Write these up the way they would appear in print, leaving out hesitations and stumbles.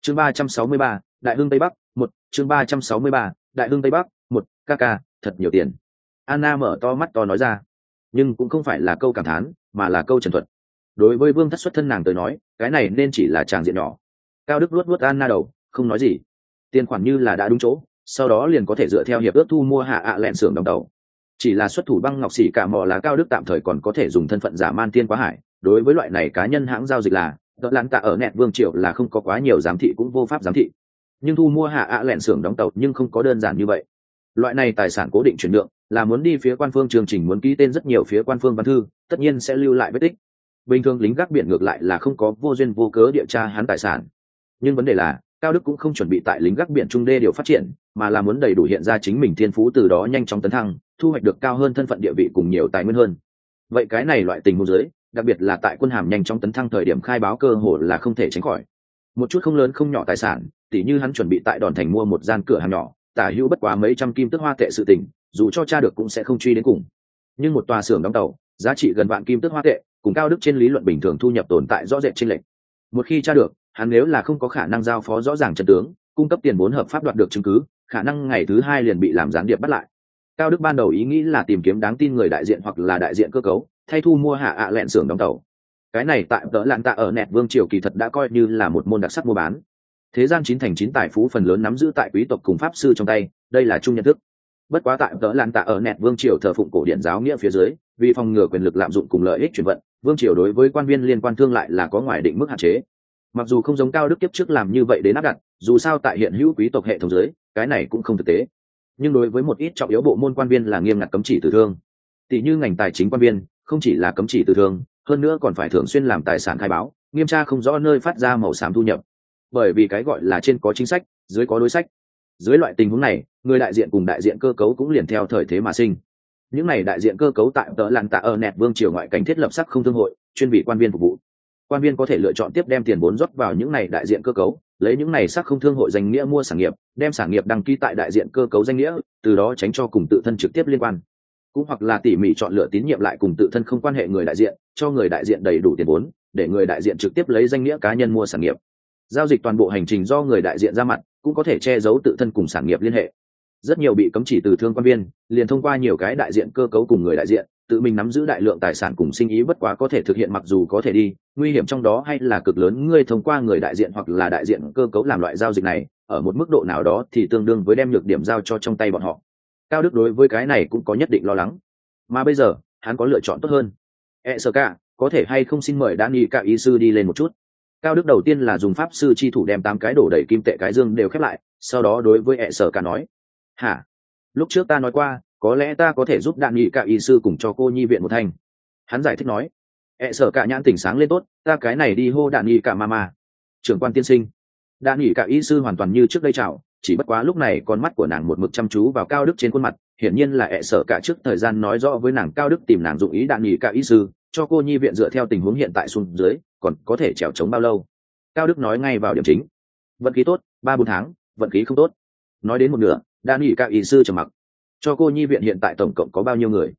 chương 363, đại hưng tây bắc một chương 363, đại hưng tây bắc một ca thật nhiều tiền. Anna mở to mắt to nói ra, nhưng cũng không phải là câu cảm thán mà là câu trần thuật. Đối với Vương Thất xuất thân nàng tới nói, cái này nên chỉ là tràng diện nhỏ. Cao Đức luốt Anna đầu, không nói gì. Tiền khoản như là đã đúng chỗ, sau đó liền có thể dựa theo hiệp ước thu mua hạ ạ lẹn xưởng đóng tàu. Chỉ là xuất thủ băng ngọc xỉ cả mò là Cao Đức tạm thời còn có thể dùng thân phận giả man tiên quá hải. Đối với loại này cá nhân hãng giao dịch là đợt lán tạ ở nẹt vương triều là không có quá nhiều giám thị cũng vô pháp giám thị, nhưng thu mua hạ ạ lẹn xưởng đóng tàu nhưng không có đơn giản như vậy. Loại này tài sản cố định chuyển nhượng là muốn đi phía quan phương chương trình muốn ký tên rất nhiều phía quan phương văn thư, tất nhiên sẽ lưu lại vết tích. Bình thường lính gác biển ngược lại là không có vô duyên vô cớ điều tra hắn tài sản, nhưng vấn đề là Cao Đức cũng không chuẩn bị tại lính gác biển trung đê điều phát triển, mà là muốn đầy đủ hiện ra chính mình thiên phú, từ đó nhanh chóng tấn thăng, thu hoạch được cao hơn thân phận địa vị cùng nhiều tài nguyên hơn. Vậy cái này loại tình huống dưới, đặc biệt là tại quân hàm nhanh chóng tấn thăng thời điểm khai báo cơ hội là không thể tránh khỏi. Một chút không lớn không nhỏ tài sản, tỉ như hắn chuẩn bị tại Đòn Thành mua một gian cửa hàng nhỏ, tả hữu bất quá mấy trăm kim tước hoa tệ sự tình, dù cho tra được cũng sẽ không truy đến cùng. Nhưng một tòa xưởng đóng tàu, giá trị gần vạn kim tước hoa tệ, cùng Cao Đức trên lý luận bình thường thu nhập tồn tại rõ rệt chênh lệch. Một khi tra được, hắn nếu là không có khả năng giao phó rõ ràng chân tướng, cung cấp tiền vốn hợp pháp đoạt được chứng cứ, khả năng ngày thứ hai liền bị làm gián điệp bắt lại. Cao Đức ban đầu ý nghĩ là tìm kiếm đáng tin người đại diện hoặc là đại diện cơ cấu, thay thu mua hạ ạ lẹn xưởng đóng tàu. Cái này tại tợ lạn tạ ở nẹt vương triều kỳ thật đã coi như là một môn đặc sắc mua bán. Thế gian 9/9 tài phú phần lớn nắm giữ tại quý tộc cùng pháp sư trong tay, đây là chung nhận thức. Bất quá tại tợ lạn tạ ở nẹt vương triều thờ phụng cổ điển giáo nghĩa phía dưới, vì phòng ngừa quyền lực lạm dụng cùng lợi ích chuyển vận, vương triều đối với quan viên liên quan thương lại là có ngoài định mức hạn chế. Mặc dù không giống Cao Đức kiếp trước làm như vậy đến áp đặt, dù sao tại hiện hữu quý tộc hệ thống dưới, cái này cũng không thực tế. Nhưng đối với một ít trọng yếu bộ môn quan viên là nghiêm ngặt cấm chỉ từ thương. Tỷ như ngành tài chính quan viên, không chỉ là cấm chỉ từ thương, hơn nữa còn phải thường xuyên làm tài sản khai báo, nghiêm tra không rõ nơi phát ra màu xám thu nhập. Bởi vì cái gọi là trên có chính sách, dưới có đối sách. Dưới loại tình huống này, người đại diện cùng đại diện cơ cấu cũng liền theo thời thế mà sinh. Những này đại diện cơ cấu tại tợ lạn tạ ở nẹt vương triều ngoại cảnh thiết lập sắc không thương hội, chuyên vị quan viên phục vụ. Quan viên có thể lựa chọn tiếp đem tiền vốn rót vào những này đại diện cơ cấu, lấy những này sắc không thương hội danh nghĩa mua sản nghiệp, đem sản nghiệp đăng ký tại đại diện cơ cấu danh nghĩa, từ đó tránh cho cùng tự thân trực tiếp liên quan. Cũng hoặc là tỉ mỉ chọn lựa tín nhiệm lại cùng tự thân không quan hệ người đại diện, cho người đại diện đầy đủ tiền vốn, để người đại diện trực tiếp lấy danh nghĩa cá nhân mua sản nghiệp. Giao dịch toàn bộ hành trình do người đại diện ra mặt, cũng có thể che giấu tự thân cùng sản nghiệp liên hệ. Rất nhiều bị cấm chỉ từ thương quan viên, liền thông qua nhiều cái đại diện cơ cấu cùng người đại diện, tự mình nắm giữ đại lượng tài sản cùng sinh ý bất quá có thể thực hiện, mặc dù có thể đi, nguy hiểm trong đó hay là cực lớn. Ngươi thông qua người đại diện hoặc là đại diện cơ cấu làm loại giao dịch này, ở một mức độ nào đó thì tương đương với đem nhược điểm giao cho trong tay bọn họ. Cao Đức đối với cái này cũng có nhất định lo lắng, mà bây giờ hắn có lựa chọn tốt hơn. SK, có thể hay không xin mời Danny cả y sư đi lên một chút. Cao Đức đầu tiên là dùng pháp sư chi thủ đem 8 cái đổ đầy kim tệ cái dương đều khép lại, sau đó đối với SK nói: hả, lúc trước ta nói qua, có lẽ ta có thể giúp Danny cả y sư cùng cho cô nhi viện một thành. Hắn giải thích nói: SK nhãn tỉnh sáng lên, tốt, ta cái này đi hô Danny cả mama. Trưởng quan tiên sinh. Danny cả y sư hoàn toàn như trước đây chào, chỉ bất quá lúc này con mắt của nàng một mực chăm chú vào Cao Đức trên khuôn mặt, hiển nhiên là sợ cả trước thời gian nói rõ với nàng Cao Đức tìm nàng dụng ý đạn nghỉ cả y sư, cho cô nhi viện dựa theo tình huống hiện tại xuống dưới, còn có thể trèo chống bao lâu. Cao Đức nói ngay vào điểm chính: vận khí tốt 3-4 tháng, vận khí không tốt. Nói đến một nửa, đạn nghỉ cả y sư trầm mặc. Cho cô nhi viện hiện tại tổng cộng có bao nhiêu người?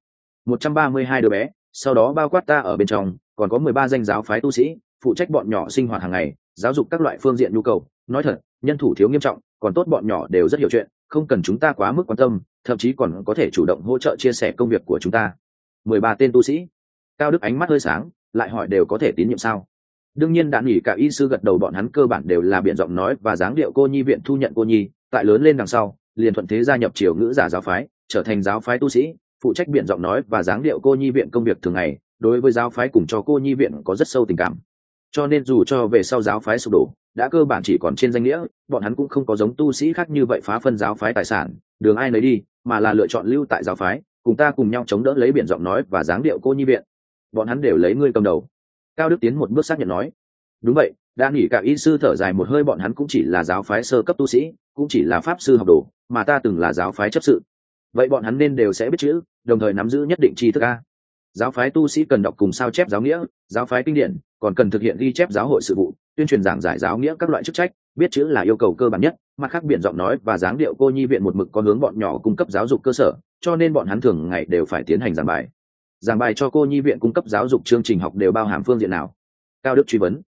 132 đứa bé, sau đó bao quát ta ở bên trong, còn có 13 danh giáo phái tu sĩ, phụ trách bọn nhỏ sinh hoạt hàng ngày, giáo dục các loại phương diện nhu cầu. Nói thật, nhân thủ thiếu nghiêm trọng, còn tốt bọn nhỏ đều rất hiểu chuyện, không cần chúng ta quá mức quan tâm, thậm chí còn có thể chủ động hỗ trợ chia sẻ công việc của chúng ta. 13 tên tu sĩ. Cao Đức ánh mắt hơi sáng, lại hỏi đều có thể tín nhiệm sao? Đương nhiên đạn nghỉ cả y sư gật đầu, bọn hắn cơ bản đều là biện giọng nói và dáng điệu cô nhi viện thu nhận cô nhi, tại lớn lên đằng sau, liền thuận thế gia nhập triều ngữ giả giáo phái, trở thành giáo phái tu sĩ, phụ trách biện giọng nói và dáng điệu cô nhi viện công việc thường ngày, đối với giáo phái cùng cho cô nhi viện có rất sâu tình cảm. Cho nên dù cho về sau giáo phái sụp đổ, đã cơ bản chỉ còn trên danh nghĩa, bọn hắn cũng không có giống tu sĩ khác như vậy phá phân giáo phái tài sản, đường ai nấy đi, mà là lựa chọn lưu tại giáo phái, cùng ta cùng nhau chống đỡ lấy biển giọng nói và dáng điệu cô nhi viện. Bọn hắn đều lấy ngươi cầm đầu. Cao Đức tiến một bước xác nhận nói: đúng vậy. Đang nghỉ cả y sư thở dài một hơi, bọn hắn cũng chỉ là giáo phái sơ cấp tu sĩ, cũng chỉ là pháp sư học đồ, mà ta từng là giáo phái chấp sự. Vậy bọn hắn nên đều sẽ biết chữ, đồng thời nắm giữ nhất định tri thức a. Giáo phái tu sĩ cần đọc cùng sao chép giáo nghĩa, giáo phái kinh điển, còn cần thực hiện ghi chép giáo hội sự vụ, tuyên truyền giảng giải giáo nghĩa các loại chức trách, biết chữ là yêu cầu cơ bản nhất. Mặt khác biển giọng nói và dáng điệu cô nhi viện một mực có hướng bọn nhỏ cung cấp giáo dục cơ sở, cho nên bọn hắn thường ngày đều phải tiến hành giảng bài. Giảng bài cho cô nhi viện cung cấp giáo dục chương trình học đều bao hàm phương diện nào? Cao Đức truy vấn.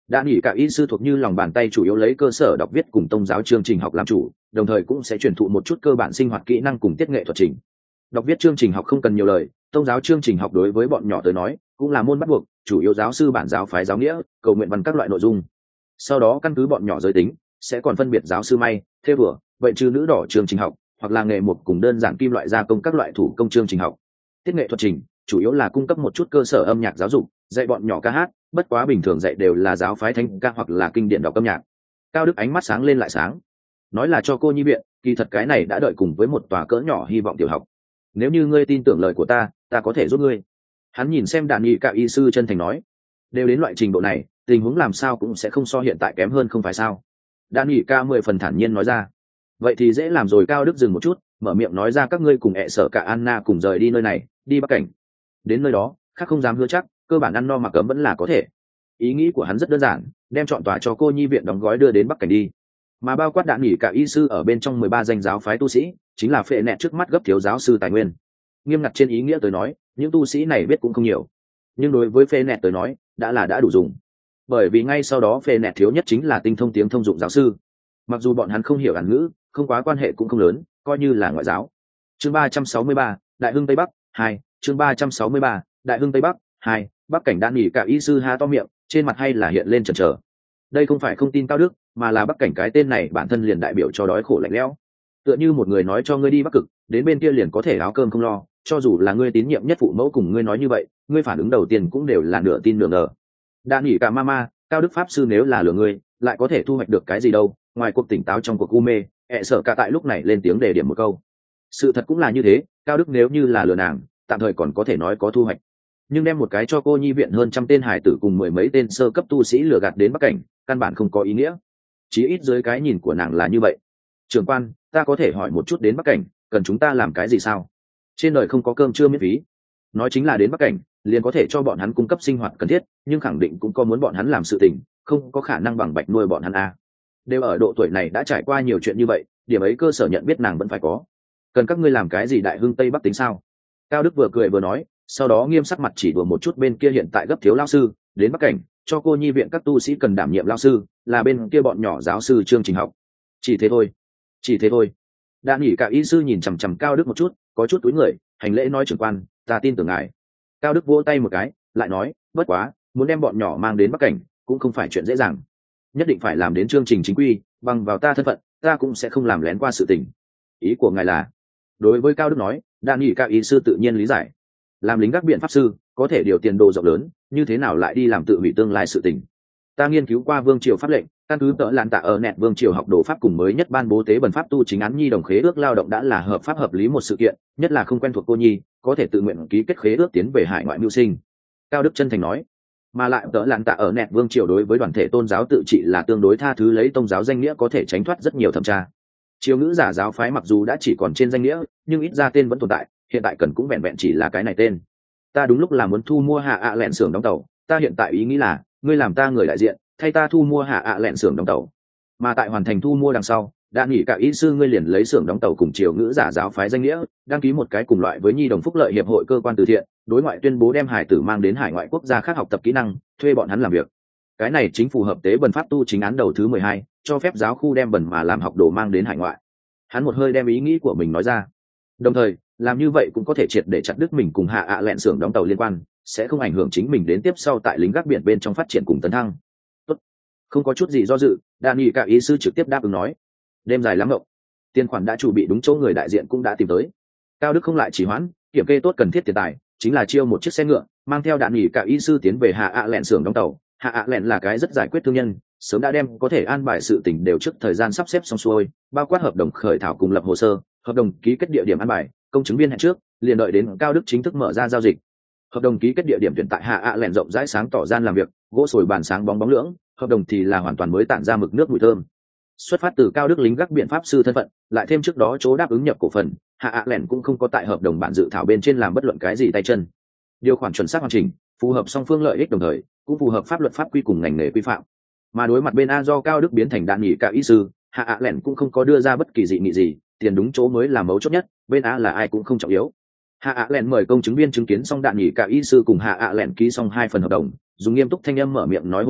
đã nghỉ cả y sư thuộc như lòng bàn tay chủ yếu lấy cơ sở đọc viết cùng tông giáo chương trình học làm chủ, đồng thời cũng sẽ truyền thụ một chút cơ bản sinh hoạt kỹ năng cùng tiết nghệ thuật trình. Đọc viết chương trình học không cần nhiều lời, tông giáo chương trình học đối với bọn nhỏ tới nói cũng là môn bắt buộc, chủ yếu giáo sư bản giáo phái giáo nghĩa, cầu nguyện văn các loại nội dung. Sau đó căn cứ bọn nhỏ giới tính, sẽ còn phân biệt giáo sư may, thêu vừa, vậy trừ nữ đỏ chương trình học, hoặc là nghề một cùng đơn giản kim loại gia công các loại thủ công chương trình học. Tiết nghệ thuật trình chủ yếu là cung cấp một chút cơ sở âm nhạc giáo dục, dạy bọn nhỏ ca hát, bất quá bình thường dạy đều là giáo phái thánh ca hoặc là kinh điển đọc âm nhạc. Cao Đức ánh mắt sáng lên lại sáng, nói là cho cô nhi viện, kỳ thật cái này đã đợi cùng với một tòa cỡ nhỏ hy vọng tiểu học. Nếu như ngươi tin tưởng lời của ta có thể giúp ngươi. Hắn nhìn xem đàn nghị cả y sư chân thành nói, đều đến loại trình độ này, tình huống làm sao cũng sẽ không so hiện tại kém hơn không phải sao? Đàn nghị ca 10 phần thản nhiên nói ra. Vậy thì dễ làm rồi. Cao Đức dừng một chút, mở miệng nói ra, các ngươi cùng ẹ sở cả Anna cùng rời đi nơi này, đi Bắc Cảnh. Đến nơi đó khác không dám hứa chắc, cơ bản ăn no mặc ấm vẫn là có thể. Ý nghĩ của hắn rất đơn giản, đem chọn tòa cho cô nhi viện đóng gói đưa đến Bắc Cảnh đi, mà bao quát đạn nghỉ cả y sư ở bên trong 13 danh giáo phái tu sĩ, chính là phệ nẹt trước mắt gấp thiếu giáo sư tài nguyên. Nghiêm ngặt trên ý nghĩa tới nói, những tu sĩ này biết cũng không nhiều, nhưng đối với phệ nẹt tới nói đã đủ dùng, bởi vì ngay sau đó phệ nẹt thiếu nhất chính là tinh thông tiếng thông dụng giáo sư. Mặc dù bọn hắn không hiểu hàn ngữ, không quá quan hệ cũng không lớn, coi như là ngoại giáo. Chương 363, Đại Hưng Tây Bắc 2. Chương 363, Đại Hưng Tây Bắc 2. Bắc Cảnh đạn nghỉ cả y sư há to miệng, trên mặt hay là hiện lên chần chờ. Đây không phải không tin Cao Đức, mà là Bắc Cảnh cái tên này bản thân liền đại biểu cho đói khổ lạnh lẽo. Tựa như một người nói cho ngươi đi Bắc Cực, đến bên kia liền có thể áo cơm không lo, cho dù là ngươi tín nhiệm nhất phụ mẫu cùng ngươi nói như vậy, ngươi phản ứng đầu tiên cũng đều là nửa tin nửa ngờ. Đạn nghỉ cả mama, Cao Đức pháp sư nếu là lừa ngươi, lại có thể thu hoạch được cái gì đâu? Ngoài cuộc tỉnh táo trong cuộc u mê, ẹ sợ cả tại lúc này lên tiếng đề điểm một câu. Sự thật cũng là như thế, Cao Đức nếu như là lừa nàng, tạm thời còn có thể nói có thu hoạch, nhưng đem một cái cho cô nhi viện hơn trăm tên hải tử cùng 10 mấy tên sơ cấp tu sĩ lừa gạt đến Bắc Cảnh, căn bản không có ý nghĩa. Chí ít dưới cái nhìn của nàng là như vậy. Trưởng quan, ta có thể hỏi một chút, đến Bắc Cảnh cần chúng ta làm cái gì sao? Trên đời không có cơm trưa miễn phí. Nói chính là đến Bắc Cảnh liền có thể cho bọn hắn cung cấp sinh hoạt cần thiết, nhưng khẳng định cũng có muốn bọn hắn làm sự tình, không có khả năng bằng bạch nuôi bọn hắn a. Đều ở độ tuổi này đã trải qua nhiều chuyện như vậy, điểm ấy cơ sở nhận biết nàng vẫn phải có. Cần các ngươi làm cái gì Đại Hưng Tây Bắc tính sao? Cao Đức vừa cười vừa nói, sau đó nghiêm sắc mặt chỉ đùa một chút bên kia hiện tại gấp thiếu lao sư, đến Bắc Cảnh cho cô nhi viện các tu sĩ cần đảm nhiệm lao sư, là bên kia bọn nhỏ giáo sư chương trình học. Chỉ thế thôi. Đã nghỉ cả y sư nhìn chằm chằm Cao Đức một chút, có chút túi người hành lễ nói, trưởng quan, ta tin tưởng ngài. Cao Đức vỗ tay một cái, lại nói, bất quá muốn đem bọn nhỏ mang đến Bắc Cảnh cũng không phải chuyện dễ dàng, nhất định phải làm đến chương trình chính quy, bằng vào ta thân phận, ta cũng sẽ không làm lén qua sự tình. Ý của ngài là? Đối với Cao Đức nói, đã nghỉ cả y sư tự nhiên lý giải. Làm lính gác biện pháp sư có thể điều tiền đồ rộng lớn, như thế nào lại đi làm tự hủy tương lai sự tình? Ta nghiên cứu qua vương triều pháp lệnh, căn cứ tợ làn tạ ở nẹt vương triều học đồ pháp cùng mới nhất ban bố tế bần pháp tu chính án nhi đồng khế ước lao động đã là hợp pháp hợp lý một sự kiện, nhất là không quen thuộc cô nhi có thể tự nguyện ký kết khế ước tiến về hải ngoại mưu sinh. Cao Đức chân thành nói. Mà lại tợ làn tạ ở nẹt vương triều đối với đoàn thể tôn giáo tự trị là tương đối tha thứ, lấy tôn giáo danh nghĩa có thể tránh thoát rất nhiều thẩm tra. Triều ngữ giả giáo phái mặc dù đã chỉ còn trên danh nghĩa, nhưng ít ra tên vẫn tồn tại, hiện tại cần cũng vẹn vẹn chỉ là cái này tên. Ta đúng lúc là muốn thu mua hạ ạ lẹn xưởng đóng tàu, ta hiện tại ý nghĩ là ngươi làm ta người đại diện, thay ta thu mua hạ ạ lẹn xưởng đóng tàu, mà tại hoàn thành thu mua đằng sau, đã nghỉ cả ý sư ngươi liền lấy xưởng đóng tàu cùng triều ngữ giả giáo phái danh nghĩa đăng ký một cái cùng loại với nhi đồng phúc lợi hiệp hội cơ quan từ thiện, đối ngoại tuyên bố đem hải tử mang đến hải ngoại quốc gia khác học tập kỹ năng, thuê bọn hắn làm việc. Cái này chính phù hợp tế bần pháp tu chính án đầu thứ 12, cho phép giáo khu đem bần mà làm học đồ mang đến hải ngoại. Hắn một hơi đem ý nghĩ của mình nói ra, đồng thời làm như vậy cũng có thể triệt để chặt đứt mình cùng hạ ạ lẹn xưởng đóng tàu liên quan, sẽ không ảnh hưởng chính mình đến tiếp sau tại lính gác biển bên trong phát triển cùng tấn thăng. Tốt, không có chút gì do dự, đan nghị cả ý sư trực tiếp đáp ứng nói. Đêm dài lắm ngộng, tiền khoản đã chuẩn bị đúng chỗ, người đại diện cũng đã tìm tới. Cao Đức không lại trì hoãn, kiểm kê tốt cần thiết tiền tài, chính là chiêu một chiếc xe ngựa, mang theo đạn nghỉ cả y sư tiến về hạ ạ lẹn xưởng đóng tàu. Hạ ạ lẹn là cái rất giải quyết thương nhân, sớm đã đem có thể an bài sự tình đều trước thời gian sắp xếp xong xuôi, bao quát hợp đồng khởi thảo cùng lập hồ sơ, hợp đồng ký kết địa điểm an bài, công chứng viên hẹn trước, liền đợi đến Cao Đức chính thức mở ra giao dịch. Hợp đồng ký kết địa điểm tuyển tại hạ ạ lẹn rộng rãi sáng tỏ gian làm việc, gỗ sồi bàn sáng bóng bóng lưỡng, hợp đồng thì là hoàn toàn mới tản ra mực nước mùi thơm. Xuất phát từ Cao Đức lính gác biện pháp sư thân phận, lại thêm trước đó chỗ đáp ứng nhập cổ phần, hạ ạ lẹn cũng không có tại hợp đồng bản dự thảo bên trên làm bất luận cái gì tay chân. Điều khoản chuẩn xác hoàn chỉnh, phù hợp song phương lợi ích, đồng thời cũng phù hợp pháp luật pháp quy cùng ngành nghề quy phạm. Mà đối mặt bên A do Cao Đức biến thành đạn nghỉ cả ý sư, hạ ạ lẹn cũng không có đưa ra bất kỳ dị nghị gì, tiền đúng chỗ mới là mấu chốt nhất, bên A là ai cũng không trọng yếu. Hạ ạ lẹn mời công chứng viên chứng kiến xong đạn nghỉ cả ý sư cùng hạ ạ lẹn ký xong 2 phần hợp đồng, dùng nghiêm túc thanh âm mở miệng nói, hôm nay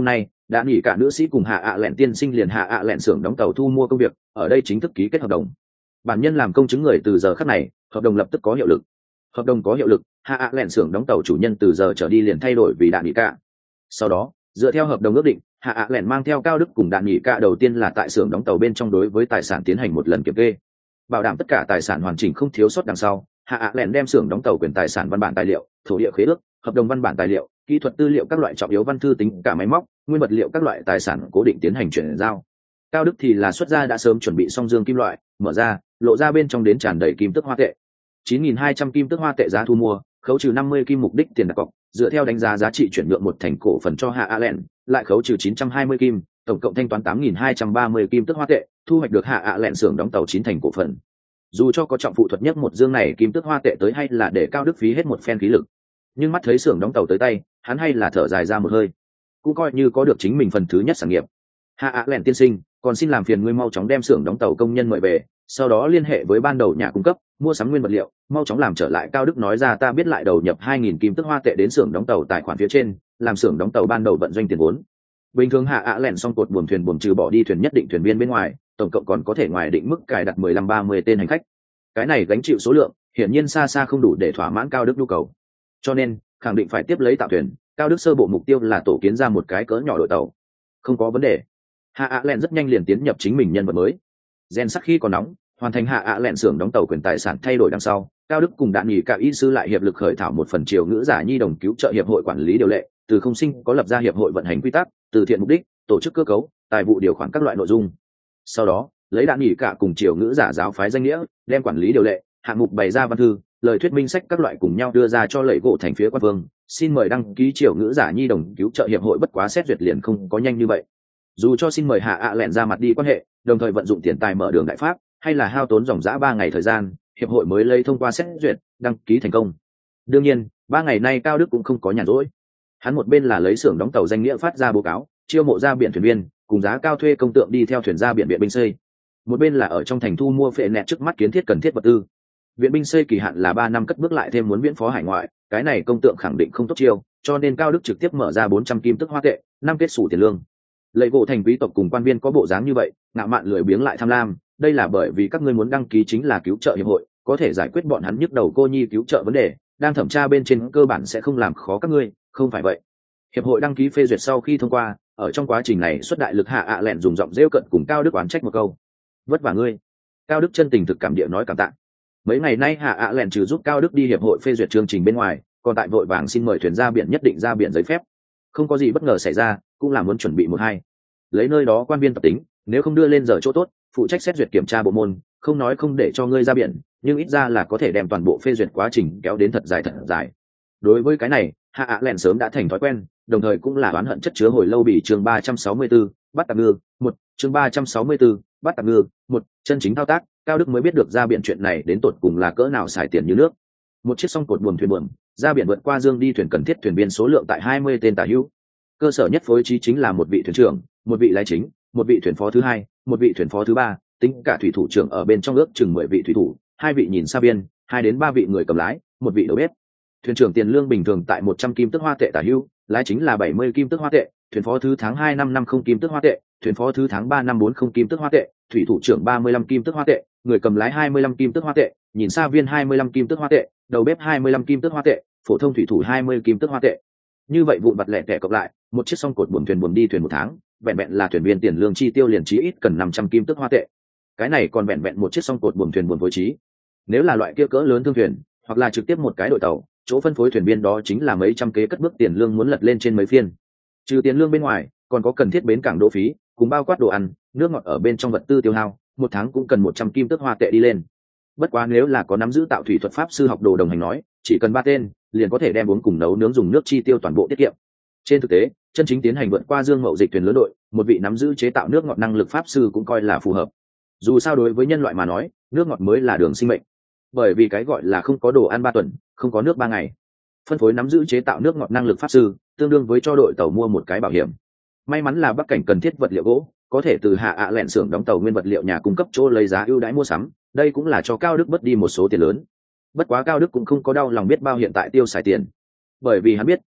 đã nghỉ cả nữ sĩ cùng hạ ạ lẹn tiên sinh liền hạ ạ lẹn xưởng đóng tàu thu mua công việc ở đây chính thức ký kết hợp đồng. Bản nhân làm công chứng người từ giờ khắc này, hợp đồng lập tức có hiệu lực. Hợp đồng có hiệu lực, hạ ạ lẹn xưởng đóng tàu chủ nhân từ giờ trở đi liền thay đổi vì đạn nghỉ cả. Sau đó, dựa theo hợp đồng ước định, hạ ạ lẹn mang theo Cao Đức cùng đạn nghỉ cả đầu tiên là tại xưởng đóng tàu bên trong đối với tài sản tiến hành một lần kiểm kê, bảo đảm tất cả tài sản hoàn chỉnh không thiếu sót. Đằng sau, hạ ạ lẹn đem xưởng đóng tàu quyền tài sản văn bản tài liệu, thổ địa khế ước, hợp đồng văn bản tài liệu, kỹ thuật tư liệu các loại trọng yếu văn thư tính cả máy móc, nguyên vật liệu các loại tài sản cố định tiến hành chuyển giao. Cao Đức thì là xuất ra đã sớm chuẩn bị xong dương kim loại, mở ra, lộ ra bên trong đến tràn đầy kim tức hoa tệ. 9.200 kim tức hoa tệ giá thu mua, khấu trừ 50 kim mục đích tiền đặt cọc, dựa theo đánh giá giá trị chuyển nhượng một thành cổ phần cho hạ ạ lẹn, lại khấu trừ 920 kim, tổng cộng thanh toán 8.230 kim tức hoa tệ, thu hoạch được hạ ạ lẹn xưởng đóng tàu 9 thành cổ phần. Dù cho có trọng phụ thuật nhất một dương này kim tức hoa tệ tới hay là để Cao Đức phí hết một phen khí lực, nhưng mắt thấy xưởng đóng tàu tới tay, hắn hay là thở dài ra một hơi, cũng coi như có được chính mình phần thứ nhất sản nghiệp. Hạ ạ lẹn tiên sinh, còn xin làm phiền ngươi mau chóng đem xưởng đóng tàu công nhân mời về, sau đó liên hệ với ban đầu nhà cung cấp mua sắm nguyên vật liệu, mau chóng làm trở lại. Cao Đức nói ra, ta biết lại đầu nhập 2.000 kim tức hoa tệ đến xưởng đóng tàu tài khoản phía trên, làm xưởng đóng tàu ban đầu vận doanh tiền vốn. Bình thường hạ ạ lẹn xong cột buồm thuyền buồm trừ bỏ đi thuyền nhất định thuyền viên bên ngoài, tổng cộng còn có thể ngoài định mức cài đặt 15-30 tên hành khách. Cái này gánh chịu số lượng hiển nhiên xa xa không đủ để thỏa mãn Cao Đức nhu cầu, cho nên khẳng định phải tiếp lấy tạo thuyền. Cao Đức sơ bộ mục tiêu là tổ kiến ra một cái cỡ nhỏ đội tàu. Không có vấn đề. Hạ ạ lẹn rất nhanh liền tiến nhập chính mình nhân vật mới. Gen sắc khi còn nóng, hoàn thành hạ ạ lẹn xưởng đóng tàu quyền tài sản thay đổi đằng sau, Cao Đức cùng đạn nghỉ cả y sư lại hiệp lực khởi thảo một phần triều ngữ giả nhi đồng cứu trợ hiệp hội quản lý điều lệ, từ không sinh có lập ra hiệp hội vận hành quy tắc, từ thiện mục đích, tổ chức cơ cấu, tài vụ điều khoản các loại nội dung. Sau đó, lấy đạn nghỉ cả cùng triều ngữ giả giáo phái danh nghĩa, đem quản lý điều lệ, hạng mục bày ra văn thư, lời thuyết minh sách các loại cùng nhau đưa ra cho lệ gỗ thành phía quan vương, xin mời đăng ký triều ngữ giả nhi đồng cứu trợ hiệp hội. Bất quá xét duyệt liền không có nhanh như vậy. Dù cho xin mời hạ ạ lẹn ra mặt đi quan hệ, đồng thời vận dụng tiền tài mở đường đại pháp, hay là hao tốn dòng dã 3 ngày thời gian, hiệp hội mới lấy thông qua xét duyệt, đăng ký thành công. Đương nhiên, 3 ngày nay Cao Đức cũng không có nhàn rỗi. Hắn một bên là lấy xưởng đóng tàu danh nghĩa phát ra báo cáo, chiêu mộ ra biển thuyền viên, cùng giá cao thuê công tượng đi theo thuyền ra biển viện binh xây. Một bên là ở trong thành thu mua phệ nẹt trước mắt kiến thiết cần thiết vật tư. Viện binh xây kỳ hạn là 3 năm, cất bước lại thêm muốn viễn phó hải ngoại, cái này công tượng khẳng định không tốt chiêu, cho nên Cao Đức trực tiếp mở ra 400 kim tức hoa tệ, 5 kết sủ tiền lương. Lệ gỗ thành quý tộc cùng quan viên có bộ dáng như vậy, ngạo mạn lười biếng lại tham lam, đây là bởi vì các ngươi muốn đăng ký chính là cứu trợ hiệp hội, có thể giải quyết bọn hắn nhức đầu cô nhi cứu trợ vấn đề, đang thẩm tra bên trên cơ bản sẽ không làm khó các ngươi, không phải vậy. Hiệp hội đăng ký phê duyệt sau khi thông qua, ở trong quá trình này xuất đại lực hạ ạ lẹn dùng giọng rêu cận cùng Cao Đức oán trách một câu. Vất vả ngươi. Cao Đức chân tình thực cảm địa nói cảm tạ. Mấy ngày nay hạ ạ lẹn trừ giúp Cao Đức đi hiệp hội phê duyệt chương trình bên ngoài, còn tại vội vàng xin mời thuyền ra biển nhất định ra biển giấy phép. Không có gì bất ngờ xảy ra, cũng là muốn chuẩn bị một hai. Lấy nơi đó quan viên tập tính, nếu không đưa lên giờ chỗ tốt, phụ trách xét duyệt kiểm tra bộ môn, không nói không để cho ngươi ra biển, nhưng ít ra là có thể đem toàn bộ phê duyệt quá trình kéo đến thật dài. Đối với cái này, hạ ạ lẹn sớm đã thành thói quen, đồng thời cũng là oán hận chất chứa hồi lâu. Bị chương 364, bắt tạm ngư, một chương 364, bắt tạm ngư, một chân chính thao tác, Cao Đức mới biết được ra biển chuyện này đến tột cùng là cỡ nào xài tiền như nước. Một chiếc song cột buồm thuyền buồm, ra biển vượt qua dương đi thuyền cần thiết thuyền viên số lượng tại 20 tên tả hữu. Cơ sở nhất phối trí chính là một vị thuyền trưởng, một vị lái chính, một vị thuyền phó thứ hai, một vị thuyền phó thứ ba, tính cả thủy thủ trưởng ở bên trong ước chừng 10 vị thủy thủ, 2 vị nhìn xa biên, 2 đến 3 vị người cầm lái, một vị đầu bếp. Thuyền trưởng tiền lương bình thường tại 100 kim tức hoa tệ tả hữu, lái chính là 70 kim tức hoa tệ, thuyền phó thứ tháng 2 năm 50 kim tức hoa tệ, thuyền phó thứ tháng 3 năm 40 kim tức hoa tệ, thủy thủ trưởng 35 kim tức hoa tệ, người cầm lái 25 kim tức hoa tệ, nhìn xa viên 25 kim tức hoa tệ, đầu bếp 25 kim tức hoa tệ, phổ thông thủy thủ 20 kim tức hoa tệ. Như vậy vụn vặt lẻ tẻ cộng lại, một chiếc song cột buồm thuyền buồm đi thuyền một tháng, vẹn vẹn là thuyền viên tiền lương chi tiêu liền chí ít cần 500 kim tức hoa tệ. Cái này còn vẹn vẹn một chiếc song cột buồm thuyền buồm phối trí. Nếu là loại kia cỡ lớn thương thuyền, hoặc là trực tiếp một cái đội tàu, chỗ phân phối thuyền viên đó chính là mấy trăm kế cất bước tiền lương muốn lật lên trên mấy phiên. Trừ tiền lương bên ngoài, còn có cần thiết bến cảng đỗ phí, cùng bao quát đồ ăn, nước ngọt ở bên trong vật tư tiêu hao, một tháng cũng cần 100 kim tức hoa tệ đi lên. Bất quá nếu là có nắm giữ tạo thủy thuật pháp sư học đồ đồng hành nói, chỉ cần 3 tên, liền có thể đem uống cùng nấu nướng dùng nước chi tiêu toàn bộ tiết kiệm. Trên thực tế, chân chính tiến hành vượt qua dương mậu dịch thuyền lớn đội, một vị nắm giữ chế tạo nước ngọt năng lực pháp sư cũng coi là phù hợp. Dù sao đối với nhân loại mà nói, nước ngọt mới là đường sinh mệnh. Bởi vì cái gọi là không có đồ ăn 3 tuần, không có nước 3 ngày. Phân phối nắm giữ chế tạo nước ngọt năng lực pháp sư, tương đương với cho đội tàu mua một cái bảo hiểm. May mắn là Bắc Cảnh cần thiết vật liệu gỗ, có thể từ hạ ạ lẹn xưởng đóng tàu nguyên vật liệu nhà cung cấp chỗ lấy giá ưu đãi mua sắm, đây cũng là cho Cao Đức bớt đi một số tiền lớn. Bất quá Cao Đức cũng không có đau lòng biết bao hiện tại tiêu xài tiền, bởi vì hắn biết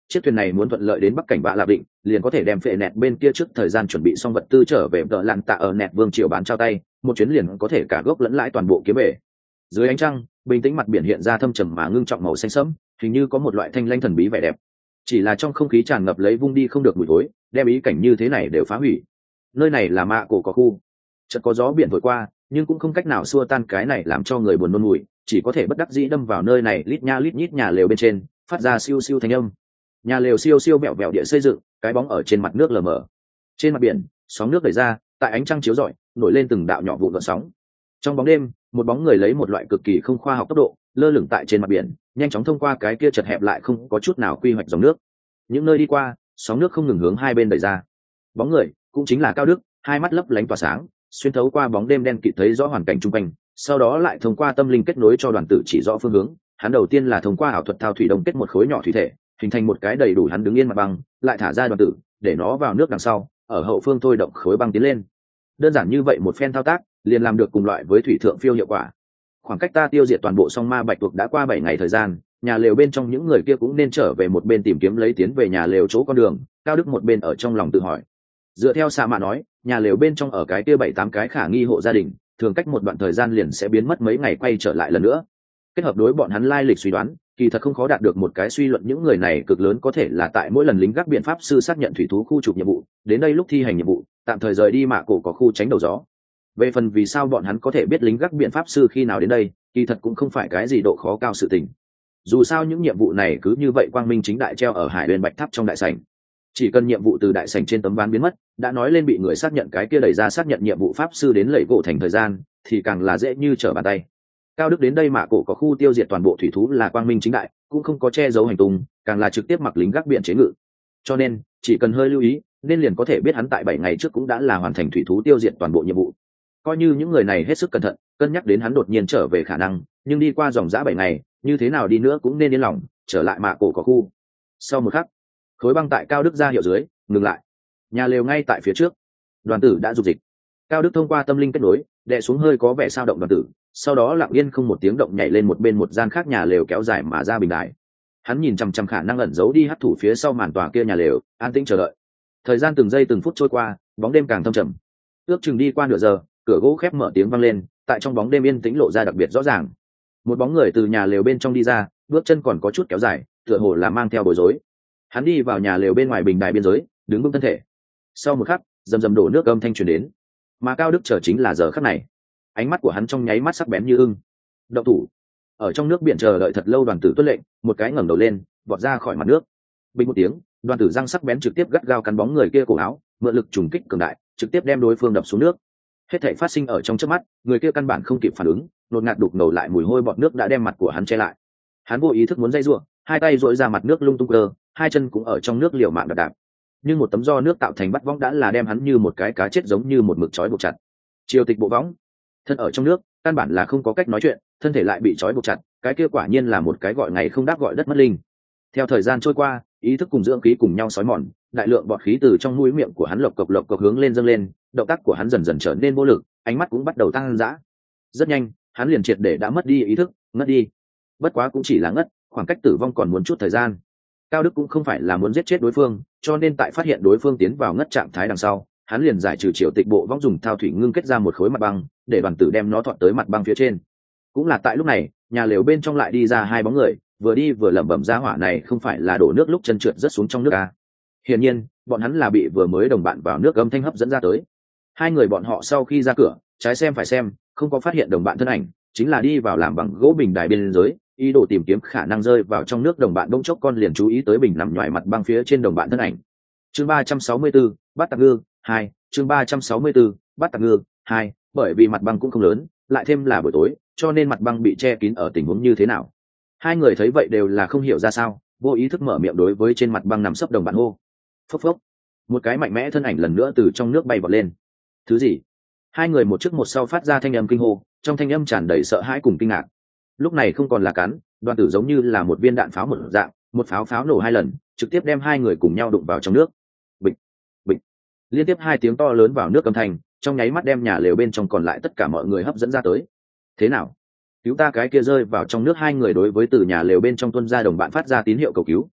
chiếc thuyền này muốn thuận lợi đến bắc cảnh Bạ Lạp Định, liền có thể đem phệ nẹt bên kia trước thời gian chuẩn bị xong vật tư trở về đỡ lặn tạ ở nẹt vương triều bán trao tay, một chuyến liền có thể cả gốc lẫn lãi toàn bộ kiếm về. Dưới ánh trăng, bình tĩnh mặt biển hiện ra thâm trầm mà ngưng trọng màu xanh sẫm, hình như có một loại thanh lanh thần bí vẻ đẹp. Chỉ là trong không khí tràn ngập lấy vung đi không được mùi thối, đem ý cảnh như thế này đều phá hủy. Nơi này là Mạ Cổ có khu, chợt có gió biển thổi qua, nhưng cũng không cách nào xua tan cái này làm cho người buồn nôn mùi, chỉ có thể bất đắc dĩ đâm vào nơi này lít nha lít nhít nhà lều bên trên, phát ra siêu siêu thanh âm. Nhà lều siêu siêu vẹo vẹo địa xây dựng, cái bóng ở trên mặt nước lờ mờ. Trên mặt biển, sóng nước đẩy ra, tại ánh trăng chiếu rọi, nổi lên từng đạo nhỏ vụn gợn sóng. Trong bóng đêm, một bóng người lấy một loại cực kỳ không khoa học tốc độ, lơ lửng tại trên mặt biển, nhanh chóng thông qua cái kia chật hẹp lại không có chút nào quy hoạch dòng nước. Những nơi đi qua, sóng nước không ngừng hướng hai bên đẩy ra. Bóng người cũng chính là Cao Đức, hai mắt lấp lánh tỏa sáng, xuyên thấu qua bóng đêm đen kịt thấy rõ hoàn cảnh xung quanh, sau đó lại thông qua tâm linh kết nối cho đoàn tử chỉ rõ phương hướng. Hắn đầu tiên là thông qua ảo thuật thao thủy đồng kết một khối nhỏ thủy thể, hình thành một cái đầy đủ hắn đứng yên mặt băng, lại thả ra đoàn tử, để nó vào nước đằng sau, ở hậu phương thôi động khối băng tiến lên. Đơn giản như vậy một phen thao tác, liền làm được cùng loại với thủy thượng phiêu hiệu quả. Khoảng cách ta tiêu diệt toàn bộ song ma bạch tuộc đã qua 7 ngày thời gian, nhà lều bên trong những người kia cũng nên trở về một bên tìm kiếm lấy tiến về nhà lều chỗ con đường. Cao Đức một bên ở trong lòng tự hỏi. Dựa theo Sa Mạ nói, nhà lều bên trong ở cái kia 7-8 cái khả nghi hộ gia đình, thường cách một đoạn thời gian liền sẽ biến mất mấy ngày quay trở lại lần nữa. Kết hợp đối bọn hắn lai lịch suy đoán, kỳ thật không khó đạt được một cái suy luận, những người này cực lớn có thể là tại mỗi lần lính gác biện pháp sư xác nhận thủy thú khu trục nhiệm vụ, đến đây lúc thi hành nhiệm vụ, tạm thời rời đi Mạ Cổ có khu tránh đầu gió. Về phần vì sao bọn hắn có thể biết lính gác biện pháp sư khi nào đến đây, kỳ thật cũng không phải cái gì độ khó cao sự tình. Dù sao những nhiệm vụ này cứ như vậy quang minh chính đại treo ở Hải Huyền Bạch Tháp trong đại sảnh. Chỉ cần nhiệm vụ từ đại sảnh trên tấm ván biến mất, đã nói lên bị người xác nhận cái kia đẩy ra xác nhận nhiệm vụ pháp sư đến lẩy gỗ thành thời gian, thì càng là dễ như trở bàn tay. Cao Đức đến đây Mạ Cổ có khu tiêu diệt toàn bộ thủy thú là quang minh chính đại, cũng không có che giấu hành tung, càng là trực tiếp mặc lính gác biển chế ngự. Cho nên, chỉ cần hơi lưu ý, nên liền có thể biết hắn tại 7 ngày trước cũng đã là hoàn thành thủy thú tiêu diệt toàn bộ nhiệm vụ. Coi như những người này hết sức cẩn thận, cân nhắc đến hắn đột nhiên trở về khả năng, nhưng đi qua dòng dã 7 ngày, như thế nào đi nữa cũng nên yên lòng, trở lại Mạ Cổ có khu. Sau một khắc, khối băng tại Cao Đức ra hiệu dưới, ngừng lại. Nhà lều ngay tại phía trước. Đoàn tử đã dục dịch. Cao Đức thông qua tâm linh kết nối, đè xuống hơi có vẻ sao động đoàn tử, sau đó lặng yên không một tiếng động nhảy lên một bên một gian khác nhà lều kéo dài mà ra bình đài. Hắn nhìn chằm chằm khả năng ẩn giấu đi hắc thủ phía sau màn tòa kia nhà lều, an tĩnh chờ đợi. Thời gian từng giây từng phút trôi qua, bóng đêm càng thâm trầm. Ước chừng đi qua nửa giờ, cửa gỗ khép mở tiếng vang lên, tại trong bóng đêm yên tĩnh lộ ra đặc biệt rõ ràng. Một bóng người từ nhà lều bên trong đi ra, bước chân còn có chút kéo dài, tựa hồ là mang theo bối rối. Hắn đi vào nhà lều bên ngoài bình đài biên giới, đứng vững thân thể. Sau một khắc, rầm rầm đổ nước âm thanh truyền đến. Mà Cao Đức chờ chính là giờ khắc này. Ánh mắt của hắn trong nháy mắt sắc bén như ưng. Động thủ. Ở trong nước biển chờ đợi thật lâu đoàn tử tuân lệnh, một cái ngẩng đầu lên, vọt ra khỏi mặt nước. Bình một tiếng, đoàn tử răng sắc bén trực tiếp gắt gao cắn bóng người kia cổ áo, mượn lực trùng kích cường đại, trực tiếp đem đối phương đập xuống nước. Hết thảy phát sinh ở trong chớp mắt, người kia căn bản không kịp phản ứng, nột ngạt đục ngầu lại mùi hôi bọt nước đã đem mặt của hắn che lại. Hắn vô ý thức muốn dây rủa, hai tay duỗi ra mặt nước lung tung cơ, hai chân cũng ở trong nước liều mạng đạp đạp. Nhưng một tấm do nước tạo thành bắt võng đã là đem hắn như một cái cá chết giống như một mực trói buộc chặt. Triều tịch bộ võng, thân ở trong nước, căn bản là không có cách nói chuyện, thân thể lại bị trói buộc chặt, cái kia quả nhiên là một cái gọi ngày không đáp gọi đất mất linh. Theo thời gian trôi qua, ý thức cùng dưỡng khí cùng nhau xói mòn, đại lượng bọt khí từ trong mũi miệng của hắn lộc cộc hướng lên dâng lên, động tác của hắn dần dần trở nên vô lực, ánh mắt cũng bắt đầu tăng dã. Rất nhanh, hắn liền triệt để đã mất đi ý thức, ngất đi. Bất quá cũng chỉ là ngất, khoảng cách tử vong còn muốn chút thời gian. Cao Đức cũng không phải là muốn giết chết đối phương, cho nên tại phát hiện đối phương tiến vào ngất trạng thái đằng sau, hắn liền giải trừ triều tịch bộ võng dùng thao thủy ngưng kết ra một khối mặt băng, để đoàn tử đem nó thuận tới mặt băng phía trên. Cũng là tại lúc này, nhà lều bên trong lại đi ra hai bóng người, vừa đi vừa lẩm bẩm ra hỏa này không phải là đổ nước lúc chân trượt rất xuống trong nước à. Hiển nhiên, bọn hắn là bị vừa mới đồng bạn vào nước âm thanh hấp dẫn ra tới. Hai người bọn họ sau khi ra cửa, trái xem phải xem, không có phát hiện đồng bạn thân ảnh, chính là đi vào làm bằng gỗ bình đài bên dưới, ý đồ tìm kiếm khả năng rơi vào trong nước đồng bạn. Đông chốc con liền chú ý tới bình nằm ngoài mặt băng phía trên đồng bạn thân ảnh. Chương 364, bắt tặc ngư 2, chương 364, bắt tặc ngư 2, bởi vì mặt băng cũng không lớn, lại thêm là buổi tối, cho nên mặt băng bị che kín ở tình huống như thế nào. Hai người thấy vậy đều là không hiểu ra sao, vô ý thức mở miệng đối với trên mặt băng nằm sấp đồng bạn hô. Phốc phốc, một cái mạnh mẽ thân ảnh lần nữa từ trong nước bay vọt lên. Thứ gì? Hai người một trước một sau phát ra thanh âm kinh hô, trong thanh âm tràn đầy sợ hãi cùng kinh ngạc. Lúc này không còn là cắn, đoàn tử giống như là một viên đạn pháo một dạng, một pháo nổ hai lần, trực tiếp đem hai người cùng nhau đụng vào trong nước. Bịch, bịch, liên tiếp hai tiếng to lớn vào nước âm thanh, trong nháy mắt đem nhà lều bên trong còn lại tất cả mọi người hấp dẫn ra tới. Thế nào? Cứu ta! Cái kia rơi vào trong nước hai người đối với từ nhà lều bên trong tuân ra đồng bạn phát ra tín hiệu cầu cứu,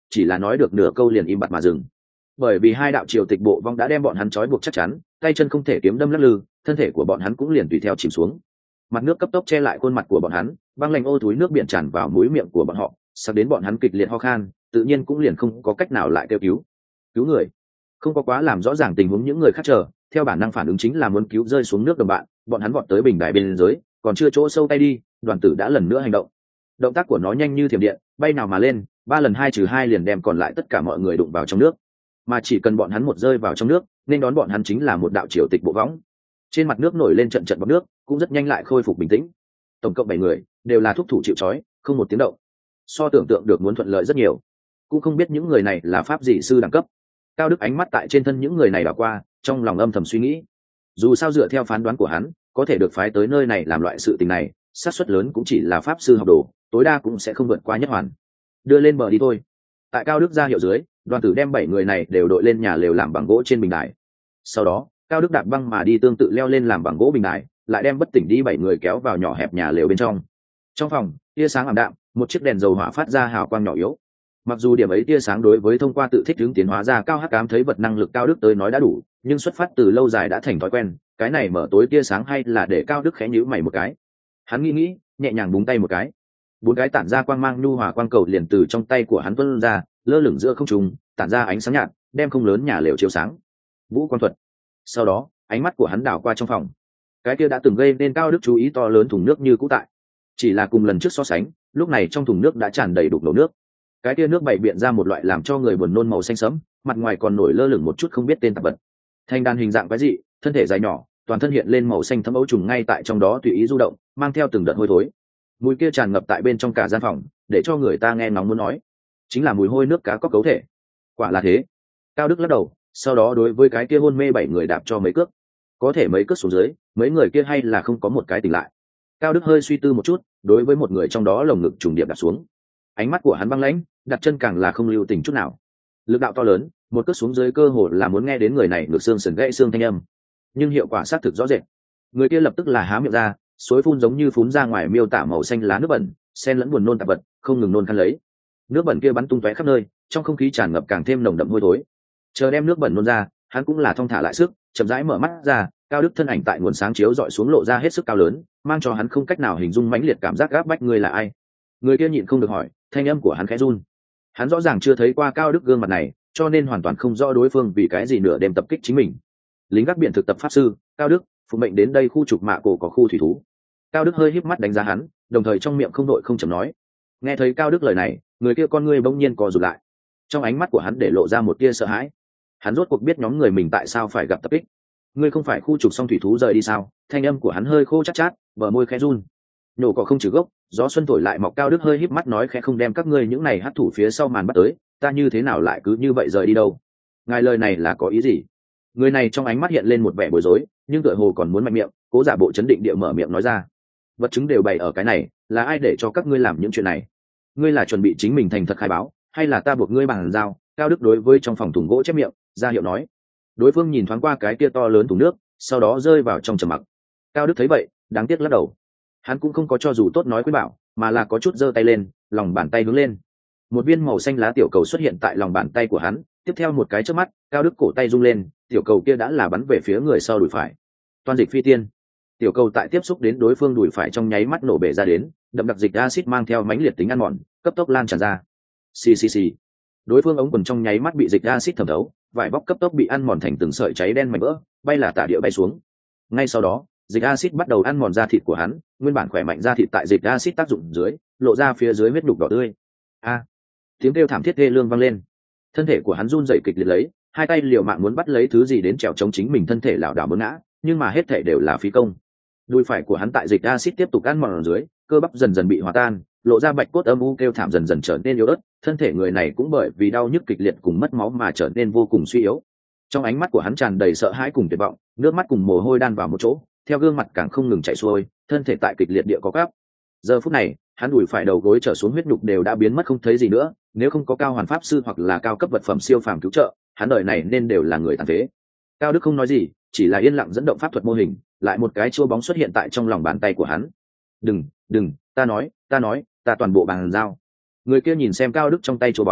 chỉ là nói được nửa câu liền im bặt mà dừng. Bởi vì hai đạo triều tịch bộ vong đã đem bọn hắn trói buộc chắc chắn, tay chân không thể kiếm đâm lắc lư, thân thể của bọn hắn cũng liền tùy theo chìm xuống. Mặt nước cấp tốc che lại khuôn mặt của bọn hắn, băng lạnh ô thúi nước biển tràn vào mũi miệng của bọn họ, sắp đến bọn hắn kịch liệt ho khan, tự nhiên cũng liền không có cách nào lại kêu cứu người. Không có quá làm rõ ràng tình huống những người khác chờ, theo bản năng phản ứng chính là muốn cứu rơi xuống nước đồng bạn, bọn hắn vọt tới bình đài bên dưới, còn chưa chỗ sâu tay đi, đoàn tử đã lần nữa hành động. Động tác của nó nhanh như thiểm điện, bay nào mà lên, 3 lần 2-2 liền đem còn lại tất cả mọi người đụng vào trong nước. Mà chỉ cần bọn hắn một rơi vào trong nước, nên đón bọn hắn chính là một đạo triều tịch bộ võng. Trên mặt nước nổi lên trận trận bọt nước, cũng rất nhanh lại khôi phục bình tĩnh. Tổng cộng 7 người, đều là thúc thủ chịu trói, không một tiếng động. So tưởng tượng được muốn thuận lợi rất nhiều. Cũng không biết những người này là pháp dị sư đẳng cấp. Cao Đức ánh mắt tại trên thân những người này đảo qua, trong lòng âm thầm suy nghĩ. Dù sao dựa theo phán đoán của hắn, có thể được phái tới nơi này làm loại sự tình này, xác suất lớn cũng chỉ là pháp sư học đồ, tối đa cũng sẽ không vượt qua nhất hoàn. Đưa lên bờ đi thôi. Tại Cao Đức ra hiệu dưới, đoàn tử đem 7 người này đều đội lên nhà lều làm bằng gỗ trên bình đài. Sau đó, Cao Đức đạp băng mà đi tương tự leo lên làm bằng gỗ bình đài, lại đem bất tỉnh đi 7 người kéo vào nhỏ hẹp nhà lều bên trong. Trong phòng, tia sáng ảm đạm, một chiếc đèn dầu hỏa phát ra hào quang nhỏ yếu. Mặc dù điểm ấy tia sáng đối với thông qua tự thích ứng tiến hóa ra cao hắc ám thấy vật năng lực Cao Đức tới nói đã đủ, nhưng xuất phát từ lâu dài đã thành thói quen, cái này mở tối tia sáng hay là để Cao Đức khẽ nhíu mày một cái. Hắn nghĩ, nhẹ nhàng búng tay một cái. 4 cái tản ra quang mang nhu hòa quang cầu liền từ trong tay của hắn tuôn ra, lơ lửng giữa không trung, tản ra ánh sáng nhạt, đem không lớn nhà lều chiếu sáng. Vũ quang thuật. Sau đó, ánh mắt của hắn đảo qua trong phòng. Cái kia đã từng gây nên Cao Đức chú ý to lớn thùng nước như cũ tại. Chỉ là cùng lần trước so sánh, lúc này trong thùng nước đã tràn đầy đục đổ nước. Cái kia nước bày biện ra một loại làm cho người buồn nôn màu xanh sẫm, mặt ngoài còn nổi lơ lửng một chút không biết tên tạp vật. Thanh đàn hình dạng quái dị, thân thể dài nhỏ, toàn thân hiện lên màu xanh thẫm ấu trùng ngay tại trong đó tùy ý du động, mang theo từng đợt hôi thối. Mùi kia tràn ngập tại bên trong cả gian phòng, để cho người ta nghe nóng muốn nói. Chính là mùi hôi nước cá có cấu thể. Quả là thế. Cao Đức lắc đầu, sau đó đối với cái kia hôn mê 7 người đạp cho mấy cước. Có thể mấy cước xuống dưới, mấy người kia hay là không có một cái tỉnh lại. Cao Đức hơi suy tư một chút, đối với một người trong đó lồng ngực trùng điệp đặt xuống. Ánh mắt của hắn băng lãnh, đặt chân càng là không lưu tình chút nào. Lực đạo to lớn, một cước xuống dưới cơ hồ là muốn nghe đến người này ngược xương sườn gãy xương thanh âm. Nhưng hiệu quả xác thực rõ rệt. Người kia lập tức là há miệng ra, suối phun giống như phun ra ngoài miêu tả màu xanh lá nước bẩn, xen lẫn buồn nôn tạp vật, không ngừng nôn khăn lấy. Nước bẩn kia bắn tung tóe khắp nơi, trong không khí tràn ngập càng thêm nồng đậm hôi thối. Chờ đem nước bẩn nôn ra, hắn cũng là thong thả lại sức, chậm rãi mở mắt ra. Cao Đức thân ảnh tại nguồn sáng chiếu dọi xuống lộ ra hết sức cao lớn, mang cho hắn không cách nào hình dung mãnh liệt cảm giác gáp bách. Người là ai? Người kia nhịn không được hỏi, thanh âm của hắn khẽ run. Hắn rõ ràng chưa thấy qua Cao Đức gương mặt này, cho nên hoàn toàn không rõ đối phương vì cái gì nửa đêm tập kích chính mình. Lính gác biển thực tập pháp sư Cao Đức, phụ mệnh đến đây khu trục mạ cổ có khu thủy thú. Cao Đức hơi híp mắt đánh giá hắn, đồng thời trong miệng không đội không chậm nói. Nghe thấy Cao Đức lời này, người kia con ngươi bỗng nhiên co rụt lại. Trong ánh mắt của hắn để lộ ra một tia sợ hãi. Hắn rốt cuộc biết nhóm người mình tại sao phải gặp tập kích. Ngươi không phải khu trục xong thủy thú rời đi sao? Thanh âm của hắn hơi khô chát chát, bờ môi khẽ run. Nhổ cỏ không trừ gốc, gió xuân thổi lại mọc. Cao Đức hơi híp mắt nói khẽ, không đem các ngươi những này hắc thủ phía sau màn bắt tới, ta như thế nào lại cứ như vậy rời đi đâu? Ngài lời này là có ý gì? Người này trong ánh mắt hiện lên một vẻ bối rối, nhưng tựa hồ còn muốn mạnh miệng, cố giả bộ chấn định địa mở miệng nói ra. Vật chứng đều bày ở cái này, là ai để cho các ngươi làm những chuyện này? Ngươi là chuẩn bị chính mình thành thật khai báo, hay là ta buộc ngươi bằng dao? Cao Đức đối với trong phòng thùng gỗ chép miệng, ra hiệu nói. Đối phương nhìn thoáng qua cái kia to lớn thùng nước, sau đó rơi vào trong trầm mặc. Cao Đức thấy vậy, đáng tiếc lắc đầu. Hắn cũng không có cho dù tốt nói khuyên bảo, mà là có chút giơ tay lên, lòng bàn tay hướng lên. Một viên màu xanh lá tiểu cầu xuất hiện tại lòng bàn tay của hắn, tiếp theo một cái chớp mắt, Cao Đức cổ tay rung lên, tiểu cầu kia đã là bắn về phía người sau đùi phải. Toan dịch phi tiên. Tiểu cầu tại tiếp xúc đến đối phương đùi phải trong nháy mắt nổ bể ra đến, đậm đặc dịch axit mang theo mãnh liệt tính ăn mòn, cấp tốc lan tràn ra. Xì xì xì. Đối phương ống quần trong nháy mắt bị dịch axit thẩm thấu, vải bóc cấp tốc bị ăn mòn thành từng sợi cháy đen mảnh vỡ, bay là tả địa bay xuống. Ngay sau đó, dịch axit bắt đầu ăn mòn da thịt của hắn, nguyên bản khỏe mạnh da thịt tại dịch axit tác dụng dưới, lộ ra phía dưới huyết đục đỏ tươi. A! Tiếng kêu thảm thiết ghê lương vang lên. Thân thể của hắn run rẩy kịch liệt lấy, hai tay liều mạng muốn bắt lấy thứ gì đến trèo chống chính mình, thân thể lảo đảo muốn ngã, nhưng mà hết thể đều là phí công. Đùi phải của hắn tại dịch axit tiếp tục ăn mòn ở dưới, cơ bắp dần dần bị hòa tan, lộ ra bạch cốt âm u, kêu thảm dần dần trở nên yếu ớt, thân thể người này cũng bởi vì đau nhức kịch liệt cùng mất máu mà trở nên vô cùng suy yếu. Trong ánh mắt của hắn tràn đầy sợ hãi cùng tuyệt vọng, nước mắt cùng mồ hôi đan vào một chỗ, theo gương mặt càng không ngừng chảy xuôi, thân thể tại kịch liệt địa có gáp. Giờ phút này, hắn đùi phải đầu gối trở xuống huyết nhục đều đã biến mất không thấy gì nữa, nếu không có cao hoàn pháp sư hoặc là cao cấp vật phẩm siêu phàm cứu trợ, hắn đời này nên đều là người tàn phế. Cao Đức không nói gì, chỉ là yên lặng dẫn động pháp thuật mô hình, lại một cái chua bóng xuất hiện tại trong lòng bàn tay của hắn. Đừng, ta nói, ta toàn bộ bàn giao. Người kia nhìn xem Cao Đức trong tay chua bóng,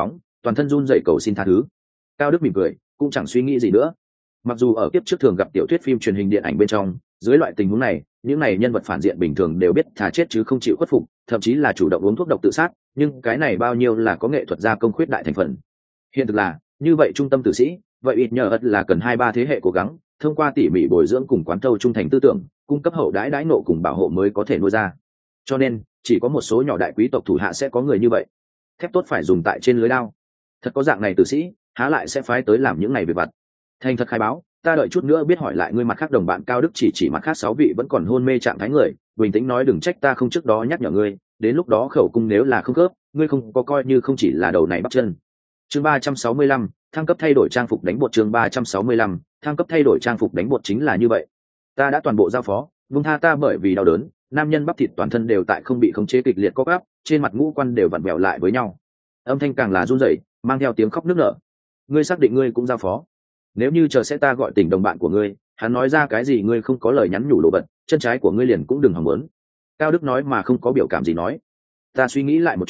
toàn thân run rẩy cầu xin tha thứ. Cao Đức mỉm cười, cũng chẳng suy nghĩ gì nữa. Mặc dù ở kiếp trước thường gặp tiểu thuyết phim truyền hình điện ảnh bên trong, dưới loại tình huống này, những này nhân vật phản diện bình thường đều biết thà chết chứ không chịu khuất phục, thậm chí là chủ động uống thuốc độc tự sát, nhưng cái này bao nhiêu là có nghệ thuật gia công khuyết đại thành phần. Hiện thực là, như vậy trung tâm tử sĩ, vậy ít nhờ ất là cần 2-3 thế hệ cố gắng, thông qua tỉ mỉ bồi dưỡng cùng quán thâu trung thành tư tưởng, cung cấp hậu đãi đãi nộ cùng bảo hộ mới có thể nuôi ra. Cho nên, chỉ có một số nhỏ đại quý tộc thủ hạ sẽ có người như vậy. Thép tốt phải dùng tại trên lưới đao. Thật có dạng này tử sĩ, há lại sẽ phái tới làm những này việc vặt. Thành thật khai báo, ta đợi chút nữa biết hỏi lại ngươi mặt khác đồng bạn. Cao Đức chỉ mặt khác 6 vị vẫn còn hôn mê trạng thái người, bình tĩnh nói đừng trách ta không trước đó nhắc nhở ngươi, đến lúc đó khẩu cung nếu là không khớp, ngươi không có coi như không chỉ là đầu này bắt chân. Chương 365, thăng cấp thay đổi trang phục đánh bột. Chương 365, thăng cấp thay đổi trang phục đánh bột chính là như vậy. Ta đã toàn bộ giao phó, vung tha ta bởi vì đau đớn, nam nhân bắp thịt toàn thân đều tại không bị khống chế kịch liệt co quắp, trên mặt ngũ quan đều vặn vẹo lại với nhau. Âm thanh càng là run rẩy, mang theo tiếng khóc nức nở. Ngươi xác định ngươi cũng giao phó? Nếu như chờ sẽ ta gọi tỉnh đồng bạn của ngươi, hắn nói ra cái gì ngươi không có lời nhắn nhủ đồ vật, chân trái của ngươi liền cũng đừng hòng muốn. Cao Đức nói mà không có biểu cảm gì nói. Ta suy nghĩ lại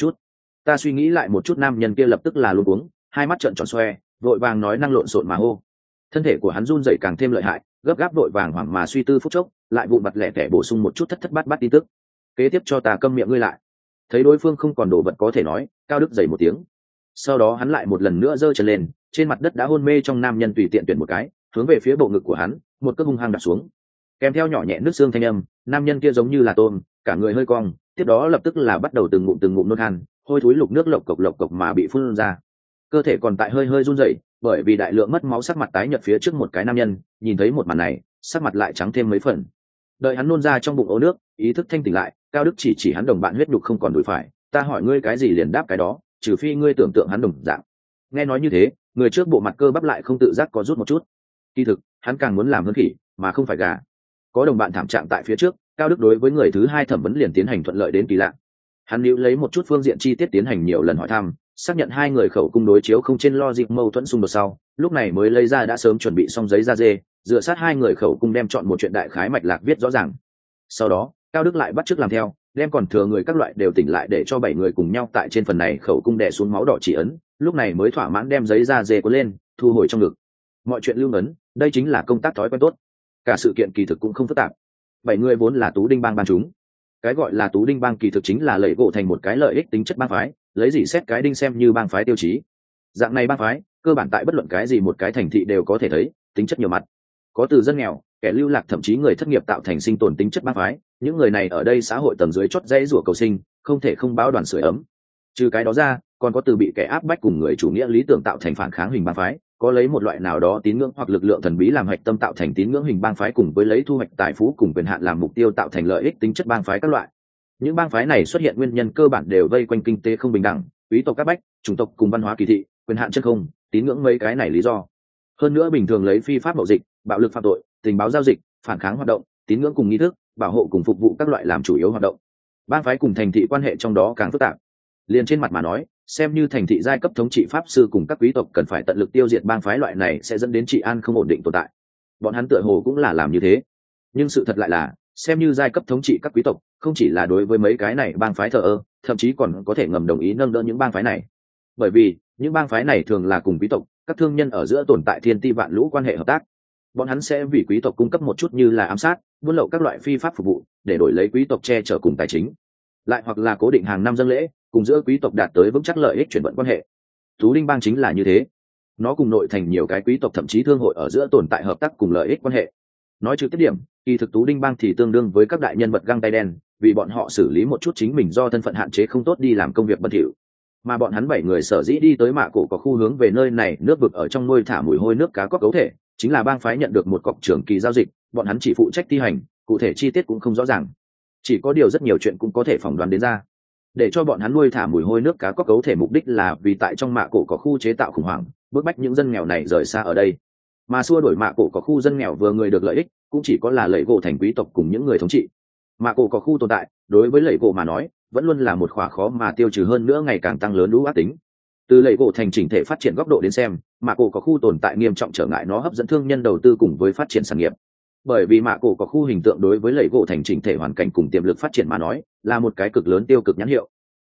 một chút. Nam nhân kia lập tức là luống cuống, hai mắt trợn tròn xoe, vội vàng nói năng lộn xộn mà hô. Thân thể của hắn run rẩy càng thêm lợi hại, gấp gáp vội vàng hoảng mà suy tư phút chốc, lại vụn vặt lẻ tẻ bổ sung một chút thất thất bát bát tin tức. Kế tiếp cho ta câm miệng ngươi lại. Thấy đối phương không còn đồ vật có thể nói, Cao Đức dày một tiếng. Sau đó hắn lại một lần nữa giơ chân lên, trên mặt đất đã hôn mê trong nam nhân tùy tiện tuyển một cái, hướng về phía bộ ngực của hắn, một cước hung hăng đạp xuống. Kèm theo nhỏ nhẹ nước xương thanh âm, nam nhân kia giống như là tôm, cả người hơi cong, tiếp đó lập tức là bắt đầu từng ngụm nôn khan, hôi thối lục nước lộc cộc mà bị phun ra. Cơ thể còn tại hơi run rẩy, bởi vì đại lượng mất máu, sắc mặt tái nhợt phía trước một cái nam nhân, nhìn thấy một màn này, sắc mặt lại trắng thêm mấy phần. Đợi hắn nôn ra trong bụng ố nước, ý thức thanh tỉnh lại, Cao Đức chỉ hắn đồng bạn huyết nhục không còn đùi phải, ta hỏi ngươi cái gì liền đáp cái đó, trừ phi ngươi tưởng tượng hắn đồng dạng. Nghe nói như thế, người trước bộ mặt cơ bắp lại không tự giác có rút một chút. Kỳ thực, hắn càng muốn làm hơn khỉ, mà không phải gà. Có đồng bạn thảm trạng tại phía trước, Cao Đức đối với người thứ hai thẩm vấn liền tiến hành thuận lợi đến kỳ lạ. Hắn níu lấy một chút phương diện chi tiết tiến hành nhiều lần hỏi thăm, xác nhận hai người khẩu cung đối chiếu không trên logic mâu thuẫn xung đột sau, lúc này mới lấy ra đã sớm chuẩn bị xong giấy da dê, dựa sát hai người khẩu cung đem chọn một chuyện đại khái mạch lạc viết rõ ràng. Sau đó, Cao Đức lại bắt chước làm theo, đem còn thừa người các loại đều tỉnh lại để cho 7 người cùng nhau tại trên phần này khẩu cung đè xuống máu đỏ chỉ ấn, lúc này mới thỏa mãn đem giấy da dê cuốn lên, thu hồi trong ngực. Mọi chuyện lưu ấn, đây chính là công tác thói quen tốt. Cả sự kiện kỳ thực cũng không phức tạp. 7 người vốn là Tú Đinh bang ban chúng. Cái gọi là Tú Đinh bang kỳ thực chính là lẩy gỗ thành một cái lợi ích tính chất bang phái, lấy gì xét cái đinh xem như bang phái tiêu chí. Dạng này bang phái, cơ bản tại bất luận cái gì một cái thành thị đều có thể thấy, tính chất nhiều mặt. Có từ dân nghèo, kẻ lưu lạc thậm chí người thất nghiệp tạo thành sinh tồn tính chất bang phái, những người này ở đây xã hội tầng dưới chót dãy rủa cầu sinh, không thể không báo đoàn sưởi ấm. Trừ cái đó ra, còn có từ bị kẻ áp bách cùng người chủ nghĩa lý tưởng tạo thành phản kháng hình bang phái, có lấy một loại nào đó tín ngưỡng hoặc lực lượng thần bí làm hạch tâm tạo thành tín ngưỡng hình bang phái, cùng với lấy thu hoạch tài phú cùng quyền hạn làm mục tiêu tạo thành lợi ích tính chất bang phái các loại. Những bang phái này xuất hiện nguyên nhân cơ bản đều vây quanh kinh tế không bình đẳng, quý tộc các bách, chủng tộc cùng văn hóa kỳ thị, quyền hạn chân không, tín ngưỡng mấy cái này lý do. Hơn nữa bình thường lấy phi pháp mậu dịch, bạo lực phạm tội, tình báo giao dịch, phản kháng hoạt động, tín ngưỡng cùng nghi thức, bảo hộ cùng phục vụ các loại làm chủ yếu hoạt động. Bang phái cùng thành thị quan hệ trong đó càng phức tạp. Liền trên mặt mà nói, xem như thành thị giai cấp thống trị pháp sư cùng các quý tộc cần phải tận lực tiêu diệt bang phái loại này sẽ dẫn đến trị an không ổn định tồn tại. Bọn hắn tựa hồ cũng là làm như thế. Nhưng sự thật lại là, xem như giai cấp thống trị các quý tộc, không chỉ là đối với mấy cái này bang phái thờ ơ, thậm chí còn có thể ngầm đồng ý nâng đỡ những bang phái này. Bởi vì, những bang phái này thường là cùng quý tộc, các thương nhân ở giữa tồn tại thiên ti vạn lũ quan hệ hợp tác. Bọn hắn sẽ vì quý tộc cung cấp một chút như là ám sát, buôn lậu các loại phi pháp phục vụ, để đổi lấy quý tộc che chở cùng tài chính. Lại hoặc là cố định hàng năm dâng lễ, cùng giữa quý tộc đạt tới vững chắc lợi ích chuyển vận quan hệ. Tú Đinh bang chính là như thế. Nó cùng nội thành nhiều cái quý tộc thậm chí thương hội ở giữa tồn tại hợp tác cùng lợi ích quan hệ. Nói trực tiếp điểm, kỳ thực Tú Đinh bang thì tương đương với các đại nhân vật găng tay đen, vì bọn họ xử lý một chút chính mình do thân phận hạn chế không tốt đi làm công việc bẩn thỉu. Mà bọn hắn 7 người sở dĩ đi tới Mạ Cổ có khu hướng về nơi này, nước vực ở trong nuôi thả mùi hôi nước cá cóc gấu thể, chính là bang phái nhận được một cọc trưởng kỳ giao dịch, bọn hắn chỉ phụ trách thi hành, cụ thể chi tiết cũng không rõ ràng. Chỉ có điều rất nhiều chuyện cũng có thể phỏng đoán đến ra. Để cho bọn hắn nuôi thả mùi hôi nước cá cóc gấu thể mục đích là vì tại trong Mạ Cổ có khu chế tạo khủng hoảng, bức bách những dân nghèo này rời xa ở đây. Mà xua đuổi Mạ Cổ có khu dân nghèo vừa người được lợi ích, cũng chỉ có là lẩy gỗ thành quý tộc cùng những người thống trị. Mạ Cổ có khu tồn tại, đối với lẩy gỗ mà nói, vẫn luôn là một khóa khó mà tiêu trừ, hơn nữa ngày càng tăng lớn lũ ác tính. Từ lẩy gỗ thành chỉnh thể phát triển góc độ đến xem, Mạ Cổ có khu tồn tại nghiêm trọng trở ngại nó hấp dẫn thương nhân đầu tư cùng với phát triển sản nghiệp. Bởi vì Mạ Cổ có khu hình tượng đối với lẩy gỗ thành chỉnh thể hoàn cảnh cùng tiềm lực phát triển mà nói, là một cái cực lớn tiêu cực nhãn hiệu.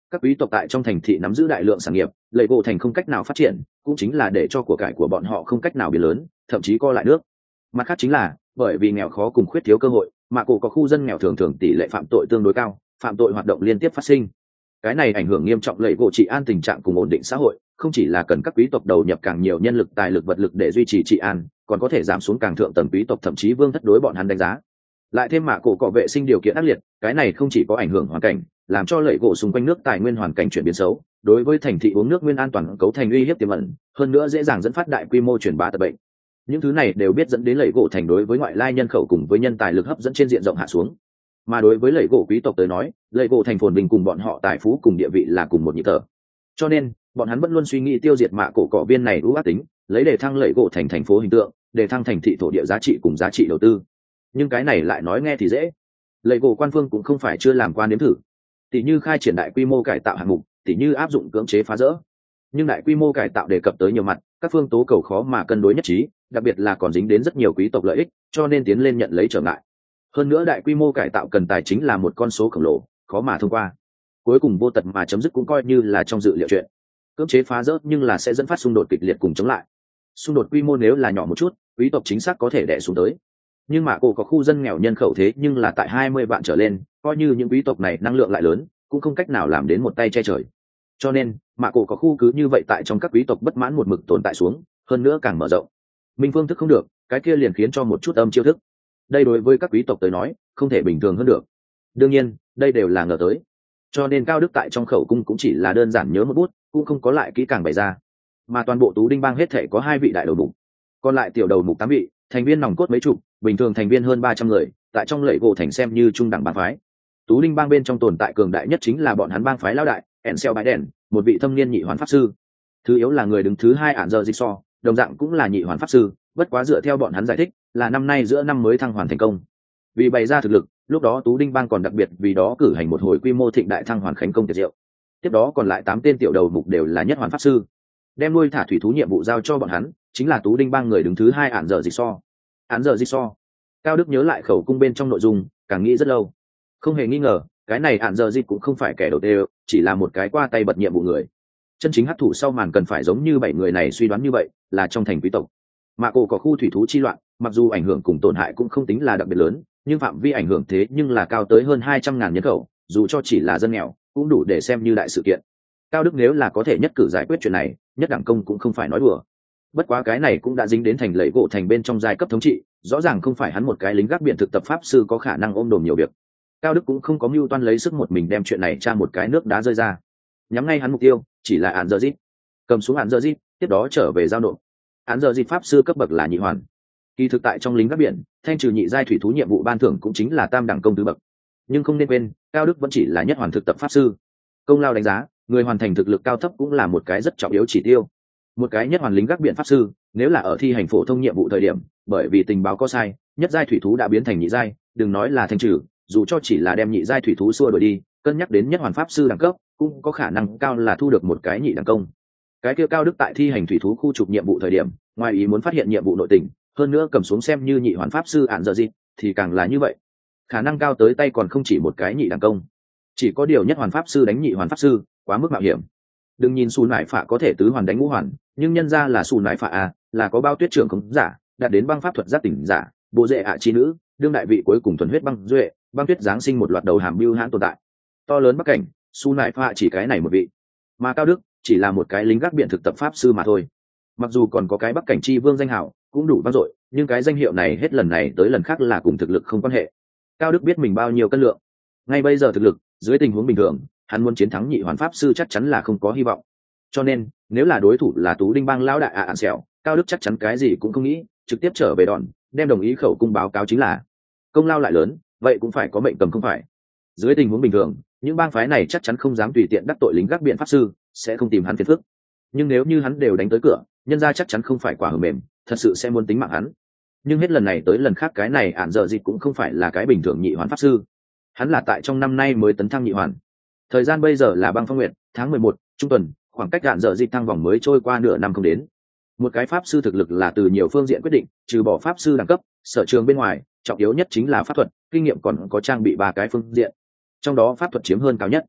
Các quý tộc tại trong thành thị nắm giữ đại lượng sản nghiệp, lệ gỗ thành không cách nào phát triển, cũng chính là để cho của cải của bọn họ không cách nào biến lớn, thậm chí co lại nước. Mặt khác chính là bởi vì nghèo khó cùng khuyết thiếu cơ hội, mà cổ có khu dân nghèo thường thường tỷ lệ phạm tội tương đối cao, phạm tội hoạt động liên tiếp phát sinh. Cái này ảnh hưởng nghiêm trọng lệ gỗ trị an tình trạng cùng ổn định xã hội, không chỉ là cần các quý tộc đầu nhập càng nhiều nhân lực tài lực vật lực để duy trì trị an, còn có thể giảm xuống càng thượng tầng quý tộc thậm chí vương thất đối bọn hắn đánh giá. Lại thêm mạ cổ cọ vệ sinh điều kiện ác liệt, cái này không chỉ có ảnh hưởng hoàn cảnh, làm cho lệ gỗ xung quanh nước tài nguyên hoàn cảnh chuyển biến xấu, đối với thành thị uống nước nguyên an toàn cấu thành uy hiếp tiềm ẩn, hơn nữa dễ dàng dẫn phát đại quy mô truyền bá tật bệnh. Những thứ này đều biết dẫn đến lệ gỗ thành đối với ngoại lai nhân khẩu cùng với nhân tài lực hấp dẫn trên diện rộng hạ xuống. Mà đối với lệ gỗ quý tộc tới nói, lệ gỗ thành phồn bình cùng bọn họ tài phú cùng địa vị là cùng một nhịp thở. Cho nên bọn hắn vẫn luôn suy nghĩ tiêu diệt mạ cổ cọ viên này ưu ác tính, lấy để thăng lệ gỗ thành thành phố hình tượng, để thăng thành thị thổ địa giá trị cùng giá trị đầu tư. Nhưng cái này lại nói nghe thì dễ, lệ gỗ quan phương cũng không phải chưa làm qua nếm thử, tỷ như khai triển đại quy mô cải tạo hạng mục, tỷ như áp dụng cưỡng chế phá rỡ. Nhưng đại quy mô cải tạo đề cập tới nhiều mặt, các phương tố cầu khó mà cân đối nhất trí, đặc biệt là còn dính đến rất nhiều quý tộc lợi ích, cho nên tiến lên nhận lấy trở ngại. Hơn nữa đại quy mô cải tạo cần tài chính là một con số khổng lồ, khó mà thông qua. Cuối cùng vô tật mà chấm dứt cũng coi như là trong dự liệu chuyện. Cưỡng chế phá rỡ nhưng là sẽ dẫn phát xung đột kịch liệt cùng chống lại. Xung đột quy mô nếu là nhỏ một chút, quý tộc chính xác có thể đè xuống tới. Nhưng mà cổ có khu dân nghèo nhân khẩu thế nhưng là tại 20 vạn trở lên, coi như những quý tộc này năng lượng lại lớn, cũng không cách nào làm đến một tay che trời. Cho nên mạ cổ có khu cứ như vậy tại trong các quý tộc bất mãn một mực tồn tại xuống, hơn nữa càng mở rộng. Minh phương thức không được, cái kia liền khiến cho một chút âm chiêu thức. Đây đối với các quý tộc tới nói không thể bình thường hơn được. Đương nhiên đây đều là ngờ tới, cho nên Cao Đức tại trong khẩu cung cũng chỉ là đơn giản nhớ một bút, cũng không có lại kỹ càng bày ra. Mà toàn bộ Tú Đinh bang hết thể có 2 vị đại đầu mục, còn lại tiểu đầu mục 8 vị, thành viên nòng cốt mấy chục, bình thường thành viên hơn 300 người, tại trong lệ gỗ thành xem như trung đẳng bang phái. Tú Đinh bang bên trong tồn tại cường đại nhất chính là bọn hắn bang phái lão đại Ensel Bái Đèn, một vị thâm niên nhị hoàn pháp sư. Thứ yếu là người đứng thứ 2 ản giờ Jigsaw, đồng dạng cũng là nhị hoàn pháp sư, bất quá dựa theo bọn hắn giải thích, là năm nay giữa năm mới thăng hoàn thành công. Vì bày ra thực lực, lúc đó Tú Đinh bang còn đặc biệt vì đó cử hành một hồi quy mô thịnh đại thăng hoàn khánh công tiệc rượu. Tiếp đó còn lại 8 tên tiểu đầu mục đều là nhất hoàn pháp sư. Đem nuôi thả thủy thú nhiệm vụ giao cho bọn hắn, chính là Tú Đinh bang người đứng thứ 2 ản giờ Jigsaw. Ản giờ Jigsaw. Cao Đức nhớ lại khẩu cung bên trong nội dung, càng nghĩ rất lâu. Không hề nghi ngờ, cái này ản giờ Jig cũng không phải kẻ đầu tiên, chỉ là một cái qua tay bật nhiệm vụ người. Chân chính hắc thủ sau màn cần phải giống như 7 người này suy đoán như vậy, là trong thành quý tộc. Mạ cổ có khu thủy thú chi loạn, mặc dù ảnh hưởng cùng tổn hại cũng không tính là đặc biệt lớn, nhưng phạm vi ảnh hưởng thế nhưng là cao tới hơn 200.000 nhân khẩu, dù cho chỉ là dân nghèo cũng đủ để xem như đại sự kiện. Cao Đức nếu là có thể nhất cử giải quyết chuyện này, nhất đẳng công cũng không phải nói đùa. Bất quá cái này cũng đã dính đến thành lẫy gỗ thành bên trong giai cấp thống trị, rõ ràng không phải hắn một cái lính gác biển thực tập pháp sư có khả năng ôm đồm nhiều việc. Cao Đức cũng không có mưu toan lấy sức một mình đem chuyện này tra một cái nước đá rơi ra, nhắm ngay hắn mục tiêu chỉ là án giờ Dít. Cầm xuống án giờ Dít, tiếp đó trở về giao nộp. Án giờ Dít pháp sư cấp bậc là nhị hoàn. Kỳ thực tại trong lính gác biển, thanh trừ nhị giai thủy thú nhiệm vụ ban thưởng cũng chính là tam đẳng công tứ bậc. Nhưng không nên quên, Cao Đức vẫn chỉ là nhất hoàn thực tập pháp sư. Công lao đánh giá, người hoàn thành thực lực cao thấp cũng là một cái rất trọng yếu chỉ tiêu. Một cái nhất hoàn lính gác biển pháp sư, nếu là ở thi hành phổ thông nhiệm vụ thời điểm, bởi vì tình báo có sai, nhất giai thủy thú đã biến thành nhị giai, đừng nói là thanh trừ, dù cho chỉ là đem nhị giai thủy thú xua đuổi đi, cân nhắc đến nhất hoàn pháp sư đẳng cấp, cũng có khả năng cao là thu được một cái nhị đẳng công. Cái kia Cao Đức tại thi hành thủy thú khu trục nhiệm vụ thời điểm, ngoài ý muốn phát hiện nhiệm vụ nội tình, hơn nữa cầm xuống xem như nhị hoàn pháp sư ạn giờ gì, thì càng là như vậy. Khả năng cao tới tay còn không chỉ một cái nhị đẳng công. Chỉ có điều nhất hoàn pháp sư đánh nhị hoàn pháp sư, quá mức mạo hiểm. Đừng nhìn Sù Nải Phạ có thể tứ hoàn đánh ngũ hoàn, nhưng nhân ra là Sù Nải Phạ à, là có bao tuyết trưởng không giả, đạt đến băng pháp thuật giác tỉnh giả, bộ dệ ạ chi nữ, đương đại vị cuối cùng thuần huyết băng duệ, băng tuyết giáng sinh một loạt đầu hàm bưu hãn tồn tại. To lớn bắc cảnh, Sù Nải Phạ chỉ cái này một vị, mà Cao Đức chỉ là một cái lính gác biển thực tập pháp sư mà thôi. Mặc dù còn có cái bắc cảnh chi vương danh hào cũng đủ vang dội, nhưng cái danh hiệu này hết lần này tới lần khác là cùng thực lực không quan hệ. Cao Đức biết mình bao nhiêu cân lượng, ngay bây giờ thực lực dưới tình huống bình thường, hắn muốn chiến thắng nhị hoàn pháp sư chắc chắn là không có hy vọng. Cho nên nếu là đối thủ là Tú Đinh bang lão đại ạn sẹo, Cao Đức chắc chắn cái gì cũng không nghĩ, trực tiếp trở về đòn, đem đồng ý khẩu cung báo cáo chính là. Công lao lại lớn, vậy cũng phải có mệnh cầm không phải. Dưới tình huống bình thường, những bang phái này chắc chắn không dám tùy tiện đắc tội lính gác biển pháp sư, sẽ không tìm hắn phiền phức. Nhưng nếu như hắn đều đánh tới cửa, nhân ra chắc chắn không phải quả hờ mềm, thật sự sẽ muốn tính mạng hắn. Nhưng hết lần này tới lần khác cái này ạn dở dịch cũng không phải là cái bình thường nhị hoàn pháp sư, hắn là tại trong năm nay mới tấn thăng nhị hoàn. Thời gian bây giờ là băng phong nguyệt, tháng 11, trung tuần, khoảng cách ạn dở dịch thăng vòng mới trôi qua nửa năm không đến. Một cái pháp sư thực lực là từ nhiều phương diện quyết định, trừ bỏ pháp sư đẳng cấp, sở trường bên ngoài, trọng yếu nhất chính là pháp thuật, kinh nghiệm còn có trang bị 3 cái phương diện. Trong đó pháp thuật chiếm hơn cao nhất.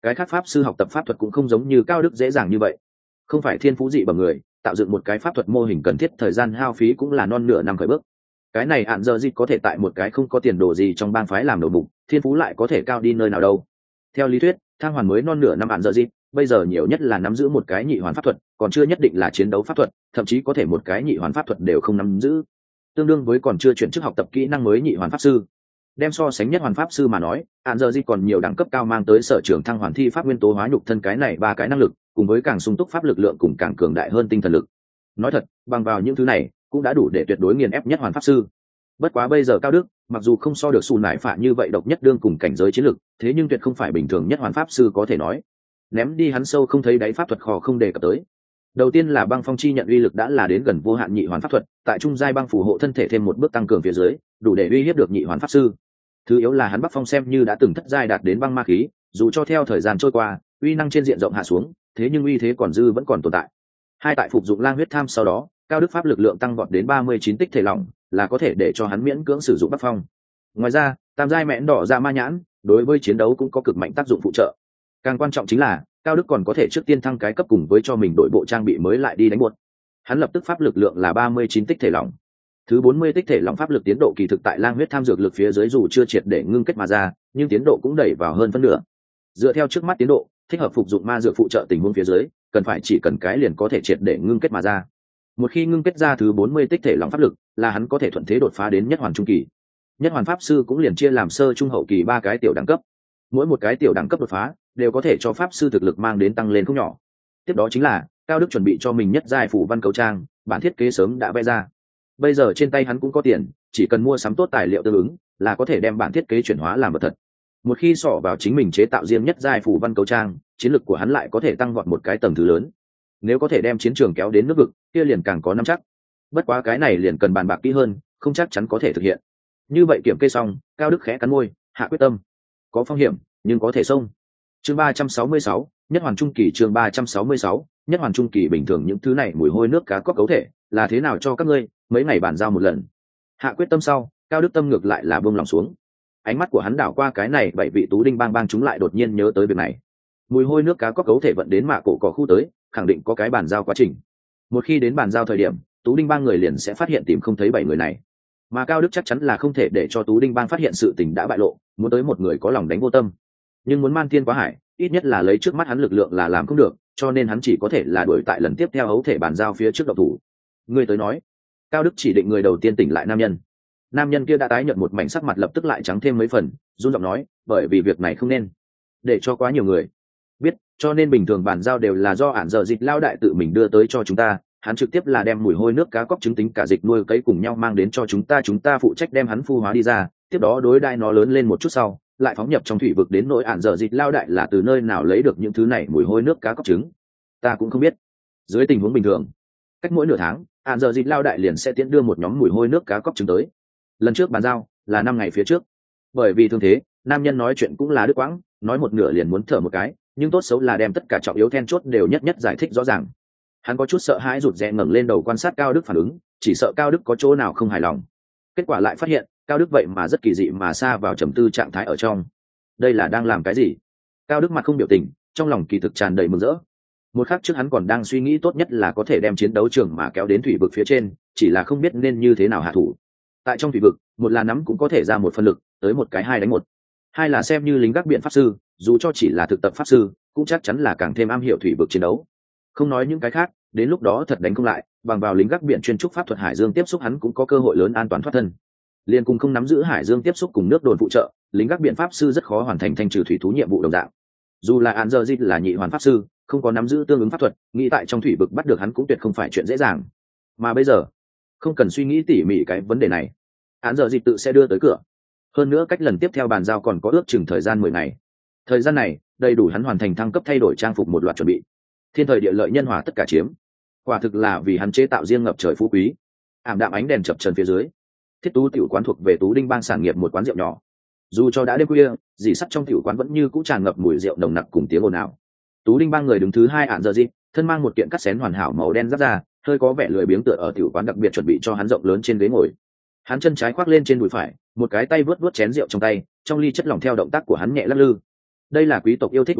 cái khác pháp sư học tập pháp thuật cũng không giống như Cao Đức dễ dàng như vậy, không phải thiên phú dị bằng người, tạo dựng một cái pháp thuật mô hình cần thiết thời gian hao phí cũng là non nửa năm khởi bước. Cái này hạn giờ dịch có thể tại một cái không có tiền đồ gì trong bang phái làm đầu mục, thiên phú lại có thể cao đi nơi nào đâu. Theo lý thuyết, thang hoàn mới non nửa năm hạn giờ dịch, bây giờ nhiều nhất là nắm giữ một cái nhị hoàn pháp thuật, còn chưa nhất định là chiến đấu pháp thuật, thậm chí có thể một cái nhị hoàn pháp thuật đều không nắm giữ, tương đương với còn chưa chuyển chức học tập kỹ năng mới nhị hoàn pháp sư. Đem so sánh nhất hoàn pháp sư mà nói, hạn giờ dịch còn nhiều đẳng cấp cao mang tới sở trường thăng hoàn thi pháp nguyên tố hóa nhục thân cái này ba cái năng lực, cùng với càng sung túc pháp lực lượng cùng càng cường đại hơn tinh thần lực. Nói thật, bằng vào những thứ này cũng đã đủ để tuyệt đối nghiền ép nhất hoàn pháp sư. Bất quá bây giờ Cao Đức mặc dù không so được Sù Nải Phạ như vậy độc nhất đương cùng cảnh giới chiến lực, thế nhưng tuyệt không phải bình thường nhất hoàn pháp sư có thể nói. Ném đi hắn sâu không thấy đáy pháp thuật kho không đề cập tới. Đầu tiên là băng phong chi nhận uy lực đã là đến gần vô hạn nhị hoàn pháp thuật, tại trung giai băng phù hộ thân thể thêm một bước tăng cường phía dưới, đủ để uy hiếp được nhị hoàn pháp sư. Thứ yếu là hắn Bắc Phong xem như đã từng thất giai đạt đến băng ma khí, dù cho theo thời gian trôi qua, uy năng trên diện rộng hạ xuống, thế nhưng uy thế còn dư vẫn còn tồn tại. Hai tại phục dụng lang huyết tham sau đó, Cao Đức pháp lực lượng tăng vọt đến 39 tích thể lỏng, là có thể để cho hắn miễn cưỡng sử dụng Bắc Phong. Ngoài ra, tam giai mẽn đỏ ra ma nhãn, đối với chiến đấu cũng có cực mạnh tác dụng phụ trợ. Càng quan trọng chính là, Cao Đức còn có thể trước tiên thăng cái cấp cùng với cho mình đổi bộ trang bị mới lại đi đánh buột. Hắn lập tức pháp lực lượng là 39 tích thể lỏng. Thứ 40 tích thể lỏng pháp lực tiến độ kỳ thực tại lang huyết tham dược lực phía dưới dù chưa triệt để ngưng kết mà ra, nhưng tiến độ cũng đẩy vào hơn phân nửa. Dựa theo trước mắt tiến độ, thích hợp phục dụng ma dược phụ trợ tình huống phía dưới, cần phải chỉ cần cái liền có thể triệt để ngưng kết mà ra. Một khi ngưng kết ra thứ 40 tích thể lỏng pháp lực, là hắn có thể thuận thế đột phá đến nhất hoàn trung kỳ. Nhất hoàn pháp sư cũng liền chia làm sơ trung hậu kỳ ba cái tiểu đẳng cấp. Mỗi một cái tiểu đẳng cấp đột phá đều có thể cho pháp sư thực lực mang đến tăng lên không nhỏ. Tiếp đó chính là Cao Đức chuẩn bị cho mình nhất giai phủ văn cấu trang, bản thiết kế sớm đã vẽ ra. Bây giờ trên tay hắn cũng có tiền, chỉ cần mua sắm tốt tài liệu tương ứng là có thể đem bản thiết kế chuyển hóa làm vật thật. Một khi xỏ vào chính mình chế tạo riêng nhất giai phủ văn cấu trang, chiến lực của hắn lại có thể tăng vọt một cái tầng thứ lớn. Nếu có thể đem chiến trường kéo đến nước vực, kia liền càng có nắm chắc. Bất quá cái này liền cần bàn bạc kỹ hơn, không chắc chắn có thể thực hiện. Như vậy kiểm kê xong, Cao Đức khẽ cắn môi, hạ quyết tâm. Có phong hiểm, nhưng có thể xông. Chương 366, nhất hoàn trung kỳ. Chương 366, nhất hoàn trung kỳ. Bình thường những thứ này mùi hôi nước cá cóc cấu thể là thế nào cho các ngươi, mấy ngày bàn giao một lần. Hạ quyết tâm sau, Cao Đức tâm ngược lại là buông lòng xuống. Ánh mắt của hắn đảo qua cái này bảy vị tú đinh bang bang chúng lại đột nhiên nhớ tới việc này. Mùi hôi nước cá cóc cấu thể vận đến mạ cổ cỏ khu tới, khẳng định có cái bàn giao quá trình. Một khi đến bàn giao thời điểm, tú đinh bang người liền sẽ phát hiện tìm không thấy bảy người này. Mà Cao Đức chắc chắn là không thể để cho tú đinh bang phát hiện sự tình đã bại lộ, muốn tới một người có lòng đánh vô tâm. Nhưng muốn man tiên quá hải, ít nhất là lấy trước mắt hắn lực lượng là làm không được, cho nên hắn chỉ có thể là đuổi tại lần tiếp theo hấu thể bàn giao phía trước độc thủ. Người tới nói. Cao Đức chỉ định người đầu tiên tỉnh lại nam nhân. Nam nhân kia đã tái nhợt một mảnh sắc mặt lập tức lại trắng thêm mấy phần, run giọng nói, bởi vì việc này không nên để cho quá nhiều người biết, cho nên bình thường bàn giao đều là do ản giờ dịch lao đại tự mình đưa tới cho chúng ta. Hắn trực tiếp là đem mùi hôi nước cá cóc chứng tính cả dịch nuôi cấy cùng nhau mang đến cho chúng ta phụ trách đem hắn phu hóa đi ra, tiếp đó đối đai nó lớn lên một chút sau lại phóng nhập trong thủy vực. Đến nỗi ản giờ dịch lao đại là từ nơi nào lấy được những thứ này mùi hôi nước cá cóc trứng, ta cũng không biết. Dưới tình huống bình thường, cách mỗi nửa tháng ản giờ dịch lao đại liền sẽ tiến đưa một nhóm mùi hôi nước cá cóc trứng tới. Lần trước bàn giao là 5 ngày phía trước. Bởi vì thương thế, nam nhân nói chuyện cũng là đứt quãng, nói một nửa liền muốn thở một cái, nhưng tốt xấu là đem tất cả trọng yếu then chốt đều nhất nhất giải thích rõ ràng. Hắn có chút sợ hãi rụt rè ngẩng lên đầu quan sát Cao Đức phản ứng, chỉ sợ Cao Đức có chỗ nào không hài lòng. Kết quả lại phát hiện Cao Đức vậy mà rất kỳ dị mà sa vào trầm tư trạng thái ở trong. Đây là đang làm cái gì? Cao Đức mặt không biểu tình, trong lòng kỳ thực tràn đầy mừng rỡ. Một khắc trước hắn còn đang suy nghĩ tốt nhất là có thể đem chiến đấu trường mà kéo đến thủy vực phía trên, chỉ là không biết nên như thế nào hạ thủ. Tại trong thủy vực, một là nắm cũng có thể ra một phân lực, tới một cái 2 đánh 1. Hai là xem như lính gác biển pháp sư, dù cho chỉ là thực tập pháp sư, cũng chắc chắn là càng thêm am hiểu thủy vực chiến đấu. Không nói những cái khác, đến lúc đó thật đánh không lại, bằng vào lính gác biển chuyên trúc pháp thuật hải dương tiếp xúc hắn cũng có cơ hội lớn an toàn thoát thân. Liên cùng không nắm giữ hải dương tiếp xúc cùng nước đồn phụ trợ, lính gác biển pháp sư rất khó hoàn thành thanh trừ thủy thú nhiệm vụ đồng dạng. Dù là án giờ dịch là nhị hoàn pháp sư, không có nắm giữ tương ứng pháp thuật, nghĩ tại trong thủy vực bắt được hắn cũng tuyệt không phải chuyện dễ dàng. Mà bây giờ, không cần suy nghĩ tỉ mỉ cái vấn đề này, án giờ dịch tự sẽ đưa tới cửa. Hơn nữa cách lần tiếp theo bàn giao còn có ước chừng thời gian 10 ngày. Thời gian này đầy đủ hắn hoàn thành thăng cấp, thay đổi trang phục một loạt chuẩn bị. Thiên thời địa lợi nhân hòa tất cả chiếm, quả thực là vì hắn chế tạo riêng ngập trời phú quý. Ảm đạm ánh đèn chập chờn phía dưới, Thiết Tú tiểu quán thuộc về Tú Đinh bang sản nghiệp một quán rượu nhỏ. Dù cho đã đêm khuya, dì sắt trong tiểu quán vẫn như cũ tràn ngập mùi rượu nồng nặc cùng tiếng ồn ào. Tú Đinh bang người đứng thứ 2 ạn giờ gì, thân mang một kiện cắt xén hoàn hảo màu đen giáp da, hơi có vẻ lười biếng tựa ở tiểu quán đặc biệt chuẩn bị cho hắn rộng lớn trên ghế ngồi. Hắn chân trái khoác lên trên đùi phải, một cái tay vớt vớt chén rượu trong tay, trong ly chất lỏng theo động tác của hắn nhẹ lắc lư. Đây là quý tộc yêu thích uống cỗ,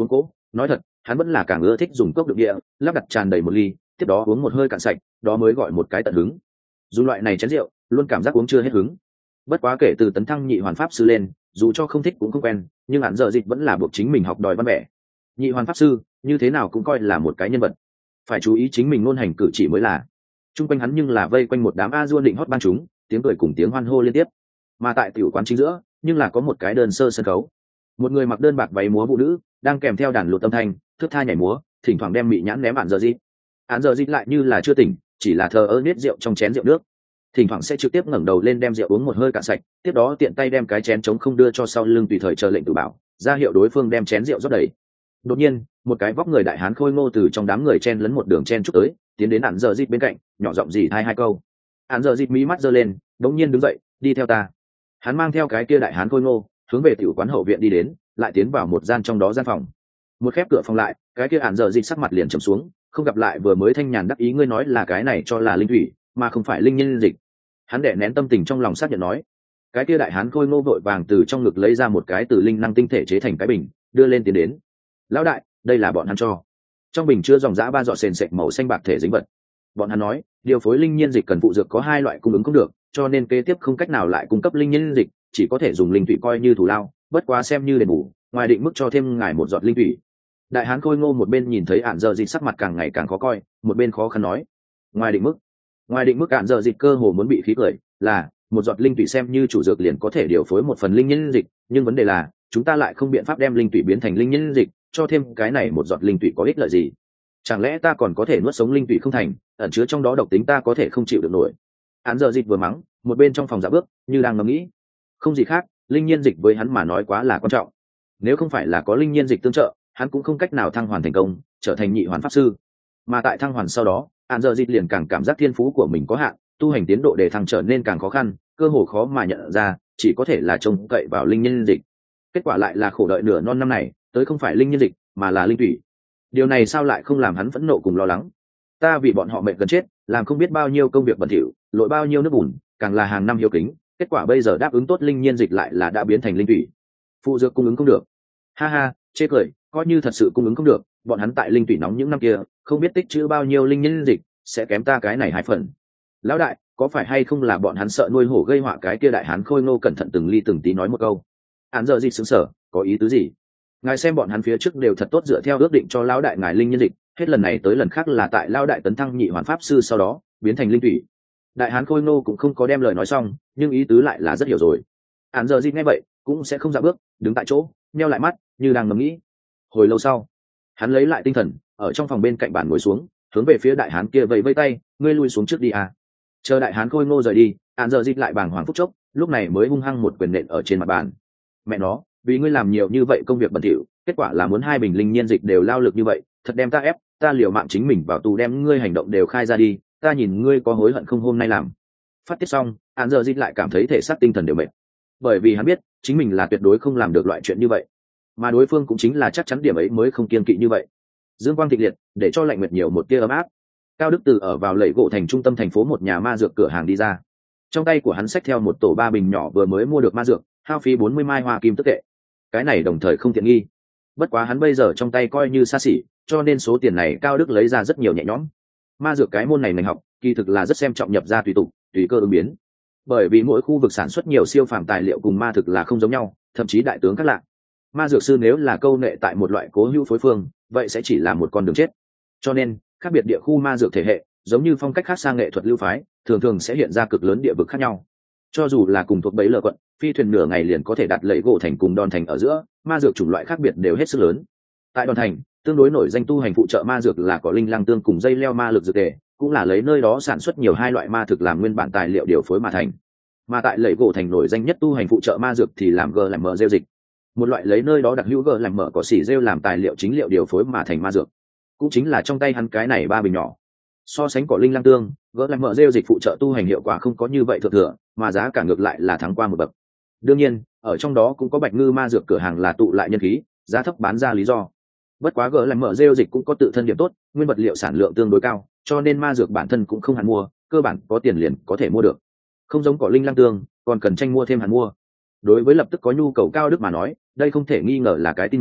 nói thật hắn vẫn là càng ưa thích dùng cốc đựng địa lắp đặt tràn đầy một ly, tiếp đó uống một hơi cạn sạch, đó mới gọi một cái tận hứng. Dùng loại này chén rượu luôn cảm giác uống chưa hết hứng. Bất quá kể từ tấn thăng nhị hoàn pháp sư lên, dù cho không thích cũng không quen, nhưng hạn giờ dịch vẫn là buộc chính mình học đòi văn vẻ. Nhị hoàn pháp sư như thế nào cũng coi là một cái nhân vật, phải chú ý chính mình ngôn hành cử chỉ mới là. Trung quanh hắn nhưng là vây quanh một đám a duôn định hót ban chúng, tiếng cười cùng tiếng hoan hô liên tiếp. Mà tại tiểu quán chính giữa nhưng là có một cái đơn sơ sân khấu, một người mặc đơn bạc váy múa phụ nữ đang kèm theo đàn lụt âm thanh thước tha nhảy múa, thỉnh thoảng đem mị nhãn ném hạn giờ dịch. Hạn giờ dịch lại như là chưa tỉnh, chỉ là thờ ơ nết rượu trong chén rượu nước, thỉnh thoảng sẽ trực tiếp ngẩng đầu lên đem rượu uống một hơi cạn sạch, tiếp đó tiện tay đem cái chén trống không đưa cho sau lưng tùy thời chờ lệnh tự bảo, ra hiệu đối phương đem chén rượu rót đầy. Đột nhiên một cái vóc người đại hán khôi ngô từ trong đám người chen lấn một đường chen chúc tới, tiến đến hạn giờ dịch bên cạnh, nhỏ giọng dì thay hai câu. Hạn giờ dịch mí mắt giơ lên, đống nhiên đứng dậy, đi theo ta. Hắn mang theo cái kia đại hán khôi ngô hướng về tiểu quán hậu viện đi đến, lại tiến vào một gian trong đó gian phòng. Một khép cửa phòng lại, cái kia hạn giờ dịch sắc mặt liền trầm xuống, không gặp lại vừa mới thanh nhàn đắc ý, ngươi nói là cái này cho là linh thủy mà không phải linh nhân dịch. Hắn đè nén tâm tình trong lòng xác nhận nói. Cái kia đại hán khôi ngô vội vàng từ trong ngực lấy ra một cái từ linh năng tinh thể chế thành cái bình, đưa lên tiến đến. Lão đại, đây là bọn hắn cho. Trong bình chứa dòng dã 3 giọt sền sệt màu xanh bạc thể dính vật. Bọn hắn nói điều phối linh nhiên dịch cần phụ dược có 2 loại cung ứng không được, cho nên kế tiếp không cách nào lại cung cấp linh nhiên dịch, chỉ có thể dùng linh thủy coi như thù lao, bất quá xem như đền bù, ngoài định mức cho thêm ngài 1 giọt linh thủy. Đại hán khôi ngô một bên nhìn thấy ản giờ dịch sắc mặt càng ngày càng khó coi, một bên khó khăn nói. Ngoài định mức ản giờ dịch cơ hồ muốn bị khí cười, là 1 giọt linh thủy xem như chủ dược liền có thể điều phối 1 phần linh nhiên dịch, nhưng vấn đề là chúng ta lại không biện pháp đem linh thủy biến thành linh nhiên dịch, cho thêm cái này 1 giọt linh thủy có ích lợi gì? Chẳng lẽ ta còn có thể nuốt sống linh thủy không thành, ẩn chứa trong đó độc tính ta có thể không chịu được nổi. Ản giờ dịch vừa mắng, một bên trong phòng dạo bước như đang ngẫm nghĩ. Không gì khác, linh nhiên dịch với hắn mà nói quá là quan trọng. Nếu không phải là có linh nhiên dịch tương trợ, hắn cũng không cách nào thăng hoàn thành công, trở thành nhị hoàn pháp sư. Mà tại thăng hoàn sau đó, Ản giờ dịch liền càng cảm giác thiên phú của mình có hạn, tu hành tiến độ để thăng trở nên càng khó khăn, cơ hồ khó mà nhận ra, chỉ có thể là trông cậy vào linh nhiên dịch. Kết quả lại là khổ đợi nửa non năm này, tới không phải linh nhiên dịch mà là linh thủy. Điều này sao lại không làm hắn phẫn nộ cùng lo lắng? Ta vì bọn họ mệt gần chết, làm không biết bao nhiêu công việc bẩn thỉu, lội bao nhiêu nước bùn, càng là hàng năm hiếu kính, kết quả bây giờ đáp ứng tốt linh nhiên dịch lại là đã biến thành linh thủy. Phụ dược cung ứng không được. Ha ha, chê cười, coi như thật sự cung ứng không được, bọn hắn tại linh thủy nóng những năm kia, không biết tích trữ bao nhiêu linh nhiên dịch, sẽ kém ta cái này 2 phần. Lão đại, có phải hay không là bọn hắn sợ nuôi hổ gây họa? Cái kia đại hán khôi ngô cẩn thận từng ly từng tí nói một câu. Án giờ dịch sững sờ, có ý tứ gì? Ngài xem bọn hắn phía trước đều thật tốt dựa theo ước định cho lão đại ngài linh nhân dịch, hết lần này tới lần khác là tại lão đại tấn thăng nhị hoàn pháp sư sau đó biến thành linh thủy. Đại hán khôi ngô cũng không có đem lời nói xong, nhưng ý tứ lại là rất hiểu rồi. Án giờ dịch nghe vậy cũng sẽ không dạo bước, đứng tại chỗ nheo lại mắt như đang ngẫm nghĩ. Hồi lâu sau, hắn lấy lại tinh thần, ở trong phòng bên cạnh bàn ngồi xuống, hướng về phía đại hán kia vẫy vẫy tay, ngươi lui xuống trước đi à. Chờ đại hán khôi ngô rời đi, án giờ dịch lại bàng hoàng phút chốc, lúc này mới hung hăng một quyền nện ở trên mặt bàn. Mẹ nó, vì ngươi làm nhiều như vậy công việc bẩn thỉu, kết quả là muốn 2 bình linh nhiên dịch đều lao lực như vậy, thật đem ta ép, ta liều mạng chính mình vào tù đem ngươi hành động đều khai ra đi, ta nhìn ngươi có hối hận không hôm nay làm. Phát tiết xong, án giờ dịch lại cảm thấy thể xác tinh thần đều mệt, bởi vì hắn biết chính mình là tuyệt đối không làm được loại chuyện như vậy, mà đối phương cũng chính là chắc chắn điểm ấy mới không kiên kỵ như vậy. Dương quang thịnh liệt để cho Lạnh Nguyệt nhiều một tia ấm áp. Cao Đức Từ ở vào lẫy gỗ thành trung tâm thành phố một nhà ma dược cửa hàng đi ra, trong tay của hắn xách theo một tổ 3 bình nhỏ vừa mới mua được ma dược, hao phí 40 mai hoa kim tức tệ. Cái này đồng thời không tiện nghi, bất quá hắn bây giờ trong tay coi như xa xỉ, cho nên số tiền này Cao Đức lấy ra rất nhiều nhẹ nhõm. Ma dược cái môn này ngành học kỳ thực là rất xem trọng nhập ra tùy tục, tùy cơ ứng biến, bởi vì mỗi khu vực sản xuất nhiều siêu phàm tài liệu cùng ma thực là không giống nhau, thậm chí đại tướng các lạ. Ma dược sư nếu là câu nệ tại một loại cố hữu phối phương, vậy sẽ chỉ là một con đường chết. Cho nên khác biệt địa khu ma dược thể hệ, giống như phong cách khác sang nghệ thuật lưu phái, thường thường sẽ hiện ra cực lớn địa vực khác nhau. Cho dù là cùng thuộc bấy lờ quận, phi thuyền nửa ngày liền có thể đặt lẫy gỗ thành cùng Đòn thành ở giữa, ma dược chủng loại khác biệt đều hết sức lớn. Tại Đòn thành, tương đối nổi danh tu hành phụ trợ ma dược là cỏ linh lăng tương cùng dây leo ma lực dược tề, cũng là lấy nơi đó sản xuất nhiều 2 loại ma thực làm nguyên bản tài liệu điều phối mà thành. Mà tại lẫy gỗ thành nổi danh nhất tu hành phụ trợ ma dược thì làm gờ làm mờ rêu dịch, một loại lấy nơi đó đặc hữu gờ làm mờ cỏ xỉ rêu làm tài liệu chính liệu điều phối mà thành ma dược, cũng chính là trong tay hắn cái này 3 bình nhỏ. So sánh cỏ linh lăng tương, gỡ làm mỡ rêu dịch phụ trợ tu hành hiệu quả không có như vậy thượng thừa, mà giá cả ngược lại là thắng qua một bậc. Đương nhiên ở trong đó cũng có bạch ngư ma dược cửa hàng là tụ lại nhân khí, giá thấp bán ra lý do. Bất quá gỡ làm mỡ rêu dịch cũng có tự thân điểm tốt, nguyên vật liệu sản lượng tương đối cao, cho nên ma dược bản thân cũng không hẳn mua, cơ bản có tiền liền có thể mua được, không giống cỏ linh lăng tương còn cần tranh mua thêm hẳn mua. Đối với lập tức có nhu cầu Cao Đức mà nói, đây không thể nghi ngờ là cái tin mừng,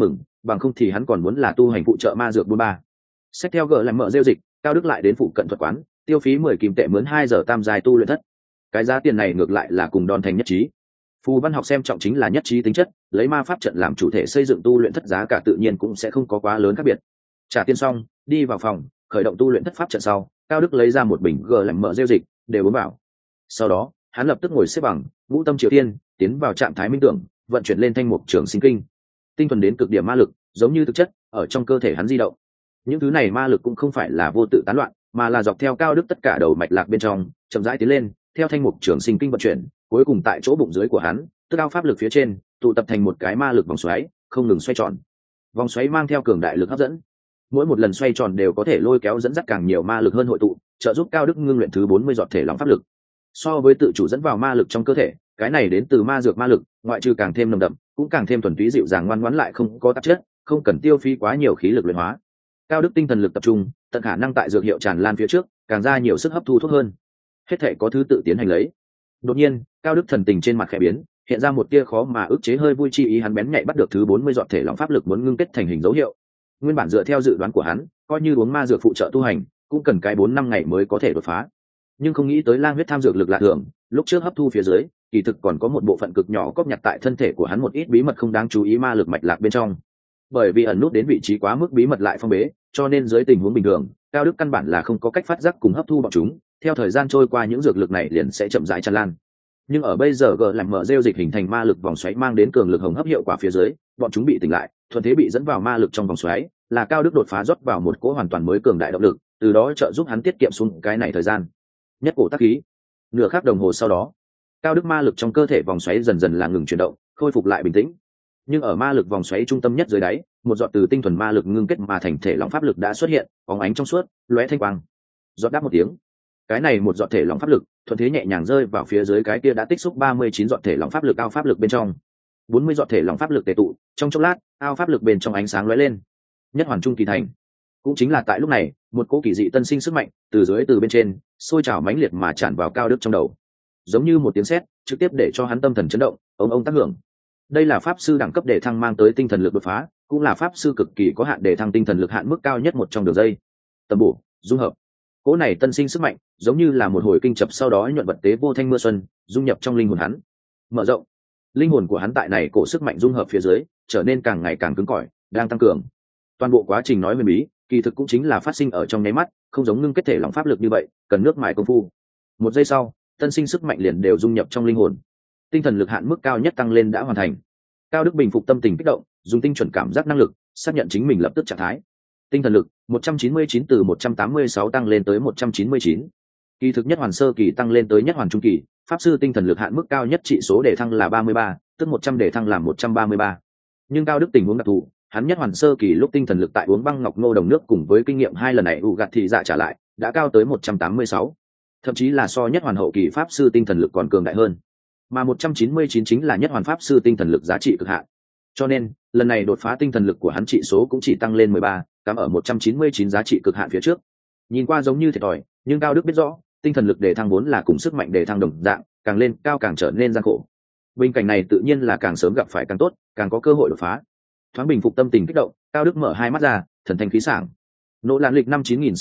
bằng không thì hắn còn muốn là tu hành phụ trợ ma dược buôn ba. Xét theo gỡ làm mở rêu dịch, Cao Đức lại đến phụ cận thuật quán, tiêu phí 10 kim tệ mướn 2 giờ tam giai tu luyện thất. Cái giá tiền này ngược lại là cùng Đòn Thành nhất trí. Phù văn học xem trọng chính là nhất trí tính chất, lấy ma pháp trận làm chủ thể xây dựng tu luyện thất giá cả tự nhiên cũng sẽ không có quá lớn khác biệt. Trả tiền xong, đi vào phòng, khởi động tu luyện thất pháp trận sau, Cao Đức lấy ra một bình gờ làm mở rêu dịch, đều uống vào. Sau đó, hắn lập tức ngồi xếp bằng, ngũ tâm triều tiên, tiến vào trạng thái minh tưởng, vận chuyển lên thanh mục trường sinh kinh. Tinh thuần đến cực điểm ma lực, giống như thực chất, ở trong cơ thể hắn di động. Những thứ này ma lực cũng không phải là vô tự tán loạn, mà là dọc theo Cao Đức tất cả đầu mạch lạc bên trong, chậm rãi tiến lên, theo thanh mục trường sinh kinh vận chuyển, cuối cùng tại chỗ bụng dưới của hắn, tức ao pháp lực phía trên, tụ tập thành một cái ma lực vòng xoáy, không ngừng xoay tròn. Vòng xoáy mang theo cường đại lực hấp dẫn, mỗi một lần xoay tròn đều có thể lôi kéo dẫn dắt càng nhiều ma lực hơn hội tụ, trợ giúp Cao Đức ngưng luyện thứ 40 giọt thể lỏng pháp lực. So với tự chủ dẫn vào ma lực trong cơ thể, cái này đến từ ma dược ma lực, ngoại trừ càng thêm nồng đậm, cũng càng thêm thuần túy dịu dàng ngoan ngoãn lại không có tạp chất, không cần tiêu phí quá nhiều khí lực luyện hóa. Cao Đức tinh thần lực tập trung, tận khả năng tại dược hiệu tràn lan phía trước, càng ra nhiều sức hấp thu thuốc hơn. Hết thể có thứ tự tiến hành lấy. Đột nhiên, Cao Đức thần tình trên mặt khẽ biến, hiện ra một tia khó mà ức chế hơi vui chi ý, hắn bén nhạy bắt được thứ 40 giọt thể lỏng pháp lực muốn ngưng kết thành hình dấu hiệu. Nguyên bản dựa theo dự đoán của hắn, coi như uống ma dược phụ trợ tu hành, cũng cần cái 4-5 ngày mới có thể đột phá. Nhưng không nghĩ tới lang huyết tham dược lực lạ thường, lúc trước hấp thu phía dưới, kỳ thực còn có một bộ phận cực nhỏ cóp nhặt tại thân thể của hắn một ít bí mật không đáng chú ý ma lực mạch lạc bên trong. Bởi vì ẩn nút đến vị trí quá mức bí mật lại phong bế, cho nên dưới tình huống bình thường, Cao Đức căn bản là không có cách phát giác cùng hấp thu bọn chúng, theo thời gian trôi qua những dược lực này liền sẽ chậm rãi tràn lan. Nhưng ở bây giờ gờ làm mở rêu dịch hình thành ma lực vòng xoáy mang đến cường lực hồng hấp hiệu quả phía dưới, bọn chúng bị tỉnh lại, thuận thế bị dẫn vào ma lực trong vòng xoáy, là Cao Đức đột phá rót vào một cỗ hoàn toàn mới cường đại động lực, từ đó trợ giúp hắn tiết kiệm xuống cái này thời gian. Nhất cổ tác khí. Nửa khắc đồng hồ sau đó, Cao Đức ma lực trong cơ thể vòng xoáy dần dần là ngừng chuyển động, khôi phục lại bình tĩnh. Nhưng ở ma lực vòng xoáy trung tâm nhất dưới đáy, một giọt từ tinh thuần ma lực ngưng kết mà thành thể lỏng pháp lực đã xuất hiện, bóng ánh trong suốt, lóe thanh quang. Giọt đáp một tiếng, cái này một giọt thể lỏng pháp lực thuận thế nhẹ nhàng rơi vào phía dưới cái kia đã tích xúc 39 giọt thể lỏng pháp lực ao pháp lực bên trong. 40 giọt thể lỏng pháp lực tề tụ, trong chốc lát, ao pháp lực bên trong ánh sáng lóe lên. Nhất hoàn trung kỳ thành. Cũng chính là tại lúc này, một cỗ kỳ dị tân sinh sức mạnh từ dưới từ bên trên, sôi trào mãnh liệt mà tràn vào Cao Đức trong đầu. Giống như một tiếng sét, trực tiếp để cho hắn tâm thần chấn động, ông tác hưởng. Đây là pháp sư đẳng cấp để thăng mang tới tinh thần lực đột phá, cũng là pháp sư cực kỳ có hạn để thăng tinh thần lực hạn mức cao nhất một trong đường dây. Tầm bổ, dung hợp. Cỗ này tân sinh sức mạnh, giống như là một hồi kinh chập sau đó nhuận vật tế vô thanh mưa xuân, dung nhập trong linh hồn hắn. Mở rộng. Linh hồn của hắn tại này cổ sức mạnh dung hợp phía dưới, trở nên càng ngày càng cứng cỏi, đang tăng cường. Toàn bộ quá trình nói huyền bí, kỳ thực cũng chính là phát sinh ở trong nháy mắt, không giống ngưng kết thể lỏng pháp lực như vậy, cần nước mài công phu. Một giây sau, tân sinh sức mạnh liền đều dung nhập trong linh hồn. Tinh thần lực hạn mức cao nhất tăng lên đã hoàn thành. Cao Đức bình phục tâm tình kích động, dùng tinh chuẩn cảm giác năng lực xác nhận chính mình lập tức trạng thái. Tinh thần lực 199 từ 186 tăng lên tới 199. Kỳ thực nhất hoàn sơ kỳ tăng lên tới nhất hoàn trung kỳ, pháp sư tinh thần lực hạn mức cao nhất trị số để thăng là 33, tức 100 để thăng làm 133. Nhưng Cao Đức tình huống đặc thù, hắn nhất hoàn sơ kỳ lúc tinh thần lực tại uống băng ngọc ngô đồng nước cùng với kinh nghiệm 2 lần này gạt thì dạ trả lại, đã cao tới 186. Thậm chí là so nhất hoàn hậu kỳ pháp sư tinh thần lực còn cường đại hơn. Mà 199 chính là nhất hoàn pháp sư tinh thần lực giá trị cực hạn. Cho nên, lần này đột phá tinh thần lực của hắn trị số cũng chỉ tăng lên 13, cắm ở 199 giá trị cực hạn phía trước. Nhìn qua giống như thiệt thòi, nhưng Cao Đức biết rõ, tinh thần lực đề thăng vốn là cùng sức mạnh đề thăng đồng dạng, càng lên cao càng trở nên gian khổ. Bên cạnh này tự nhiên là càng sớm gặp phải càng tốt, càng có cơ hội đột phá. Thoáng bình phục tâm tình kích động, Cao Đức mở hai mắt ra, thần thanh khí sảng. Nỗ Lạn lịch năm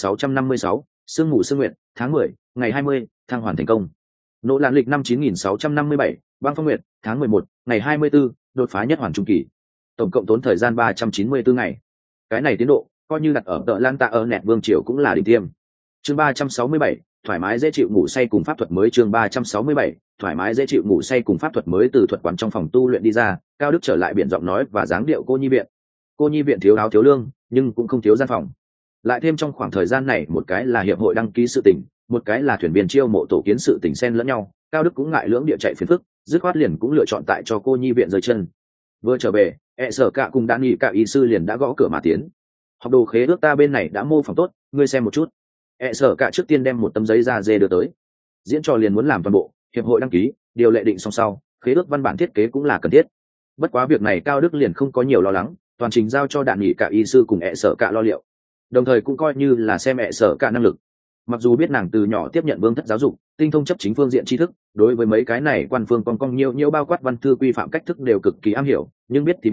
9656, sương mù sương nguyện, tháng 10, ngày 20, thăng hoàn thành công. Nỗ Lạn lịch năm 9657, băng phong nguyện, tháng 11, ngày 24, đột phá nhất hoàn trung kỳ. Tổng cộng tốn thời gian 394 ngày. Cái này tiến độ, coi như đặt ở tợ Lan Tạ ở nẹt vương triều cũng là đỉnh tiêm. Chương 367, thoải mái dễ chịu ngủ say cùng pháp thuật mới. Chương 367, thoải mái dễ chịu ngủ say cùng pháp thuật mới. Từ thuật quán trong phòng tu luyện đi ra, Cao Đức trở lại biển giọng nói và dáng điệu cô nhi viện. Cô nhi viện thiếu áo thiếu lương, nhưng cũng không thiếu gian phòng. Lại thêm trong khoảng thời gian này, một cái là hiệp hội đăng ký sự tỉnh, một cái là thuyền viên chiêu mộ tổ kiến sự tỉnh xen lẫn nhau, Cao Đức cũng ngại lưỡng địa chạy phiền phức, dứt khoát liền cũng lựa chọn tại cho cô nhi viện rời chân. Vừa trở về, sở cả cùng đã nghỉ cả y sư liền đã gõ cửa mà tiến. Học đồ khế ước ta bên này đã mô phỏng tốt, ngươi xem một chút. Sở cả trước tiên đem một tấm giấy da dê đưa tới. Diễn trò liền muốn làm toàn bộ, hiệp hội đăng ký, điều lệ định xong sau, khế ước văn bản thiết kế cũng là cần thiết. Bất quá việc này Cao Đức liền không có nhiều lo lắng, toàn trình giao cho đạn nghỉ cả y sư cùng sở cả lo liệu. Đồng thời cũng coi như là xem sở cả năng lực. Mặc dù biết nàng từ nhỏ tiếp nhận vương thất giáo dục, tinh thông chấp chính phương diện tri thức, đối với mấy cái này quan phương con nhiều bao quát văn thư quy phạm cách thức đều cực kỳ am hiểu, nhưng biết thì biết,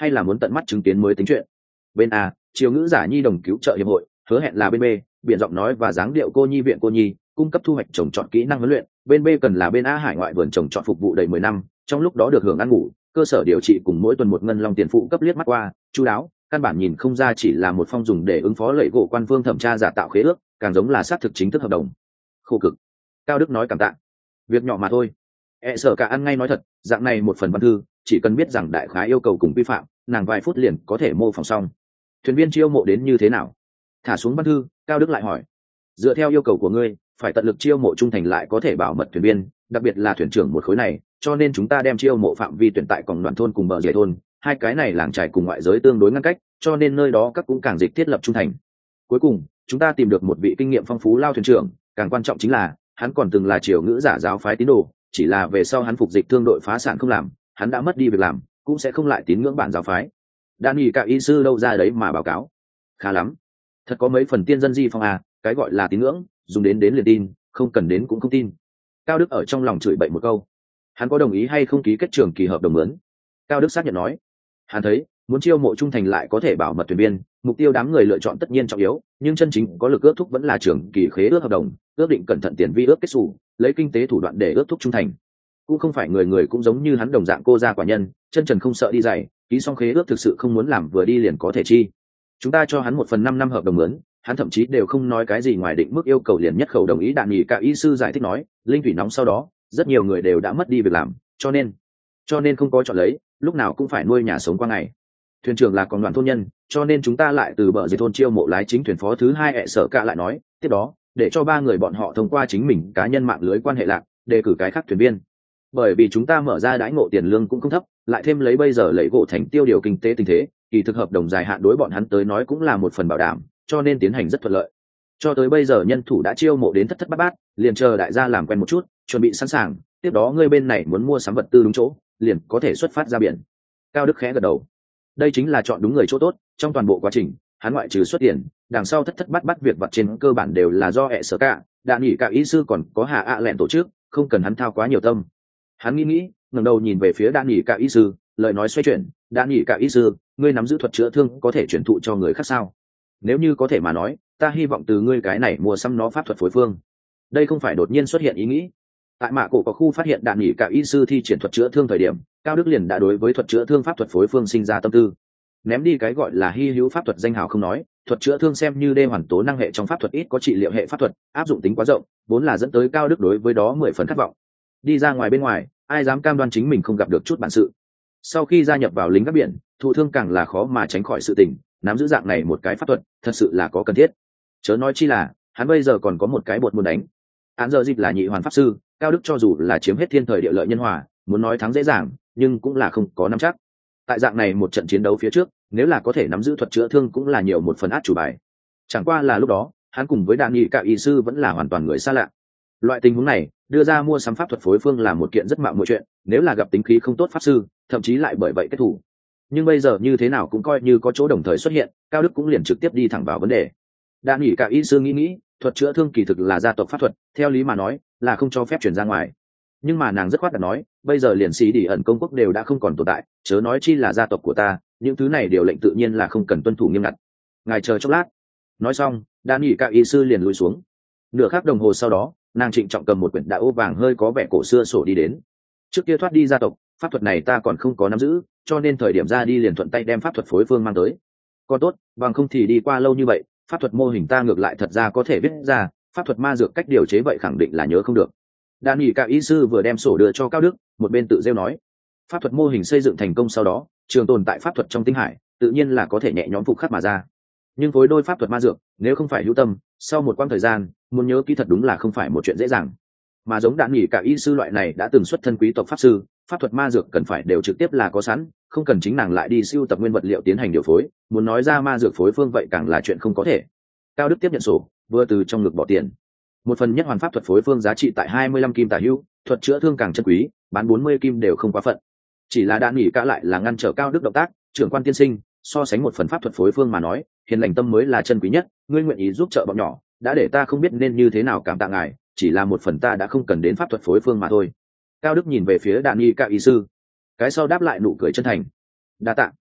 hay là muốn tận mắt chứng kiến mới tính chuyện. Bên A, chiều ngữ giả nhi đồng cứu trợ hiệp hội, hứa hẹn là bên B, biện giọng nói và dáng điệu cô nhi viện cô nhi, cung cấp thu hoạch trồng trọt kỹ năng huấn luyện, bên B cần là bên A hải ngoại vườn trồng trọt phục vụ đầy 10 năm, trong lúc đó được hưởng ăn ngủ, cơ sở điều trị cùng mỗi tuần một ngân long tiền phụ cấp liếc mắt qua, chu đáo, căn bản nhìn không ra chỉ là một phong dùng để ứng phó lệ gỗ quan phương thẩm tra giả tạo khế ước, càng giống là xác thực chính thức hợp đồng. Khổ cực. Cao Đức nói cảm tạ. Việc nhỏ mà thôi. Sở cả ăn ngay nói thật, dạng này một phần văn thư, chỉ cần biết rằng đại khái yêu cầu cùng vi phạm, nàng vài phút liền có thể mô phỏng xong. Thuyền viên chiêu mộ đến như thế nào? Thả xuống văn thư, Cao Đức lại hỏi. Dựa theo yêu cầu của ngươi, phải tận lực chiêu mộ trung thành lại có thể bảo mật thuyền viên, đặc biệt là thuyền trưởng một khối này, cho nên chúng ta đem chiêu mộ phạm vi tuyển tại cổng đoàn thôn cùng bờ rìa thôn, hai cái này làng trải cùng ngoại giới tương đối ngăn cách, cho nên nơi đó các cũng càng dịch thiết lập trung thành. Cuối cùng, chúng ta tìm được một vị kinh nghiệm phong phú lao thuyền trưởng, càng quan trọng chính là hắn còn từng là triều ngữ giả giáo phái tín đồ, chỉ là về sau hắn phục dịch thương đội phá sản không làm, hắn đã mất đi việc làm, cũng sẽ không lại tín ngưỡng bản giáo phái. Đan nghỉ cả y sư đâu ra đấy mà báo cáo. Khá lắm, thật có mấy phần tiên dân di phong à, cái gọi là tín ngưỡng, dùng đến liền tin, không cần đến cũng không tin. Cao Đức ở trong lòng chửi bậy một câu. Hắn có đồng ý hay không ký kết trường kỳ hợp đồng mướn? Cao Đức xác nhận nói. Hắn thấy muốn chiêu mộ trung thành lại có thể bảo mật thuyền viên, mục tiêu đám người lựa chọn tất nhiên trọng yếu, nhưng chân chính có lực ước thúc vẫn là trường kỳ khế ước hợp đồng, ước định cẩn thận tiền vi ước kết sổ, lấy kinh tế thủ đoạn để ước thúc trung thành. Cũng không phải người người cũng giống như hắn đồng dạng cô gia quả nhân, chân trần không sợ đi dày, ký xong khế ước thực sự không muốn làm vừa đi liền có thể chi. Chúng ta cho hắn 1/5 năm hợp đồng mướn, hắn thậm chí đều không nói cái gì ngoài định mức yêu cầu liền nhất khẩu đồng ý. Đạn nghỉ cả y sư giải thích nói, linh thủy nóng sau đó, rất nhiều người đều đã mất đi việc làm, cho nên không có chọn lấy, lúc nào cũng phải nuôi nhà sống qua ngày. Thuyền trưởng là con đoàn thôn nhân, cho nên chúng ta lại từ bờ dưới thôn chiêu mộ lái chính thuyền phó thứ hai. Sở cả lại nói tiếp đó, để cho 3 người bọn họ thông qua chính mình cá nhân mạng lưới quan hệ lạc, đề cử cái khác thuyền viên. Bởi vì chúng ta mở ra đãi ngộ tiền lương cũng không thấp, lại thêm lấy bây giờ lấy gỗ thành tiêu điều kinh tế tình thế, kỳ thực hợp đồng dài hạn đối bọn hắn tới nói cũng là một phần bảo đảm, cho nên tiến hành rất thuận lợi. Cho tới bây giờ nhân thủ đã chiêu mộ đến thất thất bát bát, liền chờ đại gia làm quen một chút, chuẩn bị sẵn sàng, tiếp đó ngươi bên này muốn mua sắm vật tư đúng chỗ, liền có thể xuất phát ra biển. Cao Đức khẽ gật đầu. Đây chính là chọn đúng người chỗ tốt, trong toàn bộ quá trình, hắn ngoại trừ xuất tiền, đằng sau thất thất bát bát việc vặt trên cơ bản đều là do Sở cả, Đạn nghỉ cả y sư còn có Hà ạ lẹn tổ chức, không cần hắn thao quá nhiều tâm. Hắn nghĩ, ngẩng đầu nhìn về phía Đạn nghỉ cả y sư, lời nói xoay chuyển, Đạn nghỉ cả y sư, ngươi nắm giữ thuật chữa thương có thể chuyển thụ cho người khác sao? Nếu như có thể mà nói, ta hy vọng từ ngươi cái này mua xăm nó pháp thuật phối phương. Đây không phải đột nhiên xuất hiện ý nghĩ. Tại mạ cổ có khu phát hiện Đạn nghỉ cả y sư thi triển thuật chữa thương thời điểm, Cao Đức liền đã đối với thuật chữa thương pháp thuật phối phương sinh ra tâm tư. Ném đi cái gọi là hy hữu pháp thuật danh hào không nói, thuật chữa thương xem như đê hoàn tố năng hệ trong pháp thuật ít có trị liệu hệ pháp thuật, áp dụng tính quá rộng, vốn là dẫn tới Cao Đức đối với đó 10 phần khát vọng. Đi ra ngoài bên ngoài, ai dám cam đoan chính mình không gặp được chút bản sự. Sau khi gia nhập vào lính gác biển, thụ thương càng là khó mà tránh khỏi sự tình, nắm giữ dạng này một cái pháp thuật, thật sự là có cần thiết. Chớ nói chi là, hắn bây giờ còn có một cái bột muốn đánh. Án giờ dịp là nhị hoàn pháp sư, Cao Đức cho dù là chiếm hết thiên thời địa lợi nhân hòa, muốn nói thắng dễ dàng, nhưng cũng là không có nắm chắc. Tại dạng này một trận chiến đấu phía trước, nếu là có thể nắm giữ thuật chữa thương cũng là nhiều một phần át chủ bài. Chẳng qua là lúc đó, hắn cùng với Đạn nghị cả y sư vẫn là hoàn toàn người xa lạ. Loại tình huống này, đưa ra mua sắm pháp thuật phối phương là một kiện rất mạo muội chuyện, nếu là gặp tính khí không tốt pháp sư, thậm chí lại bởi vậy kết thủ. Nhưng bây giờ như thế nào cũng coi như có chỗ đồng thời xuất hiện, Cao Đức cũng liền trực tiếp đi thẳng vào vấn đề. Đạn nghị cả y sư nghĩ, thuật chữa thương kỳ thực là gia tộc pháp thuật, theo lý mà nói, là không cho phép truyền ra ngoài. Nhưng mà nàng dứt khoát đã nói, bây giờ liền xí đi ẩn công quốc đều đã không còn tồn tại, chớ nói chi là gia tộc của ta, những thứ này điều lệnh tự nhiên là không cần tuân thủ nghiêm ngặt. Ngài chờ chốc lát. Nói xong, Đan nghỉ cả y sư liền lùi xuống. Nửa khắc đồng hồ sau đó, nàng trịnh trọng cầm một quyển đại ô vàng hơi có vẻ cổ xưa sổ đi đến. Trước kia thoát đi gia tộc, pháp thuật này ta còn không có nắm giữ, cho nên thời điểm ra đi liền thuận tay đem pháp thuật phối phương mang tới. Còn tốt, bằng không thì đi qua lâu như vậy, pháp thuật mô hình ta ngược lại thật ra có thể viết ra, pháp thuật ma dược cách điều chế vậy khẳng định là nhớ không được. Đan nghỉ cả y sư vừa đem sổ đưa cho Cao Đức, một bên tự rêu nói, pháp thuật mô hình xây dựng thành công sau đó, trường tồn tại pháp thuật trong tinh hải, tự nhiên là có thể nhẹ nhõm phục khắc mà ra. Nhưng với đôi pháp thuật ma dược, nếu không phải hữu tâm, sau một quãng thời gian, muốn nhớ kỹ thật đúng là không phải một chuyện dễ dàng. Mà giống Đan nghỉ cả y sư loại này đã từng xuất thân quý tộc pháp sư, pháp thuật ma dược cần phải đều trực tiếp là có sẵn, không cần chính nàng lại đi sưu tập nguyên vật liệu tiến hành điều phối, muốn nói ra ma dược phối phương vậy càng là chuyện không có thể. Cao Đức tiếp nhận sổ, vừa từ trong ngực bỏ tiền. Một phần nhất hoàn pháp thuật phối phương giá trị tại 25 kim tả hữu, thuật chữa thương càng chân quý, bán 40 kim đều không quá phận. Chỉ là Đan nghỉ cả lại là ngăn trở Cao Đức động tác, trưởng quan tiên sinh, so sánh một phần pháp thuật phối phương mà nói, hiền lành tâm mới là chân quý nhất, ngươi nguyện ý giúp trợ bọn nhỏ, đã để ta không biết nên như thế nào cảm tạ ngài, chỉ là một phần ta đã không cần đến pháp thuật phối phương mà thôi. Cao Đức nhìn về phía Đan nghỉ cả y sư, cái sau đáp lại nụ cười chân thành. Đa tạ.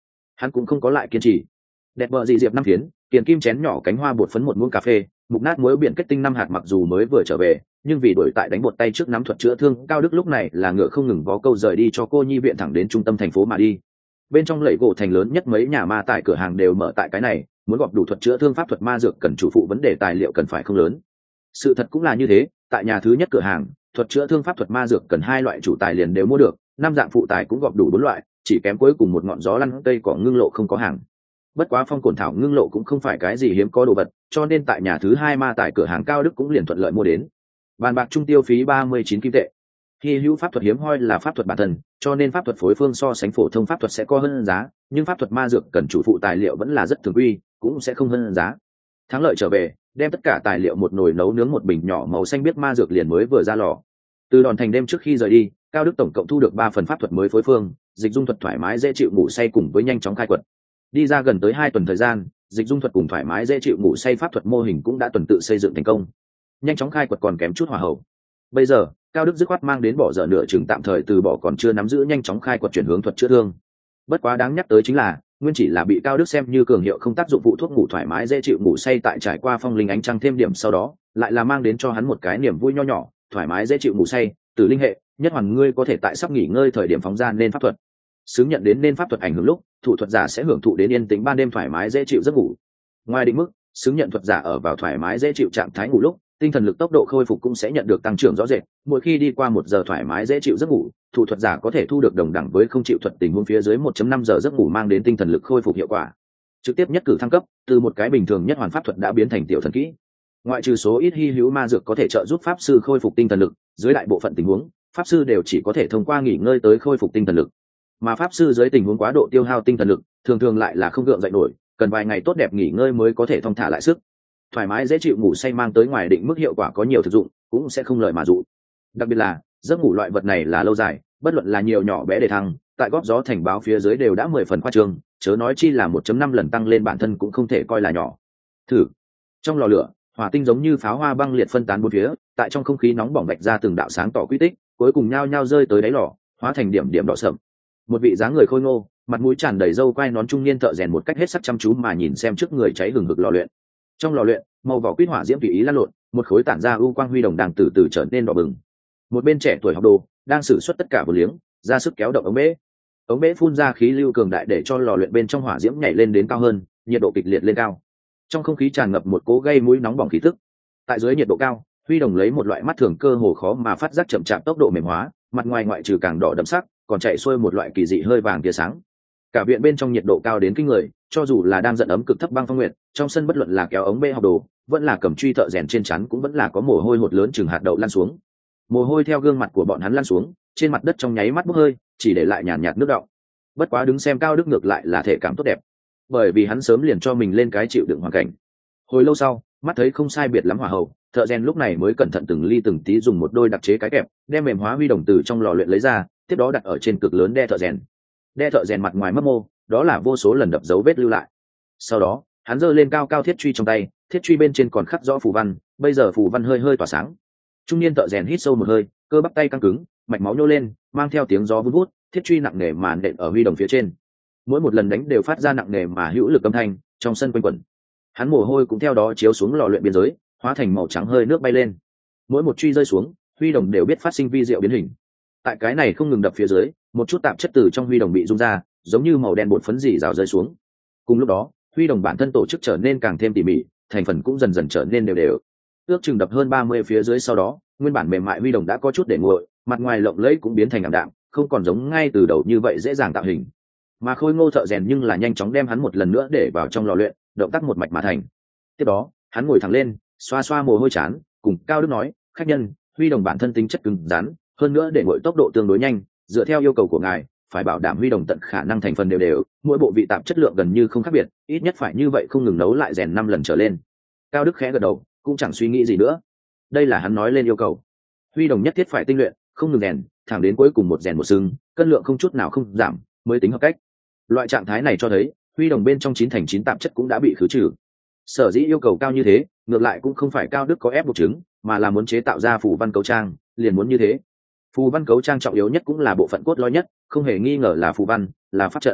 hắn cũng không có lại kiên trì. Đẹp bờ dị diệp 5 phiến, kiền kim chén nhỏ cánh hoa bột phấn một muỗng cà phê, mục nát muối biển kết tinh 5 hạt, mặc dù mới vừa trở về nhưng vì đổi tại đánh bột tay trước nắm thuật chữa thương, Cao Đức lúc này là ngựa không ngừng vó câu rời đi cho cô nhi viện thẳng đến trung tâm thành phố mà đi. Bên trong lẫy gỗ thành lớn nhất mấy nhà ma tại cửa hàng đều mở tại cái này, muốn gọp đủ thuật chữa thương pháp thuật ma dược cần chủ phụ vấn đề tài liệu cần phải không lớn. Sự thật cũng là như thế, tại nhà thứ nhất cửa hàng, thuật chữa thương pháp thuật ma dược cần 2 loại chủ tài liền đều mua được, 5 dạng phụ tài cũng gọp đủ 4 loại, chỉ kém cuối cùng một ngọn gió lăn cây cỏ ngưng lộ không có hàng. Bất quá phong cổn thảo ngưng lộ cũng không phải cái gì hiếm có đồ vật, cho nên tại nhà thứ 2 ma tại cửa hàng Cao Đức cũng liền thuận lợi mua đến. Bàn bạc trung tiêu phí 39 kim tệ. Hy hữu pháp thuật hiếm hoi là pháp thuật bản thân, cho nên pháp thuật phối phương so sánh phổ thông pháp thuật sẽ có hơn giá, nhưng pháp thuật ma dược cần chủ phụ tài liệu vẫn là rất thường quy, cũng sẽ không hơn giá. Thắng lợi trở về, đem tất cả tài liệu một nồi nấu nướng một bình nhỏ màu xanh biết ma dược liền mới vừa ra lò. Từ đòn thành đêm trước khi rời đi, Cao Đức tổng cộng thu được 3 phần pháp thuật mới phối phương, dịch dung thuật thoải mái dễ chịu ngủ say cùng với nhanh chóng khai quật. Đi ra gần tới 2 tuần thời gian, dịch dung thuật cùng thoải mái dễ chịu ngủ say pháp thuật mô hình cũng đã tuần tự xây dựng thành công. Nhanh chóng khai quật còn kém chút hỏa hậu. Bây giờ, Cao Đức dứt khoát mang đến bỏ dở nửa chừng tạm thời từ bỏ còn chưa nắm giữ nhanh chóng khai quật chuyển hướng thuật chữa thương. Bất quá đáng nhắc tới chính là, nguyên chỉ là bị Cao Đức xem như cường hiệu không tác dụng phụ thuốc ngủ thoải mái dễ chịu ngủ say tại trải qua phong linh ánh trăng thêm điểm sau đó, lại là mang đến cho hắn một cái niềm vui nho nhỏ, thoải mái dễ chịu ngủ say, từ linh hệ, nhất hoàn ngươi có thể tại sắp nghỉ ngơi thời điểm phóng ra nên pháp thuật. Xứng nhận đến nên pháp thuật ảnh hưởng lúc, thủ thuật giả sẽ hưởng thụ đến yên tĩnh ban đêm thoải mái dễ chịu giấc ngủ. Ngoài định mức, xứng nhận thuật giả ở vào thoải mái dễ chịu trạng thái ngủ lúc, tinh thần lực tốc độ khôi phục cũng sẽ nhận được tăng trưởng rõ rệt. Mỗi khi đi qua 1 giờ thoải mái dễ chịu giấc ngủ, thủ thuật giả có thể thu được đồng đẳng với không chịu thuật tình huống phía dưới 1.5 giờ giấc ngủ mang đến tinh thần lực khôi phục hiệu quả. Trực tiếp nhất cử thăng cấp, từ một cái bình thường nhất hoàn pháp thuật đã biến thành tiểu thần kỹ. Ngoại trừ số ít hy hữu ma dược có thể trợ giúp pháp sư khôi phục tinh thần lực, dưới đại bộ phận tình huống, pháp sư đều chỉ có thể thông qua nghỉ ngơi tới khôi phục tinh thần lực. Mà pháp sư dưới tình huống quá độ tiêu hao tinh thần lực, thường thường lại là không gượng dậy nổi, cần vài ngày tốt đẹp nghỉ ngơi mới có thể thong thả lại sức. Thoải mái dễ chịu ngủ say mang tới ngoài định mức hiệu quả có nhiều thực dụng, cũng sẽ không lợi mà dụ. Đặc biệt là giấc ngủ loại vật này là lâu dài, bất luận là nhiều nhỏ bé để thăng, tại góp gió thành báo phía dưới đều đã 10 phần khoa trương, chớ nói chi là 1.5 lần tăng lên bản thân cũng không thể coi là nhỏ. Thử. Trong lò lửa, hỏa tinh giống như pháo hoa băng liệt phân tán bốn phía, tại trong không khí nóng bỏng vạch ra từng đạo sáng tỏ quy tích, cuối cùng nhao nhao rơi tới đáy lò, hóa thành điểm điểm đỏ sậm. Một vị dáng người khôi ngô, mặt mũi tràn đầy râu quai nón trung niên thợ rèn một cách hết sức chăm chú mà nhìn xem trước người cháy hừng hực lò luyện. Trong lò luyện, màu vỏ quýt hỏa diễm tùy ý lan lộn, một khối tản ra ưu quang huy đồng đang từ từ trở nên đỏ bừng. Một bên trẻ tuổi học đồ đang sử xuất tất cả vô liếng, ra sức kéo động ống bể phun ra khí lưu cường đại để cho lò luyện bên trong hỏa diễm nhảy lên đến cao hơn, nhiệt độ kịch liệt lên cao. Trong không khí tràn ngập một cỗ gây mũi nóng bỏng khí tức. Tại dưới nhiệt độ cao, huy đồng lấy một loại mắt thường cơ hồ khó mà phát giác chậm chạp tốc độ mềm hóa, mặt ngoài ngoại trừ càng đỏ đậm sắc, còn chạy xuôi một loại kỳ dị hơi vàng tia sáng. Cả viện bên trong nhiệt độ cao đến kinh người, cho dù là đang giận ấm cực thấp băng phong nguyệt, trong sân bất luận là kéo ống bê học đồ, vẫn là cầm truy thợ rèn trên chắn cũng vẫn là có mồ hôi hột lớn chừng hạt đậu lan xuống. Mồ hôi theo gương mặt của bọn hắn lan xuống, trên mặt đất trong nháy mắt bốc hơi, chỉ để lại nhàn nhạt nước đọng. Bất quá đứng xem Cao Đức ngược lại là thể cảm tốt đẹp, bởi vì hắn sớm liền cho mình lên cái chịu đựng hoàn cảnh. Hồi lâu sau, mắt thấy không sai biệt lắm hỏa hậu, thợ rèn lúc này mới cẩn thận từng ly từng tí dùng một đôi đặc chế cái kẹp, đem mềm hóa huy đồng từ trong lò luyện lấy ra, tiếp đó đặt ở trên cực lớn đe thợ rèn. Đe thợ rèn mặt ngoài mấp mô, đó là vô số lần đập dấu vết lưu lại. Sau đó, hắn giơ lên cao cao thiết truy trong tay, thiết truy bên trên còn khắc rõ phù văn, bây giờ phù văn hơi hơi tỏa sáng. Trung niên thợ rèn hít sâu một hơi, cơ bắp tay căng cứng, mạch máu nhô lên, mang theo tiếng gió vun vút, thiết truy nặng nề mà nện ở huy đồng phía trên. Mỗi một lần đánh đều phát ra nặng nề mà hữu lực âm thanh, trong sân quanh quẩn. Hắn mồ hôi cũng theo đó chiếu xuống lò luyện biên giới, hóa thành màu trắng hơi nước bay lên. Mỗi một truy rơi xuống, huy đồng đều biết phát sinh vi diệu biến hình. Tại cái này không ngừng đập phía dưới, một chút tạp chất từ trong huy đồng bị rung ra, giống như màu đen bột phấn dì rào rơi xuống. Cùng lúc đó, huy đồng bản thân tổ chức trở nên càng thêm tỉ mỉ, thành phần cũng dần dần trở nên đều đều. Ước chừng đập hơn 30 phía dưới sau đó, nguyên bản mềm mại huy đồng đã có chút để nguội, mặt ngoài lộng lẫy cũng biến thành ảm đạm, không còn giống ngay từ đầu như vậy dễ dàng tạo hình. Mà khôi ngô thợ rèn nhưng là nhanh chóng đem hắn một lần nữa để vào trong lò luyện, động tác một mạch mà thành. Tiếp đó, hắn ngồi thẳng lên, xoa xoa mồ hôi trán, cùng Cao Đức nói: "Khách nhân, huy đồng bản thân tính chất cứng rắn, hơn nữa để nguội tốc độ tương đối nhanh, dựa theo yêu cầu của ngài, phải bảo đảm huy đồng tận khả năng thành phần đều đều, mỗi bộ vị tạp chất lượng gần như không khác biệt, ít nhất phải như vậy không ngừng nấu lại rèn 5 lần trở lên." Cao Đức khẽ gật đầu, cũng chẳng suy nghĩ gì nữa. Đây là hắn nói lên yêu cầu. Huy đồng nhất thiết phải tinh luyện, không ngừng rèn, thẳng đến cuối cùng một rèn một sưng, cân lượng không chút nào không giảm, mới tính hợp cách. Loại trạng thái này cho thấy, huy đồng bên trong 9/9 tạp chất cũng đã bị khử trừ. Sở dĩ yêu cầu cao như thế, ngược lại cũng không phải Cao Đức có ép buộc chứng, mà là muốn chế tạo ra phù văn cấu trang, liền muốn như thế. Phù văn cấu trang trọng yếu nhất cũng là bộ phận cốt lõi nhất, không hề nghi ngờ là phù văn, là pháp trận.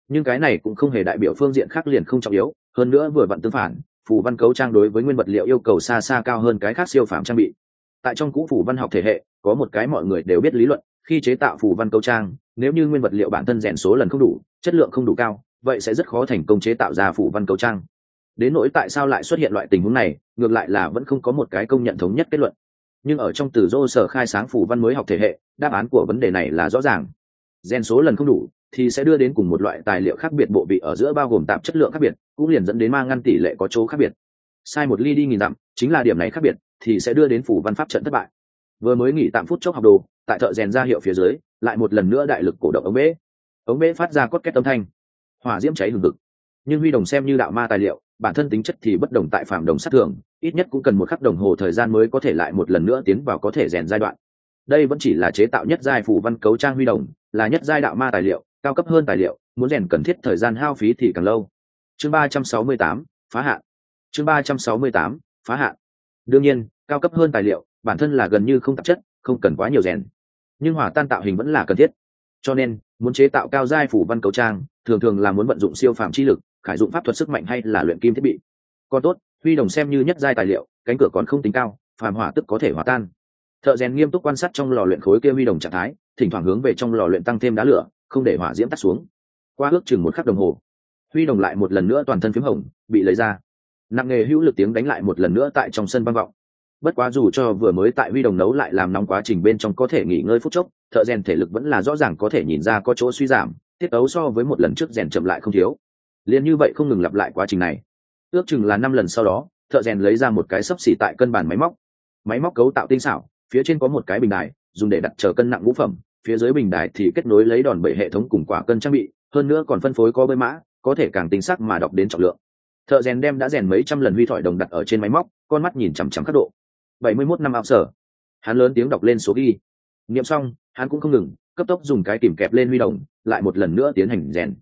nhưng cái này cũng không hề đại biểu phương diện khác liền không trọng yếu, hơn nữa vừa vặn tương phản, phù văn cấu trang đối với nguyên vật liệu yêu cầu xa xa cao hơn cái khác siêu phàm trang bị. Tại trong cũ phù văn học thể hệ có một cái mọi người đều biết lý luận, khi chế tạo phù văn cấu trang, nếu như nguyên vật liệu bản thân rèn số lần không đủ, chất lượng không đủ cao, vậy sẽ rất khó thành công chế tạo ra phù văn cấu trang. Đến nỗi tại sao lại xuất hiện loại tình huống này, ngược lại là vẫn không có một cái công nhận thống nhất kết luận. Nhưng ở trong từ Dô sở khai sáng phù văn mới học thể hệ, đáp án của vấn đề này là rõ ràng. Rèn số lần không đủ thì sẽ đưa đến cùng một loại tài liệu khác biệt bộ vị ở giữa bao gồm tạp chất lượng khác biệt, cũng liền dẫn đến mang ngăn tỷ lệ có chỗ khác biệt. Sai một ly đi nghìn dặm, chính là điểm này khác biệt thì sẽ đưa đến phù văn pháp trận thất bại. Vừa mới nghỉ tạm phút chốc học đồ, tại thợ rèn ra hiệu phía dưới, lại một lần nữa đại lực cổ động ống bể phát ra cốt két âm thanh, hỏa diễm cháy hừng hực. Nhưng huy đồng xem như đạo ma tài liệu, bản thân tính chất thì bất đồng tại phàm đồng sát thường, ít nhất cũng cần một khắc đồng hồ thời gian mới có thể lại một lần nữa tiến vào có thể rèn giai đoạn. Đây vẫn chỉ là chế tạo nhất giai phù văn cấu trang huy đồng, là nhất giai đạo ma tài liệu, cao cấp hơn tài liệu, muốn rèn cần thiết thời gian hao phí thì càng lâu. Chương 368, phá hạn. Chương 368, phá hạn. Đương nhiên, cao cấp hơn tài liệu, bản thân là gần như không tạp chất, không cần quá nhiều rèn. Nhưng hỏa tan tạo hình vẫn là cần thiết. Cho nên, muốn chế tạo cao giai phù văn cấu trang, thường thường là muốn vận dụng siêu phàm chi lực, khải dụng pháp thuật sức mạnh hay là luyện kim thiết bị. Còn tốt, huy đồng xem như nhất giai tài liệu, cánh cửa còn không tính cao, phàm hỏa tức có thể hòa tan. Thợ rèn nghiêm túc quan sát trong lò luyện khối kia huy đồng trạng thái, thỉnh thoảng hướng về trong lò luyện tăng thêm đá lửa, không để hỏa diễm tắt xuống. Qua ước chừng một khắc đồng hồ, huy đồng lại một lần nữa toàn thân phím hồng, bị lấy ra. Nặng nghề hữu lực tiếng đánh lại một lần nữa tại trong sân vang vọng. Bất quá dù cho vừa mới tại huy đồng nấu lại làm nóng quá trình bên trong có thể nghỉ ngơi phút chốc, thợ rèn thể lực vẫn là rõ ràng có thể nhìn ra có chỗ suy giảm, tiết tấu so với một lần trước rèn chậm lại không thiếu. Liên như vậy không ngừng lặp lại quá trình này. Ước chừng là 5 lần sau đó, thợ rèn lấy ra một cái xấp xỉ tại cân bàn máy móc. Máy móc cấu tạo tinh xảo, phía trên có một cái bình đài, dùng để đặt chờ cân nặng ngũ phẩm, phía dưới bình đài thì kết nối lấy đòn bẩy hệ thống cùng quả cân trang bị, hơn nữa còn phân phối có bơi mã, có thể càng tinh xác mà đọc đến trọng lượng. Thợ rèn đem đã rèn mấy trăm lần huy thỏi đồng đặt ở trên máy móc, con mắt nhìn chằm chằm khắc độ. 71 năm ao sở. Hắn lớn tiếng đọc lên số ghi. Niệm xong, hắn cũng không ngừng, cấp tốc dùng cái kìm kẹp lên huy đồng, lại một lần nữa tiến hành rèn.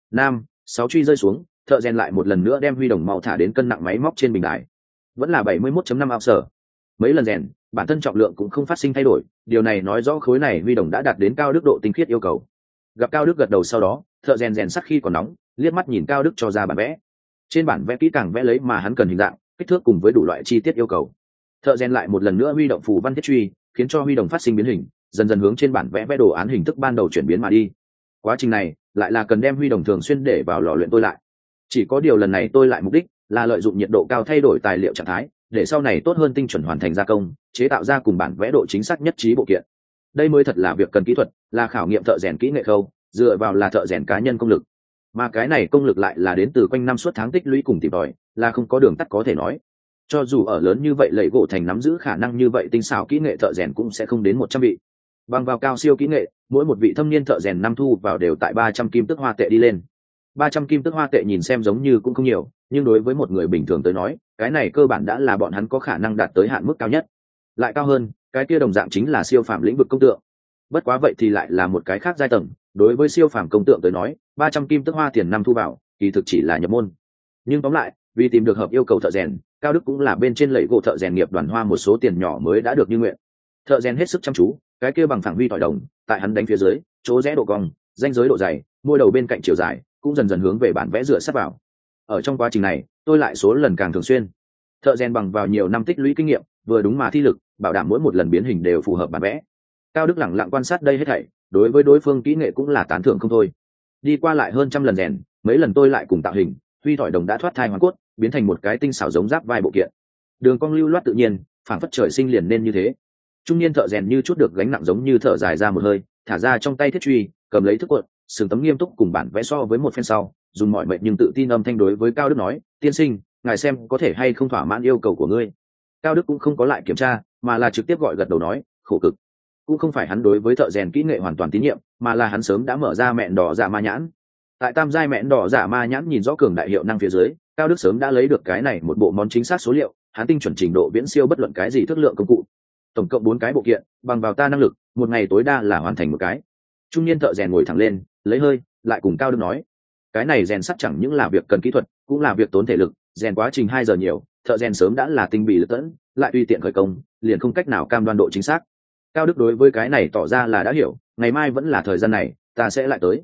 6 truy rơi xuống, thợ rèn lại một lần nữa đem huy đồng mau thả đến cân nặng máy móc trên bình đài. Vẫn là 71.5 ao sở. Mấy lần rèn, bản thân trọng lượng cũng không phát sinh thay đổi, điều này nói rõ khối này huy đồng đã đạt đến cao đức độ tinh khiết yêu cầu. Gặp Cao Đức gật đầu sau đó, thợ rèn rèn sắt khi còn nóng, liếc mắt nhìn Cao Đức cho ra bản vẽ. Trên bản vẽ kỹ càng vẽ lấy mà hắn cần hình dạng, kích thước cùng với đủ loại chi tiết yêu cầu. Thợ rèn lại một lần nữa huy động phù văn thiết truy, khiến cho huy đồng phát sinh biến hình, dần dần hướng trên bản vẽ vẽ đồ án hình thức ban đầu chuyển biến mà đi. Quá trình này lại là cần đem huy đồng thường xuyên để vào lò luyện tôi lại. Chỉ có điều lần này tôi lại mục đích là lợi dụng nhiệt độ cao thay đổi tài liệu trạng thái, để sau này tốt hơn tinh chuẩn hoàn thành gia công, chế tạo ra cùng bản vẽ độ chính xác nhất trí bộ kiện. Đây mới thật là việc cần kỹ thuật, là khảo nghiệm thợ rèn kỹ nghệ khâu, dựa vào là thợ rèn cá nhân công lực. Mà cái này công lực lại là đến từ quanh năm suốt tháng tích lũy cùng tìm tòi, là không có đường tắt có thể nói. Cho dù ở lớn như vậy lẩy gỗ thành nắm giữ khả năng như vậy, tinh xảo kỹ nghệ thợ rèn cũng sẽ không đến 100 vị. Bằng vào cao siêu kỹ nghệ, mỗi một vị thâm niên thợ rèn năm thu vào đều tại 300 kim tức hoa tệ đi lên. 300 kim tức hoa tệ nhìn xem giống như cũng không nhiều, nhưng đối với một người bình thường tới nói, cái này cơ bản đã là bọn hắn có khả năng đạt tới hạn mức cao nhất. Lại cao hơn, cái kia đồng dạng chính là siêu phàm lĩnh vực công tượng. Bất quá vậy thì lại là một cái khác giai tầng, đối với siêu phàm công tượng tới nói, 300 kim tức hoa tiền năm thu vào, kỳ thực chỉ là nhập môn. Nhưng tóm lại, vì tìm được hợp yêu cầu thợ rèn, Cao Đức cũng là bên trên lẩy gỗ thợ rèn nghiệp đoàn hoa một số tiền nhỏ mới đã được như nguyện. Thợ rèn hết sức chăm chú, cái kia bằng phẳng huy tỏi đồng, tại hắn đánh phía dưới, chỗ rẽ độ cong, ranh giới độ dày, môi đầu bên cạnh chiều dài, cũng dần dần hướng về bản vẽ dựa sát vào. Ở trong quá trình này, tôi lại số lần càng thường xuyên. Thợ rèn bằng vào nhiều năm tích lũy kinh nghiệm, vừa đúng mà thi lực, bảo đảm mỗi một lần biến hình đều phù hợp bản vẽ. Cao Đức lẳng lặng quan sát đây hết thảy, đối với đối phương kỹ nghệ cũng là tán thưởng không thôi. Đi qua lại hơn trăm lần rèn, mấy lần tôi lại cùng tạo hình, huy thỏi đồng đã thoát thai hoàn cốt, biến thành một cái tinh xảo giống giáp vai bộ kiện. Đường cong lưu loát tự nhiên, phảng phất trời sinh liền nên như thế. Trung niên thợ rèn như chút được gánh nặng, giống như thở dài ra một hơi, thả ra trong tay thiết truy, cầm lấy thước cuộn, sừng tấm nghiêm túc cùng bản vẽ so với một phen sau, dùng mọi mệnh nhưng tự tin âm thanh đối với Cao Đức nói: "Tiên sinh, ngài xem có thể hay không thỏa mãn yêu cầu của ngươi." Cao Đức cũng không có lại kiểm tra, mà là trực tiếp gọi gật đầu nói: "Khổ cực." Cũng không phải hắn đối với thợ rèn kỹ nghệ hoàn toàn tín nhiệm, mà là hắn sớm đã mở ra mẹn đỏ dạ ma nhãn. Tại tam giai mẹn đỏ dạ ma nhãn nhìn rõ cường đại hiệu năng phía dưới, Cao Đức sớm đã lấy được cái này một bộ món chính xác số liệu, hắn tinh chuẩn trình độ viễn siêu bất luận cái gì thước lượng công cụ. Tổng cộng 4 cái bộ kiện, bằng vào ta năng lực, một ngày tối đa là hoàn thành một cái. Trung niên thợ rèn ngồi thẳng lên, lấy hơi, lại cùng Cao Đức nói: "Cái này rèn sắt chẳng những là việc cần kỹ thuật, cũng là việc tốn thể lực, rèn quá trình 2 giờ nhiều, thợ rèn sớm đã là tinh bì lực tẫn, lại tùy tiện khởi công, liền không cách nào cam đoan độ chính xác." Cao Đức đối với cái này tỏ ra là đã hiểu, ngày mai vẫn là thời gian này, ta sẽ lại tới.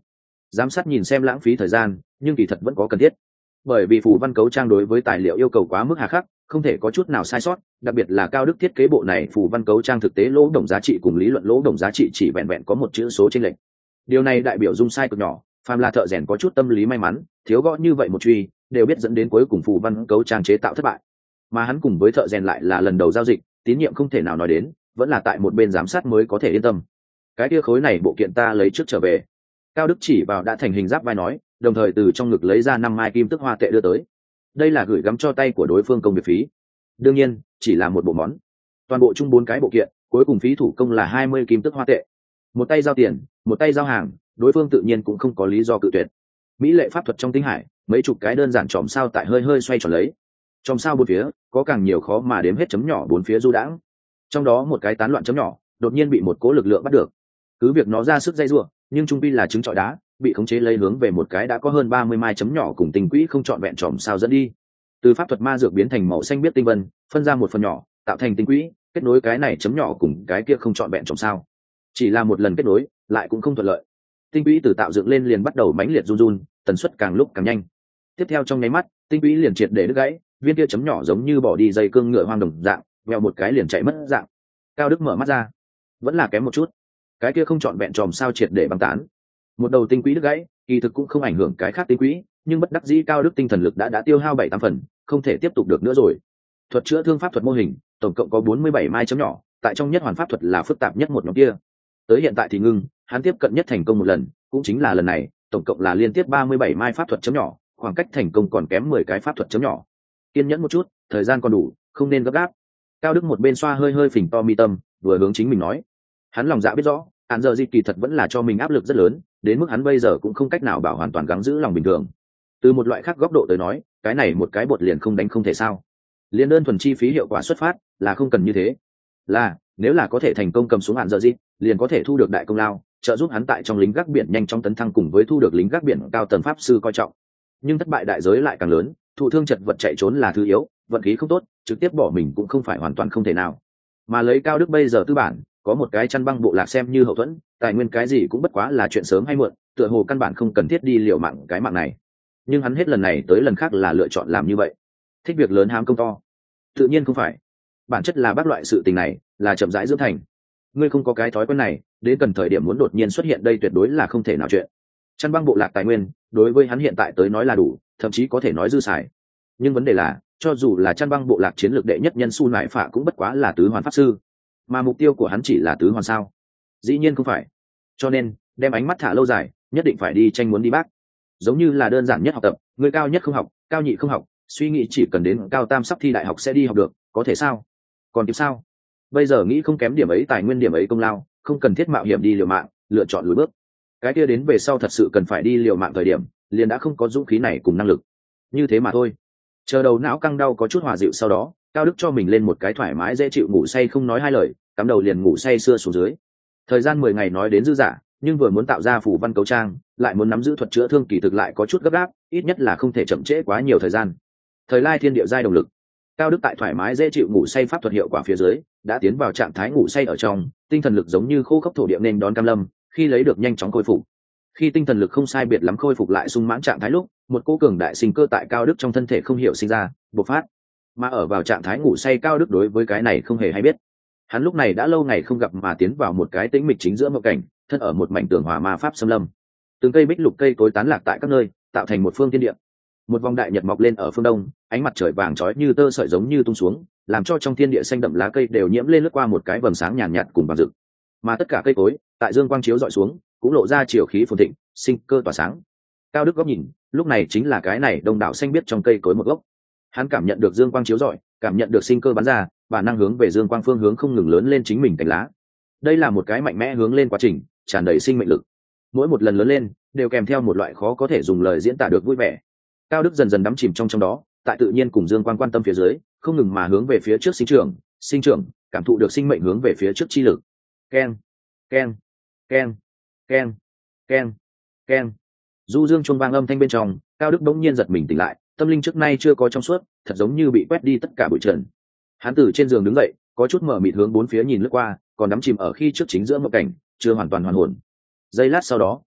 giám sát nhìn xem lãng phí thời gian, nhưng kỳ thật vẫn có cần thiết, bởi vì phù văn cấu trang đối với tài liệu yêu cầu quá mức hà khắc, không thể có chút nào sai sót, đặc biệt là Cao Đức thiết kế bộ này phù văn cấu trang thực tế lỗ đổng giá trị cùng lý luận lỗ đổng giá trị chỉ vẹn vẹn có một chữ số chênh lệch. Điều này đại biểu dung sai cực nhỏ, phàm là thợ rèn có chút tâm lý may mắn, thiếu gõ như vậy một truy, đều biết dẫn đến cuối cùng phù văn cấu trang chế tạo thất bại. Mà hắn cùng với thợ rèn lại là lần đầu giao dịch, tín nhiệm không thể nào nói đến, vẫn là tại một bên giám sát mới có thể yên tâm. Cái kia khối này bộ kiện ta lấy trước trở về. Cao Đức chỉ vào đã thành hình giáp vai nói, đồng thời từ trong ngực lấy ra 5 mai kim tức hoa tệ đưa tới. Đây là gửi gắm cho tay của đối phương công việc phí. Đương nhiên, chỉ là một bộ món. Toàn bộ chung 4 cái bộ kiện, cuối cùng phí thủ công là 20 kim tức hoa tệ. Một tay giao tiền, một tay giao hàng, đối phương tự nhiên cũng không có lý do cự tuyệt. Mỹ lệ pháp thuật trong tinh hải, mấy chục cái đơn giản chòm sao tại hơi hơi xoay tròn lấy. Chòm sao bốn phía, có càng nhiều khó mà đếm hết chấm nhỏ bốn phía du đãng. Trong đó một cái tán loạn chấm nhỏ, đột nhiên bị một cỗ lực lượng bắt được. Cứ việc nó ra sức dây rủa, nhưng trung quy là trứng trọi đá, bị khống chế lấy hướng về một cái đã có hơn 30 mai chấm nhỏ cùng tinh quỹ không trọn vẹn chòm sao dẫn đi. Từ pháp thuật ma dược biến thành màu xanh biết tinh vân, phân ra một phần nhỏ, tạo thành tinh quỹ, kết nối cái này chấm nhỏ cùng cái kia không trọn vẹn chòm sao. Chỉ là một lần kết nối, lại cũng không thuận lợi. Tinh quỹ từ tạo dựng lên liền bắt đầu mãnh liệt run run, tần suất càng lúc càng nhanh. Tiếp theo trong nháy mắt, tinh quỹ liền triệt để đứt gãy, viên kia chấm nhỏ giống như bỏ đi dây cương ngựa hoang đồng dạng, vèo một cái liền chạy mất dạng. Cao Đức mở mắt ra, vẫn là kém một chút. Cái kia không trọn vẹn chòm sao triệt để băng tán. Một đầu tinh quỹ đứt gãy, kỳ thực cũng không ảnh hưởng cái khác tinh quỹ, nhưng bất đắc dĩ Cao Đức tinh thần lực đã tiêu hao 7-8 phần, không thể tiếp tục được nữa rồi. Thuật chữa thương pháp thuật mô hình, tổng cộng có 47 mai chấm nhỏ, tại trong nhất hoàn pháp thuật là phức tạp nhất một nhóm kia. Tới hiện tại thì ngưng, hắn tiếp cận nhất thành công một lần, cũng chính là lần này, tổng cộng là liên tiếp 37 mai pháp thuật chấm nhỏ, khoảng cách thành công còn kém 10 cái pháp thuật chấm nhỏ. Kiên nhẫn một chút, thời gian còn đủ, không nên gấp gáp. Cao Đức một bên xoa hơi hơi phình to mi tâm, vừa hướng chính mình nói. Hắn lòng dạ biết rõ, hắn giờ di kỳ thật vẫn là cho mình áp lực rất lớn, đến mức hắn bây giờ cũng không cách nào bảo hoàn toàn gắng giữ lòng bình thường. Từ một loại khác góc độ tới nói, cái này một cái bột liền không đánh không thể sao. Liên đơn thuần chi phí hiệu quả xuất phát, là không cần như thế. Là, nếu là có thể thành công cầm xuống hạn giờ di, liền có thể thu được đại công lao, trợ giúp hắn tại trong lính gác biển nhanh chóng tấn thăng cùng với thu được lính gác biển cao tầng pháp sư coi trọng. Nhưng thất bại đại giới lại càng lớn, thụ thương chật vật chạy trốn là thứ yếu, vận khí không tốt, trực tiếp bỏ mình cũng không phải hoàn toàn không thể nào. Mà lấy Cao Đức bây giờ tư bản, có một cái chăn băng bộ lạc xem như hậu thuẫn, tài nguyên cái gì cũng bất quá là chuyện sớm hay muộn, tựa hồ căn bản không cần thiết đi liều mạng cái mạng này. Nhưng hắn hết lần này tới lần khác là lựa chọn làm như vậy. Thích việc lớn hám công to? Tự nhiên không phải. Bản chất là bác loại sự tình này, là chậm rãi dưỡng thành. Ngươi không có cái thói quen này, đến cần thời điểm muốn đột nhiên xuất hiện đây tuyệt đối là không thể nào chuyện. Chăn băng bộ lạc tài nguyên, đối với hắn hiện tại tới nói là đủ, thậm chí có thể nói dư xài. Nhưng vấn đề là, cho dù là chăn băng bộ lạc chiến lược đệ nhất nhân Su Nại Phạ cũng bất quá là tứ hoàn pháp sư, mà mục tiêu của hắn chỉ là tứ hoàn sao? Dĩ nhiên không phải. Cho nên, đem ánh mắt thả lâu dài, nhất định phải đi tranh muốn đi bác. Giống như là đơn giản nhất học tập, người cao nhất không học, cao nhị không học, suy nghĩ chỉ cần đến cao tam sắp thi đại học sẽ đi học được, có thể sao? Còn kịp sao? Bây giờ nghĩ không kém điểm ấy tài nguyên điểm ấy công lao, không cần thiết mạo hiểm đi liều mạng, lựa chọn lùi bước. Cái kia đến về sau thật sự cần phải đi liều mạng thời điểm, liền đã không có dũng khí này cùng năng lực. Như thế mà thôi. Chờ đầu não căng đau có chút hòa dịu sau đó, Cao Đức cho mình lên một cái thoải mái dễ chịu ngủ say không nói hai lời, cắm đầu liền ngủ say sưa xuống dưới. Thời gian 10 ngày nói đến dư dả, nhưng vừa muốn tạo ra phù văn cấu trang, lại muốn nắm giữ thuật chữa thương kỳ thực lại có chút gấp gáp, ít nhất là không thể chậm trễ quá nhiều thời gian. Thời lai thiên địa giai động lực. Cao Đức tại thoải mái dễ chịu ngủ say pháp thuật hiệu quả phía dưới, đã tiến vào trạng thái ngủ say ở trong, tinh thần lực giống như khô khốc thổ địa nên đón cam lâm, khi lấy được nhanh chóng khôi phục. Khi tinh thần lực không sai biệt lắm khôi phục lại sung mãn trạng thái lúc, một cỗ cường đại sinh cơ tại Cao Đức trong thân thể không hiểu sinh ra, bộc phát. Mà ở vào trạng thái ngủ say Cao Đức đối với cái này không hề hay biết. Hắn lúc này đã lâu ngày không gặp mà tiến vào một cái tĩnh mịch chính giữa mộng cảnh, thân ở một mảnh tường hòa ma pháp xâm lâm. Từng cây bích lục cây cối tán lạc tại các nơi, tạo thành một phương thiên địa. Một vòng đại nhật mọc lên ở phương đông, ánh mặt trời vàng chói như tơ sợi giống như tung xuống, làm cho trong thiên địa xanh đậm lá cây đều nhiễm lên lướt qua một cái vầng sáng nhàn nhạt cùng vàng rực. Mà tất cả cây cối, tại dương quang chiếu dọi xuống, cũng lộ ra chiều khí phồn thịnh, sinh cơ tỏa sáng. Cao Đức góc nhìn, lúc này chính là cái này đông đảo xanh biết trong cây cối một gốc. Hắn cảm nhận được dương quang chiếu rọi, cảm nhận được sinh cơ bắn ra, và năng hướng về dương quang phương hướng không ngừng lớn lên chính mình cánh lá. Đây là một cái mạnh mẽ hướng lên quá trình, tràn đầy sinh mệnh lực. Mỗi một lần lớn lên, đều kèm theo một loại khó có thể dùng lời diễn tả được vui vẻ. Cao Đức dần dần đắm chìm trong đó, tại tự nhiên cùng dương quang quan tâm phía dưới, không ngừng mà hướng về phía trước sinh trưởng, cảm thụ được sinh mệnh hướng về phía trước chi lực. Keng, keng, keng, keng, keng, keng. Du dương chuông vang âm thanh bên trong, Cao Đức bỗng nhiên giật mình tỉnh lại, tâm linh trước nay chưa có trong suốt, thật giống như bị quét đi tất cả bụi trần. Hắn từ trên giường đứng dậy, có chút mở mịt hướng bốn phía nhìn lướt qua, còn đắm chìm ở khi trước chính giữa một cảnh, chưa hoàn toàn hoàn hồn. Giây lát sau đó,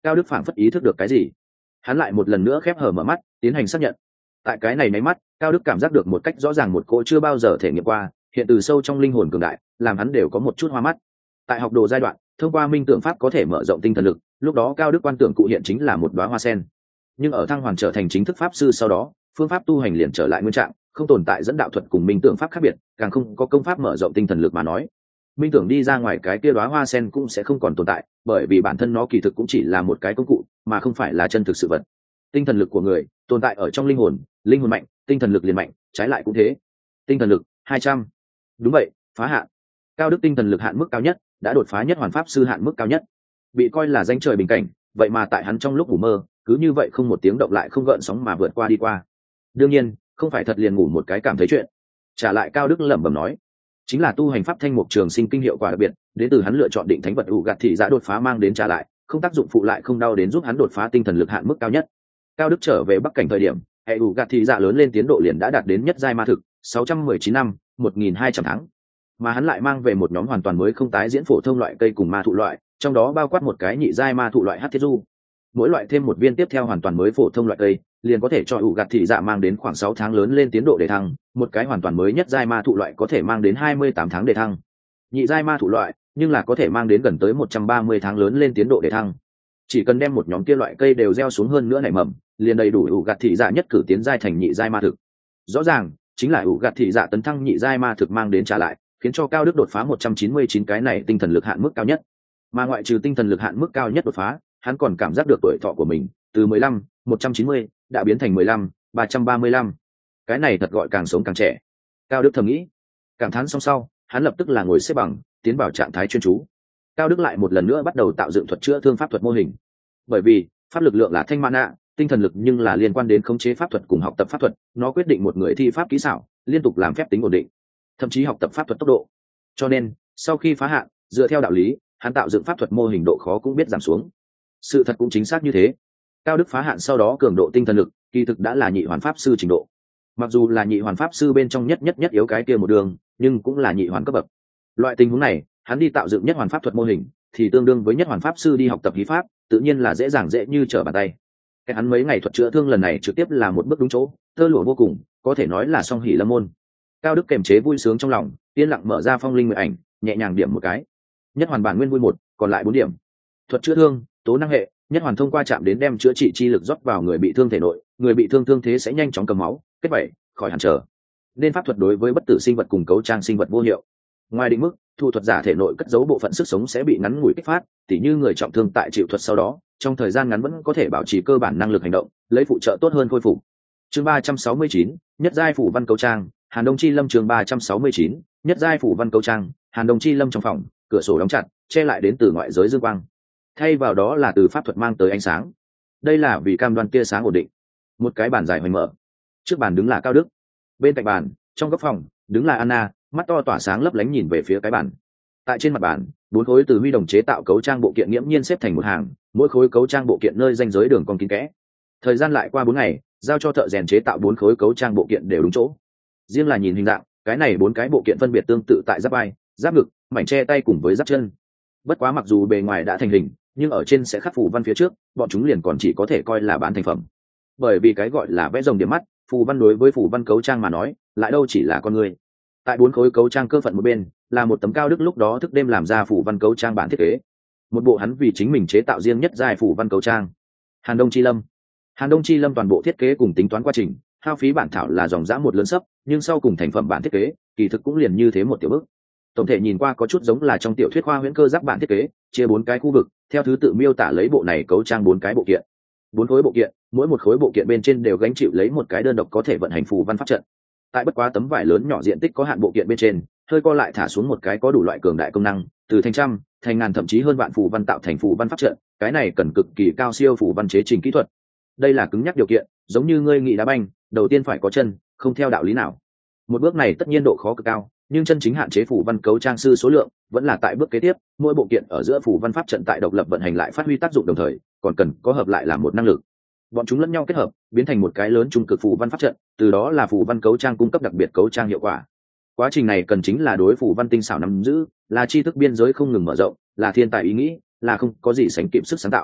Cao Đức phảng phất ý thức được cái gì, hắn lại một lần nữa khép hờ mở mắt tiến hành xác nhận. Tại cái này máy mắt, Cao Đức cảm giác được một cách rõ ràng một cỗ chưa bao giờ thể nghiệm qua, hiện từ sâu trong linh hồn cường đại, làm hắn đều có một chút hoa mắt. Tại học đồ giai đoạn, thông qua minh tưởng pháp có thể mở rộng tinh thần lực, lúc đó Cao Đức quan tưởng cụ hiện chính là một đóa hoa sen. Nhưng ở thăng hoàn trở thành chính thức pháp sư sau đó, phương pháp tu hành liền trở lại nguyên trạng, không tồn tại dẫn đạo thuật cùng minh tưởng pháp khác biệt, càng không có công pháp mở rộng tinh thần lực mà nói. Minh tưởng đi ra ngoài cái kia đóa hoa sen cũng sẽ không còn tồn tại, bởi vì bản thân nó kỳ thực cũng chỉ là một cái công cụ, mà không phải là chân thực sự vật. Tinh thần lực của người tồn tại ở trong linh hồn mạnh, tinh thần lực liền mạnh, trái lại cũng thế. Tinh thần lực 200. Đúng vậy, phá hạn. Cao Đức tinh thần lực hạn mức cao nhất, đã đột phá nhất hoàn pháp sư hạn mức cao nhất. Bị coi là danh trời bình cảnh, vậy mà tại hắn trong lúc ngủ mơ, cứ như vậy không một tiếng động lại không gợn sóng mà vượt qua đi qua. Đương nhiên, không phải thật liền ngủ một cái cảm thấy chuyện. Trả lại Cao Đức lẩm bẩm nói, chính là tu hành pháp thanh mục trường sinh kinh hiệu quả đặc biệt, đến từ hắn lựa chọn định thánh vật ủ gạt thị giã đột phá mang đến trả lại, không tác dụng phụ lại không đau đến giúp hắn đột phá tinh thần lực hạn mức cao nhất. Cao Đức trở về Bắc cảnh thời điểm, hệ ủ gạt thị giã lớn lên tiến độ liền đã đạt đến nhất giai ma thực, 619 năm, 1200 tháng. Mà hắn lại mang về một nhóm hoàn toàn mới không tái diễn phổ thông loại cây cùng ma thụ loại, trong đó bao quát một cái nhị giai ma thụ loại hắc thiết du. Mỗi loại thêm một viên tiếp theo hoàn toàn mới phổ thông loại cây, liền có thể cho ủ gạt thị dạ mang đến khoảng 6 tháng lớn lên tiến độ để thăng, một cái hoàn toàn mới nhất giai ma thụ loại có thể mang đến 28 tháng để thăng. Nhị giai ma thụ loại, nhưng là có thể mang đến gần tới 130 tháng lớn lên tiến độ để thăng. Chỉ cần đem một nhóm kia loại cây đều gieo xuống hơn nữa nảy mầm, liền đầy đủ ủ gạt thị dạ nhất cử tiến giai thành nhị giai ma thực. Rõ ràng, chính là ủ gạt thị dạ tấn thăng nhị giai ma thực mang đến trả lại, khiến cho Cao Đức đột phá 199 cái này tinh thần lực hạn mức cao nhất. Mà ngoại trừ tinh thần lực hạn mức cao nhất đột phá, hắn còn cảm giác được tuổi thọ của mình từ 15, 190 đã biến thành 15, 335. Cái này thật gọi càng sống càng trẻ. Cao Đức thầm nghĩ. Cảm thán xong sau, hắn lập tức là ngồi xếp bằng, tiến vào trạng thái chuyên chú. Cao Đức lại một lần nữa bắt đầu tạo dựng thuật chữa thương pháp thuật mô hình. Bởi vì pháp lực lượng là thanh mana, tinh thần lực nhưng là liên quan đến khống chế pháp thuật cùng học tập pháp thuật, nó quyết định một người thi pháp kỹ xảo, liên tục làm phép tính ổn định, thậm chí học tập pháp thuật tốc độ. Cho nên, sau khi phá hạn, dựa theo đạo lý, hắn tạo dựng pháp thuật mô hình độ khó cũng biết giảm xuống. Sự thật cũng chính xác như thế. Cao Đức phá hạn sau đó cường độ tinh thần lực, kỳ thực đã là nhị hoàn pháp sư trình độ. Mặc dù là nhị hoàn pháp sư bên trong nhất yếu cái kia một đường, nhưng cũng là nhị hoàn cấp bậc. Loại tình huống này, hắn đi tạo dựng nhất hoàn pháp thuật mô hình, thì tương đương với nhất hoàn pháp sư đi học tập hí pháp, tự nhiên là dễ như trở bàn tay. Cái hắn mấy ngày thuật chữa thương lần này trực tiếp là một bước đúng chỗ, tơ lụa vô cùng, có thể nói là song hỷ lâm môn. Cao Đức kềm chế vui sướng trong lòng, yên lặng mở ra phong linh nguyện ảnh, nhẹ nhàng điểm một cái. Nhất hoàn bản nguyên vui 1, còn lại 4 điểm. Thuật chữa thương, tố năng hệ, nhất hoàn thông qua chạm đến đem chữa trị chi lực rót vào người bị thương thể nội, người bị thương thương thế sẽ nhanh chóng cầm máu, kết bảy, khỏi hẳn trở. Nên pháp thuật đối với bất tử sinh vật cùng cấu trang sinh vật vô hiệu. Ngoài định mức, thủ thuật giả thể nội cất giấu bộ phận sức sống sẽ bị ngắn ngủi kích phát, tỉ như người trọng thương tại chịu thuật sau đó, trong thời gian ngắn vẫn có thể bảo trì cơ bản năng lực hành động, lấy phụ trợ tốt hơn khôi phục. Chương 369, nhất giai phủ văn cấu trang, Hàn Đông Chi Lâm. Chương 369, nhất giai phủ văn cấu trang, Hàn Đông Chi Lâm. Trong phòng, cửa sổ đóng chặt, che lại đến từ ngoại giới dương quang, thay vào đó là từ pháp thuật mang tới ánh sáng. Đây là vì cam đoan tia sáng ổn định. Một cái bàn dài hoành mở, trước bàn đứng là Cao Đức, bên cạnh bàn trong góc phòng đứng là Anna, mắt to tỏa sáng lấp lánh nhìn về phía cái bàn. Tại trên mặt bàn, 4 khối từ huy đồng chế tạo cấu trang bộ kiện nghiễm nhiên xếp thành một hàng, mỗi khối cấu trang bộ kiện nơi ranh giới đường cong kín kẽ. Thời gian lại qua 4 ngày, giao cho thợ rèn chế tạo 4 khối cấu trang bộ kiện đều đúng chỗ. Riêng là nhìn hình dạng, cái này 4 cái bộ kiện phân biệt tương tự tại giáp vai, giáp ngực, mảnh che tay cùng với giáp chân. Bất quá mặc dù bề ngoài đã thành hình, nhưng ở trên sẽ khắc phù văn phía trước, bọn chúng liền còn chỉ có thể coi là bán thành phẩm. Bởi vì cái gọi là vẽ rồng điểm mắt, phù văn đối với phù văn cấu trang mà nói, lại đâu chỉ là con người. Tại 4 khối cấu trang cơ phận một bên, là một tấm Cao Đức lúc đó thức đêm làm ra phù văn cấu trang bản thiết kế. Một bộ hắn vì chính mình chế tạo riêng nhất giai phù văn cấu trang. Hàn Đông Chi Lâm. Hàn Đông Chi Lâm toàn bộ thiết kế cùng tính toán quá trình, hao phí bản thảo là dòng dã một lớn sấp, nhưng sau cùng thành phẩm bản thiết kế, kỳ thực cũng liền như thế một tiểu bức. Tổng thể nhìn qua có chút giống là trong tiểu thuyết khoa huyễn cơ giác bản thiết kế, chia 4 cái khu vực, theo thứ tự miêu tả lấy bộ này cấu trang 4 cái bộ kiện. 4 khối bộ kiện, mỗi một khối bộ kiện bên trên đều gánh chịu lấy một cái đơn độc có thể vận hành phù văn pháp trận. Tại bất quá tấm vải lớn nhỏ diện tích có hạn bộ kiện bên trên, hơi co lại thả xuống một cái có đủ loại cường đại công năng, từ thành trăm, thành ngàn thậm chí hơn vạn phù văn tạo thành phù văn pháp trận, cái này cần cực kỳ cao siêu phù văn chế trình kỹ thuật. Đây là cứng nhắc điều kiện, giống như ngươi nghĩ đá banh, đầu tiên phải có chân, không theo đạo lý nào. Một bước này tất nhiên độ khó cực cao, nhưng chân chính hạn chế phù văn cấu trang sư số lượng vẫn là tại bước kế tiếp, mỗi bộ kiện ở giữa phù văn pháp trận tại độc lập vận hành lại phát huy tác dụng đồng thời, còn cần có hợp lại làm một năng lực. Bọn chúng lẫn nhau kết hợp, biến thành một cái lớn trung cực phù văn pháp trận, từ đó là phù văn cấu trang cung cấp đặc biệt cấu trang hiệu quả. Quá trình này cần chính là đối phù văn tinh xảo nắm giữ, là tri thức biên giới không ngừng mở rộng, là thiên tài ý nghĩ, là không có gì sánh kịp sức sáng tạo.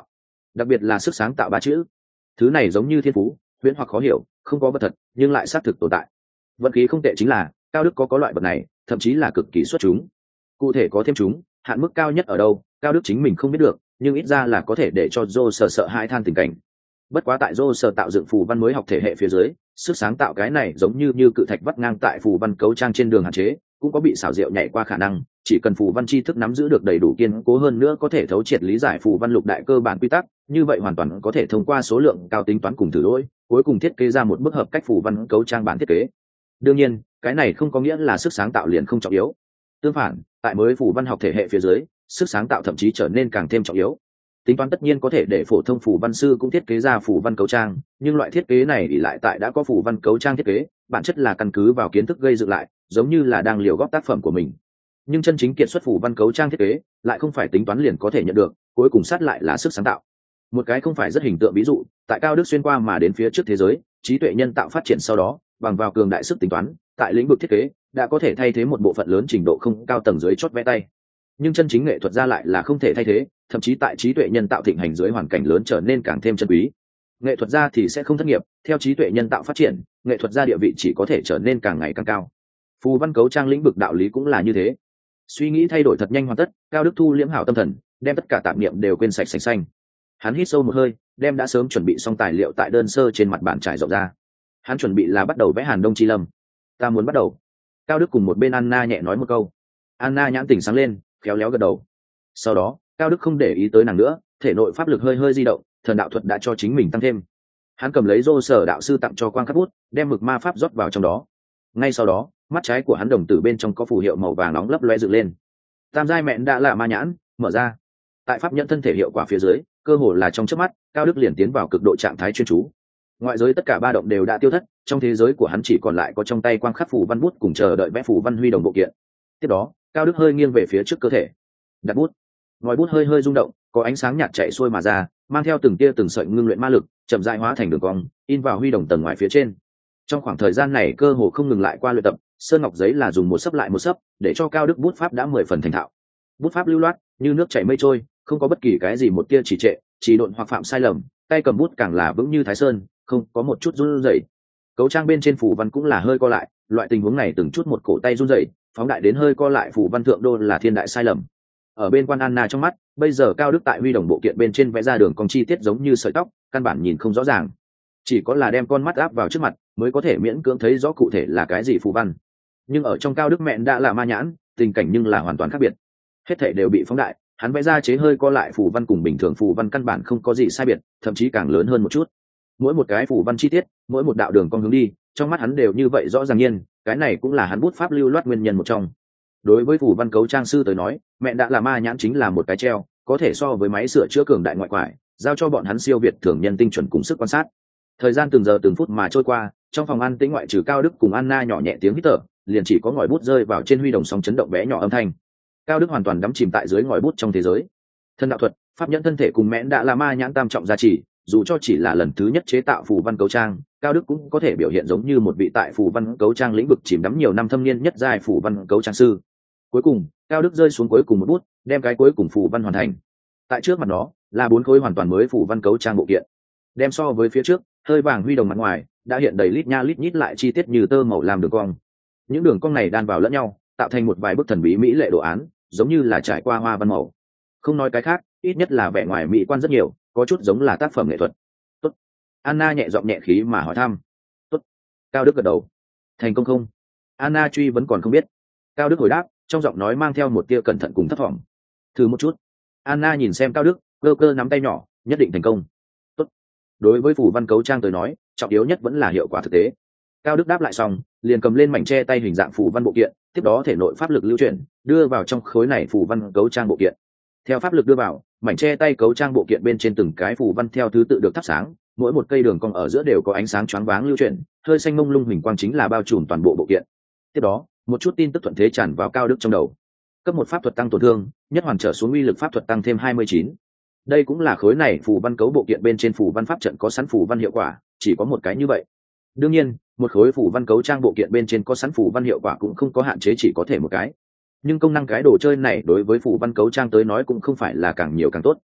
đặc biệt là sức sáng tạo ba chữ. Thứ này giống như thiên phú, huyễn hoặc khó hiểu, không có vật thật nhưng lại xác thực tồn tại. Vận khí không tệ chính là Cao Đức có loại vật này, thậm chí là cực kỳ xuất chúng. Cụ thể có thêm chúng, hạn mức cao nhất ở đâu, Cao Đức chính mình không biết được, nhưng ít ra là có thể để cho Joe sợ hãi than tình cảnh. Bất quá tại Joe tạo dựng phù văn mới học thể hệ phía dưới, sức sáng tạo cái này giống như cự thạch vắt ngang tại phù văn cấu trang trên đường hạn chế, cũng có bị xảo diệu nhảy qua khả năng, chỉ cần phù văn tri thức nắm giữ được đầy đủ kiên cố hơn nữa có thể thấu triệt lý giải phù văn lục đại cơ bản quy tắc, như vậy hoàn toàn có thể thông qua số lượng cao tính toán cùng thử lỗi, cuối cùng thiết kế ra một bức hợp cách phù văn cấu trang bản thiết kế. Đương nhiên, cái này không có nghĩa là sức sáng tạo liền không trọng yếu. Tương phản, tại mới phù văn học thể hệ phía dưới, sức sáng tạo thậm chí trở nên càng thêm trọng yếu. Tính toán tất nhiên có thể để phổ thông phù văn sư cũng thiết kế ra phù văn cấu trang, nhưng loại thiết kế này ỷ lại tại đã có phù văn cấu trang thiết kế, bản chất là căn cứ vào kiến thức gây dựng lại, giống như là đang liều góp tác phẩm của mình. Nhưng chân chính kiệt xuất phù văn cấu trang thiết kế lại không phải tính toán liền có thể nhận được, cuối cùng sát lại là sức sáng tạo. Một cái không phải rất hình tượng ví dụ, tại Cao Đức xuyên qua mà đến phía trước thế giới, trí tuệ nhân tạo phát triển sau đó, bằng vào cường đại sức tính toán, tại lĩnh vực thiết kế đã có thể thay thế một bộ phận lớn trình độ không cao tầng dưới chót vẽ tay. Nhưng chân chính nghệ thuật gia lại là không thể thay thế, thậm chí tại trí tuệ nhân tạo thịnh hành dưới hoàn cảnh lớn trở nên càng thêm chân quý. Nghệ thuật gia thì sẽ không thất nghiệp, theo trí tuệ nhân tạo phát triển, nghệ thuật gia địa vị chỉ có thể trở nên càng ngày càng cao. Phù văn cấu trang lĩnh vực đạo lý cũng là như thế. Suy nghĩ thay đổi thật nhanh hoàn tất, Cao Đức thu liễm hảo tâm thần, đem tất cả tạp niệm đều quên sạch sành xanh. Hắn hít sâu một hơi, đem đã sớm chuẩn bị xong tài liệu tại đơn sơ trên mặt bàn trải rộng ra. Hắn chuẩn bị là bắt đầu vẽ Hàn Đông Chi Lâm. Ta muốn bắt đầu. Cao Đức cùng một bên Anna nhẹ nói một câu. Anna nhãn tỉnh sáng lên, khéo léo gật đầu. Sau đó, Cao Đức không để ý tới nàng nữa, thể nội pháp lực hơi hơi di động, thần đạo thuật đã cho chính mình tăng thêm. Hắn cầm lấy Dô Sở đạo sư tặng cho quang khắc bút, đem mực ma pháp rót vào trong đó. Ngay sau đó, mắt trái của hắn đồng tử bên trong có phù hiệu màu vàng nóng lấp loe dựng lên. Tam giai mẹn đã là ma nhãn, mở ra. Tại pháp nhận thân thể hiệu quả phía dưới, cơ hồ là trong chớp mắt, Cao Đức liền tiến vào cực độ trạng thái chuyên chú. Ngoại giới tất cả ba động đều đã tiêu thất, trong thế giới của hắn chỉ còn lại có trong tay quang khắc phù văn bút cùng chờ đợi vẽ phù văn huy đồng bộ kiện. Tiếp đó, Cao Đức hơi nghiêng về phía trước cơ thể, đặt bút. Ngòi bút hơi hơi rung động, có ánh sáng nhạt chạy xuôi mà ra, mang theo từng tia từng sợi ngưng luyện ma lực, chậm rãi hóa thành đường cong, in vào huy đồng tầng ngoài phía trên. Trong khoảng thời gian này cơ hồ không ngừng lại qua luyện tập, sơn ngọc giấy là dùng một sấp lại một sấp, để cho Cao Đức bút pháp đã 10 phần thành thạo. Bút pháp lưu loát, như nước chảy mây trôi, không có bất kỳ cái gì một tia trì trệ, chỉ độn hoặc phạm sai lầm, tay cầm bút càng là vững như Thái Sơn, không có một chút run rẩy. Cấu trang bên trên phù văn cũng là hơi co lại, loại tình huống này từng chút một cổ tay run rẩy, phóng đại đến hơi co lại phù văn thượng đô là thiên đại sai lầm. Ở bên quan Anna trong mắt, bây giờ Cao Đức tại huy đồng bộ kiện bên trên vẽ ra đường cong chi tiết giống như sợi tóc, căn bản nhìn không rõ ràng. Chỉ có là đem con mắt áp vào trước mặt, mới có thể miễn cưỡng thấy rõ cụ thể là cái gì phù văn. Nhưng ở trong Cao Đức mẹn đã là ma nhãn, tình cảnh nhưng là hoàn toàn khác biệt. Hết thảy đều bị phóng đại, hắn vẽ ra chế hơi co lại phù văn cùng bình thường phù văn căn bản không có gì sai biệt, thậm chí càng lớn hơn một chút. Mỗi một cái phù văn chi tiết, mỗi một đạo đường cong hướng đi, trong mắt hắn đều như vậy rõ ràng nhiên, cái này cũng là hắn bút pháp lưu loát nguyên nhân một trong. Đối với phù văn cấu trang sư tới nói, mẹ đã là ma nhãn chính là một cái treo, có thể so với máy sửa chữa cường đại ngoại quải, giao cho bọn hắn siêu việt thường nhân tinh chuẩn cùng sức quan sát. Thời gian từng giờ từng phút mà trôi qua, trong phòng an tĩnh ngoại trừ Cao Đức cùng Anna nhỏ nhẹ tiếng hít thở, liền chỉ có ngòi bút rơi vào trên huy đồng sóng chấn động bé nhỏ âm thanh. Cao Đức hoàn toàn đắm chìm tại dưới ngòi bút trong thế giới. Thân đạo thuật, pháp nhẫn thân thể cùng mẹ đã là ma nhãn tam trọng gia trì, dù cho chỉ là lần thứ nhất chế tạo phù văn cấu trang, Cao Đức cũng có thể biểu hiện giống như một vị tại phù văn cấu trang lĩnh vực chìm đắm nhiều năm thâm niên nhất giai phù văn cấu trang sư. Cuối cùng, Cao Đức rơi xuống cuối cùng một bút, đem cái cuối cùng phù văn hoàn thành. Tại trước mặt nó là 4 khối hoàn toàn mới phù văn cấu trang bộ kiện. Đem so với phía trước, hơi vàng huy đồng mặt ngoài đã hiện đầy lít nha lít nhít lại chi tiết như tơ màu làm đường cong. Những đường cong này đan vào lẫn nhau, tạo thành một vài bức thần bí mỹ lệ đồ án, giống như là trải qua hoa văn màu. Không nói cái khác, ít nhất là vẻ ngoài mỹ quan rất nhiều, có chút giống là tác phẩm nghệ thuật. Tốt. Anna nhẹ giọng nhẹ khí mà hỏi thăm. Tốt. Cao Đức gật đầu. Thành công không? Anna truy vấn còn không biết. Cao Đức hồi đáp, trong giọng nói mang theo một tia cẩn thận cùng thấp thỏm. Thử một chút. Anna nhìn xem Cao Đức, cơ cơ nắm tay nhỏ, nhất định thành công. Tốt. Đối với phù văn cấu trang tới nói, trọng yếu nhất vẫn là hiệu quả thực tế. Cao Đức đáp lại xong, liền cầm lên mảnh che tay hình dạng phù văn bộ kiện, tiếp đó thể nội pháp lực lưu chuyển, đưa vào trong khối này phù văn cấu trang bộ kiện. Theo pháp lực đưa vào, mảnh che tay cấu trang bộ kiện bên trên từng cái phù văn theo thứ tự được thắp sáng, mỗi một cây đường cong ở giữa đều có ánh sáng choáng váng lưu chuyển, hơi xanh mông lung huỳnh quang chính là bao trùm toàn bộ bộ kiện. Tiếp đó, một chút tin tức thuận thế tràn vào Cao Đức trong đầu. Cấp 1 pháp thuật tăng tổn thương, nhất hoàn trở xuống uy lực pháp thuật tăng thêm 29. Đây cũng là khối này phù văn cấu bộ kiện bên trên phù văn pháp trận có sẵn phù văn hiệu quả, chỉ có một cái như vậy. Đương nhiên, một khối phù văn cấu trang bộ kiện bên trên có sẵn phù văn hiệu quả cũng không có hạn chế chỉ có thể một cái. Nhưng công năng cái đồ chơi này đối với phù văn cấu trang tới nói cũng không phải là càng nhiều càng tốt.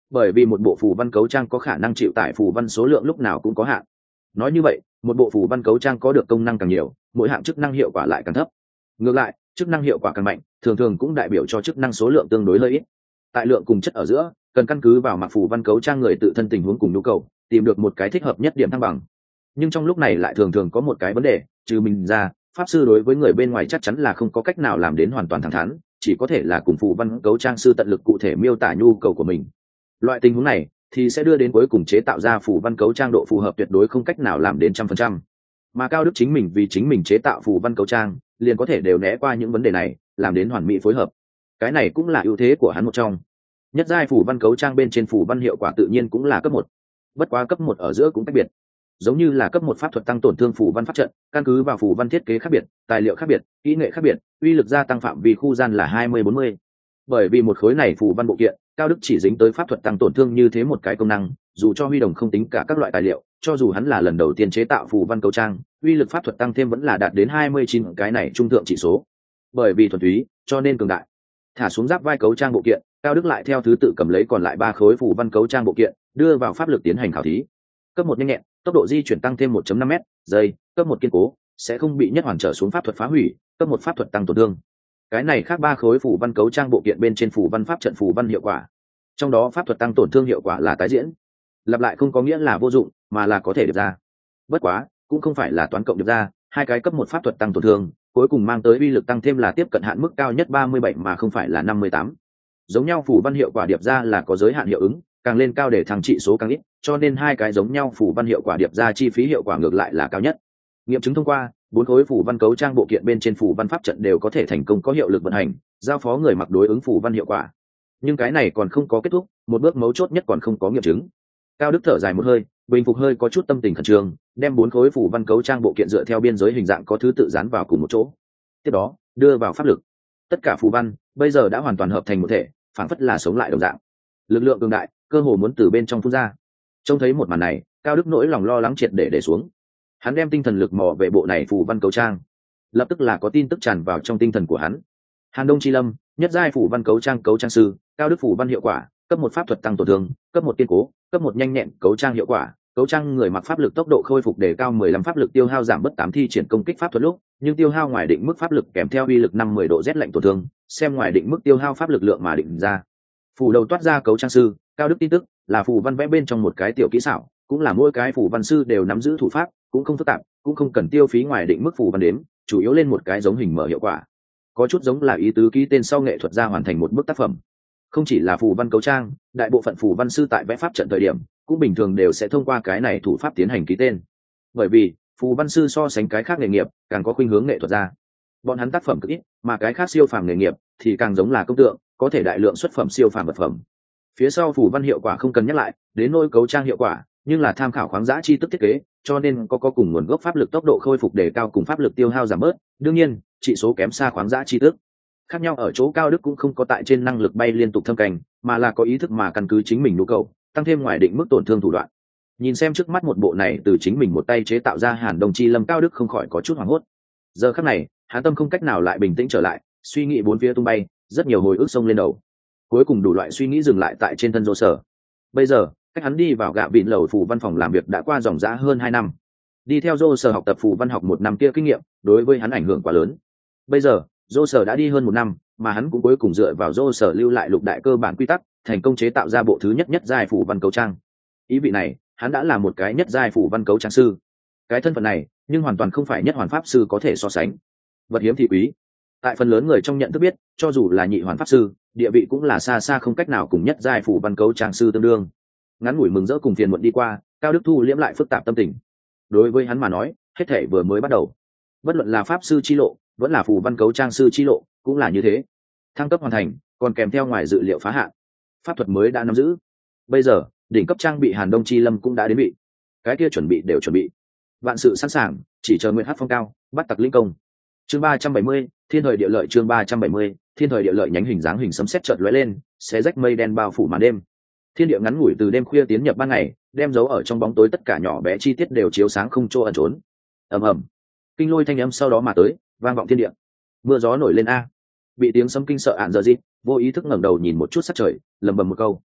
bởi vì một bộ phù văn cấu trang có khả năng chịu tải phù văn số lượng lúc nào cũng có hạn. Nói như vậy, một bộ phù văn cấu trang có được công năng càng nhiều, mỗi hạng chức năng hiệu quả lại càng thấp. Ngược lại, chức năng hiệu quả càng mạnh, thường thường cũng đại biểu cho chức năng số lượng tương đối hơi ít. Tại lượng cùng chất ở giữa, cần căn cứ vào mặc phù văn cấu trang người tự thân tình huống cùng nhu cầu, tìm được một cái thích hợp nhất điểm thăng bằng. Nhưng trong lúc này lại thường thường có một cái vấn đề, trừ mình ra, pháp sư đối với người bên ngoài chắc chắn là không có cách nào làm đến hoàn toàn thẳng thắn, chỉ có thể là cùng phù văn cấu trang sư tận lực cụ thể miêu tả nhu cầu của mình. Loại tình huống này thì sẽ đưa đến cuối cùng chế tạo ra phù văn cấu trang độ phù hợp tuyệt đối không cách nào làm đến 100%. Mà Cao Đức chính mình vì chính mình chế tạo phù văn cấu trang, liền có thể đều né qua những vấn đề này, làm đến hoàn mỹ phối hợp. Cái này cũng là ưu thế của hắn một trong. Nhất giai phù văn cấu trang bên trên phù văn hiệu quả tự nhiên cũng là cấp 1. Bất quá cấp 1 ở giữa cũng cách biệt. Giống như là cấp 1 pháp thuật tăng tổn thương phù văn pháp trận, căn cứ vào phù văn thiết kế khác biệt, tài liệu khác biệt, kỹ nghệ khác biệt, uy lực gia tăng phạm vi khu gian là 20-40. Bởi vì một khối này phù văn bộ kiện, Cao Đức chỉ dính tới pháp thuật tăng tổn thương như thế một cái công năng, dù cho Huy Đồng không tính cả các loại tài liệu, cho dù hắn là lần đầu tiên chế tạo phù văn cấu trang, uy lực pháp thuật tăng thêm vẫn là đạt đến 29 cái này trung thượng chỉ số. Bởi vì thuần túy, cho nên cường đại. Thả xuống giáp vai cấu trang bộ kiện, Cao Đức lại theo thứ tự cầm lấy còn lại 3 khối phù văn cấu trang bộ kiện, đưa vào pháp lực tiến hành khảo thí. Cấp 1 nhanh nhẹn, tốc độ di chuyển tăng thêm 1.5 m/giây, cấp 1 kiên cố, sẽ không bị nhất hoàn trở xuống pháp thuật phá hủy, cấp 1 pháp thuật tăng tổn thương. Cái này khác 3 khối phù văn cấu trang bộ kiện bên trên phù văn pháp trận phù văn hiệu quả. Trong đó pháp thuật tăng tổn thương hiệu quả là tái diễn. Lặp lại không có nghĩa là vô dụng, mà là có thể điệp ra. Bất quá, cũng không phải là toán cộng điệp ra, 2 cái cấp 1 pháp thuật tăng tổn thương, cuối cùng mang tới uy lực tăng thêm là tiếp cận hạn mức cao nhất 37 mà không phải là 58. Giống nhau phù văn hiệu quả điệp ra là có giới hạn hiệu ứng, càng lên cao để thăng trị số càng ít, cho nên 2 cái giống nhau phù văn hiệu quả điệp ra chi phí hiệu quả ngược lại là cao nhất. Nghiệm chứng thông qua, 4 khối phù văn cấu trang bộ kiện bên trên phù văn pháp trận đều có thể thành công có hiệu lực vận hành, giao phó người mặc đối ứng phù văn hiệu quả. Nhưng cái này còn không có kết thúc, một bước mấu chốt nhất còn không có nghiệm chứng. Cao Đức thở dài một hơi, bình phục hơi có chút tâm tình khẩn trương, đem 4 khối phù văn cấu trang bộ kiện dựa theo biên giới hình dạng có thứ tự dán vào cùng một chỗ. Tiếp đó, đưa vào pháp lực. Tất cả phù văn bây giờ đã hoàn toàn hợp thành một thể, phản phất là sống lại đồng dạng. Lực lượng cường đại, cơ hồ muốn từ bên trong phun ra. Trông thấy một màn này, Cao Đức nỗi lòng lo lắng triệt để xuống. Hắn đem tinh thần lực mò về bộ này phù văn cấu trang, lập tức là có tin tức tràn vào trong tinh thần của hắn. Hàn Đông Chi Lâm, nhất giai phù văn cấu trang sư, Cao Đức phù văn hiệu quả, cấp 1 pháp thuật tăng tổn thương, cấp 1 kiên cố, cấp 1 nhanh nhẹn cấu trang hiệu quả, cấu trang người mặc pháp lực tốc độ khôi phục đề cao 15 pháp lực tiêu hao giảm bớt 8 thi triển công kích pháp thuật lúc, nhưng tiêu hao ngoài định mức pháp lực kèm theo uy lực 5-10 độ rét lạnh tổn thương, xem ngoài định mức tiêu hao pháp lực lượng mà định ra. Phù đầu toát ra cấu trang sư, Cao Đức tin tức là phù văn vẽ bên trong một cái tiểu kỹ xảo, cũng là mỗi cái phù văn sư đều nắm giữ thủ pháp, cũng không phức tạp, cũng không cần tiêu phí ngoài định mức phù văn đếm, chủ yếu lên một cái giống hình mở hiệu quả. Có chút giống là ý tứ ký tên sau nghệ thuật ra hoàn thành một bức tác phẩm. Không chỉ là phù văn cấu trang, đại bộ phận phù văn sư tại vẽ pháp trận thời điểm cũng bình thường đều sẽ thông qua cái này thủ pháp tiến hành ký tên. Bởi vì phù văn sư so sánh cái khác nghề nghiệp càng có khuynh hướng nghệ thuật ra, bọn hắn tác phẩm cực ít, mà cái khác siêu phàm nghề nghiệp thì càng giống là công tượng, có thể đại lượng xuất phẩm siêu phàm vật phẩm. Phía sau phù văn hiệu quả không cần nhắc lại, đến nôi cấu trang hiệu quả, nhưng là tham khảo khoáng giá chi tức thiết kế, cho nên có cùng nguồn gốc pháp lực tốc độ khôi phục đề cao cùng pháp lực tiêu hao giảm bớt, đương nhiên trị số kém xa khoáng giá chi tức. Khác nhau ở chỗ Cao Đức cũng không có tại trên năng lực bay liên tục thâm canh, mà là có ý thức mà căn cứ chính mình nhu cầu, tăng thêm ngoài định mức tổn thương thủ đoạn. Nhìn xem trước mắt một bộ này từ chính mình một tay chế tạo ra Hàn Đông Chi Lâm, Cao Đức không khỏi có chút hoảng hốt. Giờ khắc này, hắn tâm không cách nào lại bình tĩnh trở lại, suy nghĩ bốn phía tung bay, rất nhiều hồi ức xông lên đầu. Cuối cùng đủ loại suy nghĩ dừng lại tại trên thân Dô Sở. Bây giờ, cách hắn đi vào gạ vịn lầu phù văn phòng làm việc đã qua dòng dã hơn 2 năm. Đi theo Dô Sở học tập phù văn học 1 năm kia kinh nghiệm, đối với hắn ảnh hưởng quá lớn. Bây giờ, Dô Sở đã đi hơn 1 năm, mà hắn cũng cuối cùng dựa vào Dô Sở lưu lại lục đại cơ bản quy tắc, thành công chế tạo ra bộ thứ nhất giai phù văn cấu trang. Ý vị này, hắn đã là một cái nhất giai phù văn cấu trang sư. Cái thân phận này, nhưng hoàn toàn không phải nhất hoàn pháp sư có thể so sánh. Vật hiếm thì quý. Tại phần lớn người trong nhận thức biết, cho dù là nhị hoàn pháp sư, địa vị cũng là xa xa không cách nào cùng nhất giai phù văn cấu trang sư tương đương. Ngắn ngủi mừng rỡ cùng phiền muộn đi qua, Cao Đức Thu liễm lại phức tạp tâm tình. Đối với hắn mà nói, hết thảy vừa mới bắt đầu. Bất luận là pháp sư chi lộ, vẫn là phù văn cấu trang sư chi lộ, cũng là như thế. Thăng cấp hoàn thành, còn kèm theo ngoài dự liệu phá hạn. Pháp thuật mới đã nắm giữ. Bây giờ, đỉnh cấp trang bị Hàn Đông Chi Lâm cũng đã đến bị. Cái kia chuẩn bị đều chuẩn bị. Vạn sự sẵn sàng, chỉ chờ Nguyệt Hắc phong cao, bắt tặc linh công. Chương 370, Thiên thời địa lợi. Chương 370, Thiên thời địa lợi. Nhánh hình dáng hình sấm sét chợt lóe lên, xé rách mây đen bao phủ màn đêm. Thiên địa ngắn ngủi từ đêm khuya tiến nhập ban ngày, đem dấu ở trong bóng tối tất cả nhỏ bé chi tiết đều chiếu sáng không chỗ ẩn trốn. Ầm ầm, kinh lôi thanh âm sau đó mà tới, vang vọng thiên địa. Mưa gió nổi lên a. Bị tiếng sấm kinh sợ ạn giờ gì, vô ý thức ngẩng đầu nhìn một chút sắc trời, lẩm bẩm một câu.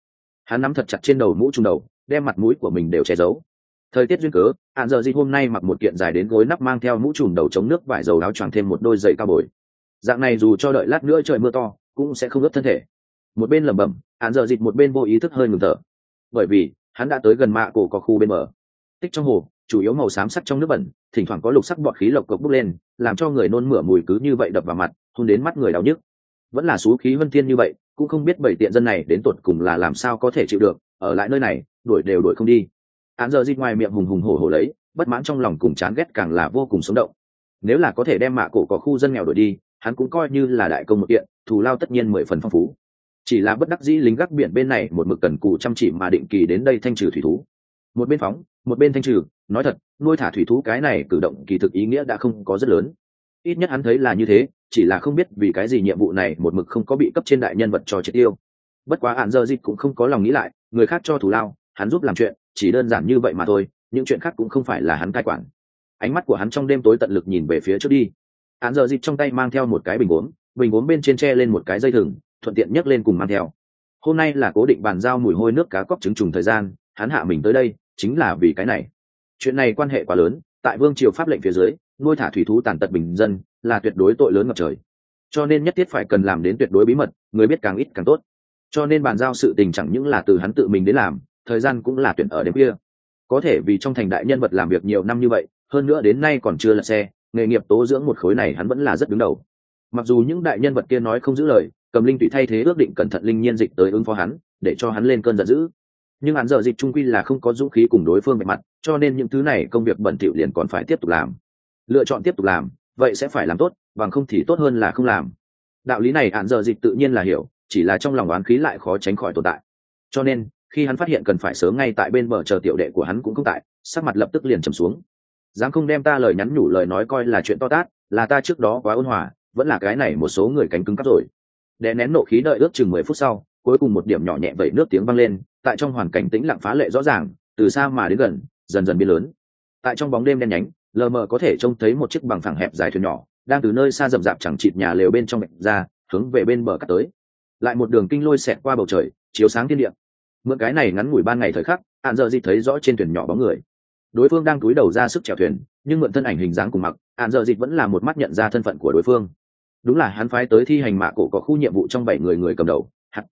Hắn nắm thật chặt trên đầu mũ trùm đầu, đem mặt mũi của mình đều che giấu. Thời tiết duyên cớ, hạn giờ gì hôm nay mặc một kiện dài đến gối nắp mang theo mũ trùm đầu chống nước vải dầu áo choàng thêm một đôi giày cao bồi. Dạng này dù cho đợi lát nữa trời mưa to cũng sẽ không ướt thân thể. Một bên lẩm bẩm, hạn giờ dịch một bên vô ý thức hơi ngừng thở, bởi vì hắn đã tới gần mạ cổ có khu bên bờ. Tích trong hồ chủ yếu màu xám sắc trong nước bẩn, thỉnh thoảng có lục sắc bọt khí lộc cộc bốc lên, làm cho người nôn mửa mùi cứ như vậy đập vào mặt, hôn đến mắt người đau nhức. Vẫn là xú khí vân thiên như vậy, cũng không biết bảy tiện dân này đến tột cùng là làm sao có thể chịu được, ở lại nơi này đuổi đều đuổi không đi. Án giờ dịch ngoài miệng hùng hùng hổ hổ lấy, bất mãn trong lòng cùng chán ghét càng là vô cùng sống động. Nếu là có thể đem mạ cổ có khu dân nghèo đuổi đi, hắn cũng coi như là đại công một kiện, thù lao tất nhiên 10 phần phong phú. Chỉ là bất đắc dĩ lính gác biển bên này một mực cần cù chăm chỉ mà định kỳ đến đây thanh trừ thủy thú. Một bên phóng, một bên thanh trừ, nói thật, nuôi thả thủy thú cái này cử động kỳ thực ý nghĩa đã không có rất lớn. Ít nhất hắn thấy là như thế, chỉ là không biết vì cái gì nhiệm vụ này một mực không có bị cấp trên đại nhân vật cho triệt tiêu. Bất quá hạn giờ dịch cũng không có lòng nghĩ lại, người khác cho thù lao, hắn giúp làm chuyện, chỉ đơn giản như vậy mà thôi, những chuyện khác cũng không phải là hắn cai quản. Ánh mắt của hắn trong đêm tối tận lực nhìn về phía trước đi. Hạn giờ dịch trong tay mang theo một cái bình gốm bên trên tre lên một cái dây thừng, thuận tiện nhấc lên cùng mang theo. Hôm nay là cố định bàn giao mùi hôi nước cá cóc trứng trùng thời gian, hắn hạ mình tới đây chính là vì cái này. Chuyện này quan hệ quá lớn, tại vương triều pháp lệnh phía dưới, nuôi thả thủy thú tàn tật bình dân là tuyệt đối tội lớn ngập trời, cho nên nhất thiết phải cần làm đến tuyệt đối bí mật, người biết càng ít càng tốt. Cho nên bàn giao sự tình chẳng những là từ hắn tự mình đến làm, thời gian cũng là tuyển ở đêm kia. Có thể vì trong thành đại nhân vật làm việc nhiều năm như vậy, hơn nữa đến nay còn chưa lật xe, nghề nghiệp tố dưỡng một khối này hắn vẫn là rất đứng đầu. Mặc dù những đại nhân vật kia nói không giữ lời, cầm linh tùy thay thế ước định cẩn thận linh nhiên dịch tới ứng phó hắn, để cho hắn lên cơn giận dữ, nhưng hắn giờ dịch trung quy là không có dũng khí cùng đối phương bạch mặt, cho nên những thứ này công việc bẩn thỉu liền còn phải tiếp tục làm. Lựa chọn tiếp tục làm, vậy sẽ phải làm tốt, bằng không thì tốt hơn là không làm. Đạo lý này hắn giờ dịch tự nhiên là hiểu, chỉ là trong lòng oán khí lại khó tránh khỏi tồn tại. Cho nên khi hắn phát hiện cần phải sớm ngay tại bên bờ chờ tiểu đệ của hắn cũng không tại, sắc mặt lập tức liền trầm xuống. Dám không đem ta lời nhắn nhủ lời nói coi là chuyện to tát, là ta trước đó quá ôn hòa, vẫn là cái này một số người cánh cứng cắp rồi. Đè nén nộ khí đợi ước chừng 10 phút sau, cuối cùng một điểm nhỏ nhẹ vẩy nước tiếng vang lên, tại trong hoàn cảnh tĩnh lặng phá lệ rõ ràng, từ xa mà đến gần, dần dần biến lớn. Tại trong bóng đêm đen nhánh, lờ mờ có thể trông thấy một chiếc bằng phẳng hẹp dài thuyền nhỏ, đang từ nơi xa rậm rạp chẳng chịt nhà lều bên trong bạch ra, hướng về bên bờ cắt tới. Lại một đường kinh lôi xẹt qua bầu trời, chiếu sáng thiên địa. Mượn cái này ngắn ngủi ban ngày thời khắc, hạn giờ dịch thấy rõ trên thuyền nhỏ bóng người. Đối phương đang cúi đầu ra sức chèo thuyền, nhưng mượn thân ảnh hình dáng cùng mặc, hạn giờ dịch vẫn là một mắt nhận ra thân phận của đối phương. Đúng là hắn phái tới thi hành mạ cổ có khu nhiệm vụ trong 7 người cầm đầu.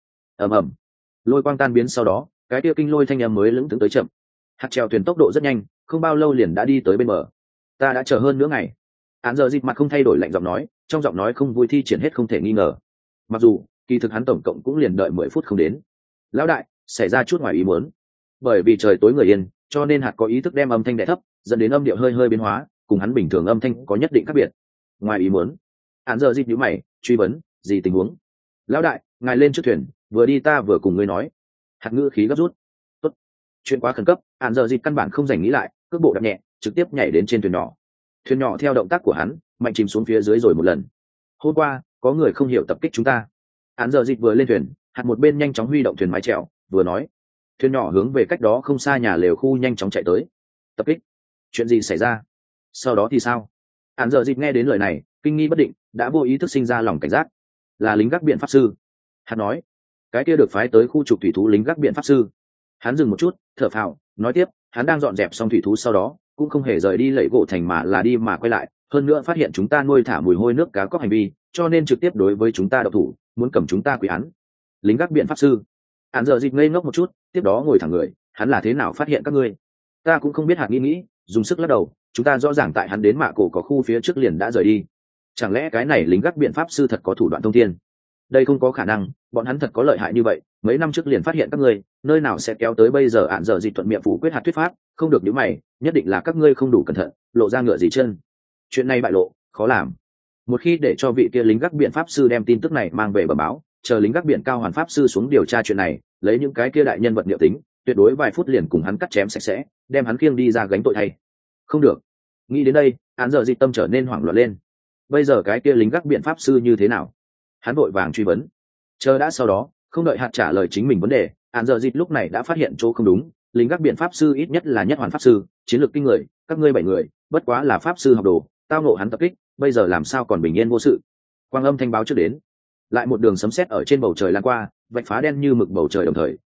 Ầm ầm, lôi quang tan biến sau đó, cái kia kinh lôi thanh âm mới lững thững tới chậm. Hạt chèo thuyền tốc độ rất nhanh, không bao lâu liền đã đi tới bên bờ. Ta đã chờ hơn nửa ngày. Án giờ dịch mặt không thay đổi lạnh giọng nói, trong giọng nói không vui thi triển hết không thể nghi ngờ. Mặc dù kỳ thực hắn tổng cộng cũng liền đợi 10 phút không đến. Lão đại, xảy ra chút ngoài ý muốn. Bởi vì trời tối người yên, cho nên hạt có ý thức đem âm thanh đè thấp, dẫn đến âm điệu hơi hơi biến hóa, cùng hắn bình thường âm thanh có nhất định khác biệt. Ngoài ý muốn? Án giờ dịch nhíu mày, truy vấn, gì tình huống? Lão đại, ngài lên trước thuyền, vừa đi ta vừa cùng ngươi nói. Hạt ngữ khí gấp rút. Tốt, chuyện quá khẩn cấp, án giờ dịch căn bản không dành nghĩ lại, cước bộ đạp nhẹ, trực tiếp nhảy đến trên thuyền nhỏ. Thuyền nhỏ theo động tác của hắn mạnh chìm xuống phía dưới rồi một lần. Hôm qua có người không hiểu tập kích chúng ta. Án giờ dịch vừa lên thuyền, hạt một bên nhanh chóng huy động thuyền mái chèo, vừa nói. Thuyền nhỏ hướng về cách đó không xa nhà lều khu nhanh chóng chạy tới. Tập kích? Chuyện gì xảy ra? Sau đó thì sao? Án giờ dịch nghe đến lời này, kinh nghi bất định, đã vô ý thức sinh ra lòng cảnh giác. Là lính gác biển pháp sư. Hạt nói. Cái kia được phái tới khu trục thủy thú lính gác biển pháp sư. Hắn dừng một chút, thở phào, nói tiếp, hắn đang dọn dẹp xong thủy thú sau đó, cũng không hề rời đi lẫy gỗ thành mà là đi mà quay lại, hơn nữa phát hiện chúng ta nuôi thả mùi hôi nước cá có hành vi, cho nên trực tiếp đối với chúng ta độc thủ, muốn cầm chúng ta quy án. Lính gác biển pháp sư. Hắn giờ dịch ngây ngốc một chút, tiếp đó ngồi thẳng người, hắn là thế nào phát hiện các ngươi? Ta cũng không biết. Hạt nghĩ, dùng sức lắc đầu, chúng ta rõ ràng tại hắn đến mạ cổ có khu phía trước liền đã rời đi. Chẳng lẽ cái này lính gác biển pháp sư thật có thủ đoạn thông thiên? Đây không có khả năng, bọn hắn thật có lợi hại như vậy, mấy năm trước liền phát hiện các ngươi, nơi nào sẽ kéo tới bây giờ? Hạn giờ dịch thuận miệng phủ quyết hạt thuyết pháp, không được nhíu mày, nhất định là các ngươi không đủ cẩn thận, lộ ra ngựa gì chân. Chuyện này bại lộ, khó làm. Một khi để cho vị kia lính gác biển pháp sư đem tin tức này mang về bẩm báo, chờ lính gác biển cao hoàn pháp sư xuống điều tra chuyện này, lấy những cái kia đại nhân vật liệu tính, tuyệt đối vài phút liền cùng hắn cắt chém sạch sẽ, đem hắn khiêng đi ra gánh tội thay. Không được. Nghĩ đến đây, hắn giờ dịch tâm trở nên hoảng loạn lên. Bây giờ cái kia lính gác biển pháp sư như thế nào? Hắn vội vàng truy vấn. Chờ đã, sau đó không đợi hạt trả lời chính mình vấn đề, hắn giờ dịch lúc này đã phát hiện chỗ không đúng. Lính gác biển pháp sư ít nhất là nhất hoàn pháp sư, chiến lược kinh người, các ngươi 7 người bất quá là pháp sư học đồ, tao ngộ hắn tập kích, bây giờ làm sao còn bình yên vô sự? Quang âm thanh báo trước đến, lại một đường sấm sét ở trên bầu trời lan qua, vạch phá đen như mực bầu trời, đồng thời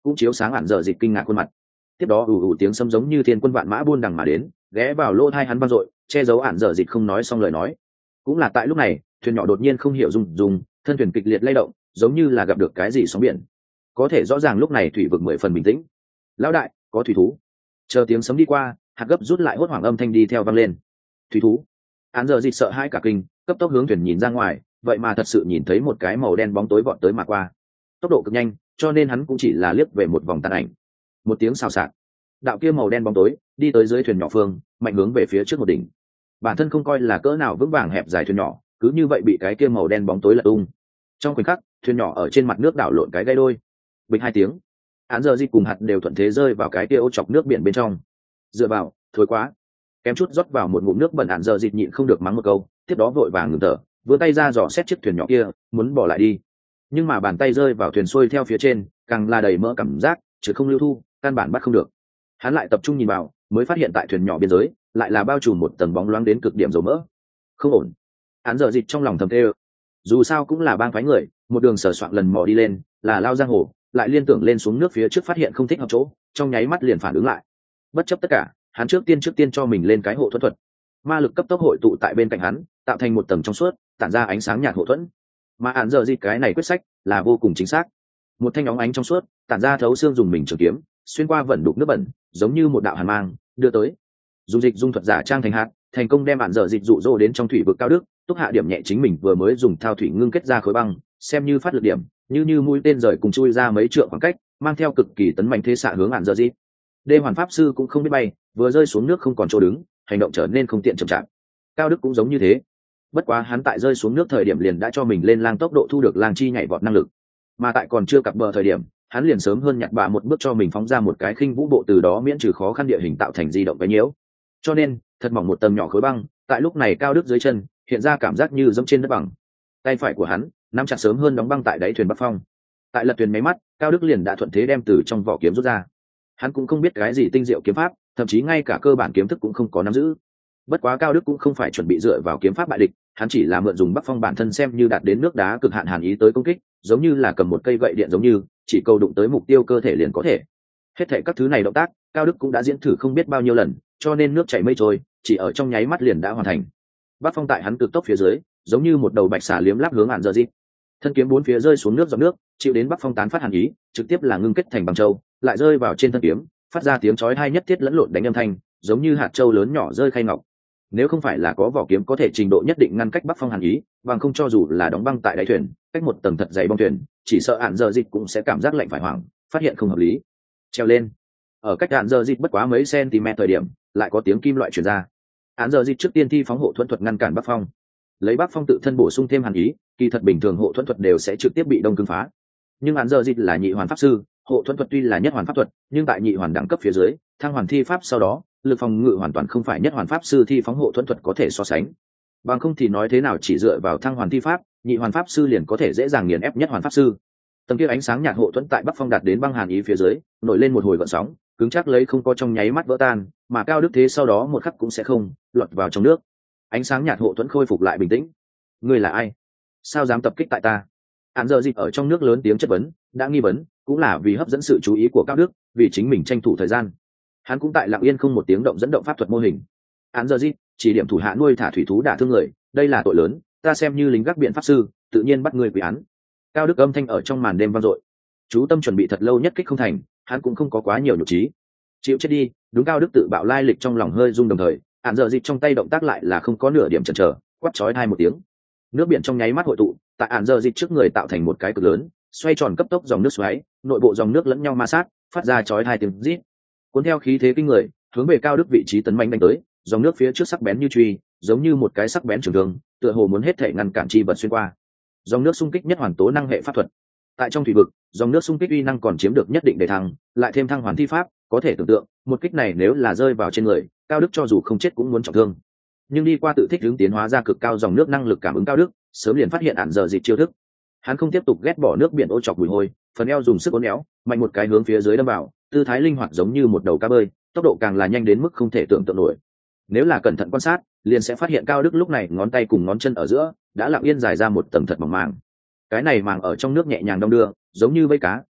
cũng chiếu sáng ản dở dịch kinh ngạc khuôn mặt. Tiếp đó tiếng sấm giống như thiên quân vạn mã buôn đằng mà đến, ghé vào lỗ tai hắn vang dội, che giấu ản dở dịch không nói xong lời nói. Cũng là tại lúc này, thuyền nhỏ đột nhiên không hiểu rung, thân thuyền kịch liệt lay động, giống như là gặp được cái gì sóng biển. Có thể rõ ràng lúc này thủy vực 10 phần bình tĩnh. Lão đại, có thủy thú. Chờ tiếng sấm đi qua, hạt gấp rút lại hốt hoảng âm thanh đi theo vang lên. Thủy thú. Án giờ dịch sợ hãi cả kinh, cấp tốc hướng thuyền nhìn ra ngoài, vậy mà thật sự nhìn thấy một cái màu đen bóng tối vọt tới mà qua. Tốc độ cực nhanh, cho nên hắn cũng chỉ là liếc về một vòng tàn ảnh. Một tiếng xào xạc, đạo kia màu đen bóng tối đi tới dưới thuyền nhỏ phương, mạnh hướng về phía trước một đỉnh. Bản thân không coi là cỡ nào vững vàng hẹp dài thuyền nhỏ, cứ như vậy bị cái kia màu đen bóng tối lật tung. Trong khoảnh khắc, thuyền nhỏ ở trên mặt nước đảo lộn cái gây đôi. Bình hai tiếng, án giờ dịch cùng hạt đều thuận thế rơi vào cái kia ô chọc nước biển bên trong. Dựa vào, thối quá. Kém chút rót vào một ngụm nước bẩn, án giờ dịch nhịn không được mắng một câu, tiếp đó vội vàng ngừng thở, vươn tay ra dò xét chiếc thuyền nhỏ kia, muốn bỏ lại đi. Nhưng mà bàn tay rơi vào thuyền xuôi theo phía trên, càng là đầy mỡ cảm giác, chứ không lưu thu, căn bản bắt không được. Hắn lại tập trung nhìn vào, mới phát hiện tại thuyền nhỏ biên giới lại là bao trùm một tầng bóng loáng đến cực điểm dầu mỡ. Không ổn. Án giờ dịch trong lòng thầm tê. Dù sao cũng là bang phái người, một đường sờ soạn lần mò đi lên, là lao giang hồ, lại liên tưởng lên xuống nước phía trước phát hiện không thích hợp chỗ, trong nháy mắt liền phản ứng lại. Bất chấp tất cả, hắn trước tiên cho mình lên cái hộ thuẫn thuật. Ma lực cấp tốc hội tụ tại bên cạnh hắn, tạo thành một tầng trong suốt, tản ra ánh sáng nhạt hộ thuẫn. Mà án giờ dịch cái này quyết sách là vô cùng chính xác. Một thanh óng ánh trong suốt, tản ra thấu xương dùng mình trường kiếm, xuyên qua vẩn đục nước bẩn, giống như một đạo hàn mang, đưa tới. Dung dịch dung thuật giả trang thành hạt, thành công đem án giờ dịch dụ dỗ đến trong thủy vực cao đức, túc hạ điểm nhẹ chính mình vừa mới dùng thao thủy ngưng kết ra khối băng, xem như phát lực điểm, như mũi tên rời cùng chui ra mấy trượng khoảng cách, mang theo cực kỳ tấn mạnh thế xạ hướng án giờ dịch. Đê hoàn pháp sư cũng không biết bay, vừa rơi xuống nước không còn chỗ đứng, hành động trở nên không tiện chậm chạp. Cao đức cũng giống như thế. Bất quá hắn tại rơi xuống nước thời điểm liền đã cho mình lên lang tốc độ thu được lang chi nhảy vọt năng lực, mà tại còn chưa cập bờ thời điểm hắn liền sớm hơn nhặt bà một bước cho mình phóng ra một cái khinh vũ bộ, từ đó miễn trừ khó khăn địa hình tạo thành di động cái nhiễu. Cho nên thật mỏng một tầng nhỏ khối băng, tại lúc này cao đức dưới chân hiện ra cảm giác như dẫm trên đất bằng. Tay phải của hắn nắm chặt sớm hơn đóng băng tại đáy thuyền bắc phong. Tại lật thuyền máy mắt, cao đức liền đã thuận thế đem từ trong vỏ kiếm rút ra. Hắn cũng không biết cái gì tinh diệu kiếm pháp, thậm chí ngay cả cơ bản kiếm thức cũng không có nắm giữ. Bất quá cao đức cũng không phải chuẩn bị dựa vào kiếm pháp bại địch, hắn chỉ là mượn dùng bắc phong bản thân xem như đạt đến nước đá cực hạn hàn ý tới công kích, giống như là cầm một cây gậy điện, giống như chỉ câu đụng tới mục tiêu cơ thể liền có thể. Hết thảy các thứ này động tác cao đức cũng đã diễn thử không biết bao nhiêu lần, cho nên nước chảy mây trôi, chỉ ở trong nháy mắt liền đã hoàn thành. Bắc phong tại hắn cực tốc phía dưới, giống như một đầu bạch xà liếm láp hướng hạn giờ dịp. Thân kiếm bốn phía rơi xuống nước, giọt nước chịu đến bắc phong tán phát hàn ý, trực tiếp là ngưng kết thành bằng châu, lại rơi vào trên thân kiếm, phát ra tiếng chói tai nhất thiết lẫn lộn đánh âm thanh, giống như hạt châu lớn nhỏ rơi khay ngọc. Nếu không phải là có vỏ kiếm có thể trình độ nhất định ngăn cách bắc phong hàn ý, bằng không cho dù là đóng băng tại đáy thuyền, cách một tầng thật dày bong thuyền, chỉ sợ hạn giờ dịch cũng sẽ cảm giác lạnh phải hoảng, phát hiện không hợp lý, treo lên. Ở cách hạn giờ dịch bất quá mấy cm thời điểm, lại có tiếng kim loại truyền ra. Hạn giờ dịch trước tiên thi phóng hộ thuẫn thuật ngăn cản bắc phong, lấy bắc phong tự thân bổ sung thêm hàn ý, kỳ thật bình thường hộ thuẫn thuật đều sẽ trực tiếp bị đông cứng phá. Nhưng hạn giờ dịch là nhị hoàn pháp sư, hộ thuẫn thuật tuy là nhất hoàn pháp thuật, nhưng tại nhị hoàn đẳng cấp phía dưới, thăng hoàn thi pháp sau đó, lực phòng ngự hoàn toàn không phải nhất hoàn pháp sư thi phóng hộ thuẫn thuật có thể so sánh. Bằng không thì nói thế nào chỉ dựa vào thăng hoàn thi pháp, nhị hoàn pháp sư liền có thể dễ dàng nghiền ép nhất hoàn pháp sư. Tầng kia ánh sáng nhạt hộ thuẫn tại bắc phong đạt đến băng hàn ý phía dưới, nổi lên một hồi gợn sóng, cứng chắc lấy không có trong nháy mắt vỡ tan, mà cao đức thế sau đó một khắc cũng sẽ không lọt vào trong nước. Ánh sáng nhạt hộ thuẫn khôi phục lại bình tĩnh. Ngươi là ai? Sao dám tập kích tại ta? Án giờ dịch ở trong nước lớn tiếng chất vấn, đã nghi vấn, cũng là vì hấp dẫn sự chú ý của cao đức, vì chính mình tranh thủ thời gian. Hắn cũng tại lặng yên không một tiếng động dẫn động pháp thuật mô hình. Án giờ dịch chỉ điểm thủ hạ nuôi thả thủy thú đả thương người, đây là tội lớn, ta xem như lính gác biện pháp sư, tự nhiên bắt ngươi quy án. Cao đức âm thanh ở trong màn đêm vang dội. Chú tâm chuẩn bị thật lâu nhất kích không thành, hắn cũng không có quá nhiều nhục trí. Chịu chết đi. Đúng, cao đức tự bạo lai lịch trong lòng hơi rung, đồng thời án giờ dịch trong tay động tác lại là không có nửa điểm chần chờ, quát chói tai một tiếng. Nước biển trong nháy mắt hội tụ, tại án giờ dịch trước người tạo thành một cái cực lớn, xoay tròn cấp tốc dòng nước xoáy, nội bộ dòng nước lẫn nhau ma sát, phát ra chói tai tiếng rít. Cuốn theo khí thế kinh người, hướng về cao đức vị trí tấn mãnh đánh tới, dòng nước phía trước sắc bén như truy, giống như một cái sắc bén trường thương, tựa hồ muốn hết thể ngăn cản chi vật xuyên qua. Dòng nước xung kích nhất hoàn tố năng hệ pháp thuật. Tại trong thủy vực, dòng nước xung kích uy năng còn chiếm được nhất định để thăng, lại thêm thăng hoàn thi pháp, có thể tưởng tượng, một kích này nếu là rơi vào trên người, cao đức cho dù không chết cũng muốn trọng thương. Nhưng đi qua tự thích ứng tiến hóa ra cực cao dòng nước năng lực cảm ứng, cao đức sớm liền phát hiện án giờ dịch chiêu thức. Hắn không tiếp tục ghét bỏ nước biển ô chọc mùi hôi, phần eo dùng sức uốn éo, mạnh một cái hướng phía dưới đâm vào, tư thái linh hoạt giống như một đầu cá bơi, tốc độ càng là nhanh đến mức không thể tưởng tượng nổi. Nếu là cẩn thận quan sát, liền sẽ phát hiện cao đức lúc này ngón tay cùng ngón chân ở giữa đã lặng yên dài ra một tầng thật mỏng màng. Cái này màng ở trong nước nhẹ nhàng đong đưa, giống như vây cá,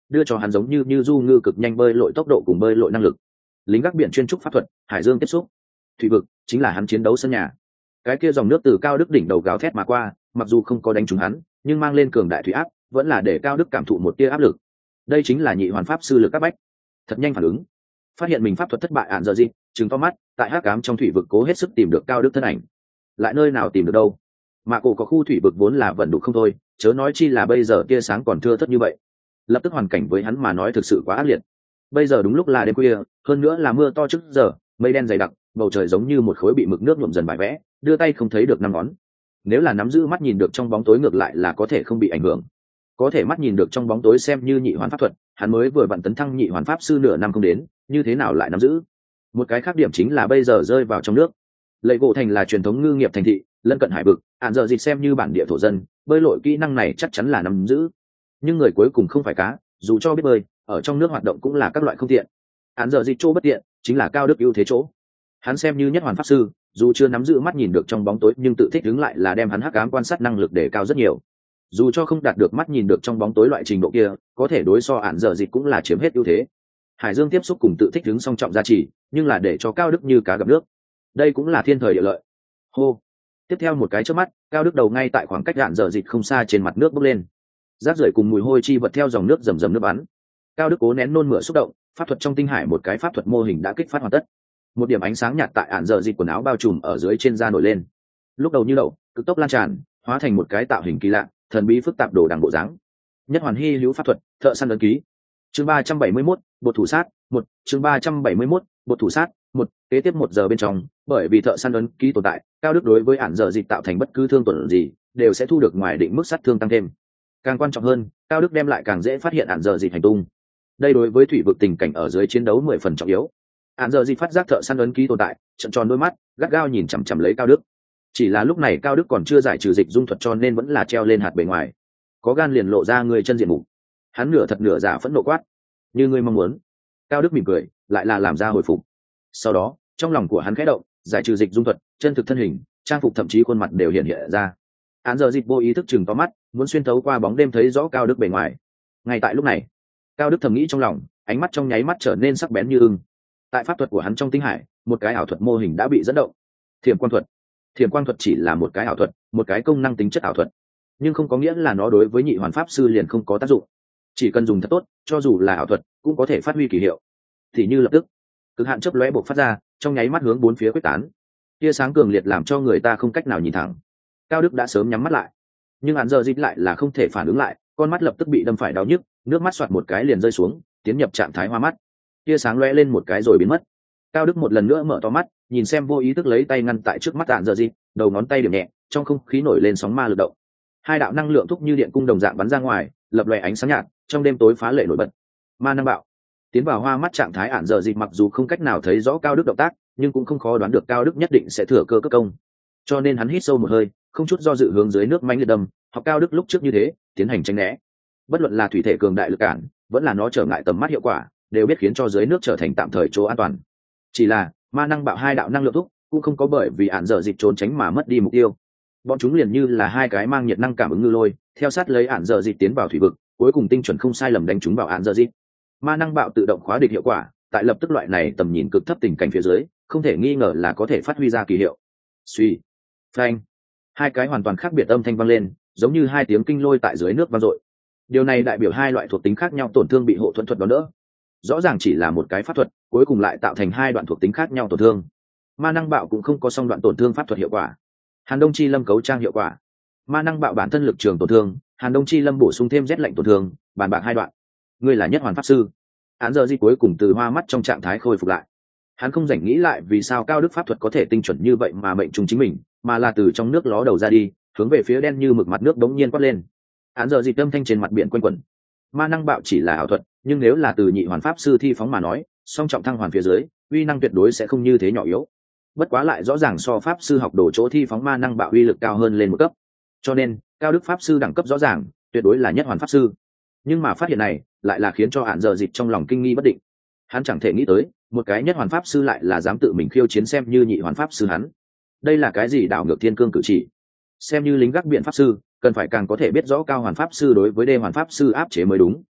đưa cho hắn giống như du ngư cực nhanh bơi lội tốc độ cùng bơi lội năng lực. Lính gác biển chuyên trúc pháp thuật, hải dương tiếp xúc. Thủy vực chính là hắn chiến đấu sân nhà. Cái kia dòng nước từ Cao Đức đỉnh đầu gào thét mà qua, mặc dù không có đánh trúng hắn, nhưng mang lên cường đại thủy áp, vẫn là để Cao Đức cảm thụ một tia áp lực. Đây chính là nhị hoàn pháp sư lực các bách. Thật nhanh phản ứng, phát hiện mình pháp thuật thất bại ạn giờ gì, trừng to mắt, tại hắc ám trong thủy vực cố hết sức tìm được Cao Đức thân ảnh. Lại nơi nào tìm được đâu? Mà cổ có khu thủy vực vốn là vận đủ không thôi, chớ nói chi là bây giờ tia sáng còn thưa thớt như vậy. Lập tức hoàn cảnh với hắn mà nói thực sự quá ác liệt. Bây giờ đúng lúc là đêm khuya, hơn nữa là mưa to trước giờ, mây đen dày đặc, bầu trời giống như một khối bị mực nước nhuộm dần bài vẽ, đưa tay không thấy được năm ngón. Nếu là nắm giữ mắt nhìn được trong bóng tối ngược lại là có thể không bị ảnh hưởng. Có thể mắt nhìn được trong bóng tối xem như nhị hoàn pháp thuật, hắn mới vừa vặn tấn thăng nhị hoàn pháp sư nửa năm không đến, như thế nào lại nắm giữ? Một cái khác điểm chính là bây giờ rơi vào trong nước. Lệ Gỗ Thành là truyền thống ngư nghiệp thành thị, lân cận hải vực, ạn giờ dịch xem như bản địa thổ dân, bơi lội kỹ năng này chắc chắn là nắm giữ. Nhưng người cuối cùng không phải cá, dù cho biết bơi, ở trong nước hoạt động cũng là các loại không tiện. Ạn giờ dịch chỗ bất tiện, chính là Cao Đức ưu thế chỗ. Hắn xem như nhất hoàn pháp sư, dù chưa nắm giữ mắt nhìn được trong bóng tối nhưng tự thích đứng lại là đem hắn hắc ám quan sát năng lực để cao rất nhiều. Dù cho không đạt được mắt nhìn được trong bóng tối loại trình độ kia, có thể đối so ạn giờ dịch cũng là chiếm hết ưu thế. Hải dương tiếp xúc cùng tự thích đứng song trọng gia trì, nhưng là để cho Cao Đức như cá gặp nước. Đây cũng là thiên thời địa lợi. Hô. Tiếp theo một cái chớp mắt, Cao Đức đầu ngay tại khoảng cách ạn giờ dịch không xa trên mặt nước bốc lên. Rác rưởi cùng mùi hôi chi vật theo dòng nước rầm rầm nước bắn. Cao Đức cố nén nôn mửa xúc động, pháp thuật trong tinh hải một cái pháp thuật mô hình đã kích phát hoàn tất. Một điểm ánh sáng nhạt tại ạn giờ dịch quần áo bao trùm ở dưới trên da nổi lên. Lúc đầu như đậu, cực tốc lan tràn, hóa thành một cái tạo hình kỳ lạ, thần bí phức tạp đồ đằng bộ dáng. Nhất hoàn hy hữu pháp thuật, thợ săn ấn ký. Chương 371, bột thủ sát, 1, chương 371, bột thủ sát, 1, kế tiếp 1 giờ bên trong, bởi vì thợ săn ấn ký tồn tại, Cao Đức đối với ạn giờ dịch tạo thành bất cứ thương tổn gì, đều sẽ thu được ngoài định mức sát thương tăng thêm. Càng quan trọng hơn, Cao Đức đem lại càng dễ phát hiện ạn giờ dịch hành tung. Đây đối với thủy vực tình cảnh ở dưới chiến đấu 10 phần trọng yếu. Ạn giờ dịch phát giác thợ săn ấn ký tồn tại, trợn tròn đôi mắt, gắt gao nhìn chằm chằm lấy Cao Đức. Chỉ là lúc này Cao Đức còn chưa giải trừ dịch dung thuật cho nên vẫn là treo lên hạt bề ngoài. Có gan liền lộ ra người chân diện mục. Hắn nửa thật nửa giả phẫn nộ quát: "Như ngươi mong muốn." Cao Đức mỉm cười, lại là làm ra hồi phục. Sau đó, trong lòng của hắn khẽ động, giải trừ dịch dung thuật, chân thực thân hình, trang phục thậm chí khuôn mặt đều hiện ra. Ạn giờ dịch vô ý thức chừng to mắt, muốn xuyên thấu qua bóng đêm thấy rõ Cao Đức bề ngoài. Ngay tại lúc này, Cao Đức thầm nghĩ trong lòng, ánh mắt trong nháy mắt trở nên sắc bén như ưng. Tại pháp thuật của hắn trong tinh hải, một cái ảo thuật mô hình đã bị dẫn động. Thiểm quang thuật. Thiểm quang thuật chỉ là một cái ảo thuật, một cái công năng tính chất ảo thuật, nhưng không có nghĩa là nó đối với nhị hoàn pháp sư liền không có tác dụng. Chỉ cần dùng thật tốt, cho dù là ảo thuật cũng có thể phát huy kỳ hiệu. Thì như lập tức, cực hạn chớp lóe bộc phát ra, trong nháy mắt hướng bốn phía quyết tán. Tia sáng cường liệt làm cho người ta không cách nào nhìn thẳng. Cao Đức đã sớm nhắm mắt lại, nhưng hắn giờ dịch lại là không thể phản ứng lại, con mắt lập tức bị đâm phải đau nhức, nước mắt xoạt một cái liền rơi xuống, tiến nhập trạng thái hoa mắt. Tia sáng lóe lên một cái rồi biến mất. Cao Đức một lần nữa mở to mắt, nhìn xem vô ý thức lấy tay ngăn tại trước mắt ạn giờ dịch, đầu ngón tay điểm nhẹ, trong không khí nổi lên sóng ma lực động. Hai đạo năng lượng thúc như điện cung đồng dạng bắn ra ngoài, lập lòe ánh sáng nhạt, trong đêm tối phá lệ nổi bật. Ma năng bạo. Tiến vào hoa mắt trạng thái ạn giờ dịch mặc dù không cách nào thấy rõ Cao Đức động tác, nhưng cũng không khó đoán được Cao Đức nhất định sẽ thừa cơ cất công. Cho nên hắn hít sâu một hơi, không chút do dự hướng dưới nước mãnh liệt đâm, học Cao Đức lúc trước như thế, tiến hành tránh né. Bất luận là thủy thể cường đại lực cản, vẫn là nó trở ngại tầm mắt hiệu quả, đều biết khiến cho dưới nước trở thành tạm thời chỗ an toàn. Chỉ là ma năng bạo hai đạo năng lượng thúc cũng không có bởi vì ạn dở dịch trốn tránh mà mất đi mục tiêu. Bọn chúng liền như là hai cái mang nhiệt năng cảm ứng ngư lôi, theo sát lấy ạn dở dịch tiến vào thủy vực, cuối cùng tinh chuẩn không sai lầm đánh chúng vào ạn dở dịch. Ma năng bạo tự động khóa địch hiệu quả, tại lập tức loại này tầm nhìn cực thấp tình cảnh phía dưới, không thể nghi ngờ là có thể phát huy ra kỳ hiệu. Suy, phanh, hai cái hoàn toàn khác biệt âm thanh vang lên, giống như hai tiếng kinh lôi tại dưới nước vang dội. Điều này đại biểu hai loại thuộc tính khác nhau tổn thương bị hộ thuẫn thuật đón đỡ. Rõ ràng chỉ là một cái pháp thuật, cuối cùng lại tạo thành hai đoạn thuộc tính khác nhau tổn thương. Ma năng bạo cũng không có song đoạn tổn thương pháp thuật hiệu quả. Hàn Đông Chi Lâm cấu trang hiệu quả. Ma năng bạo bản thân lực trường tổn thương, Hàn Đông Chi Lâm bổ sung thêm rét lạnh tổn thương, bàn bạc hai đoạn. Ngươi là nhất hoàn pháp sư. Án giờ gì cuối cùng từ hoa mắt trong trạng thái khôi phục lại. Hắn không rảnh nghĩ lại vì sao cao đức pháp thuật có thể tinh chuẩn như vậy mà mệnh trùng chính mình, mà là từ trong nước ló đầu ra đi, hướng về phía đen như mực mặt nước bỗng nhiên quát lên. Án giờ gì âm thanh trên mặt biển quanh quẩn. Ma năng bạo chỉ là ảo thuật, nhưng nếu là từ nhị hoàn pháp sư thi phóng mà nói, song trọng thăng hoàn phía dưới, uy năng tuyệt đối sẽ không như thế nhỏ yếu. Bất quá lại rõ ràng so pháp sư học đồ chỗ thi phóng ma năng bạo uy lực cao hơn lên một cấp. Cho nên, cao đức pháp sư đẳng cấp rõ ràng, tuyệt đối là nhất hoàn pháp sư. Nhưng mà phát hiện này, lại là khiến cho Án giờ dịch trong lòng kinh nghi bất định. Hắn chẳng thể nghĩ tới, một cái nhất hoàn pháp sư lại là dám tự mình khiêu chiến xem như nhị hoàn pháp sư hắn. Đây là cái gì đảo ngược thiên cương cử chỉ? Xem như lính gác biện pháp sư, cần phải càng có thể biết rõ cao hoàn pháp sư đối với đê hoàn pháp sư áp chế mới đúng.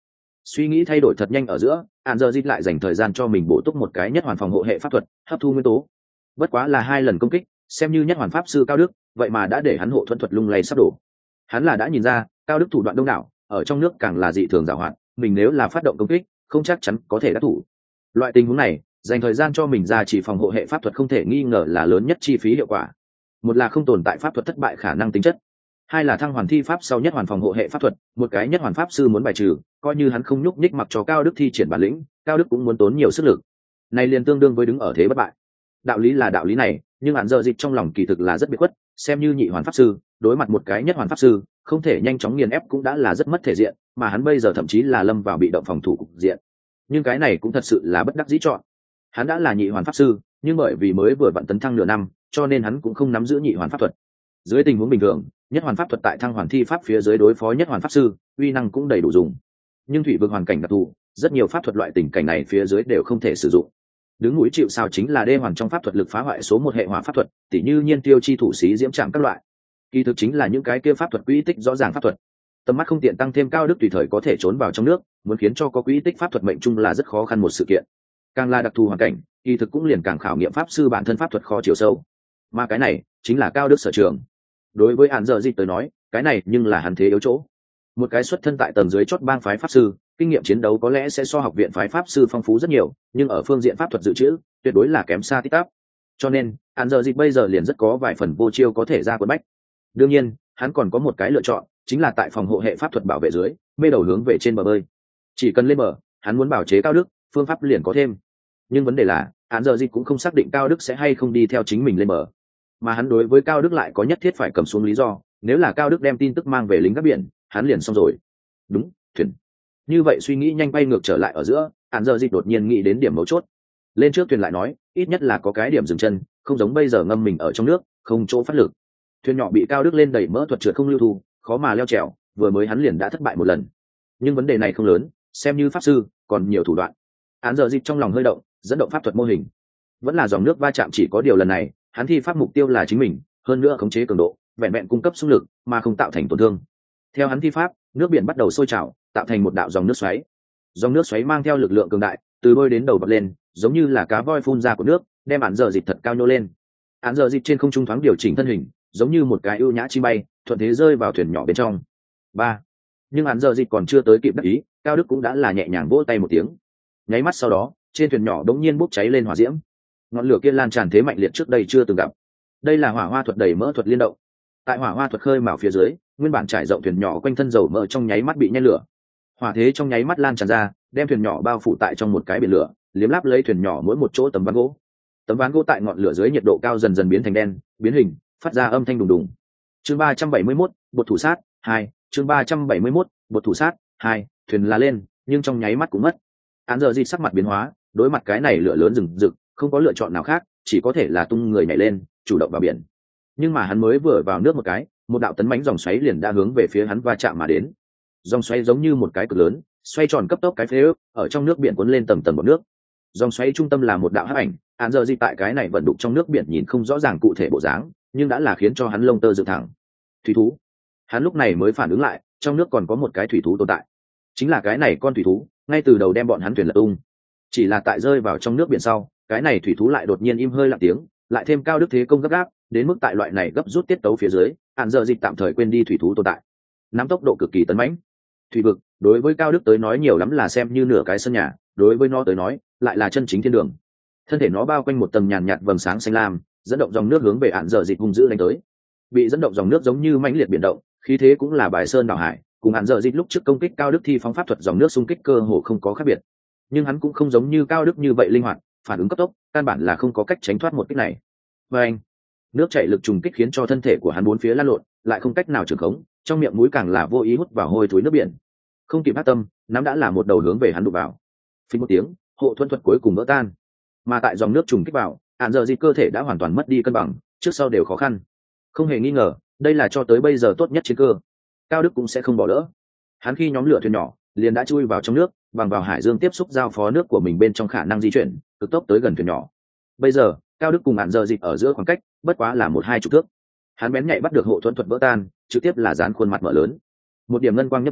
Suy nghĩ thay đổi thật nhanh ở giữa, hạn giờ dịt lại dành thời gian cho mình bổ túc một cái nhất hoàn phòng hộ hệ pháp thuật, hấp thu nguyên tố. Bất quá là 2 lần công kích, xem như nhất hoàn pháp sư Cao Đức, vậy mà đã để hắn hộ thuẫn thuật lung lay sắp đổ. Hắn là đã nhìn ra, Cao Đức thủ đoạn đông đảo, ở trong nước càng là dị thường giàu hoạt, mình nếu là phát động công kích, không chắc chắn có thể đắc thủ. Loại tình huống này, dành thời gian cho mình ra chỉ phòng hộ hệ pháp thuật không thể nghi ngờ là lớn nhất chi phí hiệu quả. Một là không tồn tại pháp thuật thất bại khả năng tính chất, hai là thăng hoàn thi pháp sau nhất hoàn phòng hộ hệ pháp thuật, một cái nhất hoàn pháp sư muốn bài trừ, coi như hắn không nhúc nhích mặc cho Cao Đức thi triển bản lĩnh, Cao Đức cũng muốn tốn nhiều sức lực. Này liền tương đương với đứng ở thế bất bại. Đạo lý là đạo lý này, nhưng hạn giờ dịch trong lòng kỳ thực là rất biệt khuất, xem như nhị hoàn pháp sư, đối mặt một cái nhất hoàn pháp sư, không thể nhanh chóng nghiền ép cũng đã là rất mất thể diện, mà hắn bây giờ thậm chí là lâm vào bị động phòng thủ cục diện. Nhưng cái này cũng thật sự là bất đắc dĩ chọn. Hắn đã là nhị hoàn pháp sư, nhưng bởi vì mới vừa vặn tấn thăng nửa năm, cho nên hắn cũng không nắm giữ nhị hoàn pháp thuật. Dưới tình huống bình thường, nhất hoàn pháp thuật tại thăng hoàn thi pháp phía dưới đối phó nhất hoàn pháp sư, uy năng cũng đầy đủ dùng. Nhưng thủy vực hoàn cảnh đặc thù, rất nhiều pháp thuật loại tình cảnh này phía dưới đều không thể sử dụng. Đứng núi chịu sào chính là đê hoàn trong pháp thuật lực phá hoại số 1 hệ hỏa pháp thuật, tỉ như nhiên tiêu chi thủ sĩ diễm trạng các loại. Kỳ thực chính là những cái kia pháp thuật quỹ tích rõ ràng pháp thuật. Tầm mắt không tiện tăng thêm Cao Đức tùy thời có thể trốn vào trong nước, muốn khiến cho có quỹ tích pháp thuật mệnh chung là rất khó khăn một sự kiện. Càng là đặc thù hoàn cảnh, kỳ thực cũng liền càng khảo nghiệm pháp sư bản thân pháp thuật khó chiều sâu. Mà cái này chính là Cao Đức sở trường. Đối với hạn giờ dịch tới nói, cái này nhưng là hắn thế yếu chỗ. Một cái xuất thân tại tầng dưới chót bang phái pháp sư, kinh nghiệm chiến đấu có lẽ sẽ so học viện phái pháp sư phong phú rất nhiều, nhưng ở phương diện pháp thuật dự trữ tuyệt đối là kém xa tít tắp. Cho nên hạn giờ dịch bây giờ liền rất có vài phần vô chiêu có thể ra quân bách. Đương nhiên hắn còn có một cái lựa chọn, chính là tại phòng hộ hệ pháp thuật bảo vệ dưới, mê đầu hướng về trên bờ bơi. Chỉ cần lên bờ, hắn muốn bảo chế Cao Đức, phương pháp liền có thêm. Nhưng vấn đề là hạn giờ dịch cũng không xác định Cao Đức sẽ hay không đi theo chính mình lên bờ, mà hắn đối với Cao Đức lại có nhất thiết phải cầm xuống lý do. Nếu là Cao Đức đem tin tức mang về lính gác biển, hắn liền xong rồi. Đúng, thuyền. Như vậy suy nghĩ nhanh bay ngược trở lại ở giữa, hạn giờ dịch đột nhiên nghĩ đến điểm mấu chốt. Lên trước thuyền lại nói, ít nhất là có cái điểm dừng chân, không giống bây giờ ngâm mình ở trong nước, không chỗ phát lực. Thuyền nhỏ bị Cao Đức lên đẩy mỡ thuật trượt không lưu thu, khó mà leo trèo, vừa mới hắn liền đã thất bại một lần. Nhưng vấn đề này không lớn, xem như pháp sư còn nhiều thủ đoạn. Hạn giờ dịch trong lòng hơi động, dẫn động pháp thuật mô hình. Vẫn là dòng nước va chạm, chỉ có điều lần này hắn thi pháp mục tiêu là chính mình, hơn nữa khống chế cường độ, vẹn vẹn cung cấp xung lực mà không tạo thành tổn thương. Theo hắn thi pháp, nước biển bắt đầu sôi trào, tạo thành một đạo dòng nước xoáy. Dòng nước xoáy mang theo lực lượng cường đại, từ đôi đến đầu bật lên, giống như là cá voi phun ra của nước, đem hạn giờ dịch thật cao nhô lên. Hạn giờ dịch trên không trung thoáng điều chỉnh thân hình, giống như một cái ưu nhã chim bay, thuận thế rơi vào thuyền nhỏ bên trong. Ba. Nhưng hạn giờ dịch còn chưa tới kịp đắc ý, Cao Đức cũng đã là nhẹ nhàng vỗ tay một tiếng. Nháy mắt sau đó, trên thuyền nhỏ đống nhiên bốc cháy lên hỏa diễm. Ngọn lửa kia lan tràn thế mạnh liệt trước đây chưa từng gặp. Đây là hỏa hoa thuật đẩy mỡ thuật liên động. Tại hỏa hoa thuật khơi mào phía dưới, nguyên bản trải rộng thuyền nhỏ quanh thân dầu mỡ trong nháy mắt bị nhen lửa. Hỏa thế trong nháy mắt lan tràn ra, đem thuyền nhỏ bao phủ tại trong một cái biển lửa, liếm láp lấy thuyền nhỏ mỗi một chỗ tấm ván gỗ. Tấm ván gỗ tại ngọn lửa dưới nhiệt độ cao dần dần biến thành đen, biến hình, phát ra âm thanh đùng đùng. Chương 371, bột thủ sát 2, chương 371, bột thủ sát 2, thuyền là lên, nhưng trong nháy mắt cũng mất. Án giờ gì sắc mặt biến hóa, đối mặt cái này lửa lớn rừng rực, không có lựa chọn nào khác, chỉ có thể là tung người nhảy lên, chủ động vào biển. Nhưng mà hắn mới vừa vào nước một cái, một đạo tấn mãnh dòng xoáy liền đã hướng về phía hắn va chạm mà đến. Dòng xoáy giống như một cái cực lớn, xoay tròn cấp tốc cái phế ước, ở trong nước biển cuốn lên tầng tầng bọt nước. Dòng xoáy trung tâm là một đạo hắc ảnh, án giờ gì tại cái này vận đục trong nước biển nhìn không rõ ràng cụ thể bộ dáng, nhưng đã là khiến cho hắn lông tơ dựng thẳng. Thủy thú. Hắn lúc này mới phản ứng lại, trong nước còn có một cái thủy thú tồn tại. Chính là cái này con thủy thú, ngay từ đầu đem bọn hắn thuyền lật tung. Chỉ là tại rơi vào trong nước biển sau, cái này thủy thú lại đột nhiên im hơi lặng tiếng, lại thêm Cao Đức thế công gấp gáp, đến mức tại loại này gấp rút tiết tấu phía dưới, hạn giờ dịch tạm thời quên đi thủy thú tồn tại. Nắm tốc độ cực kỳ tấn mãnh. Thủy vực, đối với Cao Đức tới nói nhiều lắm là xem như nửa cái sân nhà, đối với nó tới nói, lại là chân chính thiên đường. Thân thể nó bao quanh một tầng nhàn nhạt vầng sáng xanh lam, dẫn động dòng nước hướng về hạn giờ dịch hung dữ đánh tới. Bị dẫn động dòng nước giống như mãnh liệt biển động, khí thế cũng là bài sơn đảo hải, cùng hạn giờ dịch lúc trước công kích Cao Đức thi phóng pháp thuật dòng nước xung kích cơ hồ không có khác biệt. Nhưng hắn cũng không giống như Cao Đức như vậy linh hoạt, phản ứng cấp tốc, căn bản là không có cách tránh thoát một kích này. Và anh, nước chảy lực trùng kích khiến cho thân thể của hắn bốn phía lăn lộn, lại không cách nào trường khống, trong miệng mũi càng là vô ý hút vào hôi thối nước biển. Không kịp hát tâm, nắm đã là một đầu hướng về hắn đụng vào. Phình một tiếng, hộ thuẫn thuật cuối cùng vỡ tan. Mà tại dòng nước trùng kích vào, hạn giờ dịch cơ thể đã hoàn toàn mất đi cân bằng, trước sau đều khó khăn. Không hề nghi ngờ, đây là cho tới bây giờ tốt nhất chiến cơ. Cao Đức cũng sẽ không bỏ lỡ. Hắn khi nhóm lửa thuyền nhỏ, liền đã chui vào trong nước, bằng vào hải dương tiếp xúc giao phó nước của mình bên trong khả năng di chuyển, cực tốc tới gần thuyền nhỏ. Bây giờ, Cao Đức cùng hạn giờ dịch ở giữa khoảng cách, bất quá là 1-2 thước. Hắn bén nhạy bắt được hộ thuẫn thuật vỡ tan, trực tiếp là dán khuôn mặt mở lớn. Một điểm ngân quang nhấp nhoáng,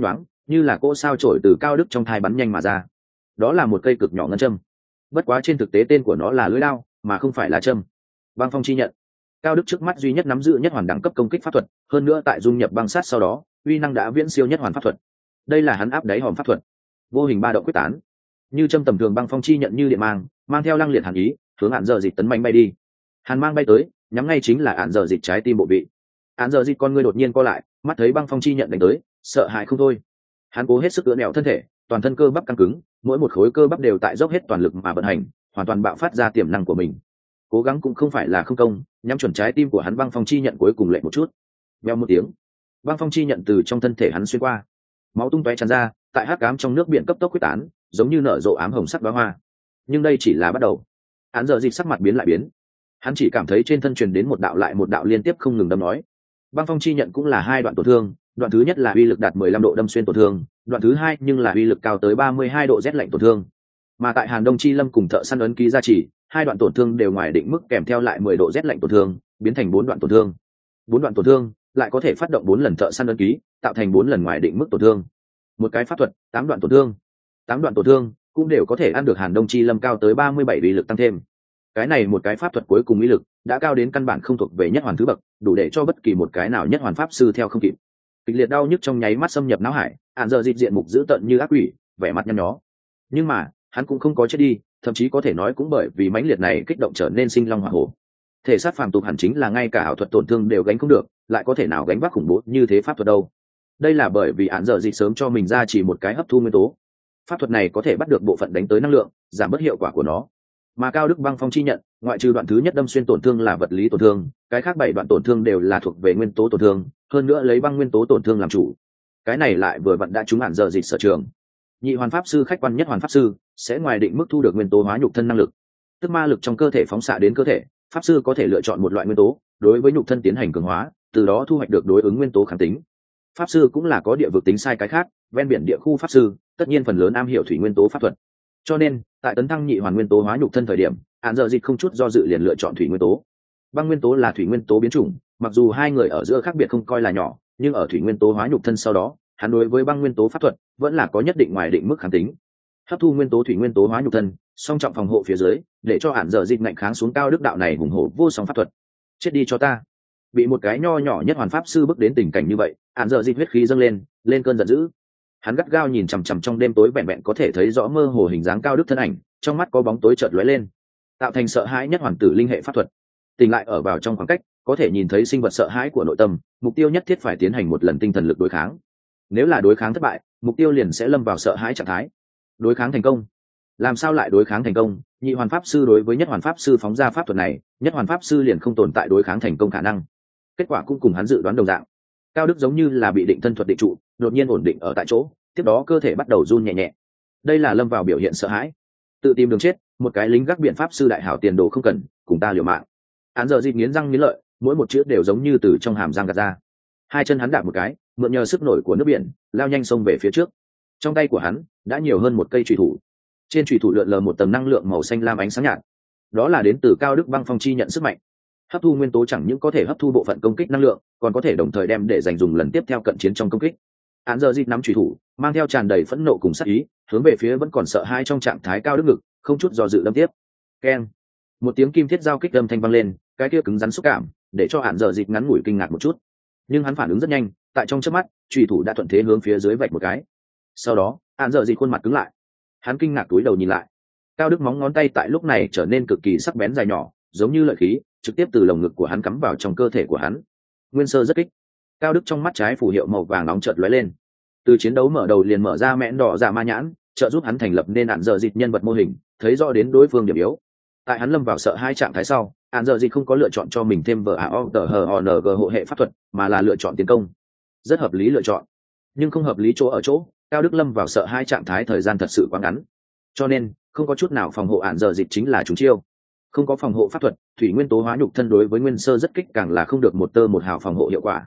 như là cỗ sao trổi từ Cao Đức trong thai bắn nhanh mà ra. Đó là một cây cực nhỏ ngân châm, bất quá trên thực tế tên của nó là lưỡi đao mà không phải là châm. Băng phong chi nhận. Cao Đức trước mắt duy nhất nắm giữ nhất hoàn đẳng cấp công kích pháp thuật, hơn nữa tại dung nhập băng sát sau đó uy năng đã viễn siêu nhất hoàn pháp thuật. Đây là hắn áp đáy hòm pháp thuật, vô hình ba động quyết tán, như châm tầm thường băng phong chi nhận như điện mang theo lăng liệt hàn ý hướng Án Giờ Dịch tấn mạnh bay đi. Hàn mang bay tới nhắm ngay chính là Án Giờ Dịch trái tim bộ vị. Án Giờ Dịch con ngươi đột nhiên co lại, mắt thấy băng phong chi nhận đánh tới, sợ hãi không thôi. Hắn cố hết sức ưỡn nẹo thân thể, toàn thân cơ bắp căng cứng, mỗi một khối cơ bắp đều tại dốc hết toàn lực mà vận hành, hoàn toàn bạo phát ra tiềm năng của mình. Cố gắng cũng không phải là không công, nhắm chuẩn trái tim của hắn, băng phong chi nhận cuối cùng lệ một chút. Vèo một tiếng, băng phong chi nhận từ trong thân thể hắn xuyên qua, máu tung tóe tràn ra, tại hắc ám trong nước biển cấp tốc quyết tán, giống như nở rộ ám hồng sắc đóa hoa. Nhưng đây chỉ là bắt đầu. Án Giờ Dịch sắc mặt biến lại biến, hắn chỉ cảm thấy trên thân truyền đến một đạo lại một đạo liên tiếp không ngừng đâm nói. Băng phong chi nhận cũng là hai đoạn tổn thương, đoạn thứ nhất là uy lực đạt 15 độ đâm xuyên tổn thương, đoạn thứ hai nhưng là uy lực cao tới 32 độ rét lạnh tổn thương. Mà tại Hàn Đông Chi Lâm cùng Thợ Săn ấn ký gia trì, hai đoạn tổn thương đều ngoài định mức kèm theo lại 10 độ rét lạnh tổn thương, biến thành 4 đoạn tổn thương. 4 đoạn tổn thương lại có thể phát động 4 lần Thợ Săn ấn ký, tạo thành 4 lần ngoài định mức tổn thương. Một cái pháp thuật, 8 đoạn tổn thương. 8 đoạn tổn thương cũng đều có thể ăn được Hàn Đông Chi Lâm cao tới 37 uy lực tăng thêm. Cái này một cái pháp thuật cuối cùng uy lực đã cao đến căn bản không thuộc về nhất hoàn thứ bậc, đủ để cho bất kỳ một cái nào nhất hoàn pháp sư theo không kịp. Kịch liệt đau nhức trong nháy mắt xâm nhập não hải, Án Giờ Dịch diện mục dữ tợn như ác quỷ, vẻ mặt nhăn nhó. Nhưng mà hắn cũng không có chết đi, thậm chí có thể nói cũng bởi vì mãnh liệt này kích động trở nên sinh long hỏa hổ. Thể xác phàm tục hẳn chính là ngay cả ảo thuật tổn thương đều gánh không được, lại có thể nào gánh vác khủng bố như thế pháp thuật đâu. Đây là bởi vì Án Giờ Dịch sớm cho mình ra chỉ một cái hấp thu nguyên tố. Pháp thuật này có thể bắt được bộ phận đánh tới năng lượng, giảm bớt hiệu quả của nó. Mà Cao Đức băng phong chi nhận, ngoại trừ đoạn thứ nhất đâm xuyên tổn thương là vật lý tổn thương, cái khác 7 đoạn tổn thương đều là thuộc về nguyên tố tổn thương, hơn nữa lấy băng nguyên tố tổn thương làm chủ. Cái này lại vừa vặn đã trúng Án Giờ Dịch sở trường. Nhị hoàn pháp sư khách quan nhất hoàn pháp sư sẽ ngoài định mức thu được nguyên tố hóa nhục thân năng lực, tức ma lực trong cơ thể phóng xạ đến cơ thể, pháp sư có thể lựa chọn một loại nguyên tố đối với nhục thân tiến hành cường hóa, từ đó thu hoạch được đối ứng nguyên tố kháng tính. Pháp sư cũng là có địa vực tính sai cái khác, ven biển địa khu pháp sư tất nhiên phần lớn am hiểu thủy nguyên tố pháp thuật, cho nên tại tấn thăng nhị hoàn nguyên tố hóa nhục thân thời điểm, Án Giờ Dịch không chút do dự liền lựa chọn thủy nguyên tố. Băng nguyên tố là thủy nguyên tố biến chủng, mặc dù hai người ở giữa khác biệt không coi là nhỏ, nhưng ở thủy nguyên tố hóa nhục thân sau đó, hắn đối với băng nguyên tố pháp thuật vẫn là có nhất định ngoài định mức kháng tính. Hấp thu nguyên tố thủy nguyên tố hóa nhục thân, song trọng phòng hộ phía dưới, để cho Án Giờ Dịch ngạnh kháng xuống Cao Đức đạo này hùng hổ vô song pháp thuật. Chết đi cho ta! Bị một cái nho nhỏ nhất hoàn pháp sư bước đến tình cảnh như vậy, Án Giờ Dịch huyết khí dâng lên cơn giận dữ. Hắn gắt gao nhìn chằm chằm trong đêm tối vẹn vẹn có thể thấy rõ mơ hồ hình dáng Cao Đức thân ảnh, trong mắt có bóng tối chợt lóe lên, tạo thành sợ hãi nhất hoàn tử linh hệ pháp thuật. Tỉnh lại ở vào trong khoảng cách, có thể nhìn thấy sinh vật sợ hãi của nội tâm, mục tiêu nhất thiết phải tiến hành một lần tinh thần lực đối kháng. Nếu là đối kháng thất bại, mục tiêu liền sẽ lâm vào sợ hãi trạng thái. Đối kháng thành công. Làm sao lại đối kháng thành công? Nhị hoàn pháp sư đối với nhất hoàn pháp sư phóng ra pháp thuật này, nhất hoàn pháp sư liền không tồn tại đối kháng thành công khả năng. Kết quả cũng cùng hắn dự đoán đồng dạng. Cao Đức giống như là bị định thân thuật định trụ, đột nhiên ổn định ở tại chỗ, tiếp đó cơ thể bắt đầu run nhẹ nhẹ. Đây là lâm vào biểu hiện sợ hãi, tự tìm đường chết, một cái lính gác biện pháp sư đại hảo tiền đồ không cần, cùng ta liều mạng. Án Giờ Dịch nghiến răng nghiến lợi, mỗi một chữ đều giống như từ trong hàm răng gạt ra. Hai chân hắn đạp một cái, mượn nhờ sức nổi của nước biển, lao nhanh xông về phía trước. Trong tay của hắn đã nhiều hơn một cây chùy thủ, trên chùy thủ lượn lờ một tầng năng lượng màu xanh lam ánh sáng nhạt, đó là đến từ Cao Đức băng phong chi nhận sức mạnh. Hấp thu nguyên tố chẳng những có thể hấp thu bộ phận công kích năng lượng, còn có thể đồng thời đem để dành dùng lần tiếp theo cận chiến trong công kích. Án Giờ Dịch nắm chùy thủ, mang theo tràn đầy phẫn nộ cùng sát ý, hướng về phía vẫn còn sợ hãi trong trạng thái Cao Đức ngực, không chút do dự đâm tiếp. Keng! Một tiếng kim thiết giao kích âm thanh vang lên, cái kia cứng rắn xúc cảm, để cho Án Giờ Dịch ngắn ngủi kinh ngạc một chút. Nhưng hắn phản ứng rất nhanh, tại trong chớp mắt, chùy thủ đã thuận thế hướng phía dưới vạch một cái. Sau đó, Án Giờ Dịch khuôn mặt cứng lại. Hắn kinh ngạc túi đầu nhìn lại. Cao Đức móng ngón tay tại lúc này trở nên cực kỳ sắc bén dài nhỏ, giống như lợi khí, trực tiếp từ lồng ngực của hắn cắm vào trong cơ thể của hắn. Nguyên sơ rất kích. Cao Đức trong mắt trái phù hiệu màu vàng nóng chợt lóe lên. Từ chiến đấu mở đầu liền mở ra mẽn đỏ giả ma nhãn, trợ giúp hắn thành lập nên Án Giờ Dịch nhân vật mô hình, thấy rõ đến đối phương điểm yếu. Tại hắn lâm vào sợ hai trạng thái sau, Án Giờ Dịch không có lựa chọn cho mình thêm VAOTHONG hộ hệ pháp thuật, mà là lựa chọn tiến công. Rất hợp lý lựa chọn, nhưng không hợp lý chỗ ở chỗ Cao Đức lâm vào sợ hai trạng thái thời gian thật sự quá ngắn, cho nên không có chút nào phòng hộ. Án Giờ Dịch chính là trúng chiêu. Không có phòng hộ pháp thuật, thủy nguyên tố hóa nhục thân đối với nguyên sơ rất kích càng là không được một tơ một hào phòng hộ hiệu quả.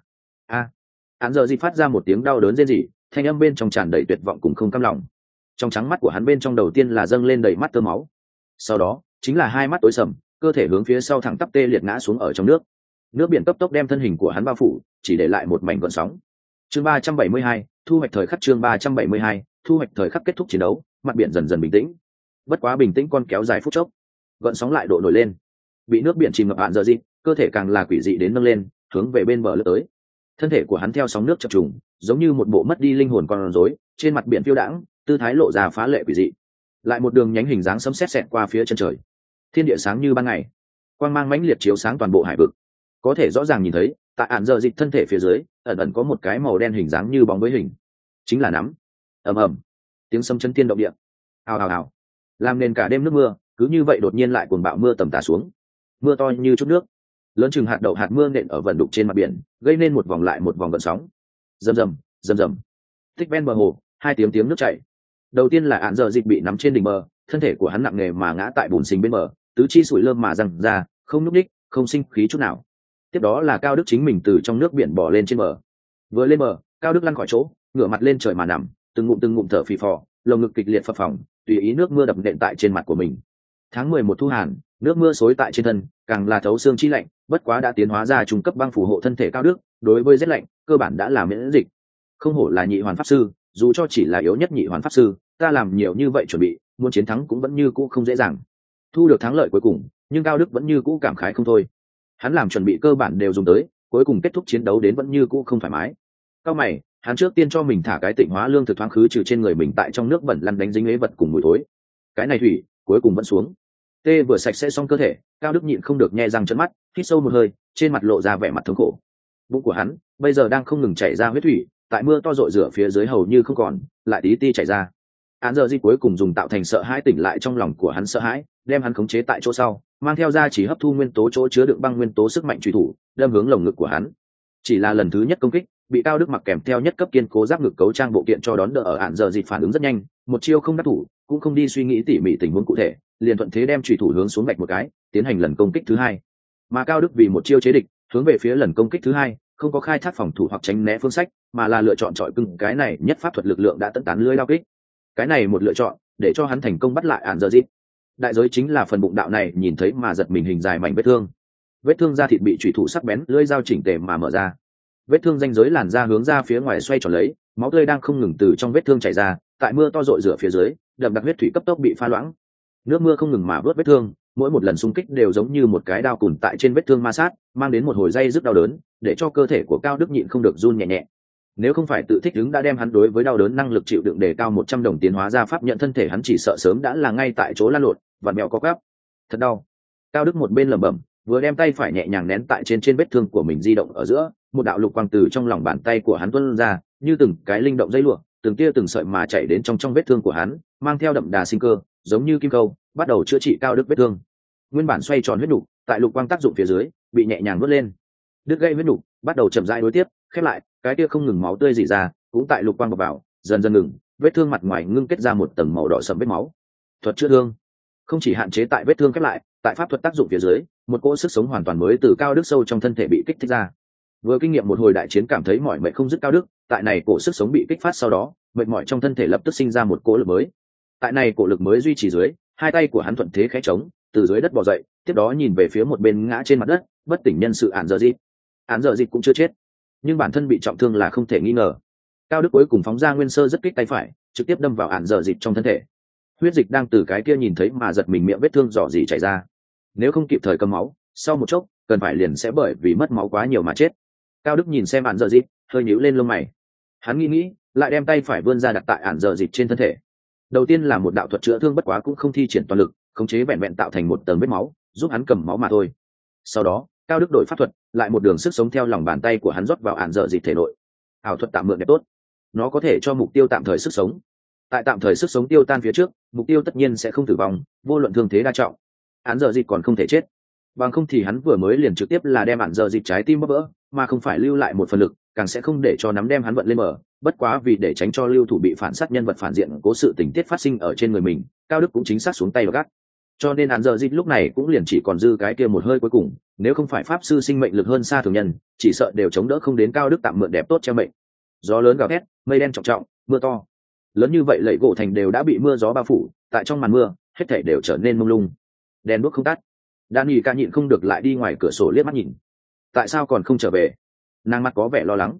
Án Giờ Dịch phát ra một tiếng đau đớn rên rỉ, thanh âm bên trong tràn đầy tuyệt vọng cùng không cam lòng. Trong trắng mắt của hắn bên trong đầu tiên là dâng lên đầy mắt tơ máu, sau đó chính là hai mắt tối sầm, cơ thể hướng phía sau thẳng tắp tê liệt ngã xuống ở trong nước. Nước biển cấp tốc đem thân hình của hắn bao phủ, chỉ để lại một mảnh gợn sóng. chương 372, thu hoạch thời khắc. chương 372, thu hoạch thời khắc. kết thúc chiến đấu, mặt biển dần dần bình tĩnh. Bất quá bình tĩnh con kéo dài phút chốc, gợn sóng lại độ nổi lên. Bị nước biển chìm ngập Án Giờ Dịp, cơ thể càng là quỷ dị đến nâng lên, hướng về bên bờ lướt tới. Thân thể của hắn theo sóng nước chập trùng, giống như một bộ mất đi linh hồn con rối, trên mặt biển phiêu đãng, tư thái lộ ra phá lệ quỷ dị. Lại một đường nhánh hình dáng sấm sét xẹt qua phía chân trời. Thiên địa sáng như ban ngày, quang mang mãnh liệt chiếu sáng toàn bộ hải vực. Có thể rõ ràng nhìn thấy, tại Án Giờ Dịp thân thể phía dưới, ẩn ẩn có một cái màu đen hình dáng như bóng với hình, chính là nắm. Ầm ầm, tiếng sấm chấn thiên động địa. Ào ào ào, làm nên cả đêm nước mưa, cứ như vậy đột nhiên lại cuồng bạo mưa tầm tã xuống. Mưa to như chút nước, lớn chừng hạt đậu hạt mưa nện ở vần đục trên mặt biển, gây nên một vòng lại một vòng gợn sóng. Rầm rầm, rầm rầm. Tích ven bờ hồ, hai tiếng tiếng nước chảy. Đầu tiên là Án Giờ Dịp bị nắm trên đỉnh bờ, thân thể của hắn nặng nề mà ngã tại bùn xình bên bờ, tứ chi sủi lơm mà răng ra, không nhúc nhích, không sinh khí chút nào. Tiếp đó là Cao Đức chính mình từ trong nước biển bò lên trên bờ. Vừa lên bờ, Cao Đức lăn khỏi chỗ, ngửa mặt lên trời mà nằm, từng ngụm thở phì phò, lồng ngực kịch liệt phập phồng, tùy ý nước mưa đập nện tại trên mặt của mình. Tháng 11 thu hàn, nước mưa xối tại trên thân, càng là thấu xương chi lạnh, bất quá đã tiến hóa ra trung cấp băng phù hộ thân thể Cao Đức, đối với rét lạnh, cơ bản đã là miễn dịch. Không hổ là nhị hoàn pháp sư, dù cho chỉ là yếu nhất nhị hoàn pháp sư, ta làm nhiều như vậy chuẩn bị, muốn chiến thắng cũng vẫn như cũ không dễ dàng. Thu được thắng lợi cuối cùng, nhưng Cao Đức vẫn như cũ cảm khái không thôi. Hắn làm chuẩn bị cơ bản đều dùng tới, cuối cùng kết thúc chiến đấu đến vẫn như cũ không thoải mái. Cao mày, hắn trước tiên cho mình thả cái tịnh hóa lương thực thoáng khứ trừ trên người mình tại trong nước bẩn lăn đánh dính ế vật cùng mùi thối. Cái này thủy, cuối cùng vẫn xuống. Tê vừa sạch sẽ xong cơ thể, Cao Đức nhịn không được nhe răng trợn mắt, hít sâu một hơi, trên mặt lộ ra vẻ mặt thống khổ. Bụng của hắn bây giờ đang không ngừng chảy ra huyết thủy, tại mưa to rội rửa phía dưới hầu như không còn, lại tí ti chảy ra. Án Giờ Dịp cuối cùng dùng tạo thành sợ hãi tỉnh lại trong lòng của hắn sợ hãi, đem hắn khống chế tại chỗ sau, mang theo ra chỉ hấp thu nguyên tố chỗ chứa đựng băng nguyên tố sức mạnh truy thủ, đâm hướng lồng ngực của hắn. Chỉ là lần thứ nhất công kích, bị Cao Đức mặc kèm theo nhất cấp kiên cố giáp ngực cấu trang bộ kiện cho đón đỡ ở Án Giờ Dịp phản ứng rất nhanh, một chiêu không đắc thủ, cũng không đi suy nghĩ tỉ mỉ tình huống cụ thể, liền thuận thế đem truy thủ hướng xuống vạch một cái, tiến hành lần công kích thứ hai. Mà Cao Đức vì một chiêu chế địch, hướng về phía lần công kích thứ hai, không có khai thác phòng thủ hoặc tránh né phương sách, mà là lựa chọn chọi cứng cái này nhất pháp thuật lực lượng đã tận tán lưới lao kích. Cái này một lựa chọn, để cho hắn thành công bắt lại Án Giờ Dịp. Đại giới chính là phần bụng đạo này nhìn thấy mà giật mình hình dài mảnh vết thương. Vết thương da thịt bị chủy thủ sắc bén lưỡi dao chỉnh tề mà mở ra. Vết thương ranh giới làn da hướng ra phía ngoài xoay tròn lấy, máu tươi đang không ngừng từ trong vết thương chảy ra, tại mưa to rội rửa phía dưới, đậm đặc huyết thủy cấp tốc bị pha loãng. Nước mưa không ngừng mà vớt vết thương, mỗi một lần xung kích đều giống như một cái đao cùn tại trên vết thương ma sát, mang đến một hồi dây rứt đau đớn, để cho cơ thể của Cao Đức nhịn không được run nhẹ nhẹ. Nếu không phải tự thích ứng đã đem hắn đối với đau đớn năng lực chịu đựng đề cao 100 đồng tiến hóa ra pháp nhận thân thể, hắn chỉ sợ sớm đã là ngay tại chỗ lăn lộn, vặn mèo co quắp. Thật đau. Cao Đức một bên lẩm bẩm, vừa đem tay phải nhẹ nhàng nén tại trên vết thương của mình di động ở giữa, một đạo lục quang từ trong lòng bàn tay của hắn tuôn ra, như từng cái linh động dây lụa, từng tia từng sợi mà chạy đến trong vết thương của hắn, mang theo đậm đà sinh cơ, giống như kim câu, bắt đầu chữa trị Cao Đức vết thương. Nguyên bản xoay tròn huyết nục, tại lục quang tác dụng phía dưới, bị nhẹ nhàng vớt lên. Đứt gãy huyết nục, bắt đầu chậm rãi đối tiếp, khép lại, cái tia không ngừng máu tươi rỉ ra, cũng tại lục quang bọc vào, dần dần ngừng, vết thương mặt ngoài ngưng kết ra một tầng màu đỏ sẫm vết máu. Thuật chữa thương không chỉ hạn chế tại vết thương khép lại, tại pháp thuật tác dụng phía dưới, một cỗ sức sống hoàn toàn mới từ Cao Đức sâu trong thân thể bị kích thích ra. Vừa kinh nghiệm một hồi đại chiến cảm thấy mỏi mệt không dứt Cao Đức, tại này cổ sức sống bị kích phát sau đó, mệt mỏi trong thân thể lập tức sinh ra một cỗ lực mới. Tại này cổ lực mới duy trì dưới, hai tay của hắn thuận thế khẽ trống, từ dưới đất bò dậy, tiếp đó nhìn về phía một bên ngã trên mặt đất, bất tỉnh nhân sự Án Giờ Dịp. Án Giờ Dịp cũng chưa chết, nhưng bản thân bị trọng thương là không thể nghi ngờ. Cao Đức cuối cùng phóng ra nguyên sơ rất kích tay phải, trực tiếp đâm vào Án Giờ Dịp trong thân thể. Huyết dịch đang từ cái kia nhìn thấy mà giật mình miệng vết thương rò rỉ chảy ra. Nếu không kịp thời cầm máu, sau một chốc, cần phải liền sẽ bởi vì mất máu quá nhiều mà chết. Cao Đức nhìn xem Án Giờ Dịp, hơi nhíu lên lông mày. Hắn nghĩ, lại đem tay phải vươn ra đặt tại Án Giờ Dịp trên thân thể. Đầu tiên là một đạo thuật chữa thương, bất quá cũng không thi triển toàn lực, khống chế vẹn vẹn tạo thành một tầng vết máu, giúp hắn cầm máu mà thôi. Sau đó, Cao Đức đổi pháp thuật, lại một đường sức sống theo lòng bàn tay của hắn rót vào Án Giờ Dịp thể nội. Ảo thuật tạm mượn đẹp tốt, nó có thể cho mục tiêu tạm thời sức sống. Tại tạm thời sức sống tiêu tan phía trước, mục tiêu tất nhiên sẽ không tử vong, vô luận thương thế đa trọng. Án Giờ Dịp còn không thể chết, bằng không thì hắn vừa mới liền trực tiếp là đem Án Giờ Dịp trái tim bóp vỡ, mà không phải lưu lại một phần lực, càng sẽ không để cho nắm đem hắn vận lên mở. Bất quá vì để tránh cho lưu thủ bị phản sát nhân vật phản diện cố sự tình tiết phát sinh ở trên người mình, Cao Đức cũng chính xác xuống tay và gắt. Cho nên Án Giờ Dịp lúc này cũng liền chỉ còn dư cái kia một hơi cuối cùng, nếu không phải pháp sư sinh mệnh lực hơn xa thường nhân, chỉ sợ đều chống đỡ không đến Cao Đức tạm mượn đẹp tốt treo mệnh. Gió lớn gào thét, mây đen trọng trọng, mưa to lớn như vậy lẫy gỗ thành đều đã bị mưa gió bao phủ, tại trong màn mưa hết thảy đều trở nên mông lung, đèn đuốc không tắt. Danny ca nhịn không được lại đi ngoài cửa sổ liếc mắt nhìn. Tại sao còn không trở về? Nàng mặt có vẻ lo lắng.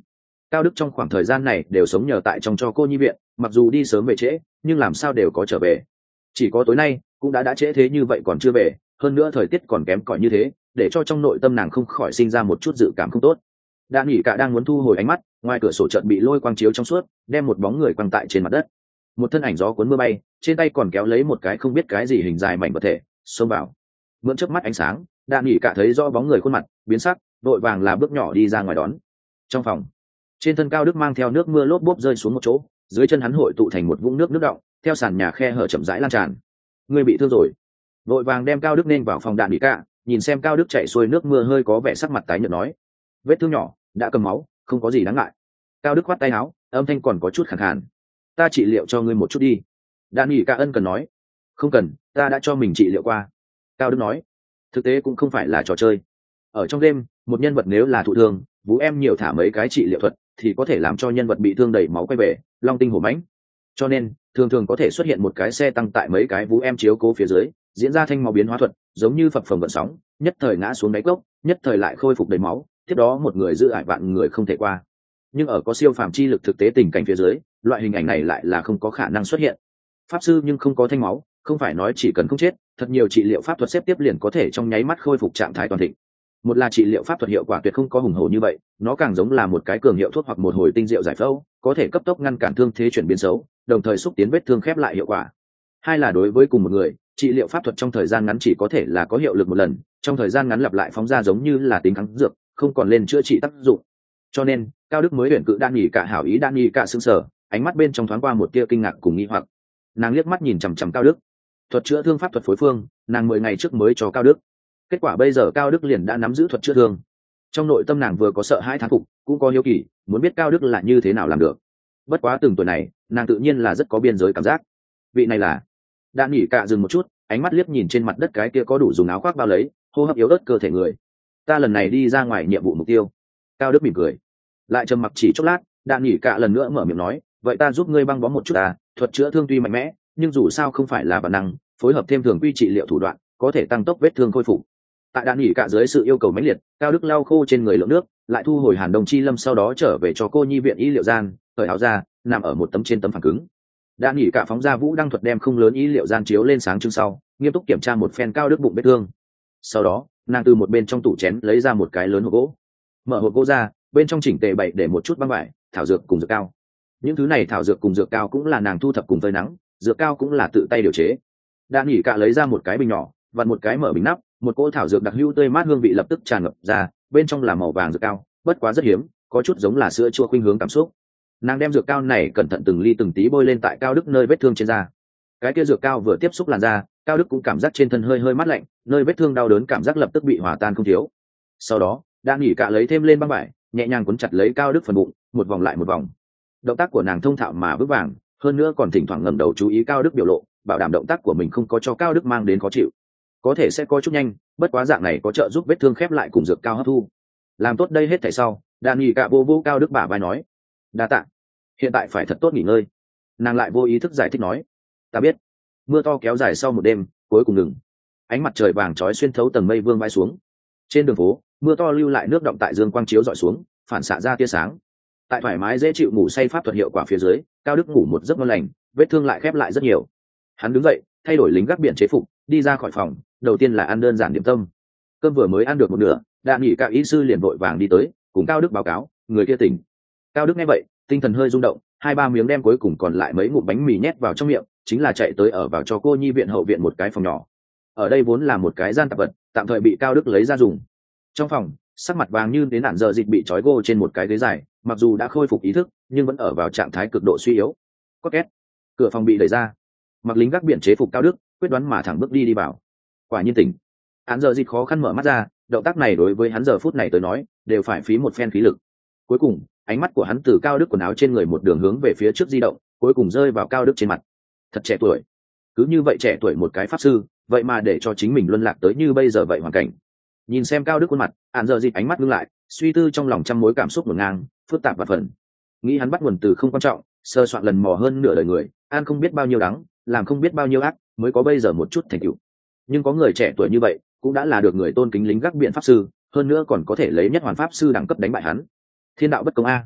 Cao Đức trong khoảng thời gian này đều sống nhờ tại trong cho cô nhi viện, mặc dù đi sớm về trễ nhưng làm sao đều có trở về. Chỉ có tối nay cũng đã trễ thế như vậy còn chưa về, hơn nữa thời tiết còn kém cỏi như thế, để cho trong nội tâm nàng không khỏi sinh ra một chút dự cảm không tốt. Đan nghỉ cả đang muốn thu hồi ánh mắt, ngoài cửa sổ chợt bị lôi quang chiếu trong suốt, đem một bóng người quăng tại trên mặt đất. Một thân ảnh gió cuốn mưa bay, trên tay còn kéo lấy một cái không biết cái gì hình dài mảnh vật thể, xông vào. Mượn chớp mắt ánh sáng, Đan nghỉ cả thấy rõ bóng người khuôn mặt biến sắc, đội vàng là bước nhỏ đi ra ngoài đón. Trong phòng, trên thân Cao Đức mang theo nước mưa lốp bốp rơi xuống một chỗ, dưới chân hắn hội tụ thành một vũng nước nước đọng, theo sàn nhà khe hở chậm rãi lan tràn. Người bị thương rồi. Đội vàng đem Cao Đức nên vào phòng Đan nghỉ cả, nhìn xem Cao Đức chạy xuôi nước mưa hơi có vẻ sắc mặt tái nhợt nói: vết thương nhỏ, đã cầm máu, không có gì đáng ngại. Cao Đức khoát tay áo, âm thanh còn có chút khàn khàn: ta trị liệu cho ngươi một chút đi. Đan nghỉ cả ân cần nói: không cần, ta đã cho mình trị liệu qua. Cao Đức nói: thực tế cũng không phải là trò chơi. Ở trong game, một nhân vật nếu là thụ thương, vũ em nhiều thả mấy cái trị liệu thuật thì có thể làm cho nhân vật bị thương đầy máu quay về, long tinh hổ mãnh. Cho nên thường thường có thể xuất hiện một cái xe tăng tại mấy cái vũ em chiếu cố phía dưới, diễn ra thanh máu biến hóa thuật, giống như phập phồng gợn sóng, nhất thời ngã xuống đáy cốc, nhất thời lại khôi phục đầy máu, tiếp đó một người giữ ải vạn người không thể qua. Nhưng ở có siêu phàm chi lực thực tế tình cảnh phía dưới, loại hình ảnh này lại là không có khả năng xuất hiện. Pháp sư nhưng không có thanh máu, không phải nói chỉ cần không chết, thật nhiều trị liệu pháp thuật xếp tiếp liền có thể trong nháy mắt khôi phục trạng thái toàn thịnh. Một là trị liệu pháp thuật hiệu quả tuyệt không có hùng hổ như vậy, nó càng giống là một cái cường hiệu thuốc hoặc một hồi tinh diệu giải phẫu, có thể cấp tốc ngăn cản thương thế chuyển biến xấu, đồng thời xúc tiến vết thương khép lại hiệu quả. Hai là đối với cùng một người, trị liệu pháp thuật trong thời gian ngắn chỉ có thể là có hiệu lực một lần, trong thời gian ngắn lặp lại phóng ra giống như là tính kháng dược, không còn lên chữa trị tác dụng. cho nên Cao Đức mới tuyển cự Đan nghỉ cả hảo ý. Đan nghỉ cả sững sờ, ánh mắt bên trong thoáng qua một tia kinh ngạc cùng nghi hoặc. Nàng liếc mắt nhìn chằm chằm Cao Đức. Thuật chữa thương pháp thuật phối phương, nàng 10 ngày trước mới cho Cao Đức. Kết quả bây giờ Cao Đức liền đã nắm giữ thuật chữa thương. Trong nội tâm nàng vừa có sợ hãi thán phục, cũng có hiếu kỳ, muốn biết Cao Đức là như thế nào làm được. Bất quá từng tuổi này, nàng tự nhiên là rất có biên giới cảm giác. Vị này là... Đan nghỉ cả dừng một chút, ánh mắt liếc nhìn trên mặt đất cái kia có đủ dùng áo khoác bao lấy, hô hấp yếu ớt cơ thể người. Ta lần này đi ra ngoài nhiệm vụ mục tiêu. Cao Đức mỉm cười, lại trầm mặc chỉ chốc lát. Đan nghỉ cả lần nữa mở miệng nói, vậy ta giúp ngươi băng bó một chút à, thuật chữa thương tuy mạnh mẽ, nhưng dù sao không phải là bản năng, phối hợp thêm thường quy trị liệu thủ đoạn, có thể tăng tốc vết thương khôi phục. Tại Đan nghỉ cả dưới sự yêu cầu mãnh liệt, Cao Đức lau khô trên người lượng nước, lại thu hồi Hàn Đồng Chi Lâm, sau đó trở về cho cô nhi viện y liệu gian, cởi áo ra, nằm ở một trên tấm phẳng cứng. Đan nghỉ cả phóng ra vũ đăng thuật đem không lớn y liệu gian chiếu lên sáng trưng sau, nghiêm túc kiểm tra một phen Cao Đức bụng vết thương. Sau đó nàng từ một bên trong tủ chén lấy ra một cái lớn hộp gỗ, mở hộp gỗ ra, bên trong chỉnh tề bày để một chút băng vải, thảo dược cùng dược cao. Những thứ này thảo dược cùng dược cao cũng là nàng thu thập cùng phơi nắng, dược cao cũng là tự tay điều chế. Đan nghỉ cả lấy ra một cái bình nhỏ, vặn một cái mở bình nắp, một cỗ thảo dược đặc hữu tươi mát hương vị lập tức tràn ngập ra, bên trong là màu vàng dược cao, bất quá rất hiếm, có chút giống là sữa chua khuynh hướng cảm xúc. Nàng đem dược cao này cẩn thận từng ly từng tí bôi lên tại Cao Đức nơi vết thương trên da. Cái kia dược cao vừa tiếp xúc làn da, Cao Đức cũng cảm giác trên thân hơi hơi mát lạnh, nơi vết thương đau đớn cảm giác lập tức bị hòa tan không thiếu. Sau đó Đan nghỉ cả lấy thêm lên băng vải, nhẹ nhàng cuốn chặt lấy Cao Đức phần bụng, một vòng lại một vòng. Động tác của nàng thông thạo mà vững vàng, hơn nữa còn thỉnh thoảng ngẩng đầu chú ý Cao Đức biểu lộ, bảo đảm động tác của mình không có cho Cao Đức mang đến khó chịu. Có thể sẽ có chút nhanh, bất quá dạng này có trợ giúp vết thương khép lại cùng dược cao hấp thu. Làm tốt đây hết thảy sau, Đan nghỉ cả vô vô Cao Đức bả vai nói, đa tạ, hiện tại phải thật tốt nghỉ ngơi. Nàng lại vô ý thức giải thích nói, ta biết. Mưa to kéo dài sau một đêm cuối cùng ngừng, ánh mặt trời vàng chói xuyên thấu tầng mây vương vai xuống. Trên đường phố, mưa to lưu lại nước động tại dương quang chiếu dọi xuống, phản xạ ra tia sáng. Tại thoải mái dễ chịu ngủ say pháp thuật hiệu quả phía dưới, Cao Đức ngủ một giấc ngon lành, vết thương lại khép lại rất nhiều. Hắn đứng dậy, thay đổi lính gác biển chế phục, đi ra khỏi phòng. Đầu tiên là ăn đơn giản điểm tâm. Cơm vừa mới ăn được một nửa, Đan nghỉ cả y sư liền vội vàng đi tới, cùng Cao Đức báo cáo, người kia tỉnh. Cao Đức nghe vậy, tinh thần hơi rung động, 2-3 miếng đem cuối cùng còn lại mấy ngụm bánh mì nhét vào trong miệng, chính là chạy tới ở vào cho cô nhi viện hậu viện một cái phòng nhỏ. Ở đây vốn là một cái gian tạp vật, tạm thời bị Cao Đức lấy ra dùng. Trong phòng, sắc mặt vàng như đến nạn giờ dịch bị trói gô trên một cái ghế dài, mặc dù đã khôi phục ý thức, nhưng vẫn ở vào trạng thái cực độ suy yếu. Có két, cửa phòng bị đẩy ra. Mặc lính gác biển chế phục Cao Đức, quyết đoán mà thẳng bước đi vào. Quả nhiên tỉnh. Hắn giờ dịch khó khăn mở mắt ra, động tác này đối với hắn giờ phút này tới nói, đều phải phí một phen khí lực. Cuối cùng, ánh mắt của hắn từ Cao Đức quần áo trên người một đường hướng về phía trước di động, cuối cùng rơi vào Cao Đức trên mặt. Thật trẻ tuổi, cứ như vậy trẻ tuổi một cái pháp sư, vậy mà để cho chính mình luân lạc tới như bây giờ vậy hoàn cảnh. Nhìn xem Cao Đức khuôn mặt, hắn giờ dịch ánh mắt ngưng lại, suy tư trong lòng trăm mối cảm xúc ngổn ngang, phức tạp và phần. Nghĩ hắn bắt nguồn từ không quan trọng, sơ soạn lần mò hơn nửa đời người, ăn không biết bao nhiêu đắng, làm không biết bao nhiêu ác, mới có bây giờ một chút thành tựu. Nhưng có người trẻ tuổi như vậy, cũng đã là được người tôn kính lính gác biện pháp sư, hơn nữa còn có thể lấy nhất hoàn pháp sư đẳng cấp đánh bại hắn. Thiên đạo bất công a.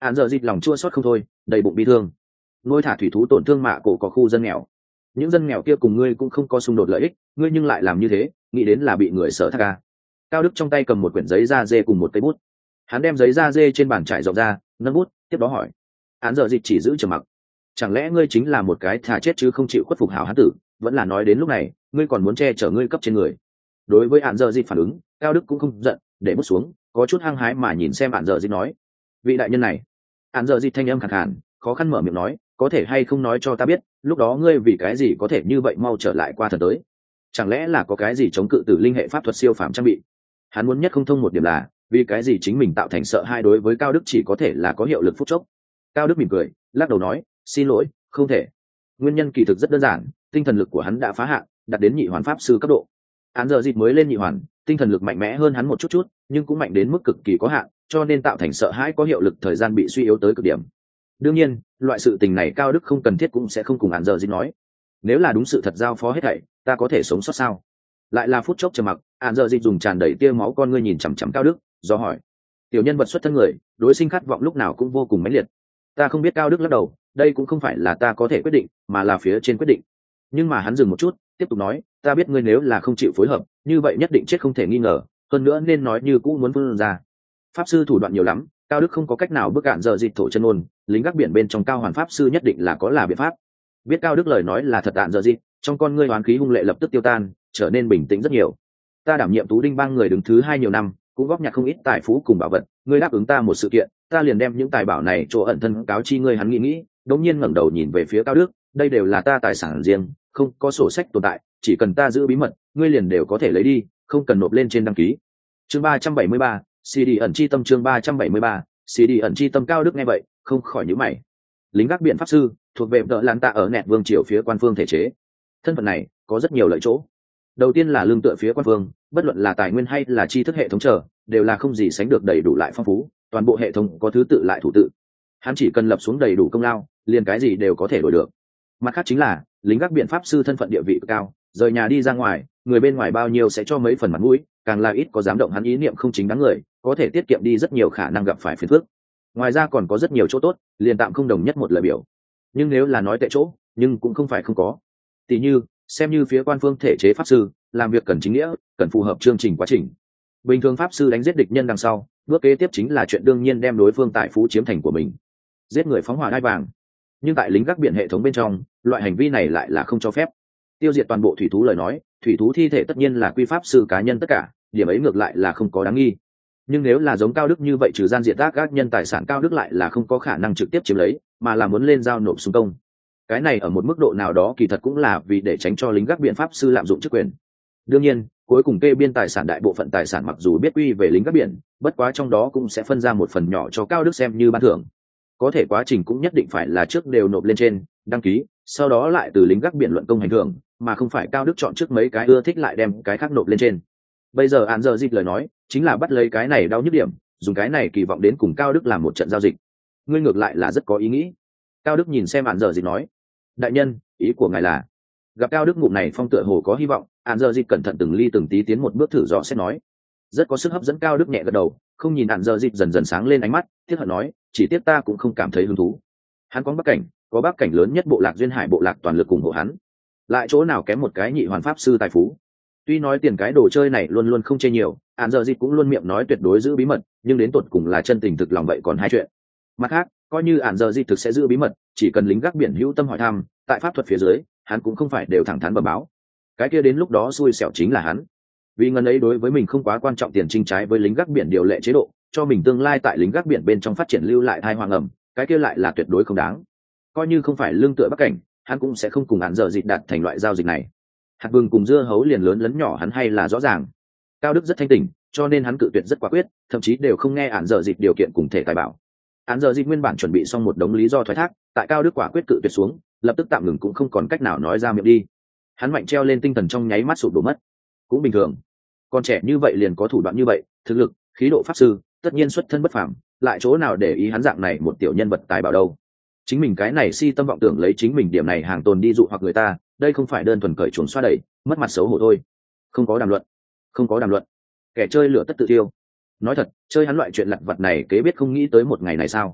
Án giờ dịt lòng chua xót không thôi, đầy bụng bi thương. Nuôi thả thủy thú tổn thương mạ cổ có khu dân nghèo, những dân nghèo kia cùng ngươi cũng không có xung đột lợi ích, ngươi nhưng lại làm như thế, nghĩ đến là bị người sở thác ca. Cao Đức trong tay cầm một quyển giấy da dê cùng một cây bút, hắn đem giấy da dê trên bàn trải rộng ra, nâng bút tiếp đó hỏi. Án giờ dịt chỉ giữ trầm mặc. Chẳng lẽ ngươi chính là một cái thà chết chứ không chịu khuất phục hảo hán tử? Vẫn là nói đến lúc này ngươi còn muốn che chở ngươi cấp trên người? Đối với án giờ dịt phản ứng, Cao Đức cũng không giận, để bút xuống, có chút hăng hái mà nhìn xem án giờ dịt nói. Vị đại nhân này. Án giờ dịt thanh âm khàn khàn, khó khăn mở miệng nói, có thể hay không nói cho ta biết, lúc đó ngươi vì cái gì có thể như vậy mau trở lại qua thần tới? Chẳng lẽ là có cái gì chống cự tử linh hệ pháp thuật siêu phàm trang bị? Hắn muốn nhất không thông một điểm là, vì cái gì chính mình tạo thành sợ hai đối với Cao Đức chỉ có thể là có hiệu lực phút chốc. Cao Đức mỉm cười, lắc đầu nói, xin lỗi, không thể. Nguyên nhân kỳ thực rất đơn giản, tinh thần lực của hắn đã phá hạn, đạt đến nhị hoàn pháp sư cấp độ. Án giờ dịp mới lên nhị hoàn, tinh thần lực mạnh mẽ hơn hắn một chút, nhưng cũng mạnh đến mức cực kỳ có hạn, cho nên tạo thành sợ hãi có hiệu lực thời gian bị suy yếu tới cực điểm. Đương nhiên, loại sự tình này Cao Đức không cần thiết cũng sẽ không cùng án giờ dịp nói. Nếu là đúng sự thật giao phó hết thảy, ta có thể sống sót sao? Lại là phút chốc trầm mặc, án giờ dịp dùng tràn đầy tia máu con ngươi nhìn chằm chằm Cao Đức, do hỏi. Tiểu nhân vật xuất thân người, đối sinh khát vọng lúc nào cũng vô cùng mãnh liệt. Ta không biết. Cao Đức lắc đầu, đây cũng không phải là ta có thể quyết định, mà là phía trên quyết định. Nhưng mà hắn dừng một chút, tiếp tục nói, ta biết ngươi nếu là không chịu phối hợp, như vậy nhất định chết không thể nghi ngờ, hơn nữa nên nói như cũ muốn vươn ra. Pháp sư thủ đoạn nhiều lắm, Cao Đức không có cách nào bước cạn giờ dịt thổ chân ôn, lính gác biển bên trong cao hoàn pháp sư nhất định là có là biện pháp. Biết Cao Đức lời nói là thật đạn giờ dịt, trong con ngươi hoán khí hung lệ lập tức tiêu tan, trở nên bình tĩnh rất nhiều. Ta đảm nhiệm Tú Đinh bang người đứng thứ 2 nhiều năm, cũng góp nhặt không ít tài phú cùng bảo vật, ngươi đáp ứng ta một sự kiện, ta liền đem những tài bảo này chỗ ẩn thân cáo chi ngươi. Hắn nghĩ, đột nhiên ngẩng đầu nhìn về phía Cao Đức, đây đều là ta tài sản riêng, không có sổ sách tồn tại, chỉ cần ta giữ bí mật, ngươi liền đều có thể lấy đi, không cần nộp lên trên đăng ký. Chương 373, CD ẩn chi tâm. Chương 373, CD ẩn chi tâm. Cao Đức nghe vậy, không khỏi nhíu mày. Lính gác biển pháp sư, thuộc về đỡ lan tạ ở nẹt vương triều phía quan phương thể chế. Thân phận này có rất nhiều lợi chỗ. Đầu tiên là lương tựa phía quan phương, bất luận là tài nguyên hay là tri thức hệ thống trở, đều là không gì sánh được đầy đủ lại phong phú, toàn bộ hệ thống có thứ tự lại thủ tự. Hắn chỉ cần lập xuống đầy đủ công lao, liền cái gì đều có thể đổi được. Mặt khác chính là lính gác biển pháp sư thân phận địa vị cao, rời nhà đi ra ngoài, người bên ngoài bao nhiêu sẽ cho mấy phần mặt mũi, càng là ít có dám động hắn ý niệm không chính đáng người, có thể tiết kiệm đi rất nhiều khả năng gặp phải phiền phức. Ngoài ra còn có rất nhiều chỗ tốt, liền tạm không đồng nhất một lời biểu. Nhưng nếu là nói tệ chỗ, nhưng cũng không phải không có. Tỷ như, xem như phía quan phương thể chế pháp sư, làm việc cần chính nghĩa, cần phù hợp chương trình quá trình. Bình thường pháp sư đánh giết địch nhân đằng sau, bước kế tiếp chính là chuyện đương nhiên đem đối phương tài phú chiếm thành của mình, giết người phóng hỏa đai vàng. Nhưng tại lính gác biển hệ thống bên trong, loại hành vi này lại là không cho phép. Tiêu diệt toàn bộ thủy thú lời nói, thủy thú thi thể tất nhiên là quy pháp sư cá nhân tất cả, điểm ấy ngược lại là không có đáng nghi. Nhưng nếu là giống Cao Đức như vậy trừ gian diệt ác các nhân tài sản, Cao Đức lại là không có khả năng trực tiếp chiếm lấy, mà là muốn lên giao nộp xung công. Cái này ở một mức độ nào đó kỳ thật cũng là vì để tránh cho lính gác biển pháp sư lạm dụng chức quyền. Đương nhiên, cuối cùng kê biên tài sản đại bộ phận tài sản mặc dù biết quy về lính gác biển, bất quá trong đó cũng sẽ phân ra một phần nhỏ cho Cao Đức xem như ban thưởng. Có thể quá trình cũng nhất định phải là trước đều nộp lên trên đăng ký, sau đó lại từ lính gác biển luận công hành thưởng, mà không phải Cao Đức chọn trước mấy cái ưa thích lại đem cái khác nộp lên trên. Bây giờ án giờ dịch lời nói chính là bắt lấy cái này đau nhức điểm, dùng cái này kỳ vọng đến cùng Cao Đức làm một trận giao dịch. Ngươi ngược lại là rất có ý nghĩ. Cao Đức nhìn xem án giờ dịch nói, đại nhân, ý của ngài là? Gặp Cao Đức ngụm này phong tựa hồ có hy vọng, án giờ dịch cẩn thận từng ly từng tí tiến một bước thử dò xét nói, rất có sức hấp dẫn. Cao Đức nhẹ gật đầu, không nhìn án giờ dịch dần dần sáng lên ánh mắt, tiếc hận nói, chỉ tiếc ta cũng không cảm thấy hứng thú. Hắn có bắc cảnh lớn nhất bộ lạc duyên hải bộ lạc toàn lực ủng hộ hắn, lại chỗ nào kém một cái nhị hoàn pháp sư tài phú. Tuy nói tiền cái đồ chơi này luôn luôn không chê nhiều, án giờ dịch cũng luôn miệng nói tuyệt đối giữ bí mật, nhưng đến tột cùng là chân tình thực lòng vậy còn hai chuyện. Mặt khác, coi như án giờ dịch thực sẽ giữ bí mật, chỉ cần lính gác biển hữu tâm hỏi thăm, tại pháp thuật phía dưới, hắn cũng không phải đều thẳng thắn bẩm báo. Cái kia đến lúc đó xui xẻo chính là hắn. Vì ngân ấy đối với mình không quá quan trọng, tiền trinh trái với lính gác biển điều lệ chế độ, cho mình tương lai tại lính gác biển bên trong phát triển lưu lại thai hoàng ẩm, cái kia lại là tuyệt đối không đáng. Coi như không phải lương tựa bắc cảnh, hắn cũng sẽ không cùng án giờ dịch đạt thành loại giao dịch này. Hạt vừng cùng dưa hấu liền lớn lấn nhỏ hắn hay là rõ ràng. Cao Đức rất thanh tỉnh, cho nên hắn cự tuyệt rất quả quyết, thậm chí đều không nghe án giờ dịch điều kiện cùng thể tài bảo. Án giờ dịch nguyên bản chuẩn bị xong một đống lý do thoái thác, tại Cao Đức quả quyết cự tuyệt xuống, lập tức tạm ngừng cũng không còn cách nào nói ra miệng đi. Hắn mạnh treo lên tinh thần trong nháy mắt sụp đổ mất. Cũng bình thường, con trẻ như vậy liền có thủ đoạn như vậy, thực lực, khí độ pháp sư, tất nhiên xuất thân bất phàm, lại chỗ nào để ý hắn dạng này một tiểu nhân vật tài bảo đâu. Chính mình cái này si tâm vọng tưởng lấy chính mình điểm này hàng tồn đi dụ hoặc người ta, đây không phải đơn thuần cởi chuồng xoa đẩy, mất mặt xấu hổ thôi. Không có đàm luận, kẻ chơi lửa tất tự tiêu. Nói thật, chơi hắn loại chuyện lặt vặt này kế biết không nghĩ tới một ngày này sao?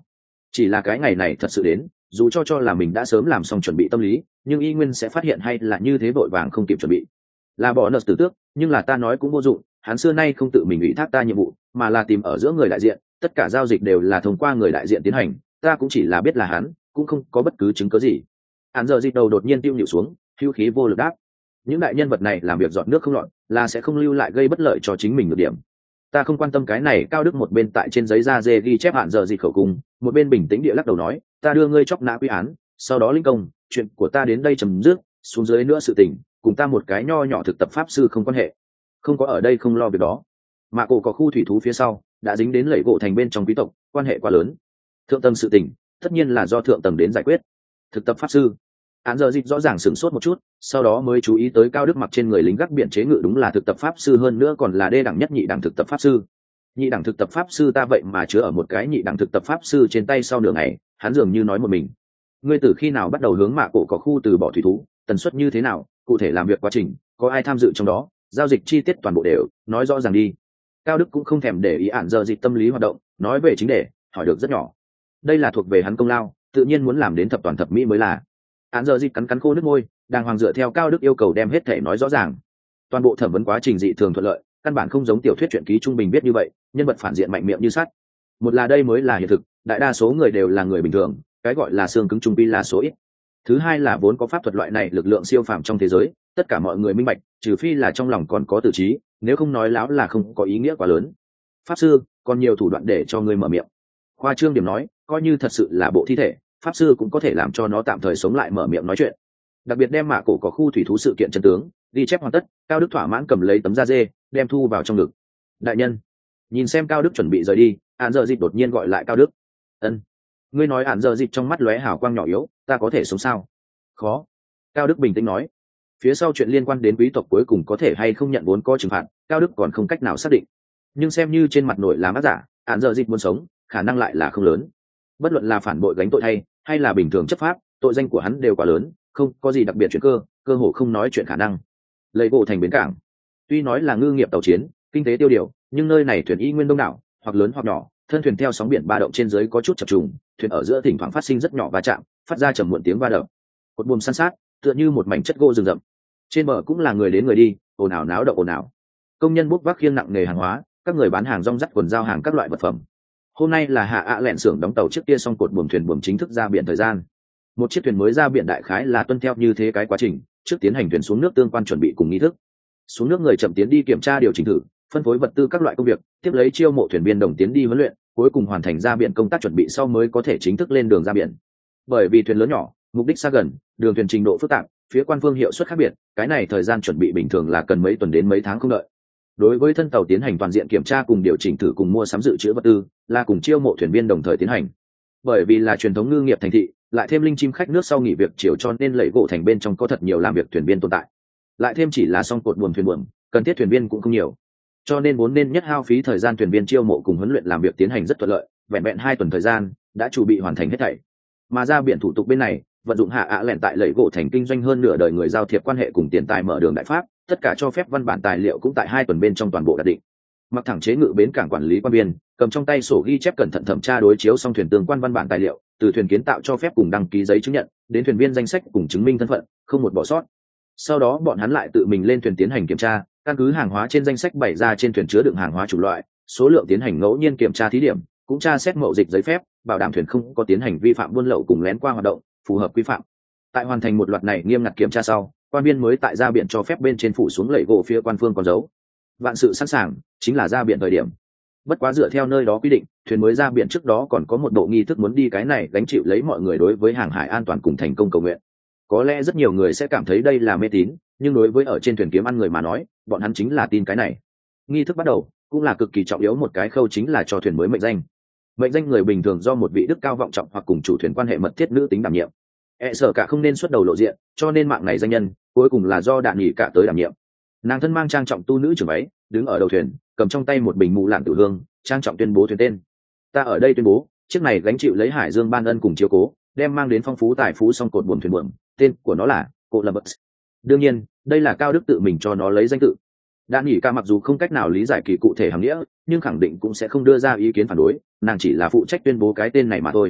Chỉ là cái ngày này thật sự đến, dù cho là mình đã sớm làm xong chuẩn bị tâm lý, nhưng y nguyên sẽ phát hiện hay là như thế vội vàng không kịp chuẩn bị. Là bỏ nợ tử tước, nhưng là ta nói cũng vô dụng, hắn xưa nay không tự mình ủy thác ta nhiệm vụ, mà là tìm ở giữa người đại diện, tất cả giao dịch đều là thông qua người đại diện tiến hành, ta cũng chỉ là biết là hắn, cũng không có bất cứ chứng cứ gì. Hắn giờ dịch đầu đột nhiên tiêu nhịu xuống, hữu khí vô lực đáp: những đại nhân vật này làm việc dọn nước không lọt, là sẽ không lưu lại gây bất lợi cho chính mình được điểm. Ta không quan tâm cái này. Cao Đức một bên tại trên giấy da dê ghi chép hạn giờ dịch khẩu cung, một bên bình tĩnh địa lắc đầu nói: ta đưa ngươi chóc nã quy án, sau đó linh công, chuyện của ta đến đây chấm dứt, xuống dưới nữa sự tình cùng ta một cái nho nhỏ thực tập pháp sư không quan hệ, không có ở đây không lo việc đó. Mạ cổ có khu thủy thú phía sau đã dính đến lẫy gỗ thành bên trong quý tộc, quan hệ quá lớn. Thượng tầng sự tình tất nhiên là do thượng tầng đến giải quyết. Thực tập pháp sư. Án giờ dịch rõ ràng sửng sốt một chút, sau đó mới chú ý tới Cao Đức mặc trên người lính gác biển chế ngự đúng là thực tập pháp sư, hơn nữa còn là đê đẳng nhất nhị đẳng thực tập pháp sư. Nhị đẳng thực tập pháp sư ta vậy mà chứa ở một cái nhị đẳng thực tập pháp sư trên tay sau nửa ngày, hắn dường như nói một mình: ngươi từ khi nào bắt đầu hướng Mạ cổ có khu từ bỏ thủy thú, tần suất như thế nào, cụ thể làm việc quá trình, có ai tham dự trong đó, giao dịch chi tiết toàn bộ đều nói rõ ràng đi. Cao Đức cũng không thèm để ý án giờ dịch tâm lý hoạt động, nói về chính đề, hỏi được rất nhỏ. Đây là thuộc về hắn công lao, tự nhiên muốn làm đến thập toàn thập mỹ mới là. Án giờ dịch cắn cắn khô nước môi, đàng hoàng dựa theo Cao Đức yêu cầu đem hết thể nói rõ ràng. Toàn bộ thẩm vấn quá trình dị thường thuận lợi, căn bản không giống tiểu thuyết truyện ký trung bình viết như vậy, nhân vật phản diện mạnh miệng như sắt. Một là đây mới là hiện thực, đại đa số người đều là người bình thường, cái gọi là xương cứng trung pi là số ít. Thứ hai là vốn có pháp thuật loại này lực lượng siêu phàm trong thế giới, tất cả mọi người minh bạch, trừ phi là trong lòng còn có tự trí, nếu không nói láo là không có ý nghĩa quá lớn. Pháp sư còn nhiều thủ đoạn để cho người mở miệng. Khoa trương điểm nói, coi như thật sự là bộ thi thể, pháp sư cũng có thể làm cho nó tạm thời sống lại mở miệng nói chuyện. Đặc biệt đem Mạ cổ có khu thủy thú sự kiện chân tướng ghi chép hoàn tất, Cao Đức thỏa mãn cầm lấy tấm da dê, đem thu vào trong ngực. Đại nhân. Nhìn xem Cao Đức chuẩn bị rời đi, án giờ dịch đột nhiên gọi lại Cao Đức. Ân. Ngươi nói án giờ dịch trong mắt lóe hào quang nhỏ yếu, ta có thể sống sao? Khó. Cao Đức bình tĩnh nói. Phía sau chuyện liên quan đến quý tộc cuối cùng có thể hay không nhận vốn có trừng phạt, Cao Đức còn không cách nào xác định. Nhưng xem như trên mặt nổi làm ác giả, án giờ dịch muốn sống, khả năng lại là không lớn. Bất luận là phản bội gánh tội hay là bình thường chấp pháp, tội danh của hắn đều quá lớn, không có gì đặc biệt chuyện cơ hồ không nói chuyện khả năng. Lấy gỗ thành bến cảng, tuy nói là ngư nghiệp tàu chiến, kinh tế tiêu điều, nhưng nơi này thuyền y nguyên đông đảo, hoặc lớn hoặc nhỏ, thân thuyền theo sóng biển ba động trên dưới có chút chập trùng, thuyền ở giữa thỉnh thoảng phát sinh rất nhỏ va chạm, phát ra trầm muộn tiếng va đập. Cột buồm san sát, tựa như một mảnh chất gỗ rừng rậm. Trên bờ cũng là người đến người đi, ồn ào náo động ồn ào. Công nhân bốc vác khiêng nặng nghề hàng hóa, các người bán hàng rong dắt quần giao hàng các loại vật phẩm. Hôm nay là hạ ạ lẹn xưởng đóng tàu trước kia xong cột buồm thuyền buồm chính thức ra biển thời gian. Một chiếc thuyền mới ra biển đại khái là tuân theo như thế cái quá trình, trước tiến hành thuyền xuống nước tương quan chuẩn bị cùng nghi thức. Xuống nước người chậm tiến đi kiểm tra điều chỉnh thử, phân phối vật tư các loại công việc, tiếp lấy chiêu mộ thuyền viên đồng tiến đi huấn luyện, cuối cùng hoàn thành ra biển công tác chuẩn bị sau mới có thể chính thức lên đường ra biển. Bởi vì thuyền lớn nhỏ, mục đích xa gần, đường thuyền trình độ phức tạp, phía quan phương hiệu suất khác biệt, cái này thời gian chuẩn bị bình thường là cần mấy tuần đến mấy tháng không đợi. Đối với thân tàu tiến hành toàn diện kiểm tra cùng điều chỉnh thử cùng mua sắm dự trữ vật tư, là cùng chiêu mộ thuyền viên đồng thời tiến hành. Bởi vì là truyền thống ngư nghiệp thành thị, lại thêm linh chim khách nước sau nghỉ việc chiều cho nên lẫy gỗ thành bên trong có thật nhiều làm việc thuyền viên tồn tại. Lại thêm chỉ là xong cột buồm thuyền buồm, cần thiết thuyền viên cũng không nhiều, cho nên vốn nên nhất hao phí thời gian thuyền viên chiêu mộ cùng huấn luyện làm việc tiến hành rất thuận lợi, vẹn vẹn 2 tuần thời gian đã chuẩn bị hoàn thành hết thảy. Mà ra biển thủ tục bên này, vận dụng hạ ạ lẹn tại lẫy gỗ thành kinh doanh hơn nửa đời người giao thiệp quan hệ cùng tiền tài mở đường đại pháp, tất cả cho phép văn bản tài liệu cũng tại 2 tuần bên trong toàn bộ đạt định. Mặc thẳng chế ngự bến cảng quản lý quan viên cầm trong tay sổ ghi chép cẩn thận thẩm tra đối chiếu xong thuyền tương quan văn bản tài liệu, từ thuyền kiến tạo cho phép cùng đăng ký giấy chứng nhận đến thuyền viên danh sách cùng chứng minh thân phận, không một bỏ sót. Sau đó bọn hắn lại tự mình lên thuyền tiến hành kiểm tra, căn cứ hàng hóa trên danh sách bày ra trên thuyền chứa đựng hàng hóa chủng loại, số lượng tiến hành ngẫu nhiên kiểm tra thí điểm, cũng tra xét mậu dịch giấy phép, bảo đảm thuyền không có tiến hành vi phạm buôn lậu cùng lén qua hoạt động, phù hợp quy phạm. Tại hoàn thành một loạt này nghiêm ngặt kiểm tra sau, quan viên mới tại ra biển cho phép bên trên phủ xuống lẫy gỗ phía quan phương con dấu. Vạn sự sẵn sàng, chính là ra biển thời điểm. Bất quá dựa theo nơi đó quy định, thuyền mới ra biển trước đó còn có một bộ nghi thức muốn đi, cái này gánh chịu lấy mọi người đối với hàng hải an toàn cùng thành công cầu nguyện. Có lẽ rất nhiều người sẽ cảm thấy đây là mê tín, nhưng đối với ở trên thuyền kiếm ăn người mà nói, bọn hắn chính là tin cái này. Nghi thức bắt đầu cũng là cực kỳ trọng yếu một cái khâu, chính là cho thuyền mới mệnh danh. Mệnh danh người bình thường do một vị đức cao vọng trọng hoặc cùng chủ thuyền quan hệ mật thiết nữ tính đảm nhiệm. Sợ cả không nên xuất đầu lộ diện, cho nên mạng này danh nhân cuối cùng là do Đạn Nghị cả tới đảm nhiệm. Nàng thân mang trang trọng tu nữ trưởng váy, đứng ở đầu thuyền, cầm trong tay một bình mù lạng tử hương, trang trọng tuyên bố thuyền tên. Ta ở đây tuyên bố, chiếc này gánh chịu lấy hải dương ban ân cùng chiếu cố, đem mang đến phong phú tài phú song cột buồm thuyền buồm, tên của nó là Columbus. Đương nhiên, đây là Cao Đức tự mình cho nó lấy danh tự. Đạn Nghị ca mặc dù không cách nào lý giải kỳ cụ thể hàm nghĩa, nhưng khẳng định cũng sẽ không đưa ra ý kiến phản đối, nàng chỉ là phụ trách tuyên bố cái tên này mà thôi.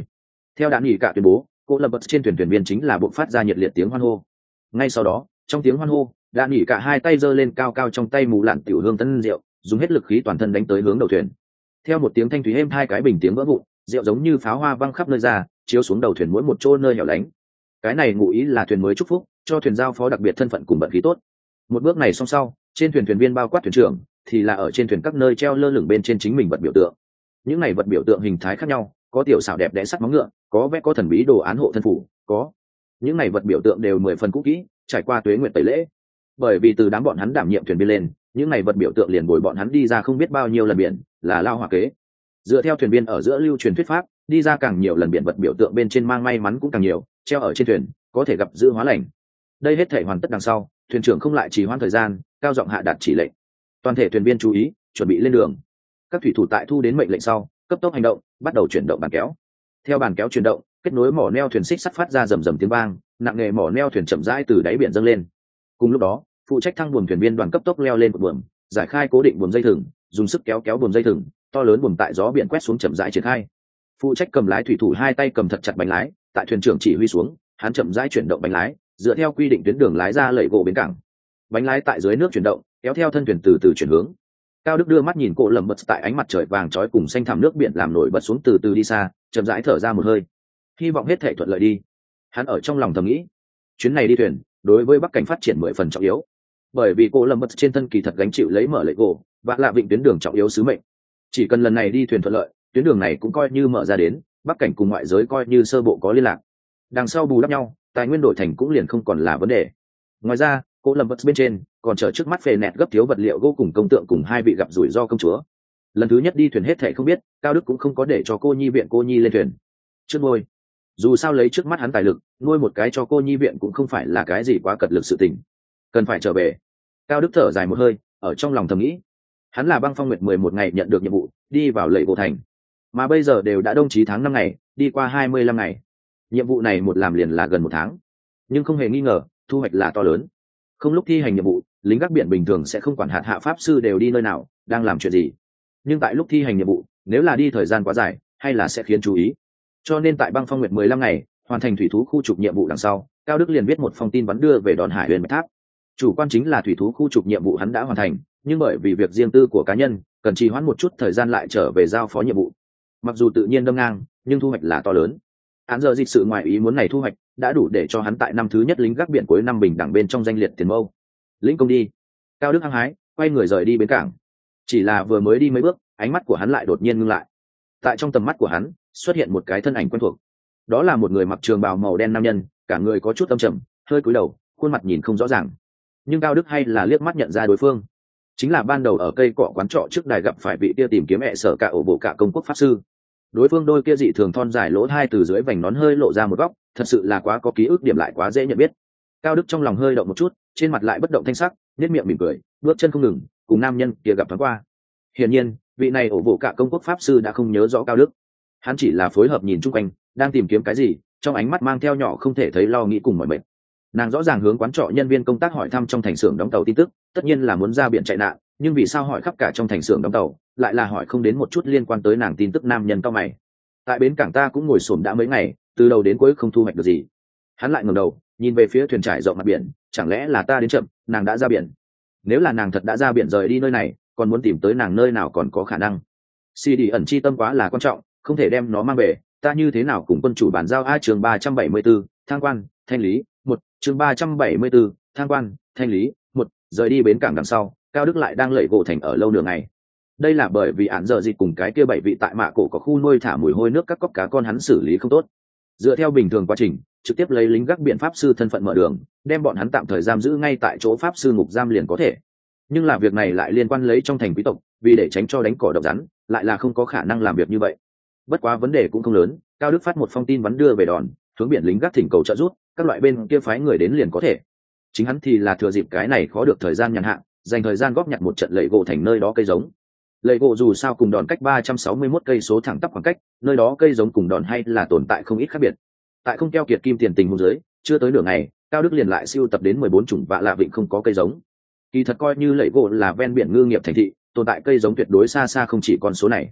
Theo đạn nghỉ cả tuyên bố, cô lập bật trên thuyền viên chính là buộc phát ra nhiệt liệt tiếng hoan hô. Ngay sau đó, trong tiếng hoan hô, đạn nghỉ cả hai tay giơ lên cao cao trong tay mù lạn tiểu hương tân rượu, dùng hết lực khí toàn thân đánh tới hướng đầu thuyền. Theo một tiếng thanh thúy êm hai cái bình tiếng vỡ vụn, rượu giống như pháo hoa văng khắp nơi ra, chiếu xuống đầu thuyền mỗi một chỗ nơi hẻo lánh. Cái này ngụ ý là thuyền mới chúc phúc, cho thuyền giao phó đặc biệt thân phận cùng vận khí tốt. Một bước này xong sau, trên thuyền thuyền viên bao quát thuyền trưởng thì là ở trên thuyền các nơi treo lơ lửng bên trên chính mình vật biểu tượng. Những này vật biểu tượng hình thái khác nhau, có tiểu xảo đẹp đẽ sắt móng ngựa, có vẽ có thần bí đồ án hộ thân phủ, có những này vật biểu tượng đều 10 phần cũ kỹ, trải qua tuế nguyệt tẩy lễ. Bởi vì từ đám bọn hắn đảm nhiệm thuyền viên lên, những này vật biểu tượng liền bồi bọn hắn đi ra không biết bao nhiêu lần biển, là lao hỏa kế. Dựa theo thuyền viên ở giữa lưu truyền thuyết pháp, đi ra càng nhiều lần biển vật biểu tượng bên trên mang may mắn cũng càng nhiều, treo ở trên thuyền có thể gặp dự hóa lành. Đây hết thể hoàn tất đằng sau, thuyền trưởng không lại trì hoãn thời gian, cao giọng hạ đạt chỉ lệnh. Toàn thể thuyền viên chú ý, chuẩn bị lên đường. Các thủy thủ tại thu đến mệnh lệnh sau, cấp tốc hành động, bắt đầu chuyển động bàn kéo. Theo bàn kéo chuyển động, kết nối mỏ neo thuyền xích sắt phát ra rầm rầm tiếng vang, nặng nghề mỏ neo thuyền chậm rãi từ đáy biển dâng lên. Cùng lúc đó, phụ trách thăng buồm thuyền viên đoàn cấp tốc leo lên một buồm, giải khai cố định buồm dây thừng, dùng sức kéo kéo buồm dây thừng, to lớn buồm tại gió biển quét xuống chậm rãi triển khai. Phụ trách cầm lái thủy thủ hai tay cầm thật chặt bánh lái, tại thuyền trưởng chỉ huy xuống, hắn chậm rãi chuyển động bánh lái, dựa theo quy định tuyến đường lái ra lẩy gỗ bến cảng. Bánh lái tại dưới nước chuyển động, kéo theo thân thuyền từ từ chuyển hướng. Cao Đức đưa mắt nhìn cô lầm bật tại ánh mặt trời vàng chói cùng xanh thẳm nước biển làm nổi bật xuống từ từ đi xa, chậm rãi thở ra một hơi, hy vọng hết thể thuận lợi đi. Hắn ở trong lòng thầm nghĩ, chuyến này đi thuyền đối với bắc cảnh phát triển 10 phần trọng yếu, bởi vì cô lầm bật trên thân kỳ thật gánh chịu lấy mở lệ gỗ và là vịnh tuyến đường trọng yếu sứ mệnh. Chỉ cần lần này đi thuyền thuận lợi, tuyến đường này cũng coi như mở ra đến bắc cảnh cùng ngoại giới coi như sơ bộ có liên lạc, đằng sau bù đắp nhau, tài nguyên đổi thành cũng liền không còn là vấn đề. Ngoài ra, cô lầm bật bên trên còn chờ trước mắt phê nẹt gấp thiếu vật liệu gỗ cùng công tượng cùng hai vị gặp rủi ro công chúa. Lần thứ nhất đi thuyền hết thệ không biết, Cao Đức cũng không có để cho cô nhi viện cô nhi lên thuyền trước ngôi. Dù sao lấy trước mắt hắn tài lực, nuôi một cái cho cô nhi viện cũng không phải là cái gì quá cật lực sự tình, cần phải trở về. Cao Đức thở dài một hơi, ở trong lòng thầm nghĩ, hắn là Băng Phong Nguyệt 11 ngày nhận được nhiệm vụ, đi vào lệ gỗ thành, mà bây giờ đều đã đông chí tháng 5 ngày, đi qua 25 ngày. Nhiệm vụ này một làm liền là gần 1 tháng, nhưng không hề nghi ngờ, thu hoạch là to lớn. Không lúc thi hành nhiệm vụ, lính gác biển bình thường sẽ không quản hạt hạ pháp sư đều đi nơi nào, đang làm chuyện gì. Nhưng tại lúc thi hành nhiệm vụ, nếu là đi thời gian quá dài, hay là sẽ khiến chú ý. Cho nên tại Băng Phong Nguyệt 15 ngày, hoàn thành thủy thú khu trục nhiệm vụ đằng sau, Cao Đức liền viết một phong tin vắn đưa về đòn Hải Huyền Bạch Tháp. Chủ quan chính là thủy thú khu trục nhiệm vụ hắn đã hoàn thành, nhưng bởi vì việc riêng tư của cá nhân, cần trì hoãn một chút thời gian lại trở về giao phó nhiệm vụ. Mặc dù tự nhiên đâm ngang, nhưng thu hoạch là to lớn. Án giờ dịch sự ngoài ý muốn này thu hoạch đã đủ để cho hắn tại năm thứ nhất lính gác biển cuối năm bình đẳng bên trong danh liệt tiền mâu. Lĩnh công đi. Cao Đức hăng hái quay người rời đi bến cảng. Chỉ là vừa mới đi mấy bước, ánh mắt của hắn lại đột nhiên ngưng lại. Tại trong tầm mắt của hắn xuất hiện một cái thân ảnh quen thuộc. Đó là một người mặc trường bào màu đen nam nhân, cả người có chút âm trầm, hơi cúi đầu, khuôn mặt nhìn không rõ ràng. Nhưng Cao Đức hay là liếc mắt nhận ra đối phương. Chính là ban đầu ở cây cọ quán trọ trước đài gặp phải vị kia tìm kiếm mẹ sở cả ổ bộ cả công quốc pháp sư. Đối phương đôi kia dị thường thon dài lỗ hai từ dưới vành nón hơi lộ ra một góc, thật sự là quá có ký ức điểm lại quá dễ nhận biết. Cao Đức trong lòng hơi động một chút, trên mặt lại bất động thanh sắc, nhếch miệng mỉm cười, bước chân không ngừng, cùng nam nhân kia gặp thoáng qua. Hiển nhiên, vị này ổ bộ cả công quốc pháp sư đã không nhớ rõ Cao Đức. Hắn chỉ là phối hợp nhìn chung quanh, đang tìm kiếm cái gì, trong ánh mắt mang theo nhỏ không thể thấy lo nghĩ cùng mọi mệt. Nàng rõ ràng hướng quán trọ nhân viên công tác hỏi thăm trong thành xưởng đóng tàu tin tức, tất nhiên là muốn ra biển chạy nạn, nhưng vì sao hỏi khắp cả trong thành xưởng đóng tàu, lại là hỏi không đến một chút liên quan tới nàng tin tức. Nam nhân cao mày. Tại bến cảng ta cũng ngồi xổm đã mấy ngày, từ đầu đến cuối không thu hoạch được gì. Hắn lại ngẩng đầu, nhìn về phía thuyền trải rộng mặt biển, chẳng lẽ là ta đến chậm, nàng đã ra biển? Nếu là nàng thật đã ra biển rời đi nơi này, còn muốn tìm tới nàng nơi nào còn có khả năng? Si đi ẩn chi tâm quá là quan trọng, không thể đem nó mang về, ta như thế nào cùng quân chủ bàn giao. Chương 374, thang quan, thanh lý, chương 374, thang quan, thanh lý, rời đi bến cảng đằng sau, Cao Đức lại đang lẩy gỗ thành ở lâu nửa ngày. Đây là bởi vì án giờ dịch cùng cái kia 7 vị tại mạ cổ có khu nuôi thả mùi hôi nước các cóc cá con hắn xử lý không tốt. Dựa theo bình thường quá trình, trực tiếp lấy lính gác biển pháp sư thân phận mở đường, đem bọn hắn tạm thời giam giữ ngay tại chỗ pháp sư ngục giam liền có thể. Nhưng là việc này lại liên quan lấy trong thành quý tộc, vì để tránh cho đánh cỏ độc rắn, lại là không có khả năng làm việc như vậy. Bất quá vấn đề cũng không lớn, Cao Đức phát một phong tin vắn đưa về đòn, hướng biển lính gác thỉnh cầu trợ giúp, các loại bên kia phái người đến liền có thể. Chính hắn thì là thừa dịp cái này khó được thời gian nhàn hạ, dành thời gian góp nhặt một trận lầy gỗ thành nơi đó cây giống. Lầy gỗ dù sao cùng đòn cách 361 cây số thẳng tắp khoảng cách, nơi đó cây giống cùng đòn hay là tồn tại không ít khác biệt. Tại không keo kiệt kim tiền tình huống dưới, chưa tới nửa ngày, Cao Đức liền lại siêu tập đến 14 chủng vạ lạ vịnh không có cây giống. Kỳ thật coi như lầy gỗ là ven biển ngư nghiệp thành thị, tồn tại cây giống tuyệt đối xa xa không chỉ con số này.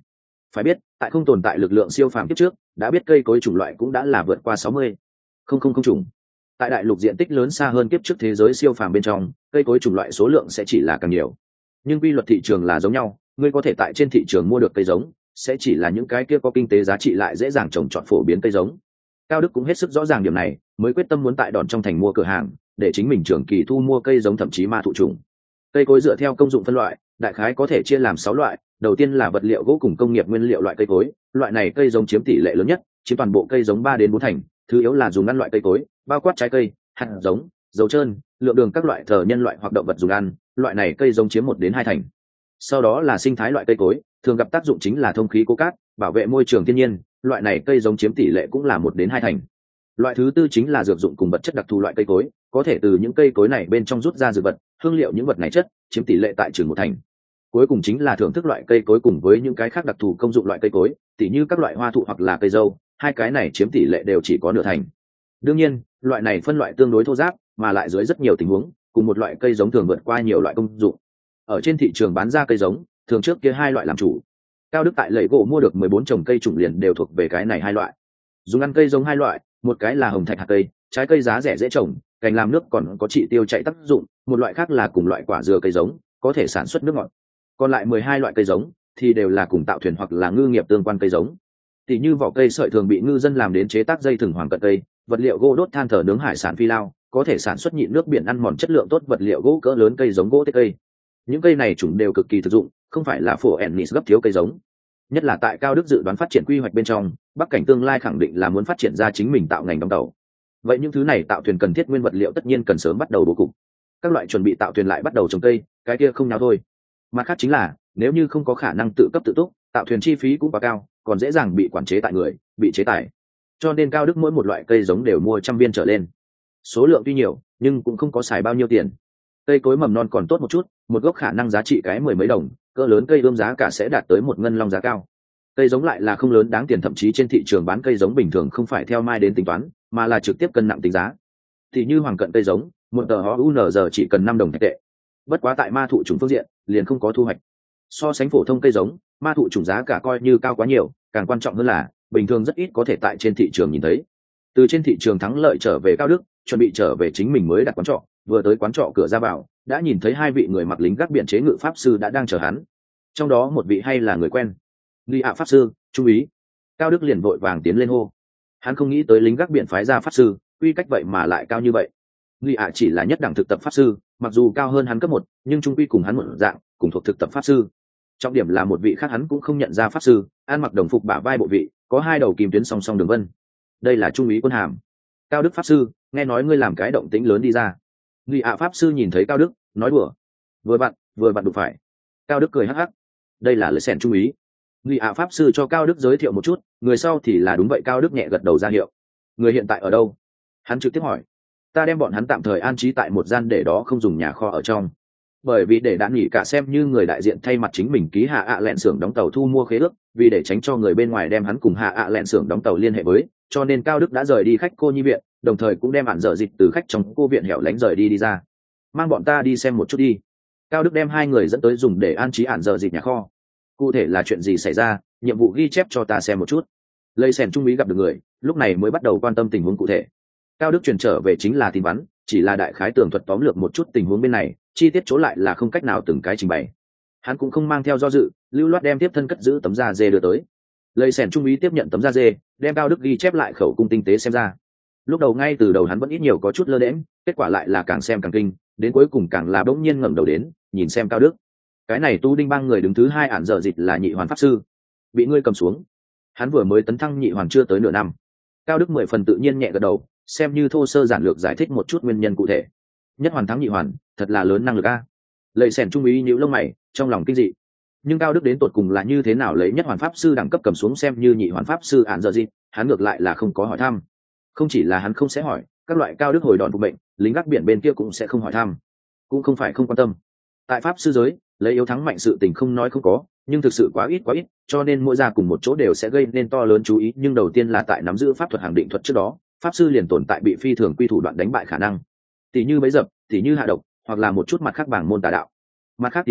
Phải biết tại không tồn tại lực lượng siêu phàm kiếp trước đã biết cây cối chủng loại cũng đã là vượt qua 60 không chủng. Tại đại lục diện tích lớn xa hơn kiếp trước thế giới siêu phàm bên trong, cây cối chủng loại số lượng sẽ chỉ là càng nhiều, nhưng quy luật thị trường là giống nhau, ngươi có thể tại trên thị trường mua được cây giống sẽ chỉ là những cái kia có kinh tế giá trị lại dễ dàng trồng trọt phổ biến cây giống. Cao Đức cũng hết sức rõ ràng điểm này, mới quyết tâm muốn tại đòn trong thành mua cửa hàng để chính mình trường kỳ thu mua cây giống, thậm chí ma thụ trùng. Cây cối dựa theo công dụng phân loại, đại khái có thể chia làm 6 loại. Đầu tiên là vật liệu gỗ cùng công nghiệp nguyên liệu loại cây cối, loại này cây giống chiếm tỷ lệ lớn nhất, chiếm toàn bộ cây giống 3 đến 4 thành. Thứ yếu là dùng ăn loại cây cối, bao quát trái cây, hạt giống, dầu trơn, lượng đường các loại thờ nhân loại hoặc động vật dùng ăn, loại này cây giống chiếm 1 đến 2 thành. Sau đó là sinh thái loại cây cối, thường gặp tác dụng chính là thông khí cố cát, bảo vệ môi trường thiên nhiên, loại này cây giống chiếm tỷ lệ cũng là 1 đến 2 thành. Loại thứ tư chính là dược dụng cùng vật chất đặc thù loại cây cối, có thể từ những cây cối này bên trong rút ra dược vật, hương liệu những vật này chất, chiếm tỷ lệ tại chừng 1 thành. Cuối cùng chính là thưởng thức loại cây cối cùng với những cái khác đặc thù công dụng loại cây cối, tỉ như các loại hoa thụ hoặc là cây dâu, hai cái này chiếm tỷ lệ đều chỉ có nửa thành. Đương nhiên, loại này phân loại tương đối thô ráp, mà lại dưới rất nhiều tình huống, cùng một loại cây giống thường vượt qua nhiều loại công dụng. Ở trên thị trường bán ra cây giống, thường trước kia hai loại làm chủ. Cao Đức tại Lệ Gỗ mua được 14 trồng cây chủng liền đều thuộc về cái này hai loại. Dùng ăn cây giống hai loại, một cái là hồng thạch hạt cây, trái cây giá rẻ dễ trồng, cành làm nước còn có trị tiêu chạy tác dụng, một loại khác là cùng loại quả dừa cây giống, có thể sản xuất nước ngọt. Còn lại 12 loại cây giống thì đều là cùng tạo thuyền hoặc là ngư nghiệp tương quan cây giống. Tỷ như vỏ cây sợi thường bị ngư dân làm đến chế tác dây thừng hoàng cận cây, vật liệu gỗ đốt than thở nướng hải sản phi lao, có thể sản xuất nhịn nước biển ăn mòn chất lượng tốt vật liệu gỗ cỡ lớn cây giống gỗ tết cây. Những cây này chúng đều cực kỳ thực dụng, không phải là phổ ennis gấp thiếu cây giống. Nhất là tại Cao Đức dự đoán phát triển quy hoạch bên trong, Bắc Cảnh tương lai khẳng định là muốn phát triển ra chính mình tạo ngành đóng tàu. Vậy những thứ này tạo thuyền cần thiết nguyên vật liệu tất nhiên cần sớm bắt đầu bố cục. Các loại chuẩn bị tạo thuyền lại bắt đầu trồng cây, cái kia không nháo thôi. Mặt khác chính là nếu như không có khả năng tự cấp tự túc, tạo thuyền chi phí cũng quá cao, còn dễ dàng bị quản chế tại người, bị chế tài. Cho nên Cao Đức mỗi một loại cây giống đều mua 100 viên trở lên. Số lượng tuy nhiều, nhưng cũng không có xài bao nhiêu tiền. Cây cối mầm non còn tốt một chút, một gốc khả năng giá trị cái 10 mấy đồng, cỡ lớn cây ươm giá cả sẽ đạt tới 1 ngân long giá cao. Cây giống lại là không lớn đáng tiền, thậm chí trên thị trường bán cây giống bình thường không phải theo mai đến tính toán, mà là trực tiếp cân nặng tính giá. Thì như hoàng cận cây giống, một tờ HUNZ chỉ cần 5 đồng thạch tệ. Bất quá tại ma thụ trùng phương diện, liền không có thu hoạch. So sánh phổ thông cây giống, ma thụ trùng giá cả coi như cao quá nhiều, càng quan trọng hơn là bình thường rất ít có thể tại trên thị trường nhìn thấy. Từ trên thị trường thắng lợi trở về Cao Đức, chuẩn bị trở về chính mình mới đặt quán trọ, vừa tới quán trọ cửa ra vào, đã nhìn thấy hai vị người mặc lính gác biển chế ngự pháp sư đã đang chờ hắn. Trong đó một vị hay là người quen, Lý ạ pháp sư, trung úy. Cao Đức liền vội vàng tiến lên hô. Hắn không nghĩ tới lính gác biển phái ra pháp sư, quy cách vậy mà lại cao như vậy. Lý ạ chỉ là nhất đẳng thực tập pháp sư, mặc dù cao hơn hắn cấp 1, nhưng trung quy cùng hắn một dạng, cùng thuộc thực tập pháp sư. Trọng điểm là một vị khác hắn cũng không nhận ra pháp sư, ăn mặc đồng phục bả vai bộ vị, có 2 đầu kim tuyến song song đường vân. Đây là trung úy quân hàm. Cao Đức pháp sư, nghe nói ngươi làm cái động tĩnh lớn đi ra. Lý ạ pháp sư nhìn thấy Cao Đức, nói đùa. Vừa bạn đụng phải. Cao Đức cười hắc hắc. Đây là lời sèn trung úy. Lý ạ pháp sư cho Cao Đức giới thiệu một chút, người sau thì là đúng vậy. Cao Đức nhẹ gật đầu ra hiệu. Người hiện tại ở đâu? Hắn trực tiếp hỏi. Ta đem bọn hắn tạm thời an trí tại một gian để đó không dùng nhà kho ở trong. Bởi vì để đã nghỉ cả xem như người đại diện thay mặt chính mình ký hạ ạ lẹn xưởng đóng tàu thu mua khế ước, vì để tránh cho người bên ngoài đem hắn cùng hạ ạ lẹn xưởng đóng tàu liên hệ với, cho nên Cao Đức đã rời đi khách cô nhi viện, đồng thời cũng đem ản dở dịch từ khách trong cô viện hẻo lánh rời đi ra. Mang bọn ta đi xem một chút đi. Cao Đức đem 2 người dẫn tới dùng để an trí ản dở dịch nhà kho. Cụ thể là chuyện gì xảy ra, nhiệm vụ ghi chép cho ta xem một chút. Lây sèn trung úy gặp được người, lúc này mới bắt đầu quan tâm tình huống cụ thể. Cao Đức truyền trở về chính là tin vắn, chỉ là đại khái tường thuật tóm lược một chút tình huống bên này, chi tiết chỗ lại là không cách nào từng cái trình bày. Hắn cũng không mang theo do dự, lưu loát đem tiếp thân cất giữ tấm da dê đưa tới. Lây sèn trung úy tiếp nhận tấm da dê, đem Cao Đức ghi chép lại khẩu cung tinh tế xem ra. Lúc đầu ngay từ đầu hắn vẫn ít nhiều có chút lơ đễnh, kết quả lại là càng xem càng kinh, đến cuối cùng càng là bỗng nhiên ngẩng đầu đến, nhìn xem Cao Đức. Cái này tu đinh bang người đứng thứ 2 ản dở dịch là nhị hoàn pháp sư, bị ngươi cầm xuống. Hắn vừa mới tấn thăng nhị hoàn chưa tới nửa năm. Cao Đức 10 phần tự nhiên nhẹ gật đầu, xem như thô sơ giản lược giải thích một chút nguyên nhân cụ thể. Nhất hoàn thắng nhị hoàn, thật là lớn năng lực a. Lệ sèn trung úy nhíu lông mày, trong lòng kinh dị. Nhưng Cao Đức đến tột cùng là như thế nào lấy nhất hoàn pháp sư đẳng cấp cầm xuống xem như nhị hoàn pháp sư ản dở dịch, hắn ngược lại là không có hỏi thăm. Không chỉ là hắn không sẽ hỏi, các loại Cao Đức hồi đòn phục bệnh, lính gác biển bên kia cũng sẽ không hỏi thăm. Cũng không phải không quan tâm. Tại pháp sư giới, lấy yếu thắng mạnh sự tình không nói không có, nhưng thực sự quá ít, cho nên mỗi ra cùng một chỗ đều sẽ gây nên to lớn chú ý. Nhưng đầu tiên là tại nắm giữ pháp thuật hàng định thuật trước đó, pháp sư liền tồn tại bị phi thường quy thủ đoạn đánh bại khả năng. Tỷ như bẫy dập, tỷ như hạ độc, hoặc là một chút mặt khác bảng môn tà đạo. Mặt khác thì là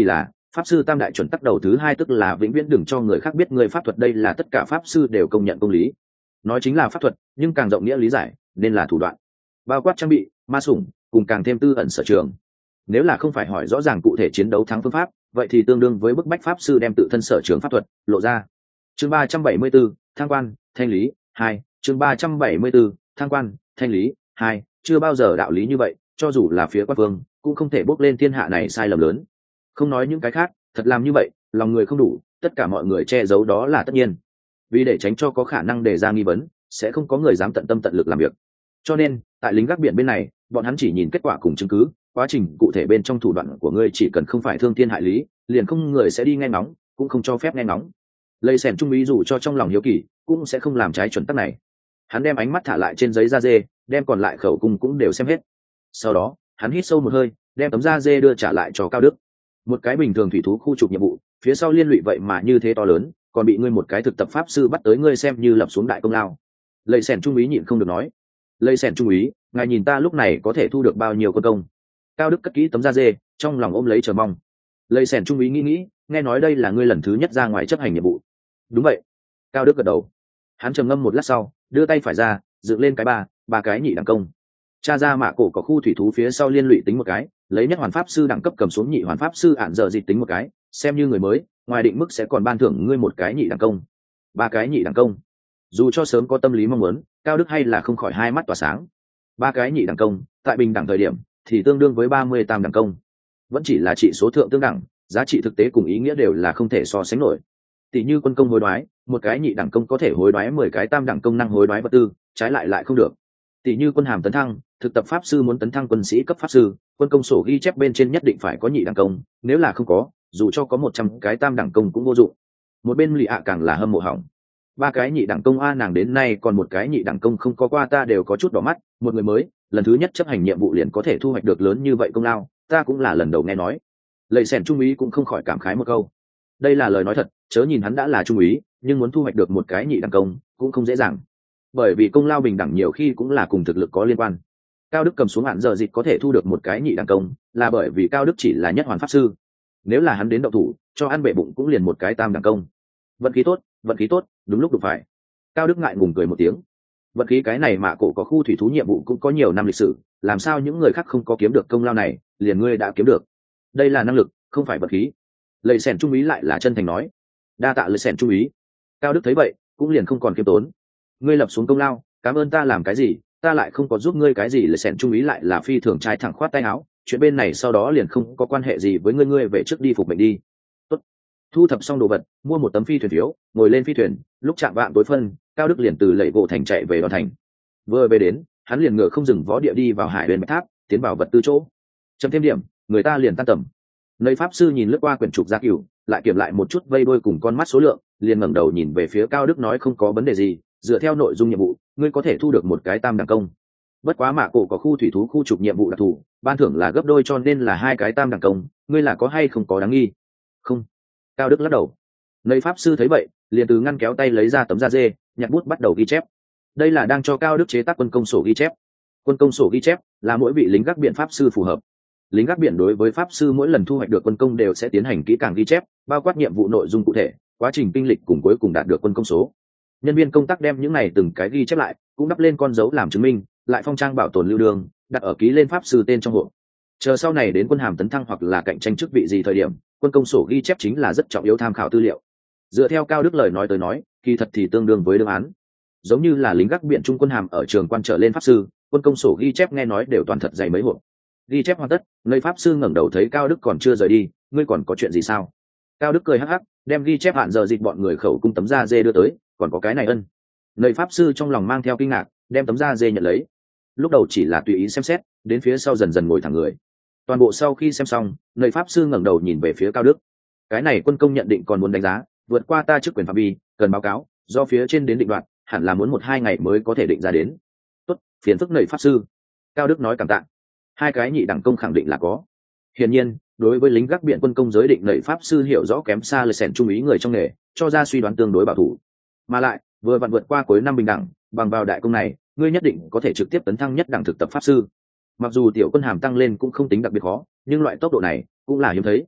pháp sư tam đại chuẩn tắc đầu thứ hai tức là vĩnh viễn đừng cho người khác biết người pháp thuật, đây là tất cả pháp sư đều công nhận công lý. Nói chính là pháp thuật, nhưng càng rộng nghĩa lý giải nên là thủ đoạn, bao quát trang bị, ma sủng, cùng càng thêm tư ẩn sở trường. Nếu là không phải hỏi rõ ràng cụ thể chiến đấu thắng phương pháp, vậy thì tương đương với bức bách pháp sư đem tự thân sở trường pháp thuật lộ ra. Chương 374, thăng quan thanh lý 2. Chương 374, thăng quan thanh lý 2. Chưa bao giờ đạo lý như vậy, cho dù là phía quan vương cũng không thể bốc lên thiên hạ này sai lầm lớn. Không nói những cái khác, thật làm như vậy lòng người không đủ, tất cả mọi người che giấu đó là tất nhiên. Vì để tránh cho có khả năng đề ra nghi vấn, sẽ không có người dám tận tâm tận lực làm việc. Cho nên tại lính gác biển bên này, bọn hắn chỉ nhìn kết quả cùng chứng cứ, quá trình cụ thể bên trong thủ đoạn của ngươi chỉ cần không phải thương thiên hại lý, liền không người sẽ đi nghe ngóng, cũng không cho phép nghe ngóng. Lây Sẻn trung ý dù cho trong lòng hiếu kỳ, cũng sẽ không làm trái chuẩn tắc này. Hắn đem ánh mắt thả lại trên giấy da dê, đem còn lại khẩu cung cũng đều xem hết. Sau đó hắn hít sâu một hơi, đem tấm da dê đưa trả lại cho Cao Đức. Một cái bình thường thủy thú khu trục nhiệm vụ, phía sau liên lụy vậy mà như thế to lớn, còn bị ngươi một cái thực tập pháp sư bắt tới, ngươi xem như lập xuống đại công lao. Lây Sẻn trung ý nhịn không được nói, Lây Sẻn trung ý, ngài nhìn ta lúc này có thể thu được bao nhiêu quân công? Cao Đức cất kỹ tấm da dê, trong lòng ôm lấy chờ mong. Lây Sẻn trung ý nghĩ, nghe nói đây là ngươi lần thứ nhất ra ngoài chấp hành nhiệm vụ. Đúng vậy. Cao Đức gật đầu. Hắn trầm ngâm một lát sau, đưa tay phải ra, dựng lên cái ba cái nhị đẳng công. Cha ra mạ cổ có khu thủy thú phía sau liên lụy tính một cái, lấy nhất hoàn pháp sư đẳng cấp cầm xuống nhị hoàn pháp sư ản giờ dịch tính một cái, xem như người mới, ngoài định mức sẽ còn ban thưởng ngươi một cái nhị đẳng công. Ba cái nhị đẳng công. Dù cho sớm có tâm lý mong muốn, Cao Đức hay là không khỏi hai mắt tỏa sáng. Ba cái nhị đẳng công, tại bình đẳng thời điểm thì tương đương với 38 đẳng công. Vẫn chỉ là trị số thượng tương đẳng, giá trị thực tế cùng ý nghĩa đều là không thể so sánh nổi. Tỷ như quân công hối đoái, một cái nhị đẳng công có thể hối đoái 10 cái tam đẳng công năng hối đoái vật tư, trái lại không được. Tỷ như quân hàm tấn thăng, thực tập pháp sư muốn tấn thăng quân sĩ cấp pháp sư, quân công sổ ghi chép bên trên nhất định phải có nhị đẳng công, nếu là không có, dù cho có 100 cái tam đẳng công cũng vô dụng. Một bên lì ạ càng là hâm mộ hỏng. Ba cái nhị đẳng công a, nàng đến nay còn một cái nhị đẳng công không có qua, ta đều có chút đỏ mắt, một người mới, lần thứ nhất chấp hành nhiệm vụ liền có thể thu hoạch được lớn như vậy công lao, ta cũng là lần đầu nghe nói. Lầy Sẻn trung úy cũng không khỏi cảm khái một câu. Đây là lời nói thật, chớ nhìn hắn đã là trung úy, nhưng muốn thu hoạch được một cái nhị đẳng công cũng không dễ dàng, bởi vì công lao bình đẳng nhiều khi cũng là cùng thực lực có liên quan. Cao Đức cầm xuống hạn giờ dịch có thể thu được một cái nhị đẳng công, là bởi vì Cao Đức chỉ là nhất hoàn pháp sư. Nếu là hắn đến động thủ, cho ăn bệ bụng cũng liền một cái tam đẳng công. Vận khí tốt, đúng lúc đụng phải. Cao Đức ngại ngùng cười một tiếng. Vận khí cái này mà cổ có khu thủy thú nhiệm vụ cũng có nhiều năm lịch sử, làm sao những người khác không có kiếm được công lao này, liền ngươi đã kiếm được. Đây là năng lực, không phải vận khí. Lầy Sẻn trung úy lại là chân thành nói. Đa tạ Lầy Sẻn trung úy. Cao Đức thấy vậy cũng liền không còn khiêm tốn. Ngươi lập xuống công lao, cảm ơn ta làm cái gì, ta lại không có giúp ngươi cái gì. Lầy Sẻn trung úy lại là phi thường trai thẳng khoát tay áo, chuyện bên này sau đó liền không có quan hệ gì với ngươi về trước đi phục mệnh đi. Tốt. Thu thập xong đồ vật, mua một tấm phi thuyền phiếu, ngồi lên phi thuyền, lúc chạm vạng tối phân, Cao Đức liền từ Lệ Gỗ thành chạy về Đòn thành. Vừa về đến, hắn liền ngựa không dừng vó địa đi vào hải bên bạch tháp, tiến vào vật tư chỗ. Chấm thêm điểm, người ta liền tan tầm. Nơi pháp sư nhìn lướt qua quyển trục gia cửu, lại kiểm lại một chút vây đuôi cùng con mắt số lượng, liền ngẩng đầu nhìn về phía Cao Đức nói, không có vấn đề gì, dựa theo nội dung nhiệm vụ, ngươi có thể thu được một cái tam đẳng công. Bất quá mạ cổ có khu thủy thú khu trục nhiệm vụ đặc thù, ban thưởng là gấp đôi cho nên là 2 cái tam đẳng công, ngươi là có hay không có đáng nghi? Không. Cao Đức lắc đầu. Nơi pháp sư thấy vậy, liền từ ngăn kéo tay lấy ra tấm da dê, nhặt bút bắt đầu ghi chép. Đây là đang cho Cao Đức chế tác quân công sổ ghi chép. Quân công sổ ghi chép là mỗi vị lính gác biển pháp sư phù hợp. Lính gác biển đối với pháp sư mỗi lần thu hoạch được quân công đều sẽ tiến hành kỹ càng ghi chép, bao quát nhiệm vụ nội dung cụ thể, quá trình kinh lịch cùng cuối cùng đạt được quân công số. Nhân viên công tác đem những này từng cái ghi chép lại, cũng đắp lên con dấu làm chứng minh, lại phong trang bảo tồn lưu đường, đặt ở ký lên pháp sư tên trong hộp. Chờ sau này đến quân hàm tấn thăng hoặc là cạnh tranh chức vị gì thời điểm, quân công sổ ghi chép chính là rất trọng yếu tham khảo tư liệu. Dựa theo Cao Đức lời nói tới nói, kỳ thật thì tương đương với đương án. Giống như là lính gác biển trung quân hàm ở trường quan trở lên pháp sư, quân công sổ ghi chép nghe nói đều toàn thật dày mấy hộp. Ghi chép hoàn tất, nơi pháp sư ngẩng đầu thấy Cao Đức còn chưa rời đi, ngươi còn có chuyện gì sao? Cao Đức cười hắc hắc, đem ghi chép hạn giờ dịch bọn người khẩu cung tấm da dê đưa tới, còn có cái này ân. Nơi pháp sư trong lòng mang theo kinh ngạc, đem tấm da dê nhận lấy. Lúc đầu chỉ là tùy ý xem xét, đến phía sau dần dần ngồi thẳng người. Toàn bộ sau khi xem xong, nơi pháp sư ngẩng đầu nhìn về phía Cao Đức. Cái này quân công nhận định còn muốn đánh giá, vượt qua ta chức quyền phạm vi, cần báo cáo, do phía trên đến định đoạt, hẳn là muốn 1-2 ngày mới có thể định ra đến. Tốt, phiền phức nơi pháp sư. Cao Đức nói cảm tạ. 2 cái nhị đẳng công khẳng định là có. Hiển nhiên, đối với lính gác biển quân công giới định nơi pháp sư hiểu rõ kém xa Lầy Sẻn trung úy người trong nghề, cho ra suy đoán tương đối bảo thủ. Mà lại, vừa vặn vượt qua cuối năm bình đẳng, bằng vào đại công này, ngươi nhất định có thể trực tiếp tấn thăng nhất đẳng thực tập pháp sư. Mặc dù tiểu quân hàm tăng lên cũng không tính đặc biệt khó, nhưng loại tốc độ này cũng là hiếm thấy.